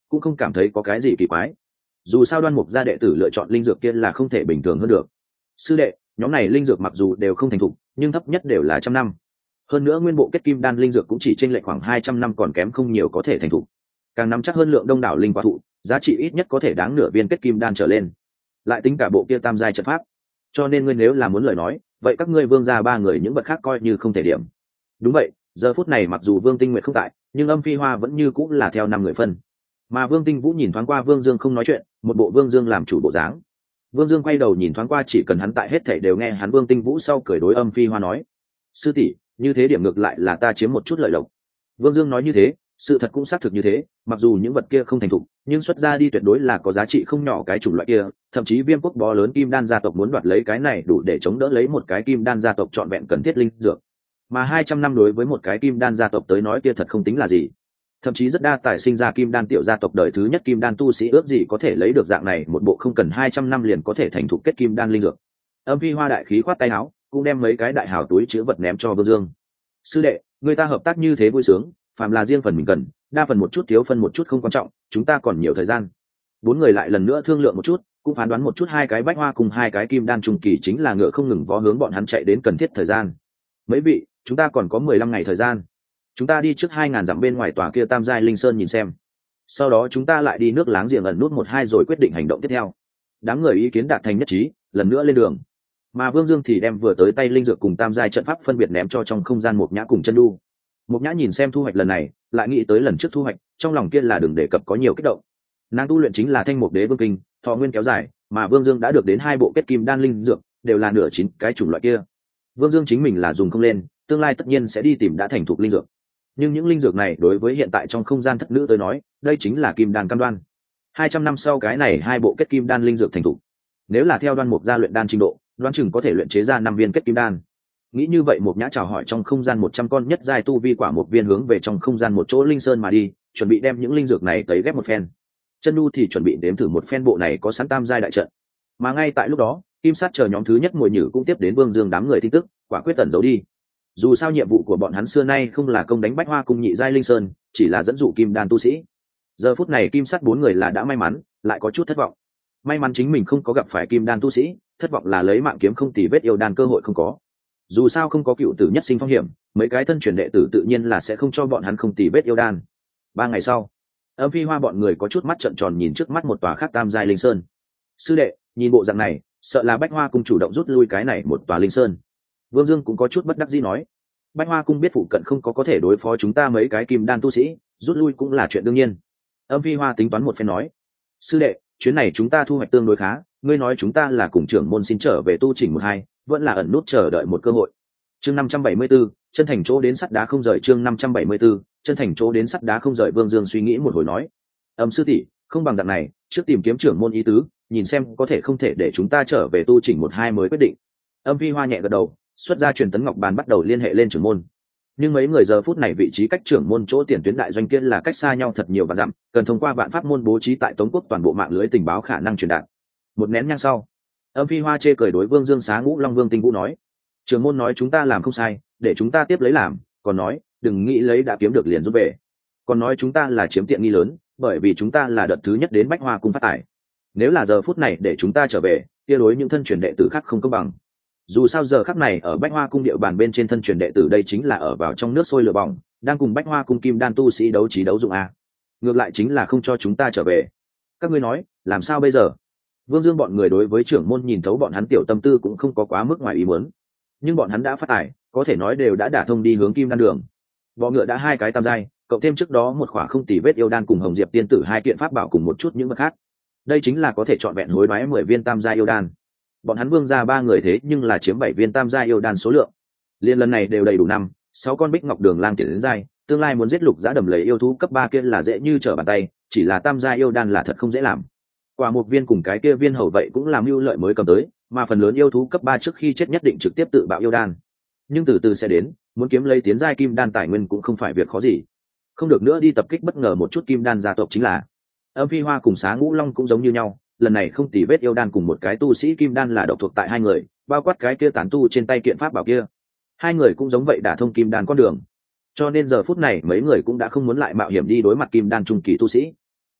cũng không cảm thấy có cái gì kỳ quái. Dù sao Đoan Mục gia đệ tử lựa chọn linh dược kia là không thể bình thường hơn được. Sư đệ, nhóm này linh dược mặc dù đều không thành thục, nhưng thấp nhất đều là trăm năm. Hơn nữa nguyên bộ kết kim đan linh dược cũng chỉ chênh lệch khoảng 200 năm, còn kém không nhiều có thể thành thục. Càng nắm chắc hơn lượng đông đảo linh quả thụ, giá trị ít nhất có thể đáng nửa viên kết kim đan trở lên. Lại tính cả bộ kia tam giai trận pháp. Cho nên ngươi nếu là muốn lời nói, vậy các ngươi Vương gia ba người những vật khác coi như không thể điểm. Đúng vậy, giờ phút này mặc dù Vương Tinh Nguyệt không tại, nhưng Âm Phi Hoa vẫn như cũng là theo 5 người phân. Mà Vương Tinh Vũ nhìn thoáng qua Vương Dương không nói chuyện, một bộ Vương Dương làm chủ bộ dáng. Vương Dương quay đầu nhìn thoáng qua, chỉ cần hắn tại hết thảy đều nghe hắn. Vương Tinh Vũ sau cười đối Âm Phi Hoa nói: "Sư tỷ, như thế điểm ngược lại là ta chiếm một chút lợi lộc." Vương Dương nói như thế, sự thật cũng xác thực như thế, mặc dù những vật kia không thành thục, nhưng xuất ra đi tuyệt đối là có giá trị không nhỏ cái chủng loại kia, thậm chí Viêm quốc bó lớn Kim Đan gia tộc muốn đoạt lấy cái này đủ để chống đỡ lấy một cái Kim Đan gia tộc trọn vẹn cần thiết linh dược. Mà 200 năm đối với một cái Kim Đan gia tộc tới nói kia thật không tính là gì. Thậm chí rất đa tài sinh ra Kim Đan tiểu gia tộc đời thứ nhất Kim Đan tu sĩ ước gì có thể lấy được dạng này một bộ không cần 200 năm liền có thể thành thục kết Kim Đan linh dược. Âm Phi Hoa đại khí khoát tay áo, cũng đem mấy cái đại hào túi chứa vật ném cho Vương Dương. "Sư đệ, người ta hợp tác như thế vui sướng, phàm là riêng phần mình cần, đa phần một chút thiếu phân một chút không quan trọng, chúng ta còn nhiều thời gian." Bốn người lại lần nữa thương lượng một chút, cũng phán đoán một chút hai cái bách hoa cùng hai cái kim đan trung kỳ chính là ngựa không ngừng vó hướng bọn hắn chạy đến cần thiết thời gian. "Mấy vị, chúng ta còn có 15 ngày thời gian. Chúng ta đi trước 2000 dặm bên ngoài tòa kia Tam giai linh sơn nhìn xem. Sau đó chúng ta lại đi nước láng giềng ẩn nút 1-2 rồi quyết định hành động tiếp theo." Đám người ý kiến đạt thành nhất trí, lần nữa lên đường. Mà Vương Dương thì đem vừa tới tay linh dược cùng tam giai trận pháp phân biệt ném cho trong không gian Mộc Nhã cùng Chân Đu. Mộc Nhã nhìn xem thu hoạch lần này, lại nghĩ tới lần trước thu hoạch, trong lòng kia là đừng đề cập có nhiều kích động. Nàng tu luyện chính là Thanh Mục Đế Vương Kinh, thọ nguyên kéo dài, mà Vương Dương đã được đến 2 bộ kết kim đan linh dược, đều là nửa chín cái chủng loại kia. Vương Dương chính mình là dùng không lên, tương lai tất nhiên sẽ đi tìm đã thành thục linh dược. Nhưng những linh dược này đối với hiện tại trong không gian thất nữ tới nói, đây chính là kim đan cam đoan. 200 năm sau cái này 2 bộ kết kim đan linh dược thành thục. Nếu là theo Đoan Mục gia luyện đan trình độ, đoán chừng có thể luyện chế ra 5 viên kết kim đan. Nghĩ như vậy, Mộc Nhã chào hỏi trong không gian 100 con nhất giai tu vi quả một viên hướng về trong không gian một chỗ linh sơn mà đi, chuẩn bị đem những linh dược này tấy ghép một phen. Chân Nhu thì chuẩn bị đếm thử một phen bộ này có sẵn tam giai đại trận. Mà ngay tại lúc đó, Kim Sát chờ nhóm thứ nhất Mùi Nhử cũng tiếp đến Vương Dương đám người tin tức, quả quyết tẩn giấu đi. Dù sao nhiệm vụ của bọn hắn xưa nay không là công đánh bách hoa cung nhị giai linh sơn, chỉ là dẫn dụ kim đan tu sĩ. Giờ phút này Kim Sát 4 người là đã may mắn, lại có chút thất vọng. May mắn chính mình không có gặp phải kim đan tu sĩ, thất vọng là lấy mạng kiếm không tì vết yêu đan cơ hội không có. Dù sao không có cựu tử nhất sinh phong hiểm, mấy cái thân truyền đệ tử tự nhiên là sẽ không cho bọn hắn không tì vết yêu đan. 3 ngày sau, Âm Phi Hoa bọn người có chút mắt trợn tròn nhìn trước mắt một tòa khác tam giai linh sơn. "Sư đệ, nhìn bộ dạng này, sợ là Bách Hoa cung chủ động rút lui cái này một tòa linh sơn." Vương Dương cũng có chút bất đắc dĩ nói. "Bách Hoa cung biết phụ cận không có thể đối phó chúng ta mấy cái kim đan tu sĩ, rút lui cũng là chuyện đương nhiên." Âm Phi Hoa tính toán một phen nói. "Sư đệ, chuyến này chúng ta thu hoạch tương đối khá, ngươi nói chúng ta là cùng trưởng môn xin trở về tu chỉnh 1-2, vẫn là ẩn nút chờ đợi một cơ hội." Chương 574, chân thành chỗ đến sắt đá không rời. Chương 574, chân thành chỗ đến sắt đá không rời. Vương Dương suy nghĩ một hồi nói. "Âm sư tỷ, không bằng dạng này, trước tìm kiếm trưởng môn ý tứ, nhìn xem có thể không thể để chúng ta trở về tu chỉnh 1-2 mới quyết định." Âm Phi Hoa nhẹ gật đầu, xuất ra truyền tấn ngọc bàn bắt đầu liên hệ lên trưởng môn. Nhưng mấy người giờ phút này vị trí cách trưởng môn chỗ tiền tuyến đại doanh kia là cách xa nhau thật nhiều vạn dặm, cần thông qua vạn pháp môn bố trí tại Tống quốc toàn bộ mạng lưới tình báo khả năng truyền đạt. Một nén nhang sau, Âm Phi Hoa chê cười đối Vương Dương Xá Ngũ Long Vương Tinh Vũ nói: "Trưởng môn nói chúng ta làm không sai, để chúng ta tiếp lấy làm, còn nói đừng nghĩ lấy đã kiếm được liền rút về, còn nói chúng ta là chiếm tiện nghi lớn, bởi vì chúng ta là đợt thứ nhất đến Bách Hoa cung phát tài. Nếu là giờ phút này để chúng ta trở về, kia đối những thân truyền đệ tử khác không công bằng. Dù sao giờ khắc này ở Bách Hoa cung địa bàn bên trên thân truyền đệ tử đây chính là ở vào trong nước sôi lửa bỏng, đang cùng Bách Hoa cung kim đan tu sĩ đấu trí đấu dụng a. Ngược lại chính là không cho chúng ta trở về. Các ngươi nói, làm sao bây giờ?" Vương Dương bọn người đối với trưởng môn nhìn thấu bọn hắn tiểu tâm tư cũng không có quá mức ngoài ý muốn. Nhưng bọn hắn đã phát tài, có thể nói đều đã đả thông đi hướng kim đan đường. Bọ ngựa đã 2 cái tam giai, cộng thêm trước đó một khỏa không tì vết yêu đan cùng Hồng Diệp tiên tử 2 kiện pháp bảo cùng một chút những vật khác. Đây chính là có thể chọn vẹn hối đoái 10 viên tam giai yêu đan. Bọn hắn Vương ra 3 người thế nhưng là chiếm 7 viên tam giai yêu đan số lượng. Liên lần này đều đầy đủ 5-6 con bích ngọc đường lang tiến đến giai, tương lai muốn giết lục giã đầm lầy yêu thú cấp 3 kia là dễ như trở bàn tay, chỉ là tam giai yêu đan là thật không dễ làm. Quả một viên cùng cái kia viên hầu vậy cũng làm mưu lợi mới cầm tới, mà phần lớn yêu thú cấp 3 trước khi chết nhất định trực tiếp tự bạo yêu đan. Nhưng từ từ sẽ đến, muốn kiếm lấy tiến giai kim đan tài nguyên cũng không phải việc khó gì. Không được nữa đi tập kích bất ngờ một chút kim đan gia tộc chính là. Âm Phi Hoa cùng Xá Ngũ Long cũng giống như nhau, lần này không tỉ vết yêu đan cùng một cái tu sĩ kim đan là độc thuộc tại 2 người, bao quát cái kia tán tu trên tay kiện pháp bảo kia. 2 người cũng giống vậy đả thông kim đan con đường. Cho nên giờ phút này mấy người cũng đã không muốn lại mạo hiểm đi đối mặt kim đan trung kỳ tu sĩ.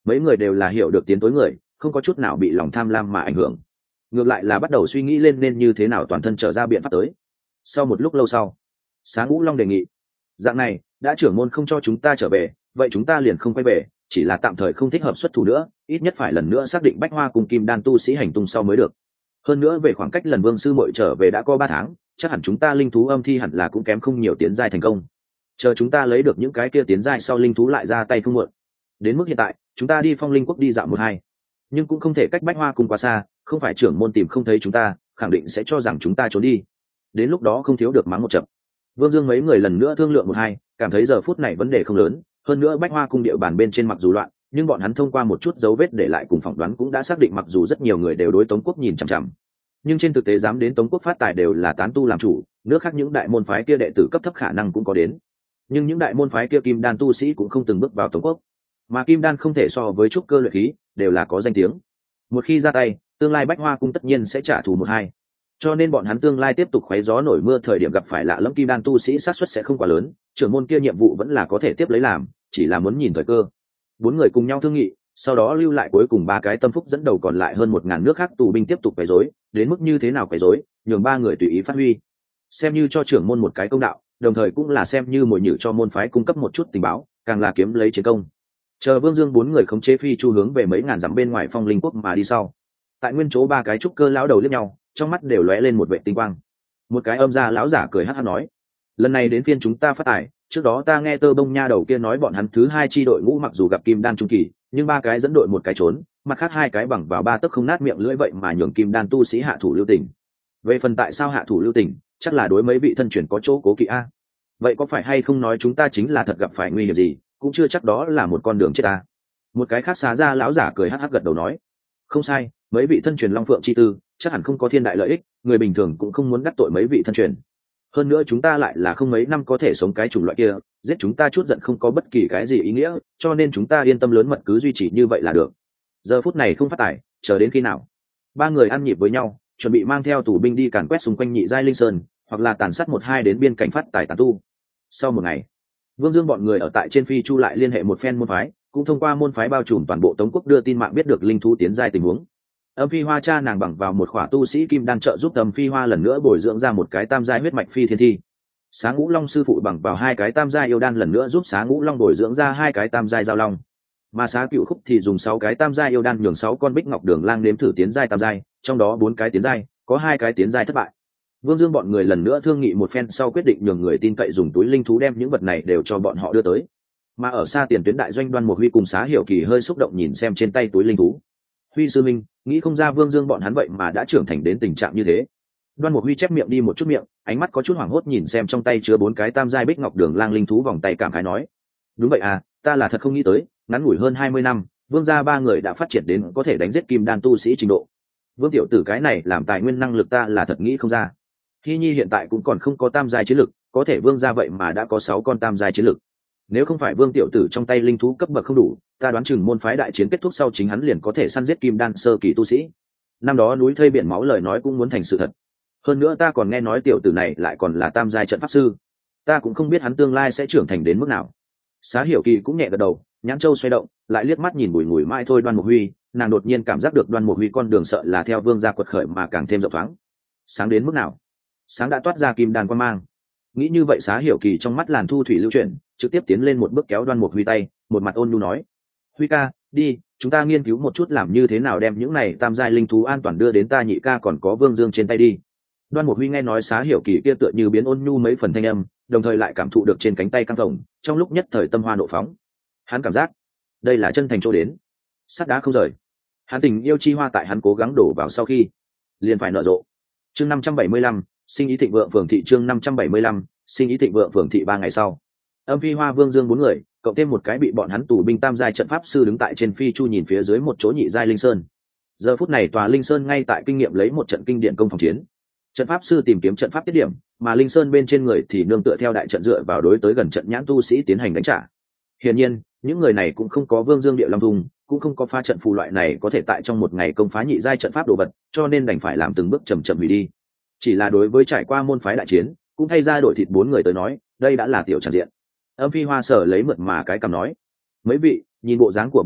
mấy người đều là hiểu được tiến tối người, không có chút nào bị lòng tham lam mà ảnh hưởng, ngược lại là bắt đầu suy nghĩ lên nên như thế nào toàn thân trở ra biện pháp tới. Sau một lúc lâu sau, Xá Ngũ Long đề nghị, dạng này, đã trưởng môn không cho chúng ta trở về, vậy chúng ta liền không quay về, chỉ là tạm thời không thích hợp xuất thủ nữa, ít nhất phải lần nữa xác định Bách Hoa cùng Kim Đan tu sĩ hành tung sau mới được. Hơn nữa về khoảng cách lần Vương sư muội trở về đã có 3 tháng, chắc hẳn chúng ta linh thú âm thi hẳn là cũng kém không nhiều tiến giai thành công. Chờ chúng ta lấy được những cái kia tiến giai sau linh thú lại ra tay không muộn. Đến mức hiện tại, chúng ta đi Phong Linh Quốc đi dạo một hai, nhưng cũng không thể cách Bách Hoa cùng quá xa, không phải trưởng môn tìm không thấy chúng ta, khẳng định sẽ cho rằng chúng ta trốn đi. Đến lúc đó không thiếu được mắng một trận. Vương Dương mấy người lần nữa thương lượng một hai, cảm thấy giờ phút này vấn đề không lớn, hơn nữa Bách Hoa cung địa bàn bên trên mặc dù loạn, nhưng bọn hắn thông qua một chút dấu vết để lại cùng phỏng đoán cũng đã xác định mặc dù rất nhiều người đều đối Tống Quốc nhìn chằm chằm, nhưng trên thực tế dám đến Tống Quốc phát tài đều là tán tu làm chủ, nước khác những đại môn phái kia đệ tử cấp thấp khả năng cũng có đến, nhưng những đại môn phái kia kim đan tu sĩ cũng không từng bước vào Tống Quốc, mà kim đan không thể so với trúc cơ luyện khí, đều là có danh tiếng. Một khi ra tay, tương lai Bách Hoa cung tất nhiên sẽ trả thù một hai, cho nên bọn hắn tương lai tiếp tục khoé gió nổi mưa thời điểm gặp phải lạ lẫm kim đan tu sĩ xác suất sẽ không quá lớn, trưởng môn kia nhiệm vụ vẫn là có thể tiếp lấy làm, chỉ là muốn nhìn thời cơ. 4 người cùng nhau thương nghị, sau đó lưu lại cuối cùng 3 cái tâm phúc dẫn đầu còn lại hơn 1000 nước khác tù binh tiếp tục quấy rối, đến mức như thế nào quấy rối, nhường 3 người tùy ý phát huy, xem như cho trưởng môn một cái công đạo, đồng thời cũng là xem như mồi nhử cho môn phái cung cấp một chút tình báo, càng là kiếm lấy chiến công. Chờ Vương Dương 4 người khống chế phi chu hướng về mấy ngàn dặm bên ngoài Phong Linh Quốc mà đi sau. Tại nguyên chỗ 3 cái trúc cơ lão đầu liếc nhau, trong mắt đều lóe lên một vệ tinh quang. Một cái âm gia lão giả cười hắc hắc nói, lần này đến phiên chúng ta phát tài, trước đó ta nghe Tơ Bông nha đầu kia nói bọn hắn thứ 2 chi đội ngũ mặc dù gặp kim đan trung kỳ, nhưng 3 cái dẫn đội một cái trốn, mặt khác 2 cái bằng vào 3 tấc không nát miệng lưỡi vậy mà nhường kim đan tu sĩ hạ thủ lưu tình. Về phần tại sao hạ thủ lưu tình, chắc là đối mấy vị thân truyền có chỗ cố kỵ a. Vậy có phải hay không nói chúng ta chính là thật gặp phải nguy hiểm gì, cũng chưa chắc đó là một con đường chết ta. Một cái khác xá ra lão giả cười hắc hắc gật đầu nói, không sai, mấy vị thân truyền Long Phượng chi tư chắc hẳn không có thiên đại lợi ích, người bình thường cũng không muốn đắc tội mấy vị thân truyền. Hơn nữa chúng ta lại là không mấy năm có thể sống cái chủng loại kia, giết chúng ta chút giận không có bất kỳ cái gì ý nghĩa, cho nên chúng ta yên tâm lớn mật cứ duy trì như vậy là được. Giờ phút này không phát tài, chờ đến khi nào? 3 người ăn nhịp với nhau, chuẩn bị mang theo tù binh đi càn quét xung quanh nhị giai linh sơn, hoặc là tàn sát 1-2 đến biên cảnh phát tài tàn tu. Sau một ngày, Vương Dương bọn người ở tại trên phi chu lại liên hệ một phen môn phái, cũng thông qua môn phái bao trùm toàn bộ Tống Quốc đưa tin mạng biết được linh thú tiến giai tình huống. Âm Phi Hoa cha nàng bằng vào một khỏa tu sĩ kim đan trợ giúp Âm Phi Hoa lần nữa bồi dưỡng ra một cái tam giai huyết mạch phi thiên thi. Xá Ngũ Long sư phụ bằng vào 2 cái tam giai yêu đan lần nữa giúp Xá Ngũ Long bồi dưỡng ra 2 cái tam giai giao long. Mà Xá Cựu Khúc thì dùng 6 cái tam giai yêu đan nhường 6 con bích ngọc đường lang nếm thử tiến giai tam giai, trong đó 4 cái tiến giai, có 2 cái tiến giai thất bại. Vương Dương bọn người lần nữa thương nghị một phen sau quyết định nhường người tin cậy dùng túi linh thú đem những vật này đều cho bọn họ đưa tới. Mà ở xa tiền tuyến đại doanh Đoan Mục Huy cùng Xá Hiểu Kỳ hơi xúc động nhìn xem trên tay túi linh thú. Huy sư minh, nghĩ không ra Vương Dương bọn hắn vậy mà đã trưởng thành đến tình trạng như thế. Đoan Mục Huy chép miệng đi một chút miệng, ánh mắt có chút hoảng hốt nhìn xem trong tay chứa 4 cái tam giai bích ngọc đường lang linh thú vòng tay cảm khái nói, đúng vậy à, ta là thật không nghĩ tới, ngắn ngủi hơn 20 năm, Vương gia 3 người đã phát triển đến có thể đánh giết kim đan tu sĩ trình độ. Vương tiểu tử cái này làm tài nguyên năng lực ta là thật nghĩ không ra. Hy Nhi hiện tại cũng còn không có tam giai chiến lực, có thể Vương gia vậy mà đã có 6 con tam giai chiến lực. Nếu không phải Vương tiểu tử trong tay linh thú cấp bậc không đủ, ta đoán chừng môn phái đại chiến kết thúc sau chính hắn liền có thể săn giết kim đan sơ kỳ tu sĩ. Năm đó núi thây biển máu lời nói cũng muốn thành sự thật. Hơn nữa ta còn nghe nói tiểu tử này lại còn là tam giai trận pháp sư, ta cũng không biết hắn tương lai sẽ trưởng thành đến mức nào. Xá Hiểu Kỳ cũng nhẹ gật đầu, nhãn châu xoay động, lại liếc mắt nhìn Bùi Ngùi Mai thôi Đoan Mục Huy, nàng đột nhiên cảm giác được Đoan Mục Huy con đường sợ là theo Vương gia quật khởi mà càng thêm rộng thoáng. Sáng đến mức nào? Sáng đã toát ra kim đan quan mang. Nghĩ như vậy Xá Hiểu Kỳ trong mắt làn thu thủy lưu chuyển, trực tiếp tiến lên một bước kéo Đoan Mục Huy tay, một mặt ôn nhu nói, Huy ca, đi, chúng ta nghiên cứu một chút làm như thế nào đem những này tam giai linh thú an toàn đưa đến ta nhị ca còn có Vương Dương trên tay đi. Đoan Mục Huy nghe nói Xá Hiểu Kỳ kia tựa như biến ôn nhu mấy phần thanh âm, đồng thời lại cảm thụ được trên cánh tay căng phồng, trong lúc nhất thời tâm hoa nộ phóng. Hắn cảm giác, đây là chân thành chỗ đến, sắt đá không rời. Hắn tình yêu chi hoa tại hắn cố gắng đổ vào sau khi, liền phải nở rộ. Chương 575, sinh ý thịnh vượng phường thị chương 575, sinh ý thịnh vượng phường thị 3 ngày sau. Âm Phi Hoa Vương Dương 4 người, cộng thêm một cái bị bọn hắn tù binh tam giai trận pháp sư đứng tại trên phi chu nhìn phía dưới một chỗ nhị giai linh sơn. Giờ phút này tòa linh sơn ngay tại kinh nghiệm lấy một trận kinh điển công phòng chiến. Trận pháp sư tìm kiếm trận pháp tiết điểm, mà linh sơn bên trên người thì nương tựa theo đại trận dựa vào đối tới gần trận nhãn tu sĩ tiến hành đánh trả. Hiển nhiên, những người này cũng không có Vương Dương địa long thùng, cũng không có pha trận phù loại này có thể tại trong một ngày công phá nhị giai trận pháp đồ vật, cho nên đành phải làm từng bước chậm chậm hủy đi. Chỉ là đối với trải qua môn phái đại chiến, cũng thay ra đổi thịt 4 người tới nói, đây đã là tiểu tràn diện. Âm Phi Hoa sở lấy mượt mà cái cằm nói, mấy vị, nhìn bộ dáng của bọn hắn,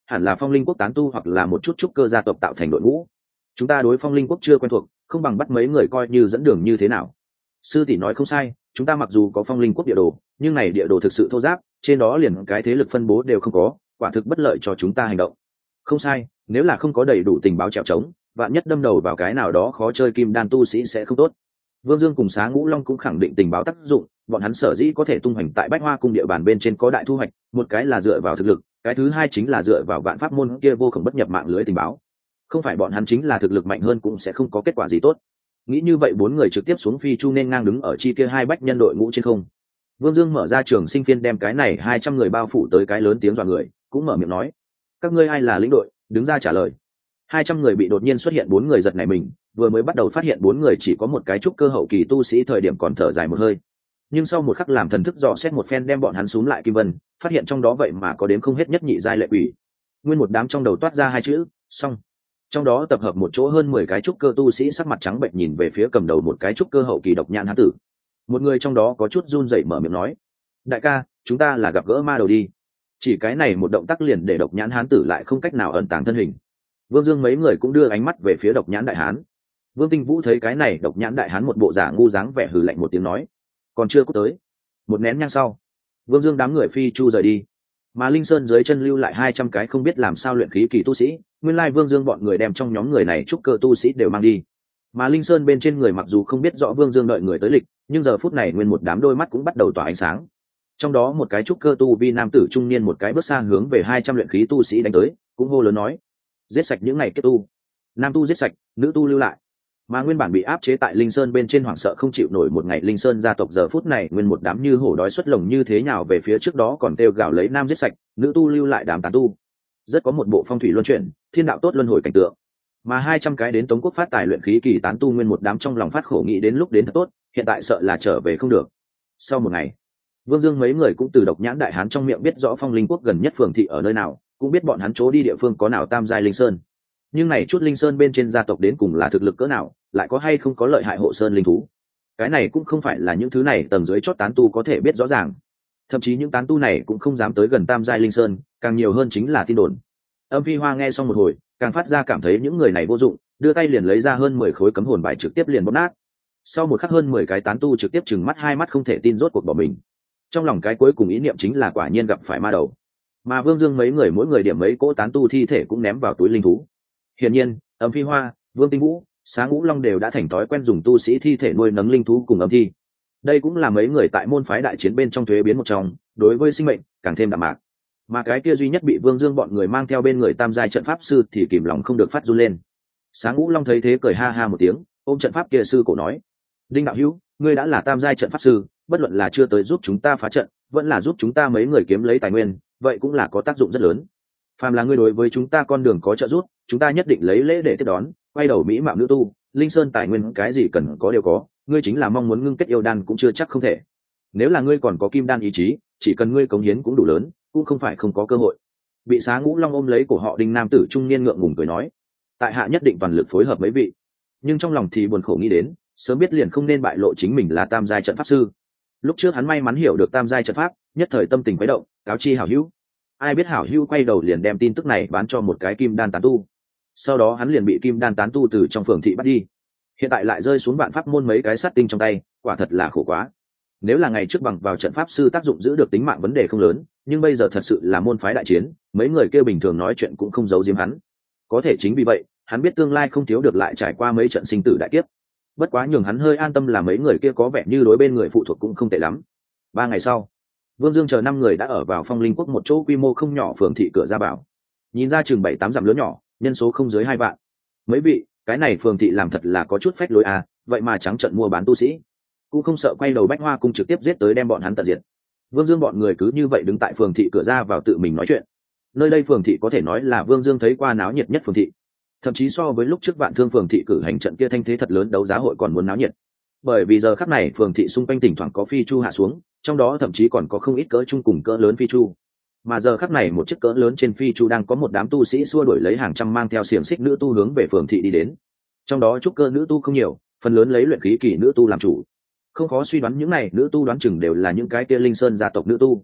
hẳn là phong linh quốc tán tu hoặc là một chút trúc cơ gia tộc tạo thành đội ngũ. Chúng ta đối phong linh quốc chưa quen thuộc, không bằng bắt mấy người coi như dẫn đường như thế nào. Sư tỷ nói không sai, chúng ta mặc dù có phong linh quốc địa đồ, nhưng này địa đồ thực sự thô ráp, trên đó liền cái thế lực phân bố đều không có, quả thực bất lợi cho chúng ta hành động. Không sai, nếu là không có đầy đủ tình báo trèo trống, vạn nhất đâm đầu vào cái nào đó khó chơi kim đan tu sĩ sẽ không tốt. Vương Dương cùng Xá Ngũ Long cũng khẳng định tình báo tác dụng, bọn hắn sở dĩ có thể tung hoành tại Bách Hoa cung địa bàn bên trên có đại thu hoạch, một cái là dựa vào thực lực, cái thứ hai chính là dựa vào vạn pháp môn kia vô cùng bất nhập mạng lưới tình báo. Không phải bọn hắn chính là thực lực mạnh hơn cũng sẽ không có kết quả gì tốt. Nghĩ như vậy bốn người trực tiếp xuống phi chu nên ngang đứng ở chi kia hai bách nhân đội ngũ trên không. Vương Dương mở ra trường sinh phiên đem cái này 200 người bao phủ tới cái lớn tiếng dọa người, cũng mở miệng nói: "Các ngươi ai là lĩnh đội, đứng ra trả lời." 200 người bị đột nhiên xuất hiện bốn người giật nảy mình, vừa mới bắt đầu phát hiện bốn người chỉ có một cái trúc cơ hậu kỳ tu sĩ thời điểm còn thở dài một hơi. Nhưng sau một khắc làm thần thức dò xét một phen đem bọn hắn xuống lại kim vân, phát hiện trong đó vậy mà có đến không hết nhất nhị giai lệ quỷ. Nguyên một đám trong đầu toát ra hai chữ: xong. Trong đó tập hợp một chỗ hơn 10 cái trúc cơ tu sĩ sắc mặt trắng bệnh nhìn về phía cầm đầu một cái trúc cơ hậu kỳ độc nhãn hán tử. Một người trong đó có chút run rẩy mở miệng nói: "Đại ca, chúng ta là gặp gỡ ma đầu đi." Chỉ cái này một động tác liền để độc nhãn hán tử lại không cách nào ẩn tàng thân hình. Vương Dương mấy người cũng đưa ánh mắt về phía độc nhãn đại hán. Vương Tinh Vũ thấy cái này độc nhãn đại hán một bộ giả ngu dáng vẻ hừ lạnh một tiếng nói: "Còn chưa có tới." Một nén nhang sau, Vương Dương đám người phi chu rời đi, mà Linh Sơn dưới chân lưu lại 200 cái không biết làm sao luyện khí kỳ tu sĩ. Nguyên lai Vương Dương bọn người đem trong nhóm người này trúc cơ tu sĩ đều mang đi, mà Linh Sơn bên trên người mặc dù không biết rõ Vương Dương đợi người tới lịch, nhưng giờ phút này nguyên một đám đôi mắt cũng bắt đầu tỏa ánh sáng. Trong đó một cái trúc cơ tu vi nam tử trung niên một cái bước xa hướng về 200 luyện khí tu sĩ đánh tới, cũng hô lớn nói: "Giết sạch những này kết tu, nam tu giết sạch, nữ tu lưu lại." Mà nguyên bản bị áp chế tại Linh Sơn bên trên hoảng sợ không chịu nổi một ngày Linh Sơn gia tộc giờ phút này nguyên một đám như hổ đói xuất lồng như thế nhào về phía trước đó còn kêu gào lấy nam giết sạch, nữ tu lưu lại đám tán tu. Rất có một bộ phong thủy luân chuyển, thiên đạo tốt luân hồi cảnh tượng. Mà 200 cái đến Tống Quốc phát tài luyện khí kỳ tán tu nguyên một đám trong lòng phát khổ nghĩ đến lúc đến thật tốt, hiện tại sợ là trở về không được. Sau một ngày, Vương Dương mấy người cũng từ độc nhãn đại hán trong miệng biết rõ Phong Linh Quốc gần nhất phường thị ở nơi nào, cũng biết bọn hắn chỗ đi địa phương có nào tam giai linh sơn. Nhưng này chút linh sơn bên trên gia tộc đến cùng là thực lực cỡ nào, lại có hay không có lợi hại hộ sơn linh thú. Cái này cũng không phải là những thứ này tầng dưới chót tán tu có thể biết rõ ràng. Thậm chí những tán tu này cũng không dám tới gần tam giai linh sơn, càng nhiều hơn chính là tin đồn. Âm Phi Hoa nghe xong một hồi, càng phát ra cảm thấy những người này vô dụng, đưa tay liền lấy ra hơn 10 khối cấm hồn bài trực tiếp liền bóp nát. Sau một khắc hơn 10 cái tán tu trực tiếp trừng mắt hai mắt không thể tin rốt cuộc bỏ mình. Trong lòng cái cuối cùng ý niệm chính là quả nhiên gặp phải ma đầu. Mà Vương Dương mấy người mỗi người điểm mấy cỗ tán tu thi thể cũng ném vào túi linh thú. Hiển nhiên, Âm Phi Hoa, Vương Tinh Vũ, Xá Ngũ Long đều đã thành thói quen dùng tu sĩ thi thể nuôi nấng linh thú cùng âm thi. Đây cũng là mấy người tại môn phái đại chiến bên trong thuế biến một trong, đối với sinh mệnh càng thêm đạm mạc. Mà cái kia duy nhất bị Vương Dương bọn người mang theo bên người tam giai trận pháp sư thì kìm lòng không được phát run lên. Xá Ngũ Long thấy thế cười ha ha một tiếng, ôm trận pháp kia sư cổ nói: "Đinh đạo hữu, ngươi đã là tam giai trận pháp sư, bất luận là chưa tới giúp chúng ta phá trận, vẫn là giúp chúng ta mấy người kiếm lấy tài nguyên, vậy cũng là có tác dụng rất lớn. Phàm là ngươi đối với chúng ta con đường có trợ giúp, chúng ta nhất định lấy lễ để tiếp đón, quay đầu mỹ mạo nữ tu, linh sơn tài nguyên cái gì cần có đều có, ngươi chính là mong muốn ngưng kết yêu đan cũng chưa chắc không thể. Nếu là ngươi còn có kim đan ý chí, chỉ cần ngươi cống hiến cũng đủ lớn, cũng không phải không có cơ hội." Bị Xá Ngũ Long ôm lấy cổ họ Đinh nam tử trung niên ngượng ngùng cười nói: "Tại hạ nhất định toàn lực phối hợp mấy vị." Nhưng trong lòng thì buồn khổ nghĩ đến, sớm biết liền không nên bại lộ chính mình là tam giai trận pháp sư. Lúc trước hắn may mắn hiểu được tam giai trận pháp, nhất thời tâm tình quấy động, cáo chi hảo hữu. Ai biết hảo hữu quay đầu liền đem tin tức này bán cho một cái kim đan tán tu. Sau đó hắn liền bị kim đan tán tu từ trong phường thị bắt đi. Hiện tại lại rơi xuống vạn pháp môn mấy cái sát tinh trong tay, quả thật là khổ quá. Nếu là ngày trước bằng vào trận pháp sư tác dụng giữ được tính mạng vấn đề không lớn, nhưng bây giờ thật sự là môn phái đại chiến, mấy người kia bình thường nói chuyện cũng không giấu giếm hắn. Có thể chính vì vậy, hắn biết tương lai không thiếu được lại trải qua mấy trận sinh tử đại kiếp. Bất quá nhường hắn hơi an tâm là mấy người kia có vẻ như đối bên người phụ thuộc cũng không tệ lắm. 3 ngày sau, Vương Dương chờ 5 người đã ở vào Phong Linh Quốc một chỗ quy mô không nhỏ phường thị cửa ra vào. Nhìn ra chừng 7-8 dặm lớn nhỏ, nhân số không dưới 2 vạn. Mấy vị, cái này phường thị làm thật là có chút phách lối à, vậy mà trắng trợn mua bán tu sĩ, cũng không sợ quay đầu Bách Hoa cung trực tiếp giết tới đem bọn hắn tận diệt. Vương Dương bọn người cứ như vậy đứng tại phường thị cửa ra vào tự mình nói chuyện. Nơi đây phường thị có thể nói là Vương Dương thấy qua náo nhiệt nhất phường thị, thậm chí so với lúc trước Vạn Thương phường thị cử hành trận kia thanh thế thật lớn đấu giá hội còn muốn náo nhiệt. Bởi vì giờ khắc này phường thị xung quanh thỉnh thoảng có phi chu hạ xuống, trong đó thậm chí còn có không ít cỡ trung cùng cỡ lớn phi chu. Mà giờ khắc này một chiếc cỡ lớn trên phi chu đang có một đám tu sĩ xua đuổi lấy hàng trăm mang theo xiềng xích nữ tu hướng về phường thị đi đến. Trong đó trúc cơ nữ tu không nhiều, phần lớn lấy luyện khí kỳ nữ tu làm chủ. Không khó suy đoán những này nữ tu đoán chừng đều là những cái kia linh sơn gia tộc nữ tu.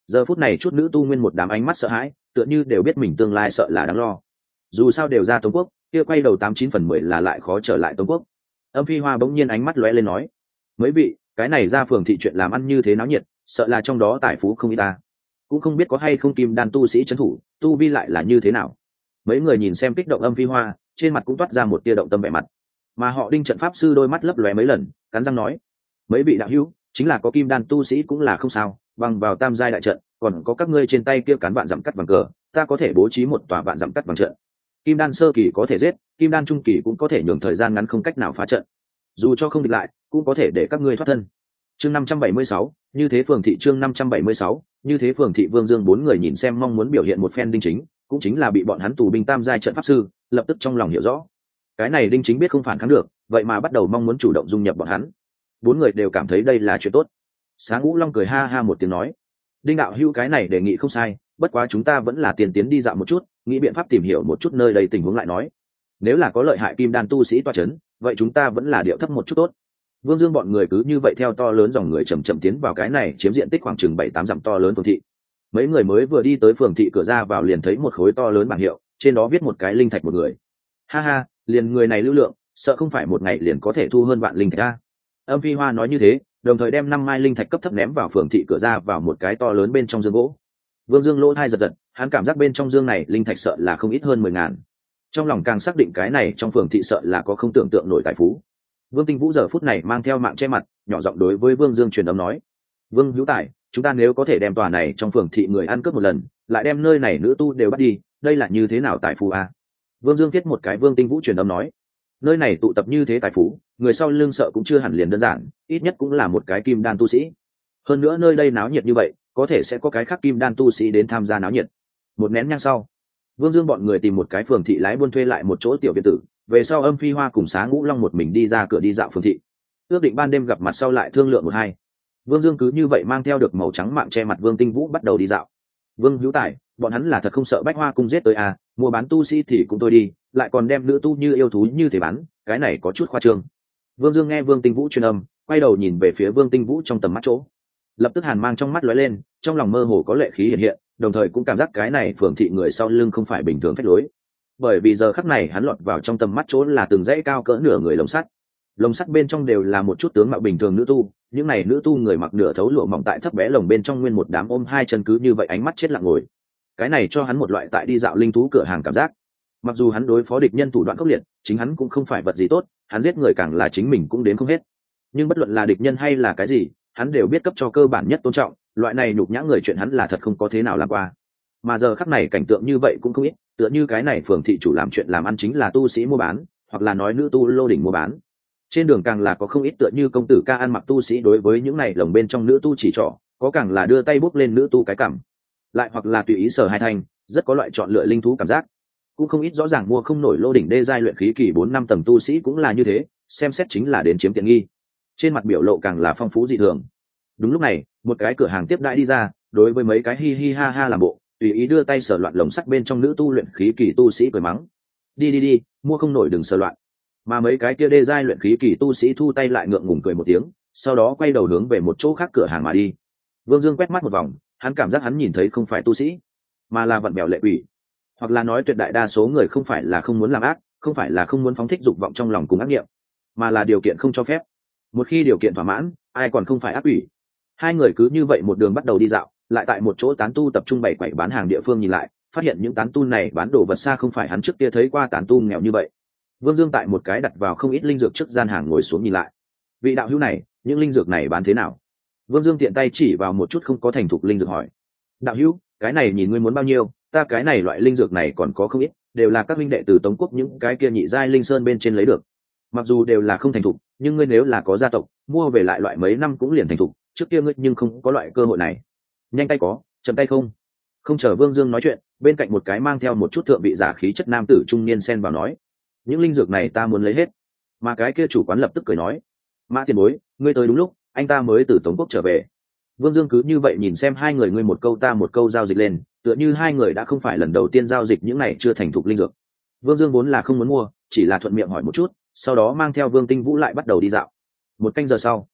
Giờ phút này chút nữ tu nguyên một đám ánh mắt sợ hãi, tựa như đều biết mình tương lai sợ là đáng lo. Dù sao đều ra Tống Quốc, kia quay đầu 89/10 là lại khó trở lại Tống Quốc. Âm Phi Hoa bỗng nhiên ánh mắt lóe lên nói: mấy vị, cái này ra phường thị chuyện làm ăn như thế náo nhiệt, sợ là trong đó tài phú không ít ta, cũng không biết có hay không kim đan tu sĩ trấn thủ, tu vi lại là như thế nào. Mấy người nhìn xem kích động Âm Phi Hoa, trên mặt cũng toát ra một tia động tâm vẻ mặt. Mà họ Đinh trận pháp sư đôi mắt lấp lóe mấy lần, cắn răng nói: mấy vị đạo hữu, chính là có kim đan tu sĩ cũng là không sao, bằng vào tam giai đại trận, còn có các ngươi trên tay kia cán vạn dặm cắt bằng cờ, ta có thể bố trí một tòa vạn dặm cắt bằng trận. Kim đan sơ kỳ có thể giết, kim đan trung kỳ cũng có thể nhường thời gian ngắn không cách nào phá trận, dù cho không địch lại cũng có thể để các ngươi thoát thân. Chương 576, như thế phường thị. Chương 576, như thế phường thị. Vương Dương bốn người nhìn xem mong muốn biểu hiện một phen Đinh Chính, cũng chính là bị bọn hắn tù binh tam giai trận pháp sư, lập tức trong lòng hiểu rõ, cái này Đinh Chính biết không phản kháng được, vậy mà bắt đầu mong muốn chủ động dung nhập bọn hắn. Bốn người đều cảm thấy đây là chuyện tốt. Sáng Ngũ Long cười ha ha một tiếng nói: Đinh đạo hữu, cái này đề nghị không sai, bất quá chúng ta vẫn là tiền tiến đi dạo một chút, nghĩ biện pháp tìm hiểu một chút nơi đây tình huống lại nói. Nếu là có lợi hại kim đan tu sĩ toa chấn, vậy chúng ta vẫn là điệu thấp một chút tốt. Vương Dương bọn người cứ như vậy theo to lớn dòng người chậm chậm tiến vào cái này chiếm diện tích khoảng chừng 7-8 dặm to lớn phường thị. Mấy người mới vừa đi tới phường thị cửa ra vào liền thấy một khối to lớn bảng hiệu, trên đó viết một cái linh thạch một người. Ha ha, liền người này lưu lượng, sợ không phải một ngày liền có thể thu hơn vạn linh thạch a. Âm Phi Hoa nói như thế, đồng thời đem 5 mai linh thạch cấp thấp ném vào phường thị cửa ra vào một cái to lớn bên trong dương gỗ. Vương Dương lỗ tai giật giật, hắn cảm giác bên trong dương này linh thạch sợ là không ít hơn 10.000. Trong lòng càng xác định cái này trong phường thị sợ là có không tưởng tượng nổi tài phú. Vương Tinh Vũ giờ phút này mang theo mạng che mặt, nhỏ giọng đối với Vương Dương truyền âm nói: Vương hữu tài, chúng ta nếu có thể đem tòa này trong phường thị người ăn cướp một lần, lại đem nơi này nữ tu đều bắt đi, đây là như thế nào tài phú a? Vương Dương viết một cái. Vương Tinh Vũ truyền âm nói: nơi này tụ tập như thế tài phú, người sau lưng sợ cũng chưa hẳn liền đơn giản, ít nhất cũng là một cái kim đan tu sĩ. Hơn nữa nơi đây náo nhiệt như vậy, có thể sẽ có cái khác kim đan tu sĩ đến tham gia náo nhiệt. Một nén nhang sau, Vương Dương bọn người tìm một cái phường thị lái buôn thuê lại một chỗ tiểu viện tử, về sau Âm Phi Hoa cùng Sáng Ngũ Long một mình đi ra cửa đi dạo phường thị, ước định ban đêm gặp mặt sau lại thương lượng một hai. Vương Dương cứ như vậy mang theo được màu trắng mạng che mặt Vương Tinh Vũ bắt đầu đi dạo. Vương hữu tài, bọn hắn là thật không sợ Bách Hoa cung giết tới à, mua bán tu sĩ thì cũng tôi đi, lại còn đem nữ tu như yêu thú như thế bán, cái này có chút khoa trương. Vương Dương nghe Vương Tinh Vũ truyền âm, quay đầu nhìn về phía Vương Tinh Vũ trong tầm mắt chỗ, lập tức hàn mang trong mắt lóe lên, trong lòng mơ hồ có lệ khí hiện hiện, đồng thời cũng cảm giác cái này phường thị người sau lưng không phải bình thường phách lối. Bởi vì giờ khắc này hắn lọt vào trong tầm mắt chỗ là từng dãy cao cỡ nửa người lồng sắt bên trong đều là một chút tướng mạo bình thường nữ tu, những này nữ tu người mặc nửa thấu lụa mỏng tại thấp bé lồng bên trong nguyên một đám ôm hai chân cứ như vậy ánh mắt chết lặng ngồi. Cái này cho hắn một loại tại đi dạo linh thú cửa hàng cảm giác. Mặc dù hắn đối phó địch nhân thủ đoạn khốc liệt, chính hắn cũng không phải vật gì tốt, hắn giết người càng là chính mình cũng đến không hết. Nhưng bất luận là địch nhân hay là cái gì, hắn đều biết cấp cho cơ bản nhất tôn trọng, loại này nhục nhã người chuyện hắn là thật không có thế nào làm qua. Mà giờ khắc này cảnh tượng như vậy cũng không ít, tựa như cái này phường thị chủ làm chuyện làm ăn chính là tu sĩ mua bán, hoặc là nói nữ tu lô đỉnh mua bán. Trên đường càng là có không ít tựa như công tử ca ăn mặc tu sĩ đối với những này lồng bên trong nữ tu chỉ trỏ, có càng là đưa tay bốc lên nữ tu cái cằm, lại hoặc là tùy ý sờ hai thanh, rất có loại chọn lựa linh thú cảm giác. Cũng không ít rõ ràng mua không nổi lô đỉnh đê giai luyện khí kỳ 4-5 tầng tu sĩ cũng là như thế, xem xét chính là đến chiếm tiện nghi. Trên mặt biểu lộ càng là phong phú dị thường. Đúng lúc này, một cái cửa hàng tiếp đãi đi ra, đối với mấy cái hi hi ha ha làm bộ, tùy ý đưa tay sờ loạn lồng sắt bên trong nữ tu luyện khí kỳ tu sĩ cười mắng: đi, mua không nổi đừng sờ loạn. Mà mấy cái kia đê giai luyện khí kỳ tu sĩ thu tay lại ngượng ngùng cười một tiếng, sau đó quay đầu hướng về một chỗ khác cửa hàng mà đi. Vương Dương quét mắt một vòng, hắn cảm giác hắn nhìn thấy không phải tu sĩ, mà là vận bèo lệ quỷ, hoặc là nói tuyệt đại đa số người không phải là không muốn làm ác, không phải là không muốn phóng thích dục vọng trong lòng cùng ác nghiệm, mà là điều kiện không cho phép. Một khi điều kiện thỏa mãn, ai còn không phải ác quỷ. Hai người cứ như vậy một đường bắt đầu đi dạo, lại tại một chỗ tán tu tập trung bày quẩy bán hàng địa phương nhìn lại, phát hiện những tán tu này bán đồ vật xa không phải hắn trước kia thấy qua tán tu nghèo như vậy. Vương Dương tại một cái đặt vào không ít linh dược trước gian hàng ngồi xuống nhìn lại. Vị đạo hữu này, những linh dược này bán thế nào? Vương Dương tiện tay chỉ vào một chút không có thành thục linh dược hỏi. Đạo hữu, cái này nhìn ngươi muốn bao nhiêu, ta cái này loại linh dược này còn có không ít, đều là các minh đệ từ Tống Quốc những cái kia nhị giai linh sơn bên trên lấy được. Mặc dù đều là không thành thục, nhưng ngươi nếu là có gia tộc, mua về lại loại mấy năm cũng liền thành thục, trước kia ngươi nhưng không có loại cơ hội này. Nhanh tay có, chậm tay không. Không chờ Vương Dương nói chuyện, bên cạnh một cái mang theo một chút thượng vị giả khí chất nam tử trung niên xen vào nói: những linh dược này ta muốn lấy hết. Mà cái kia chủ quán lập tức cười nói: Mã tiền bối, ngươi tới đúng lúc, anh ta mới từ Tống Quốc trở về. Vương Dương cứ như vậy nhìn xem hai người ngươi một câu ta một câu giao dịch lên, tựa như hai người đã không phải lần đầu tiên giao dịch những này chưa thành thục linh dược. Vương Dương vốn là không muốn mua, chỉ là thuận miệng hỏi một chút, sau đó mang theo Vương Tinh Vũ lại bắt đầu đi dạo. Một canh giờ sau,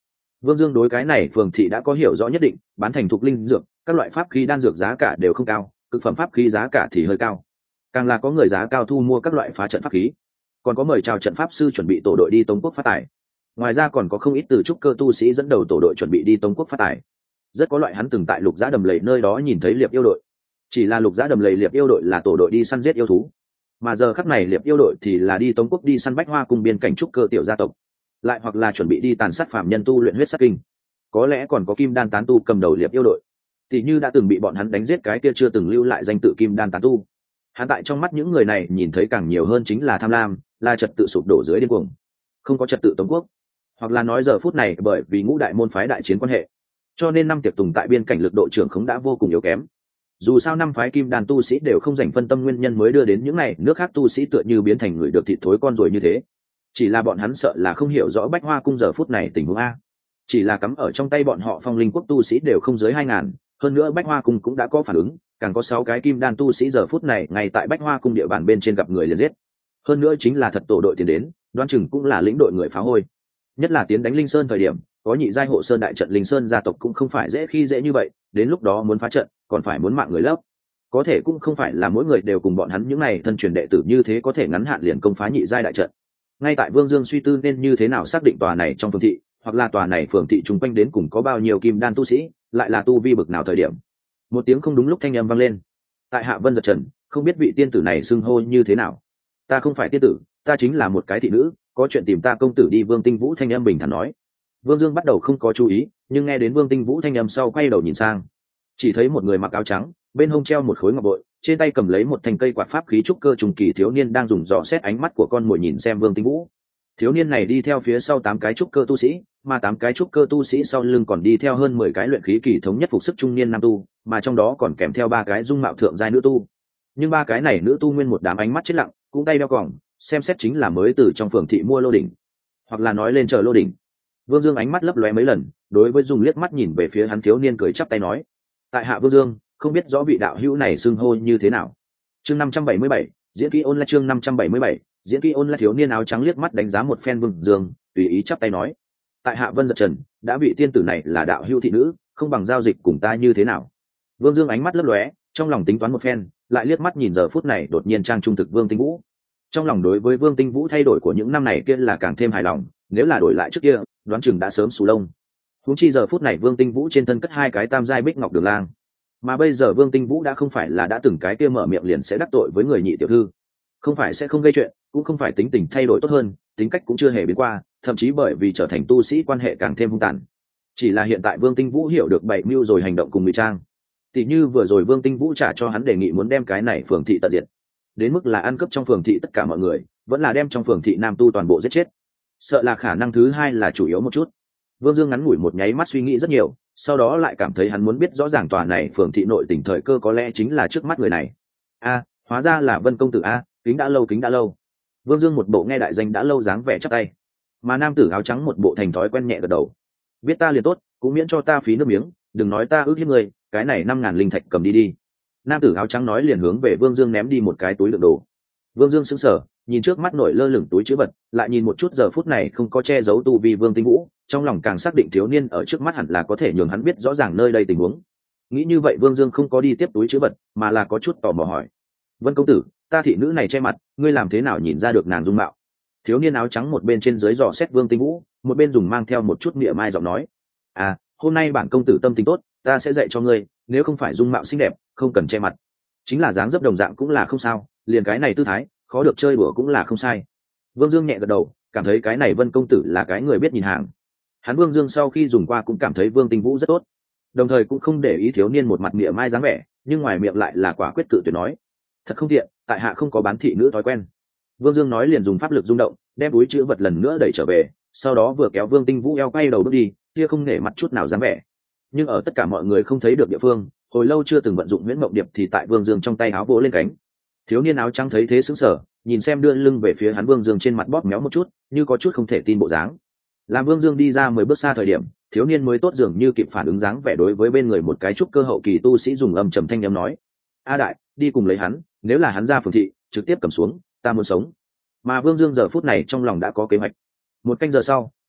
Vương Dương đối cái này phường thị đã có hiểu rõ nhất định, bán thành thục linh dược, các loại pháp khí đan dược giá cả đều không cao, cực phẩm pháp khí giá cả thì hơi cao. Càng là có người giá cao thu mua các loại phá trận pháp khí, còn có mời chào trận pháp sư chuẩn bị tổ đội đi Tống Quốc phát tài. Ngoài ra còn có không ít từ trúc cơ tu sĩ dẫn đầu tổ đội chuẩn bị đi Tống Quốc phát tài. Rất có loại hắn từng tại Lục Giá Đầm Lầy nơi đó nhìn thấy Liệp Yêu đội. Chỉ là Lục Giá Đầm Lầy Liệp Yêu đội là tổ đội đi săn giết yêu thú, mà giờ khắc này Liệp Yêu đội thì là đi Tống Quốc đi săn Bách Hoa cung biên cảnh trúc cơ tiểu gia tộc, lại hoặc là chuẩn bị đi tàn sát phạm nhân tu luyện huyết sắc kinh. Có lẽ còn có Kim Đan tán tu cầm đầu Liệp Yêu đội, thì như đã từng bị bọn hắn đánh giết cái kia chưa từng lưu lại danh tự Kim Đan tán tu. Hắn tại trong mắt những người này nhìn thấy càng nhiều hơn chính là tham lam, là trật tự sụp đổ dưới điên cuồng. Không có trật tự Tống Quốc, hoặc là nói giờ phút này bởi vì ngũ đại môn phái đại chiến quan hệ, cho nên năm tiệp tùng tại biên cảnh lực độ trưởng khống đã vô cùng yếu kém. Dù sao năm phái Kim Đan tu sĩ đều không dành phân tâm nguyên nhân mới đưa đến những này nước khác tu sĩ tựa như biến thành người được thịt thối con rồi như thế. Chỉ là bọn hắn sợ là không hiểu rõ Bách Hoa cung giờ phút này tình huống a. Chỉ là cắm ở trong tay bọn họ Phong Linh quốc tu sĩ đều không dưới 2000, hơn nữa Bách Hoa cung cũng đã có phản ứng, càng có 6 cái Kim Đan tu sĩ giờ phút này ngay tại Bách Hoa cung địa bàn bên trên gặp người liền giết. Hơn nữa chính là thật tổ đội tiền đến, đoán chừng cũng là lĩnh đội người phá hôi. Nhất là tiến đánh Linh Sơn thời điểm, có nhị giai hộ sơn đại trận Linh Sơn gia tộc cũng không phải dễ khi dễ như vậy, đến lúc đó muốn phá trận, còn phải muốn mạng người lấp. Có thể cũng không phải là mỗi người đều cùng bọn hắn những này thân truyền đệ tử như thế có thể ngắn hạn liền công phá nhị giai đại trận. Ngay tại Vương Dương suy tư nên như thế nào xác định tòa này trong phường thị, hoặc là tòa này phường thị chung quanh đến cùng có bao nhiêu Kim Đan tu sĩ, lại là tu vi bực nào thời điểm, một tiếng không đúng lúc thanh âm vang lên. Tại Hạ Vân giật trần, không biết vị tiên tử này xưng hô như thế nào. Ta không phải tiên tử, ta chính là một cái thị nữ, có chuyện tìm ta công tử đi. Vương Tinh Vũ thanh âm bình thản nói. Vương Dương bắt đầu không có chú ý, nhưng nghe đến Vương Tinh Vũ thanh âm sau quay đầu nhìn sang, chỉ thấy một người mặc áo trắng, bên hông treo một khối ngọc bội, trên tay cầm lấy một thanh cây quạt pháp khí trúc cơ trùng kỳ thiếu niên đang dùng dò xét ánh mắt của con mồi nhìn xem Vương Tinh Vũ. Thiếu niên này đi theo phía sau 8 cái trúc cơ tu sĩ, mà 8 cái trúc cơ tu sĩ sau lưng còn đi theo hơn 10 cái luyện khí kỳ thống nhất phục sức trung niên nam tu, mà trong đó còn kèm theo 3 cái dung mạo thượng giai nữ tu. Nhưng 3 cái này nữ tu nguyên một đám ánh mắt chết lặng, cũng tay đeo còng, xem xét chính là mới từ trong phường thị mua lô đỉnh, hoặc là nói lên chờ lô đỉnh. Vương Dương ánh mắt lấp lóe mấy lần, đối với dùng liếc mắt nhìn về phía hắn thiếu niên cười chắp tay nói: "Tại hạ Vương Dương, không biết rõ vị đạo hữu này xưng hô như thế nào." Chương 577, diễn kỹ online. Chương 577, diễn kỹ online. Thiếu niên áo trắng liếc mắt đánh giá một phen Vương Dương, tùy ý chắp tay nói: "Tại hạ Vân giật trần, đã vị tiên tử này là đạo hữu thị nữ, không bằng giao dịch cùng ta như thế nào?" Vương Dương ánh mắt lấp lóe, trong lòng tính toán một phen, lại liếc mắt nhìn giờ phút này đột nhiên trang trung thực Vương Tinh Vũ. Trong lòng đối với Vương Tinh Vũ thay đổi của những năm này kia là càng thêm hài lòng, nếu là đổi lại trước kia, đoán chừng đã sớm xù lông. Huống chi giờ phút này Vương Tinh Vũ trên thân cất 2 cái tam giai bích ngọc đường lang, mà bây giờ Vương Tinh Vũ đã không phải là đã từng cái kia mở miệng liền sẽ đắc tội với người nhị tiểu thư, không phải sẽ không gây chuyện, cũng không phải tính tình thay đổi tốt hơn, tính cách cũng chưa hề biến qua, thậm chí bởi vì trở thành tu sĩ quan hệ càng thêm hung tàn. Chỉ là hiện tại Vương Tinh Vũ hiểu được bảy mưu rồi hành động cùng ngụy trang. Tỷ như vừa rồi Vương Tinh Vũ trả cho hắn đề nghị muốn đem cái này phường thị tận diệt, đến mức là ăn cướp trong phường thị tất cả mọi người, vẫn là đem trong phường thị nam tu toàn bộ giết chết. Sợ là khả năng thứ hai là chủ yếu một chút. Vương Dương ngắn ngủi một nháy mắt suy nghĩ rất nhiều, sau đó lại cảm thấy hắn muốn biết rõ ràng tòa này phường thị nội tình thời cơ có lẽ chính là trước mắt người này. Hóa ra là Vân công tử a, kính đã lâu kính đã lâu. Vương Dương một bộ nghe đại danh đã lâu dáng vẻ chắp tay, mà nam tử áo trắng một bộ thành thói quen nhẹ gật đầu. Biết ta liền tốt, cũng miễn cho ta phí nước miếng, đừng nói ta ước hiếp người, cái này 5000 linh thạch cầm đi đi. Nam tử áo trắng nói liền hướng về Vương Dương ném đi một cái túi đựng đồ. Vương Dương sững sờ, nhìn trước mắt nổi lơ lửng túi trữ vật, lại nhìn một chút giờ phút này không có che giấu tu vi Vương Tinh Vũ, trong lòng càng xác định thiếu niên ở trước mắt hẳn là có thể nhường hắn biết rõ ràng nơi đây tình huống. Nghĩ như vậy Vương Dương không có đi tiếp túi trữ vật, mà là có chút tò mò hỏi: "Vân công tử, ta thị nữ này che mặt, ngươi làm thế nào nhìn ra được nàng dung mạo?" Thiếu niên áo trắng một bên trên dưới dò xét Vương Tinh Vũ, một bên dùng mang theo một chút mỉa mai giọng nói: "Hôm nay bản công tử tâm tình tốt, ta sẽ dạy cho ngươi, nếu không phải dung mạo xinh đẹp, không cần che mặt. Chính là dáng dấp đồng dạng cũng là không sao, liền cái này tư thái, khó được chơi đùa cũng là không sai." Vương Dương nhẹ gật đầu, cảm thấy cái này Vân công tử là cái người biết nhìn hàng. Hắn Vương Dương sau khi dùng qua cũng cảm thấy Vương Tinh Vũ rất tốt, đồng thời cũng không để ý thiếu niên một mặt mỉa mai dáng vẻ, nhưng ngoài miệng lại là quả quyết cự tuyệt nói: "Thật không tiện, tại hạ không có bán thị nữ thói quen." Vương Dương nói liền dùng pháp lực rung động, đem túi trữ vật lần nữa đẩy trở về, sau đó vừa kéo Vương Tinh Vũ eo quay đầu bước đi, kia không nể mặt chút nào dáng vẻ. Nhưng ở tất cả mọi người không thấy được địa phương, hồi lâu chưa từng vận dụng Huyễn Mộng Điệp thì tại Vương Dương trong tay áo vỗ lên cánh. Thiếu niên áo trắng thấy thế sững sờ, nhìn xem đưa lưng về phía hắn Vương Dương trên mặt bóp méo một chút, như có chút không thể tin bộ dáng. Làm Vương Dương đi ra 10 bước xa thời điểm, thiếu niên mới tốt dường như kịp phản ứng dáng vẻ đối với bên người một cái trúc cơ hậu kỳ tu sĩ dùng âm trầm thanh âm nói: "A đại, đi cùng lấy hắn, nếu là hắn ra phường thị, trực tiếp cầm xuống, ta muốn sống." Mà Vương Dương giờ phút này trong lòng đã có kế hoạch. 1 canh giờ sau,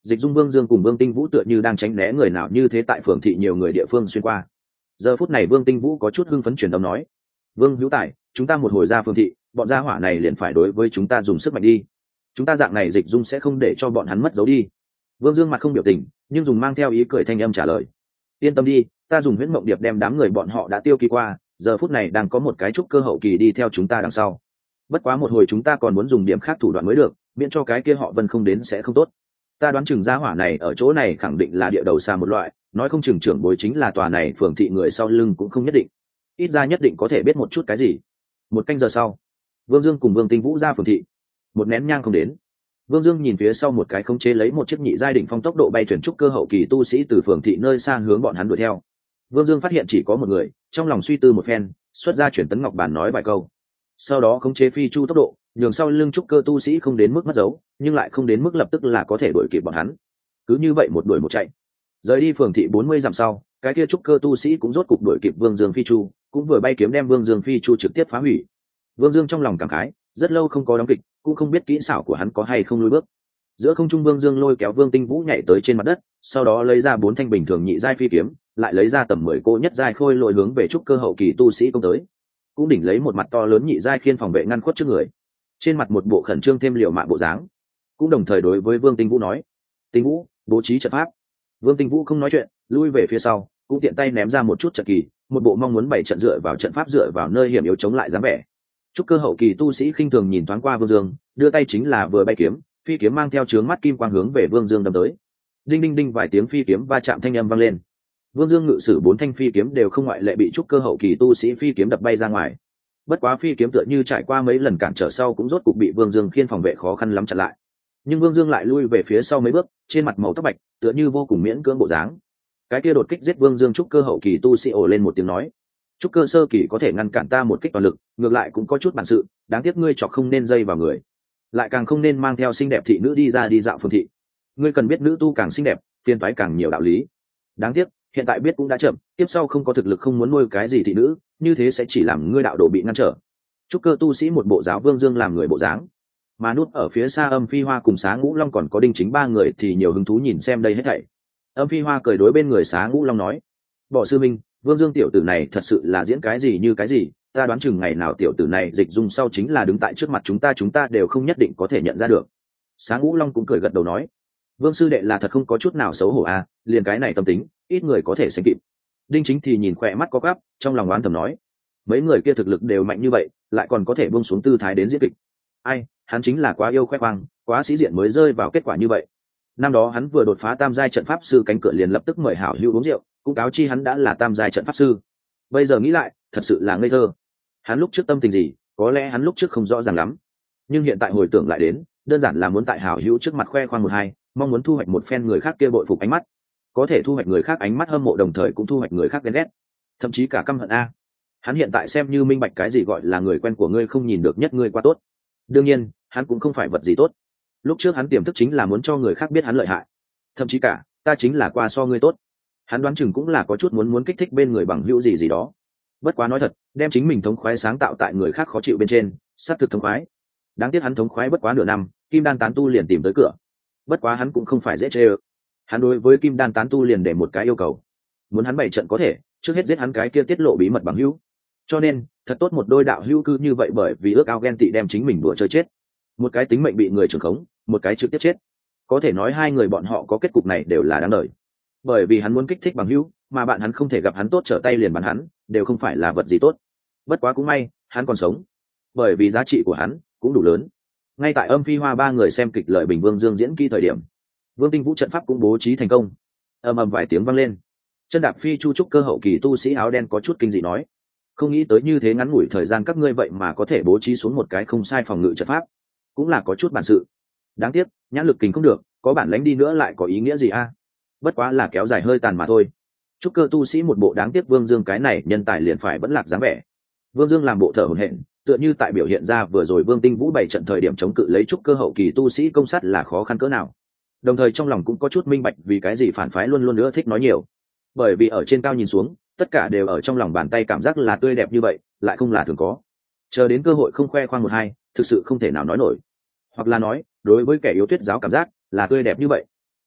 Dịch Dung, Vương Dương cùng Vương Tinh Vũ tựa như đang tránh né người nào như thế, tại phường thị nhiều người địa phương xuyên qua. Giờ phút này Vương Tinh Vũ có chút hưng phấn truyền âm nói: Vương Hữu Tài, chúng ta một hồi ra phường thị, bọn gia hỏa này liền phải đối với chúng ta dùng sức mạnh đi. Chúng ta dạng này Dịch Dung sẽ không để cho bọn hắn mất dấu đi. Vương Dương mặt không biểu tình, nhưng dùng mang theo ý cười thanh âm trả lời: yên tâm đi, ta dùng huyễn mộng điệp đem đám người bọn họ đã tiêu kỳ qua, giờ phút này đang có một cái trúc cơ hậu kỳ đi theo chúng ta đằng sau. Bất quá một hồi chúng ta còn muốn dùng điểm khác thủ đoạn mới được, miễn cho cái kia họ Vân không đến sẽ không tốt. Ta đoán chừng gia hỏa này ở chỗ này khẳng định là địa đầu xa một loại, nói không chừng trưởng bối chính là tòa này phường thị người sau lưng cũng không nhất định. Ít ra nhất định có thể biết một chút cái gì. Một canh giờ sau, Vương Dương cùng Vương Tinh Vũ ra phường thị. Một nén nhang không đến, Vương Dương nhìn phía sau một cái khống chế lấy một chiếc nhị giai đỉnh phong tốc độ bay thuyền trúc cơ hậu kỳ tu sĩ từ phường thị nơi xa hướng bọn hắn đuổi theo. Vương Dương phát hiện chỉ có một người, trong lòng suy tư một phen, xuất ra chuyển tấn ngọc bàn nói vài câu. Sau đó khống chế phi chu tốc độ, nhường sau lưng trúc cơ tu sĩ không đến mức mất dấu, nhưng lại không đến mức lập tức là có thể đuổi kịp bọn hắn. Cứ như vậy một đuổi một chạy. Rời đi phường thị 40 dặm sau, cái kia trúc cơ tu sĩ cũng rốt cục đuổi kịp Vương Dương phi chu, cũng vừa bay kiếm đem Vương Dương phi chu trực tiếp phá hủy. Vương Dương trong lòng cảm khái, rất lâu không có đóng kịch, cũng không biết kỹ xảo của hắn có hay không lùi bước. Giữa không trung Vương Dương lôi kéo Vương Tinh Vũ nhảy tới trên mặt đất, sau đó lấy ra 4 thanh bình thường nhị giai phi kiếm, lại lấy ra tầm 10 cô nhất giai khôi lội hướng về trúc cơ hậu kỳ tu sĩ công tới. Cũng đỉnh lấy một mặt to lớn nhị giai khiên phòng vệ ngăn khuất trước người, trên mặt một bộ khẩn trương thêm liều mạng bộ dáng. Cũng đồng thời đối với Vương Tinh Vũ nói: Tinh Vũ, bố trí trận pháp. Vương Tinh Vũ không nói chuyện, lui về phía sau, cũng tiện tay ném ra một chút trận kỳ, một bộ mong muốn bày trận dựa vào trận pháp, dựa vào nơi hiểm yếu chống lại dáng vẻ. Trúc cơ hậu kỳ tu sĩ khinh thường nhìn thoáng qua Vương Dương, đưa tay chính là vừa bay kiếm, phi kiếm mang theo chướng mắt kim quang hướng về Vương Dương đâm tới. Đinh đinh đinh, vài tiếng phi kiếm va chạm thanh âm vang lên. Vương Dương ngự sử 4 thanh phi kiếm đều không ngoại lệ bị trúc cơ hậu kỳ tu sĩ phi kiếm đập bay ra ngoài. Bất quá phi kiếm tựa như trải qua mấy lần cản trở sau cũng rốt cục bị Vương Dương khiên phòng vệ khó khăn lắm chặn lại. Nhưng Vương Dương lại lui về phía sau mấy bước, trên mặt màu tóc bạch, tựa như vô cùng miễn cưỡng bộ dáng. Cái kia đột kích giết Vương Dương trúc cơ hậu kỳ tu sĩ ồ lên một tiếng nói: trúc cơ sơ kỳ có thể ngăn cản ta một kích toàn lực, ngược lại cũng có chút bản sự, đáng tiếc ngươi chọc không nên dây vào người, lại càng không nên mang theo xinh đẹp thị nữ đi ra đi dạo phường thị. Ngươi cần biết nữ tu càng xinh đẹp, phiền toái càng nhiều đạo lý. Đáng tiếc hiện tại biết cũng đã chậm, tiếp sau không có thực lực không muốn nuôi cái gì thị nữ, như thế sẽ chỉ làm ngươi đạo đồ bị ngăn trở. Trúc cơ tu sĩ một bộ giáo Vương Dương làm người bộ dáng, mà nút ở phía xa Âm Phi Hoa cùng Xá Ngũ Long còn có Đinh Chính 3 người thì nhiều hứng thú nhìn xem đây hết thảy. Âm Phi Hoa cười đối bên người Xá Ngũ Long nói: Bỏ sư minh, Vương Dương tiểu tử này thật sự là diễn cái gì như cái gì, ta đoán chừng ngày nào tiểu tử này dịch dung sau chính là đứng tại trước mặt chúng ta đều không nhất định có thể nhận ra được. Xá Ngũ Long cũng cười gật đầu nói: Vương sư đệ là thật không có chút nào xấu hổ à, liền cái này tâm tính, ít người có thể sánh kịp. Đinh Chính thì nhìn khỏe mắt có gắp, trong lòng oán thầm nói: mấy người kia thực lực đều mạnh như vậy, lại còn có thể buông xuống tư thái đến diễn kịch. Ai, hắn chính là quá yêu khoe khoang, quá sĩ diện mới rơi vào kết quả như vậy. Năm đó hắn vừa đột phá tam giai trận pháp sư cánh cửa liền lập tức mời hảo hữu uống rượu, cũng cáo chi hắn đã là tam giai trận pháp sư. Bây giờ nghĩ lại, thật sự là ngây thơ. Hắn lúc trước tâm tình gì, có lẽ hắn lúc trước không rõ ràng lắm, nhưng hiện tại hồi tưởng lại đến, đơn giản là muốn tại hảo hữu trước mặt khoe khoang một hai, mong muốn thu hoạch một phen người khác kia bội phục ánh mắt. Có thể thu hoạch người khác ánh mắt hâm mộ, đồng thời cũng thu hoạch người khác ghen ghét, thậm chí cả căm hận a. Hắn hiện tại xem như minh bạch cái gì gọi là người quen của ngươi không nhìn được nhất ngươi qua tốt. Đương nhiên, hắn cũng không phải vật gì tốt. Lúc trước hắn tiềm thức chính là muốn cho người khác biết hắn lợi hại, thậm chí cả ta chính là qua so ngươi tốt. Hắn đoán chừng cũng là có chút muốn kích thích bên người bằng hữu gì đó. Bất quá nói thật, đem chính mình thống khoái sáng tạo tại người khác khó chịu bên trên, xác thực thống khoái. Đáng tiếc hắn thống khoái bất quá nửa năm, kim đan tán tu liền tìm tới cửa. Bất quá hắn cũng không phải dễ chê ơ. Hắn đối với kim đan tán tu liền để một cái yêu cầu: muốn hắn bày trận có thể, trước hết giết hắn cái kia tiết lộ bí mật bằng hữu. Cho nên thật tốt một đôi đạo hữu cứ như vậy bởi vì ước ao ghen tị đem chính mình đùa chơi chết. Một cái tính mệnh bị người trưởng khống, một cái trực tiếp chết. Có thể nói hai người bọn họ có kết cục này đều là đáng đời. Bởi vì hắn muốn kích thích bằng hữu, mà bạn hắn không thể gặp hắn tốt trở tay liền bắn hắn, đều không phải là vật gì tốt. Bất quá cũng may, hắn còn sống, bởi vì giá trị của hắn cũng đủ lớn. Ngay tại Âm Phi Hoa 3 người xem kịch lợi Bình Vương Dương diễn kỹ thời điểm, Vương Tinh Vũ trận pháp cũng bố trí thành công. Ầm ầm vài tiếng vang lên. Chân đạp phi chu trúc cơ hậu kỳ tu sĩ áo đen có chút kinh dị nói: không nghĩ tới như thế ngắn ngủi thời gian các ngươi vậy mà có thể bố trí xuống một cái không sai phòng ngự trận pháp, cũng là có chút bản sự. Đáng tiếc nhãn lực kình không được, có bản lãnh đi nữa lại có ý nghĩa gì a? Bất quá là kéo dài hơi tàn mà thôi. Trúc cơ tu sĩ một bộ đáng tiếc Vương Dương cái này nhân tài liền phải vẫn lạc dáng vẻ. Vương Dương làm bộ thở hổn hển, tựa như tại biểu hiện ra vừa rồi Vương Tinh Vũ bày trận thời điểm chống cự lấy trúc cơ hậu kỳ tu sĩ công sát là khó khăn cỡ nào. Đồng thời trong lòng cũng có chút minh bạch vì cái gì phản phái luôn luôn nữa thích nói nhiều. Bởi vì ở trên cao nhìn xuống, tất cả đều ở trong lòng bàn tay, cảm giác là tươi đẹp như vậy, lại không là thường có. Chờ đến cơ hội không khoe khoang một hai, thực sự không thể nào nói nổi. Hoặc là nói, đối với kẻ yếu thuyết giáo cảm giác là tươi đẹp như vậy.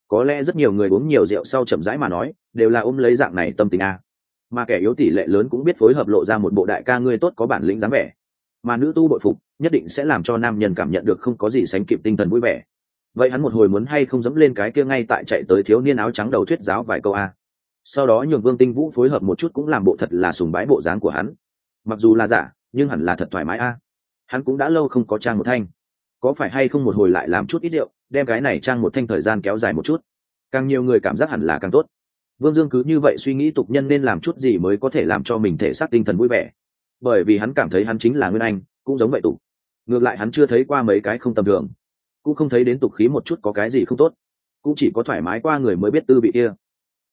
có lẽ rất nhiều người uống nhiều rượu sau chậm rãi mà nói đều là ôm lấy dạng này tâm tình a. Mà kẻ yếu tỷ lệ lớn cũng biết phối hợp lộ ra một bộ đại ca ngươi tốt có bản lĩnh dáng vẻ, mà nữ tu bội phục nhất định sẽ làm cho nam nhân cảm nhận được không có gì sánh kịp tinh thần vui vẻ. Vậy hắn một hồi muốn hay không dẫm lên cái kia ngay tại chạy tới thiếu niên áo trắng đầu thuyết giáo vài câu a, sau đó nhường Vương Tinh Vũ phối hợp một chút cũng làm bộ thật là sùng bái bộ dáng của hắn, mặc dù là giả nhưng hẳn là thật thoải mái a. Hắn cũng đã lâu không có trang một thanh, có phải hay không một hồi lại làm chút ít rượu đem cái này trang một thanh thời gian kéo dài một chút, càng nhiều người cảm giác hẳn là càng tốt. Vương Dương cứ như vậy suy nghĩ tục nhân nên làm chút gì mới có thể làm cho mình thể xác tinh thần vui vẻ, bởi vì hắn cảm thấy hắn chính là Nguyên Anh, cũng giống vậy tục. Ngược lại hắn chưa thấy qua mấy cái không tầm thường, cũng không thấy đến tục khí một chút có cái gì không tốt, cũng chỉ có thoải mái qua người mới biết tư vị kia.